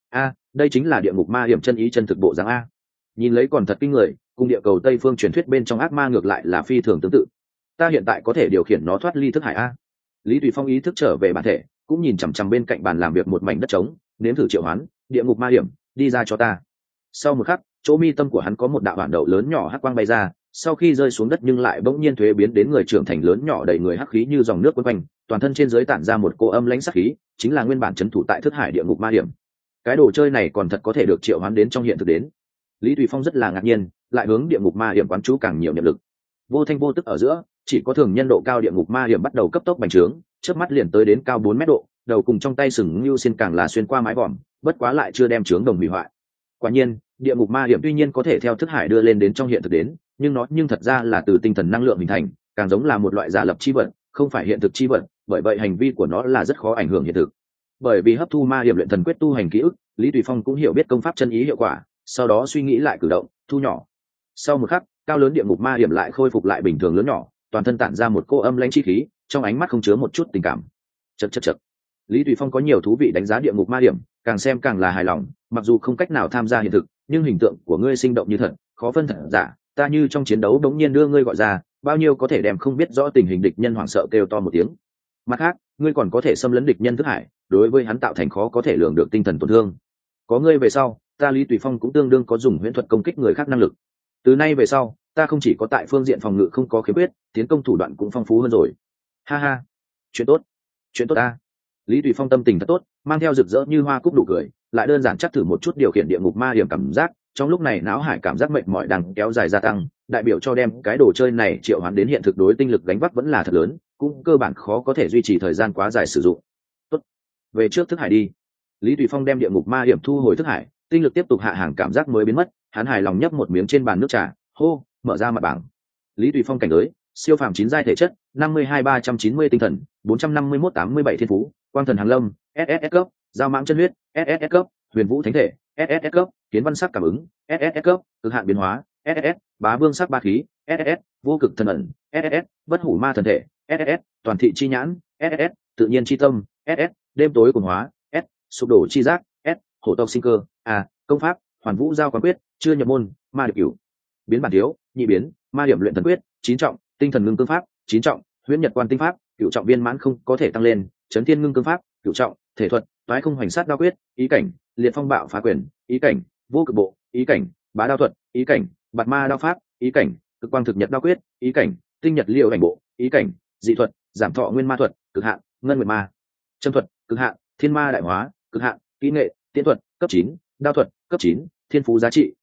Đây chính là địa ngục ma hiểm chân ý chân thực bộ dáng a. Nhìn lấy còn thật kinh người, cùng địa cầu Tây phương truyền thuyết bên trong ác ma ngược lại là phi thường tương tự. Ta hiện tại có thể điều khiển nó thoát ly thức hải a. Lý Tùy Phong ý thức trở về bản thể, cũng nhìn chằm chằm bên cạnh bàn làm việc một mảnh đất trống, nếm thử triệu hoán địa ngục ma hiểm, đi ra cho ta. Sau một khắc, chỗ mi tâm của hắn có một đạo bản đậu lớn nhỏ hắc quang bay ra, sau khi rơi xuống đất nhưng lại bỗng nhiên thuế biến đến người trưởng thành lớn nhỏ đầy người hắc khí như dòng nước quấn quanh, toàn thân trên dưới tản ra một cô âm lãnh sắc khí, chính là nguyên bản trấn thủ tại thức hải địa ngục ma hiểm. Cái đồ chơi này còn thật có thể được triệu hoán đến trong hiện thực đến. Lý Tùy Phong rất là ngạc nhiên, lại hướng địa ngục ma hiểm quán chú càng nhiều niệm lực. Vô thanh vô tức ở giữa, chỉ có thường nhân độ cao địa ngục ma hiểm bắt đầu cấp tốc bành trướng, chớp mắt liền tới đến cao 4 mét độ, đầu cùng trong tay sừng lưu xin càng là xuyên qua mái vòm, bất quá lại chưa đem trướng đồng hủy hoại. Quả nhiên, địa ngục ma hiểm tuy nhiên có thể theo thức hải đưa lên đến trong hiện thực đến, nhưng nó thật ra là từ tinh thần năng lượng hình thành, càng giống là một loại giả lập chi vật, không phải hiện thực chi vật, bởi vậy hành vi của nó là rất khó ảnh hưởng hiện thực. Bởi vì hấp thu ma hiểm luyện thần quyết tu hành ký ức, Lý Tùy Phong cũng hiểu biết công pháp chân ý hiệu quả, sau đó suy nghĩ lại cử động, thu nhỏ. Sau một khắc, cao lớn địa ngục ma hiểm lại khôi phục lại bình thường lớn nhỏ, toàn thân tản ra một cô âm lãnh chi khí, trong ánh mắt không chứa một chút tình cảm. Chậc. Lý Tùy Phong có nhiều thú vị đánh giá địa ngục ma hiểm, càng xem càng là hài lòng, mặc dù không cách nào tham gia hiện thực, nhưng hình tượng của ngươi sinh động như thật, khó phân thật giả, ta như trong chiến đấu đống nhiên đưa ngươi gọi ra, bao nhiêu có thể đem không biết rõ tình hình địch nhân hoảng sợ kêu to một tiếng. Mặt khác, ngươi còn có thể xâm lấn địch nhân thức hải, đối với hắn tạo thành khó có thể lường được tinh thần tổn thương. Có ngươi về sau, ta Lý Tùy Phong cũng tương đương có dùng huyễn thuật công kích người khác năng lực. Từ nay về sau, ta không chỉ có tại phương diện phòng ngự không có khiếm khuyết, tiến công thủ đoạn cũng phong phú hơn rồi. Ha ha, chuyện tốt ta. Lý Tùy Phong tâm tình thật tốt, mang theo rực rỡ như hoa cúc đủ cười, lại đơn giản chắc thử một chút điều khiển địa ngục ma hiểm cảm giác, trong lúc này não hải cảm giác mệt mỏi đang kéo dài gia tăng, đại biểu cho đem cái đồ chơi này triệu hoán đến hiện thực đối tinh lực gánh vác vẫn là thật lớn, cũng cơ bản khó có thể duy trì thời gian quá dài sử dụng. Tốt, về trước thức hải đi. Lý Tùy Phong đem địa ngục ma hiểm thu hồi thức hải, tinh lực tiếp tục hạ hàng cảm giác mới biến mất, hắn hài lòng nhấp một miếng trên bàn nước trà, hô, mở ra mặt bảng. Lý Tùy Phong cảnh giới, siêu phàm 9 giai thể chất, 52-390 tinh thần, 451-87 thiên phú, quang thần hàng lâm, SSS cấp, giao mãng chân huyết, SSS cấp, huyền vũ thánh thể, SSS cấp, kiến văn sắc cảm ứng, SSS cấp, cực hạn biến hóa, SSS, bá vương sắc ba khí, SSS, vô cực thần ẩn, SSS, bất hủ ma thần thể, SSS, toàn thị chi nhãn, SSS, tự nhiên chi tâm, SSS, đêm tối cuồng hóa, S, sụp đổ chi giác, S, hổ tộc sinh cơ, A, công pháp, hoàn vũ giao quán quyết, chưa nhập môn, ma điệp cửu, biến bản thiếu, nhị biến, ma điểm luyện thần quyết, 9 trọng, tinh thần ngưng cương pháp, 9 trọng, huyễn nhật quan tinh pháp, cửu trọng viên mãn không có thể tăng lên, chấn thiên ngưng cương pháp, cửu trọng, thể thuật, toái không hoành sát đao quyết, ý cảnh, liệt phong bạo phá quyền, ý cảnh, vô cực bộ, ý cảnh, bá đao thuật, ý cảnh, bạt ma đao pháp, ý cảnh, cực quang thực nhật đao quyết, ý cảnh, tinh nhật liễu ảnh bộ, ý cảnh, dị thuật, giảm thọ nguyên ma thuật, cực hạn, ngân nguyệt ma, châm thuật, cực hạn, thiên ma đại hóa, cực hạn, kỹ nghệ, tiễn thuật, cấp 9, đao thuật, cấp 9, thiên phú giá trị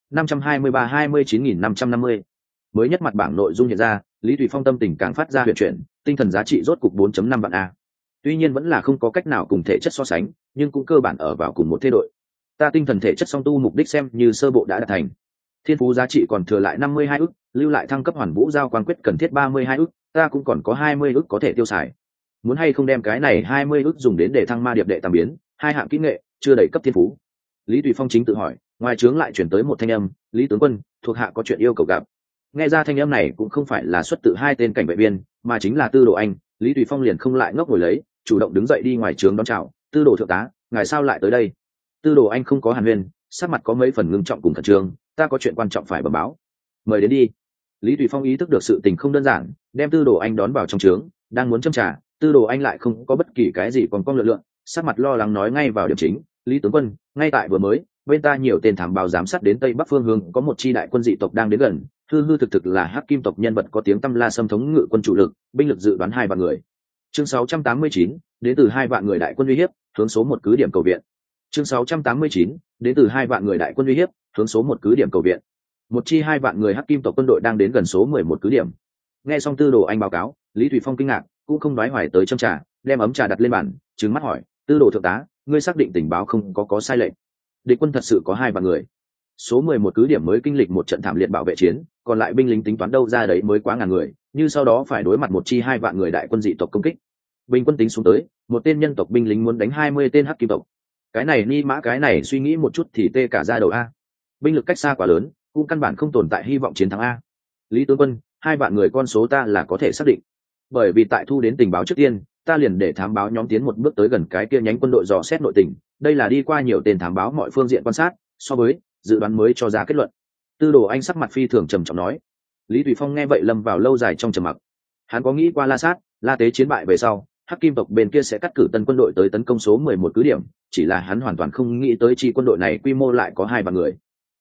523-29.550. Mới nhất mặt bảng nội dung hiện ra, Lý Tùy Phong tâm tình càng phát ra huyền chuyển, tinh thần giá trị rốt cục 4.5 vạn a. Tuy nhiên vẫn là không có cách nào cùng thể chất so sánh, nhưng cũng cơ bản ở vào cùng một thế đội. Ta tinh thần thể chất song tu mục đích xem như sơ bộ đã đạt thành. Thiên phú giá trị còn thừa lại 52 ức, lưu lại thăng cấp hoàn vũ giao quang quyết cần thiết 32 ức, ta cũng còn có 20 ức có thể tiêu xài. Muốn hay không đem cái này 20 ức dùng đến để thăng ma điệp đệ tam biến, hai hạng kỹ nghệ, chưa đầy cấp thiên phú. Lý Tùy Phong chính tự hỏi, ngoài trướng lại chuyển tới một thanh âm, Lý tướng quân, thuộc hạ có chuyện yêu cầu gặp. Nghe ra thanh âm này cũng không phải là xuất tự hai tên cảnh vệ viên, mà chính là Tư Đồ Anh. Lý Tùy Phong liền không lại ngốc ngồi lấy, chủ động đứng dậy đi ngoài trướng đón chào. Tư Đồ thượng tá, ngài sao lại tới đây? Tư Đồ Anh không có hàn huyên, sắc mặt có mấy phần ngưng trọng cùng khẩn trương. Ta có chuyện quan trọng phải bẩm báo. Mời đến đi. Lý Tùy Phong ý thức được sự tình không đơn giản, đem Tư Đồ Anh đón vào trong trướng, đang muốn châm trà, Tư Đồ Anh lại không có bất kỳ cái gì còn cong lượn lượn, sắc mặt lo lắng nói ngay vào điểm chính. Lý tướng quân, ngay tại vừa mới, bên ta nhiều tên thám báo giám sát đến tây bắc phương hướng có một chi đại quân dị tộc đang đến gần, hư thực thực là hắc kim tộc nhân vật có tiếng tăm la xâm thống ngự quân chủ lực, binh lực dự đoán 2 vạn người. Chương 689, đến từ 2 vạn người đại quân uy hiếp, hướng số 1 cứ điểm cầu viện. Chương 689, đến từ 2 vạn người đại quân uy hiếp, hướng số 1 cứ điểm cầu viện. Một chi 2 vạn người hắc kim tộc quân đội đang đến gần số 11 cứ điểm. Nghe xong Tư Đồ Anh báo cáo, Lý Thủy Phong kinh ngạc, cũng không đoái hoài tới châm trà, đem ấm trà đặt lên bàn, trừng mắt hỏi, Tư Đồ thượng tá, ngươi xác định tình báo không có sai lệch? Địch quân thật sự có 2 vạn người. Số 11 cứ điểm mới kinh lịch một trận thảm liệt bảo vệ chiến, còn lại binh lính tính toán đâu ra đấy mới quá ngàn người, như sau đó phải đối mặt một chi 2 vạn người đại quân dị tộc công kích. Bình quân tính xuống tới, một tên nhân tộc binh lính muốn đánh 20 tên hắc kim tộc. Cái này ni mã cái này suy nghĩ một chút thì tê cả da đầu a. Binh lực cách xa quá lớn, cũng căn bản không tồn tại hy vọng chiến thắng a. Lý tướng quân, 2 vạn người con số ta là có thể xác định. Bởi vì tại thu đến tình báo trước tiên, ta liền để thám báo nhóm tiến một bước tới gần cái kia nhánh quân đội dò xét nội tình, đây là đi qua nhiều tên thám báo mọi phương diện quan sát, so với dự đoán mới cho ra kết luận. Tư Đồ Anh sắc mặt phi thường trầm trọng nói. Lý Thủy Phong nghe vậy lâm vào lâu dài trong trầm mặc. Hắn có nghĩ qua La Sát, La Tế chiến bại về sau, hắc kim tộc bên kia sẽ cắt cử tân quân đội tới tấn công số 11 cứ điểm, chỉ là hắn hoàn toàn không nghĩ tới chi quân đội này quy mô lại có 2 vạn người.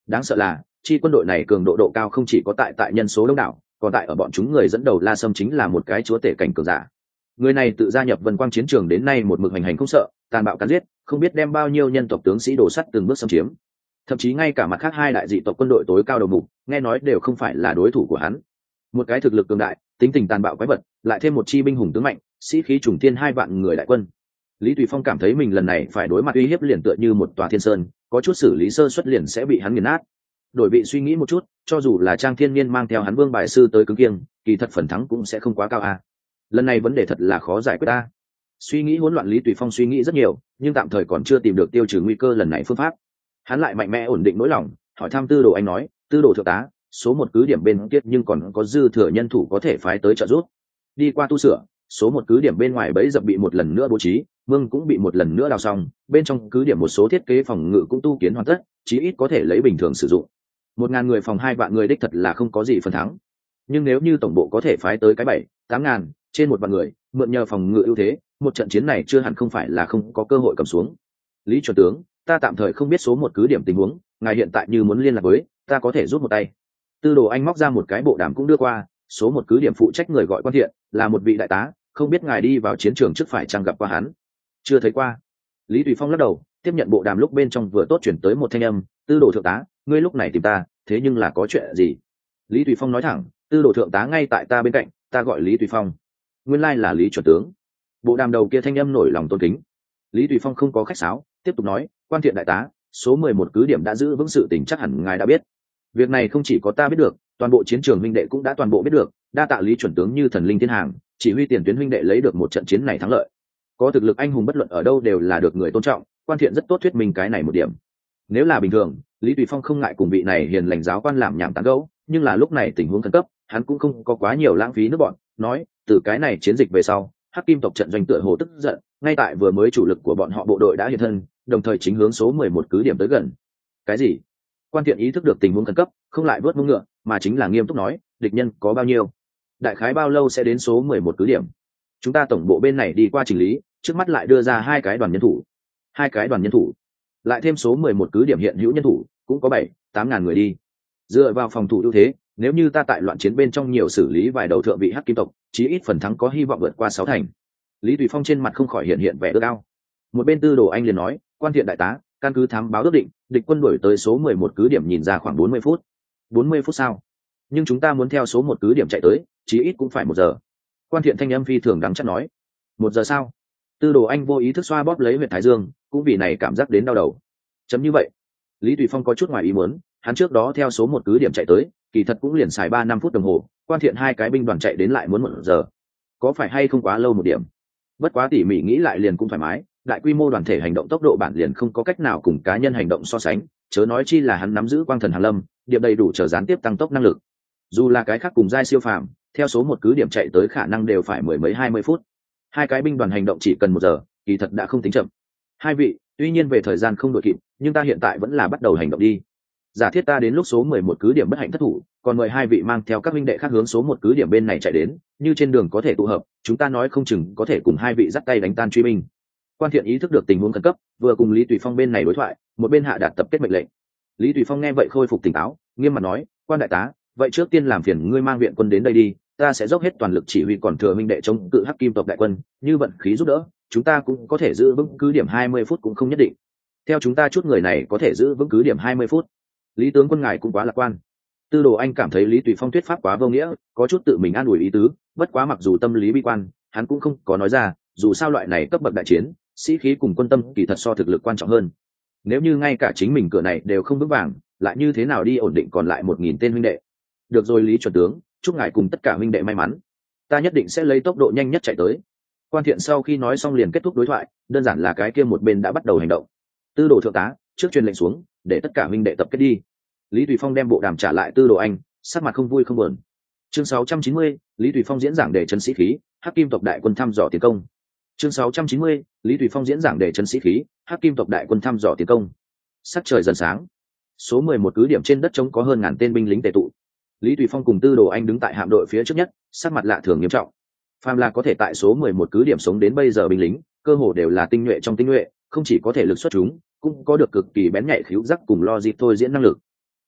Đáng sợ là chi quân đội này cường độ cao không chỉ có tại nhân số đông đảo, còn tại ở bọn chúng người dẫn đầu La Sâm chính là một cái chúa tể cảnh cường giả. Người này tự gia nhập Vân Quang chiến trường đến nay một mực hành hành không sợ, tàn bạo cắn giết, không biết đem bao nhiêu nhân tộc tướng sĩ đổ sắt từng bước xâm chiếm. Thậm chí ngay cả mặt khác hai đại dị tộc quân đội tối cao đầu mục, nghe nói đều không phải là đối thủ của hắn. Một cái thực lực cường đại, tính tình tàn bạo quái vật, lại thêm một chi binh hùng tướng mạnh, sĩ khí trùng thiên 2 vạn người đại quân. Lý Tùy Phong cảm thấy mình lần này phải đối mặt uy hiếp liền tựa như một tòa thiên sơn, có chút xử lý sơ suất liền sẽ bị hắn nghiền nát. Đổi vị suy nghĩ một chút, cho dù là Trang Thiên Niên mang theo hắn Vương bài sư tới cứng kiêng, kỳ thật phần thắng cũng sẽ không quá cao a. Lần này vấn đề thật là khó giải quyết a. Suy nghĩ hỗn loạn, Lý Tùy Phong suy nghĩ rất nhiều, nhưng tạm thời còn chưa tìm được tiêu trừ nguy cơ lần này phương pháp. Hắn lại mạnh mẽ ổn định nỗi lòng, hỏi thăm Tư Đồ Anh nói, Tư Đồ thượng tá, số một cứ điểm bên kia nhưng còn có dư thừa nhân thủ có thể phái tới trợ giúp. Đi qua tu sửa, số một cứ điểm bên ngoài bẫy dập bị một lần nữa bố trí, mương cũng bị một lần nữa đào xong, bên trong cứ điểm một số thiết kế phòng ngự cũng tu kiến hoàn tất, chí ít có thể lấy bình thường sử dụng. 1.000 người phòng 2 vạn người đích thật là không có gì phần thắng. Nhưng nếu như tổng bộ có thể phái tới cái 7-8 ngàn trên 1 vạn người, mượn nhờ phòng ngự ưu thế, một trận chiến này chưa hẳn không phải là không có cơ hội cầm xuống. Lý chuẩn tướng, ta tạm thời không biết số một cứ điểm tình huống, ngài hiện tại như muốn liên lạc với ta có thể rút một tay. Tư Đồ Anh móc ra một cái bộ đàm cũng đưa qua, số một cứ điểm phụ trách người gọi Quan Thiện, là một vị đại tá, không biết ngài đi vào chiến trường trước phải chăng gặp qua hắn. Chưa thấy qua. Lý Tùy Phong lắc đầu, tiếp nhận bộ đàm lúc bên trong vừa tốt chuyển tới một thanh âm, Tư Đồ thượng tá, ngươi lúc này tìm ta, thế nhưng là có chuyện gì? Lý Tùy Phong nói thẳng, Tư Đồ thượng tá ngay tại ta bên cạnh, ta gọi Lý Tùy Phong. Nguyên lai là Lý chuẩn tướng. Bộ đàm đầu kia thanh âm nổi lòng tôn kính. Lý Tùy Phong không có khách sáo, tiếp tục nói, Quan Thiện đại tá, số 11 cứ điểm đã giữ vững sự tình chắc hẳn ngài đã biết. Việc này không chỉ có ta biết được, toàn bộ chiến trường huynh đệ cũng đã toàn bộ biết được, đa tạ Lý chuẩn tướng như thần linh thiên hàng, chỉ huy tiền tuyến huynh đệ lấy được một trận chiến này thắng lợi. Có thực lực anh hùng bất luận ở đâu đều là được người tôn trọng, Quan Thiện rất tốt thuyết minh cái này một điểm. Nếu là bình thường, Lý Tùy Phong không ngại cùng vị này hiền lành giáo quan làm nhảm tán gẫu, nhưng là lúc này tình huống khẩn cấp, hắn cũng không có quá nhiều lãng phí nước bọn, nói, từ cái này chiến dịch về sau, Hắc Kim tộc trận doanh tựa hồ tức giận, ngay tại vừa mới chủ lực của bọn họ bộ đội đã hiện thân, đồng thời chính hướng số 11 cứ điểm tới gần. Cái gì? Quan Thiện ý thức được tình huống khẩn cấp, không lại vớt mông ngựa, mà chính là nghiêm túc nói, địch nhân có bao nhiêu? Đại khái bao lâu sẽ đến số 11 cứ điểm? Chúng ta tổng bộ bên này đi qua chỉnh lý, trước mắt lại đưa ra 2 cái đoàn nhân thủ. 2 cái đoàn nhân thủ, lại thêm số 11 cứ điểm hiện hữu nhân thủ, cũng có 7-8 ngàn người đi. Dựa vào phòng thủ ưu thế, nếu như ta tại loạn chiến bên trong nhiều xử lý vài đầu thượng vị Hắc Kim tộc, chí ít phần thắng có hy vọng vượt qua 6 thành. Lý Tùy Phong trên mặt không khỏi hiện vẻ ước ao. Một bên Tư Đồ Anh liền nói, Quan Thiện đại tá, căn cứ thám báo ước định, địch quân đuổi tới số 11 cứ điểm nhìn ra khoảng 40 phút. 40 phút sao? Nhưng chúng ta muốn theo số 1 cứ điểm chạy tới, chí ít cũng phải 1 giờ. Quan Thiện thanh âm phi thường đắng chát nói, 1 giờ sao? Tư Đồ Anh vô ý thức xoa bóp lấy huyệt thái dương, cũng vì này cảm giác đến đau đầu. Chấm như vậy. Lý Tùy Phong có chút ngoài ý muốn, hắn trước đó theo số 1 cứ điểm chạy tới, kỳ thật cũng liền xài 3-5 phút đồng hồ, Quan Thiện 2 cái binh đoàn chạy đến lại muốn 1 giờ. Có phải hay không quá lâu một điểm? Bất quá tỉ mỉ nghĩ lại liền cũng thoải mái, đại quy mô đoàn thể hành động tốc độ bản liền không có cách nào cùng cá nhân hành động so sánh, chớ nói chi là hắn nắm giữ quang thần hàn lâm, điểm đầy đủ chờ gián tiếp tăng tốc năng lực. Dù là cái khác cùng giai siêu phàm, theo số 1 cứ điểm chạy tới khả năng đều phải mười mấy 20 phút. 2 cái binh đoàn hành động chỉ cần 1 giờ, kỳ thật đã không tính chậm. Hai vị, tuy nhiên về thời gian không đội kịp, nhưng ta hiện tại vẫn là bắt đầu hành động đi. Giả thiết ta đến lúc số 11 cứ điểm bất hạnh thất thủ, còn mời hai vị mang theo các huynh đệ khác hướng số 1 cứ điểm bên này chạy đến, như trên đường có thể tụ hợp, chúng ta nói không chừng có thể cùng hai vị dắt tay đánh tan truy binh. Quan Thiện ý thức được tình huống khẩn cấp, vừa cùng Lý Tùy Phong bên này đối thoại, một bên hạ đạt tập kết mệnh lệnh. Lý Tùy Phong nghe vậy khôi phục tỉnh táo, nghiêm mặt nói, Quan đại tá, vậy trước tiên làm phiền ngươi mang viện quân đến đây đi, ta sẽ dốc hết toàn lực chỉ huy còn thừa huynh đệ chống cự Hắc Kim tộc đại quân, như vận khí giúp đỡ, chúng ta cũng có thể giữ vững cứ điểm 20 phút cũng không nhất định. Theo chúng ta chút người này có thể giữ vững cứ điểm 20 phút. Lý tướng quân ngài cũng quá lạc quan. Tư Đồ Anh cảm thấy Lý Tùy Phong thuyết pháp quá vô nghĩa, có chút tự mình an ủi ý tứ, bất quá mặc dù tâm lý bi quan, hắn cũng không có nói ra, dù sao loại này cấp bậc đại chiến, sĩ khí cùng quân tâm kỳ thật so thực lực quan trọng hơn. Nếu như ngay cả chính mình cửa này đều không vững vàng, lại như thế nào đi ổn định còn lại 1000 tên huynh đệ. Được rồi Lý chuẩn tướng, chúc ngài cùng tất cả huynh đệ may mắn. Ta nhất định sẽ lấy tốc độ nhanh nhất chạy tới. Quan Thiện sau khi nói xong liền kết thúc đối thoại, đơn giản là cái kia một bên đã bắt đầu hành động. Tư Đồ thượng tá, trước truyền lệnh xuống, để tất cả huynh đệ tập kết đi. Lý Tùy Phong đem bộ đàm trả lại Tư Đồ Anh, sắc mặt không vui không buồn. Chương 690, Lý Tùy Phong diễn giảng để trấn sĩ khí, Hắc Kim tộc đại quân thăm dò tiến công. Chương 690, Lý Tùy Phong diễn giảng để trấn sĩ khí, Hắc Kim tộc đại quân thăm dò tiến công. Sắc trời dần sáng, số 11 cứ điểm trên đất trống có hơn 1000 tên binh lính tề tụ. Lý Tùy Phong cùng Tư Đồ Anh đứng tại hạm đội phía trước nhất, sắc mặt lạ thường nghiêm trọng. Phàm là có thể tại số 11 cứ điểm sống đến bây giờ binh lính, cơ hồ đều là tinh nhuệ trong tinh nhuệ, không chỉ có thể lực xuất chúng, cũng có được cực kỳ bén nhạy khứu giác cùng logic thôi diễn năng lực.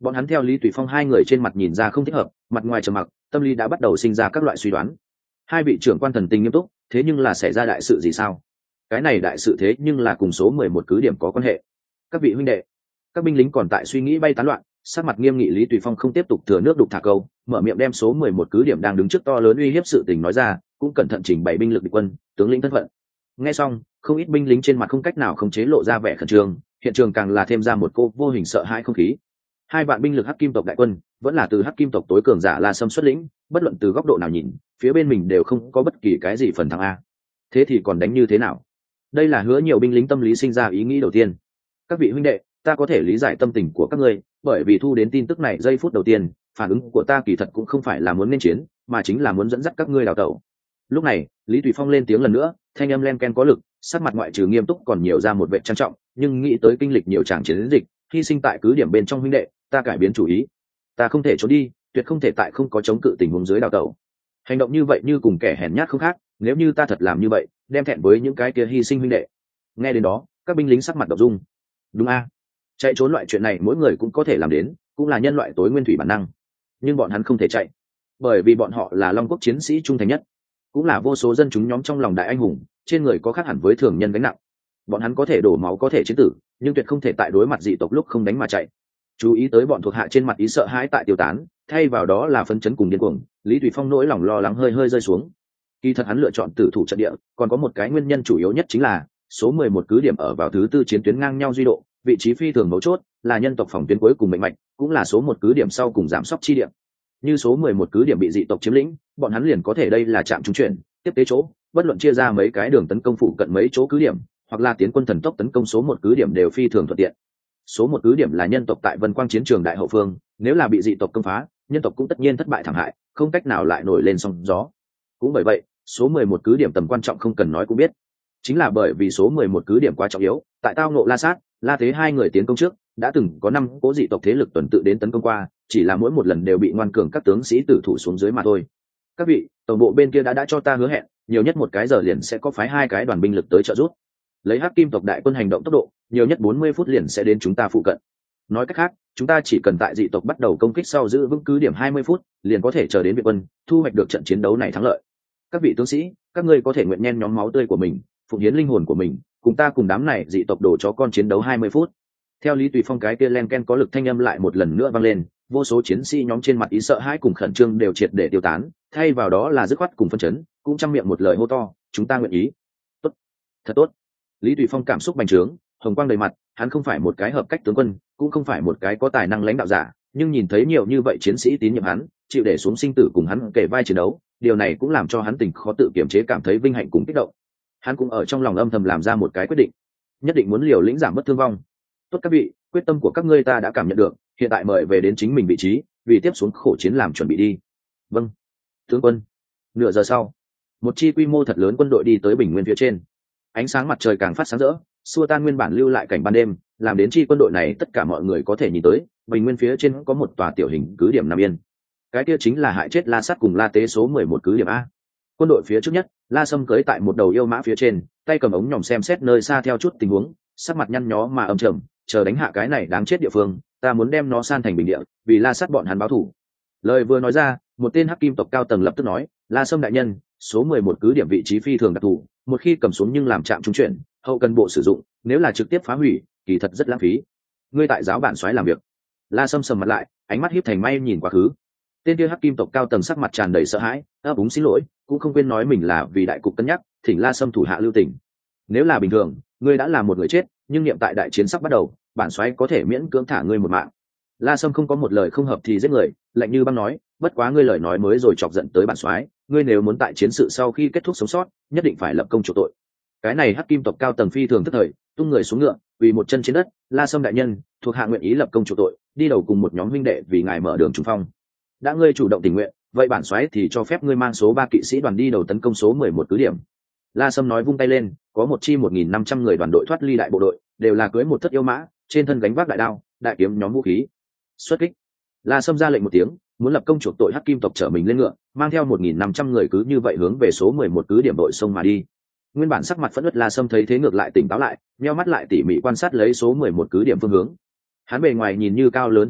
Bọn hắn theo Lý Tùy Phong hai người trên mặt nhìn ra không thích hợp, mặt ngoài trầm mặc, tâm lý đã bắt đầu sinh ra các loại suy đoán. Hai vị trưởng quan thần tình nghiêm túc, thế nhưng là xảy ra đại sự gì sao? Cái này đại sự thế nhưng là cùng số 11 cứ điểm có quan hệ. Các vị huynh đệ, các binh lính còn tại suy nghĩ bay tán loạn, sắc mặt nghiêm nghị. Lý Tùy Phong không tiếp tục thừa nước đục thả câu, mở miệng đem số 11 cứ điểm đang đứng trước to lớn uy hiếp sự tình nói ra, cũng cẩn thận trình bày binh lực địch quân, tướng lĩnh thân phận. Nghe xong, không ít binh lính trên mặt không cách nào khống chế lộ ra vẻ khẩn trương, hiện trường càng là thêm ra một cô vô hình sợ hãi không khí. 2 vạn binh lực Hắc Kim tộc đại quân, vẫn là từ Hắc Kim tộc tối cường giả La Sâm xuất lĩnh, bất luận từ góc độ nào nhìn, phía bên mình đều không có bất kỳ cái gì phần thắng a. Thế thì còn đánh như thế nào? Đây là Hứa nhiều binh lính tâm lý sinh ra ý nghĩ đầu tiên. Các vị huynh đệ, ta có thể lý giải tâm tình của các ngươi, bởi vì thu đến tin tức này giây phút đầu tiên, phản ứng của ta kỳ thật cũng không phải là muốn nên chiến, mà chính là muốn dẫn dắt các ngươi đào tẩu. Lúc này, Lý Tùy Phong lên tiếng lần nữa, thanh âm len ken có lực, sắc mặt ngoại trừ nghiêm túc còn nhiều ra một vẻ trang trọng, nhưng nghĩ tới kinh lịch nhiều tràng chiến dịch, hy sinh tại cứ điểm bên trong huynh đệ, ta cải biến chủ ý. Ta không thể trốn đi, tuyệt không thể tại không có chống cự tình huống dưới đào tẩu. Hành động như vậy như cùng kẻ hèn nhát không khác, nếu như ta thật làm như vậy, đem thẹn với những cái kia hy sinh huynh đệ. Nghe đến đó, các binh lính sắc mặt đỏ rung. Đúng a, chạy trốn loại chuyện này mỗi người cũng có thể làm đến, cũng là nhân loại tối nguyên thủy bản năng. Nhưng bọn hắn không thể chạy, bởi vì bọn họ là Long Quốc chiến sĩ trung thành nhất, cũng là vô số dân chúng nhóm trong lòng đại anh hùng, trên người có khác hẳn với thường nhân gánh nặng. Bọn hắn có thể đổ máu, có thể chiến tử, nhưng tuyệt không thể tại đối mặt dị tộc lúc không đánh mà chạy. Chú ý tới bọn thuộc hạ trên mặt ý sợ hãi tại tiêu tán, thay vào đó là phấn chấn cùng điên cuồng. Lý Tùy Phong nỗi lòng lo lắng hơi hơi rơi xuống. Kỳ thật hắn lựa chọn tử thủ trận địa, còn có một cái nguyên nhân chủ yếu nhất chính là số 11 cứ điểm ở vào thứ tư chiến tuyến ngang nhau duy độ, vị trí phi thường mấu chốt, là nhân tộc phòng tuyến cuối cùng mệnh mạch, cũng là số 1 cứ điểm sau cùng giảm sóc chi điểm. Như số 11 cứ điểm bị dị tộc chiếm lĩnh, bọn hắn liền có thể đây là trạm trung chuyển, tiếp tế chỗ, bất luận chia ra mấy cái đường tấn công phụ cận mấy chỗ cứ điểm, hoặc là tiến quân thần tốc tấn công số 1 cứ điểm đều phi thường thuận tiện. Số 1 cứ điểm là nhân tộc tại Vân Quang chiến trường đại hậu phương, nếu là bị dị tộc công phá, nhân tộc cũng tất nhiên thất bại thảm hại, không cách nào lại nổi lên sóng gió. Cũng bởi vậy, số 11 cứ điểm tầm quan trọng không cần nói cũng biết. Chính là bởi vì số 11 cứ điểm quá trọng yếu, tại tao ngộ La Sát, La Tế hai người tiến công trước, đã từng có 5 cố dị tộc thế lực tuần tự đến tấn công qua, chỉ là mỗi một lần đều bị ngoan cường các tướng sĩ tử thủ xuống dưới mà thôi. Các vị, tổng bộ bên kia đã cho ta hứa hẹn, nhiều nhất 1 cái giờ liền sẽ có phái 2 cái đoàn binh lực tới trợ giúp. Lấy Hắc Kim tộc đại quân hành động tốc độ, nhiều nhất 40 phút liền sẽ đến chúng ta phụ cận. Nói cách khác, chúng ta chỉ cần tại dị tộc bắt đầu công kích sau giữ vững cứ điểm 20 phút, liền có thể chờ đến viện quân, thu hoạch được trận chiến đấu này thắng lợi. Các vị tướng sĩ, các ngươi có thể nguyện nhen nhóm máu tươi của mình, phụng hiến linh hồn của mình, cùng ta cùng đám này dị tộc đồ chó con chiến đấu 20 phút. Theo Lý Tùy Phong cái kia len ken có lực thanh âm lại một lần nữa vang lên, vô số chiến sĩ nhóm trên mặt ý sợ hãi cùng khẩn trương đều triệt để tiêu tán, thay vào đó là dứt khoát cùng phân chấn, cũng trăm miệng một lời hô to, chúng ta nguyện ý. Tốt, thật tốt. Lý Tùy Phong cảm xúc bành trướng, hồng quang đầy mặt, hắn không phải một cái hợp cách tướng quân, cũng không phải một cái có tài năng lãnh đạo giả, nhưng nhìn thấy nhiều như vậy chiến sĩ tín nhiệm hắn, chịu để xuống sinh tử cùng hắn kể vai chiến đấu, điều này cũng làm cho hắn tình khó tự kiềm chế, cảm thấy vinh hạnh cùng kích động. Hắn cũng ở trong lòng âm thầm làm ra một cái quyết định, nhất định muốn liều lĩnh giảm bớt thương vong. Tốt các vị, quyết tâm của các ngươi ta đã cảm nhận được, hiện tại mời về đến chính mình vị trí, vì tiếp xuống khổ chiến làm chuẩn bị đi. Vâng, tướng quân. Nửa giờ sau, một chi quy mô thật lớn quân đội đi tới bình nguyên phía trên. Ánh sáng mặt trời càng phát sáng rỡ, xua tan nguyên bản lưu lại cảnh ban đêm, làm đến chi quân đội này tất cả mọi người có thể nhìn tới, bình nguyên phía trên có một tòa tiểu hình cứ điểm nằm yên. Cái kia chính là hại chết La Sắt cùng La Tế số 11 cứ điểm a. Quân đội phía trước nhất, La Sâm cưỡi tại một đầu yêu mã phía trên, tay cầm ống nhòm xem xét nơi xa theo chút tình huống, sắc mặt nhăn nhó mà âm trầm, chờ đánh hạ cái này đáng chết địa phương, ta muốn đem nó san thành bình địa, vì La Sắt bọn hắn báo thù. Lời vừa nói ra, một tên Hắc Kim tộc cao tầng lập tức nói, La Sâm đại nhân, số 11 cứ điểm vị trí phi thường đặc thù, một khi cầm xuống nhưng làm trạm trung chuyển, hậu cần bộ sử dụng, nếu là trực tiếp phá hủy, kỳ thật rất lãng phí. Ngươi tại giáo bản soái làm việc. La Sâm sầm mặt lại, ánh mắt híp thành may nhìn quá khứ. Tên kia Hắc Kim tộc cao tầng sắc mặt tràn đầy sợ hãi, ấp úng xin lỗi, cũng không quên nói mình là vì đại cục cân nhắc, thỉnh La Sâm thủ hạ lưu tình. Nếu là bình thường, ngươi đã là một người chết, nhưng niệm tại đại chiến sắp bắt đầu, bản soái có thể miễn cưỡng thả ngươi một mạng. La Sâm không có một lời không hợp thì giết người, lạnh như băng nói, bất quá ngươi lời nói mới rồi chọc giận tới bản soái, ngươi nếu muốn tại chiến sự sau khi kết thúc sống sót, nhất định phải lập công chuộc tội. Cái này Hắc Kim tộc cao tầng phi thường tức thời, tung người xuống ngựa, quỳ một chân trên đất, La Sâm đại nhân, thuộc hạ nguyện ý lập công chuộc tội, đi đầu cùng một nhóm huynh đệ vì ngài mở đường trùng phong. Đã ngươi chủ động tình nguyện, vậy bản soái thì cho phép ngươi mang số 3 kỵ sĩ đoàn đi đầu tấn công số 11 cứ điểm. La Sâm nói vung tay lên, có một chi 1500 người đoàn đội thoát ly đại bộ đội, đều là cưỡi một thất yêu mã, trên thân gánh vác đại đao, đại kiếm nhóm vũ khí. Xuất kích. La Sâm ra lệnh một tiếng, muốn lập công chuộc tội Hắc Kim tộc trở mình lên ngựa, mang theo 1500 người cứ như vậy hướng về số 11 cứ điểm đội sông mà đi. Nguyên bản sắc mặt phẫn uất La Sâm thấy thế ngược lại tỉnh táo lại, nheo mắt lại tỉ mỉ quan sát lấy số 11 cứ điểm phương hướng. Hắn bề ngoài nhìn như cao lớn thô kệch,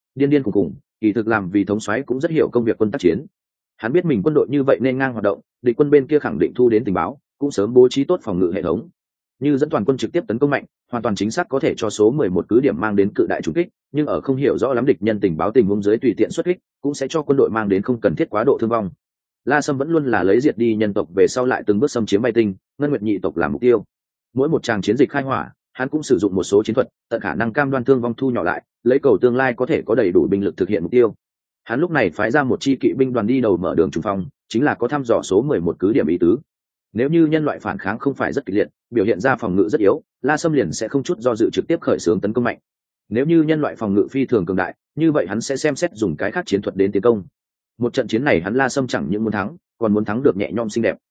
điên điên khùng khùng, kỳ thực làm vì thống soái cũng rất hiểu công việc quân tác chiến. Hắn biết mình quân đội như vậy nên ngang hoạt động, địch quân bên kia khẳng định thu đến tình báo, cũng sớm bố trí tốt phòng ngự hệ thống. Như dẫn toàn quân trực tiếp tấn công mạnh, hoàn toàn chính xác có thể cho số 11 cứ điểm mang đến cự đại trùng kích, nhưng ở không hiểu rõ lắm địch nhân tình báo tình huống dưới tùy tiện xuất kích, cũng sẽ cho quân đội mang đến không cần thiết quá độ thương vong. La Sâm vẫn luôn là lấy diệt đi nhân tộc về sau lại từng bước xâm chiếm Bay Tinh, Ngân Nguyệt nhị tộc làm mục tiêu. Mỗi một tràng chiến dịch khai hỏa, hắn cũng sử dụng một số chiến thuật, tận khả năng cam đoan thương vong thu nhỏ lại, lấy cầu tương lai có thể có đầy đủ binh lực thực hiện mục tiêu. Hắn lúc này phái ra một chi kỵ binh đoàn đi đầu mở đường trùng phong, chính là có thăm dò số 11 cứ điểm ý tứ. Nếu như nhân loại phản kháng không phải rất kịch liệt, biểu hiện ra phòng ngự rất yếu, La Sâm liền sẽ không chút do dự trực tiếp khởi xướng tấn công mạnh. Nếu như nhân loại phòng ngự phi thường cường đại, như vậy hắn sẽ xem xét dùng cái khác chiến thuật đến tiến công. Một trận chiến này hắn La Sâm chẳng những muốn thắng, còn muốn thắng được nhẹ nhõm xinh đẹp.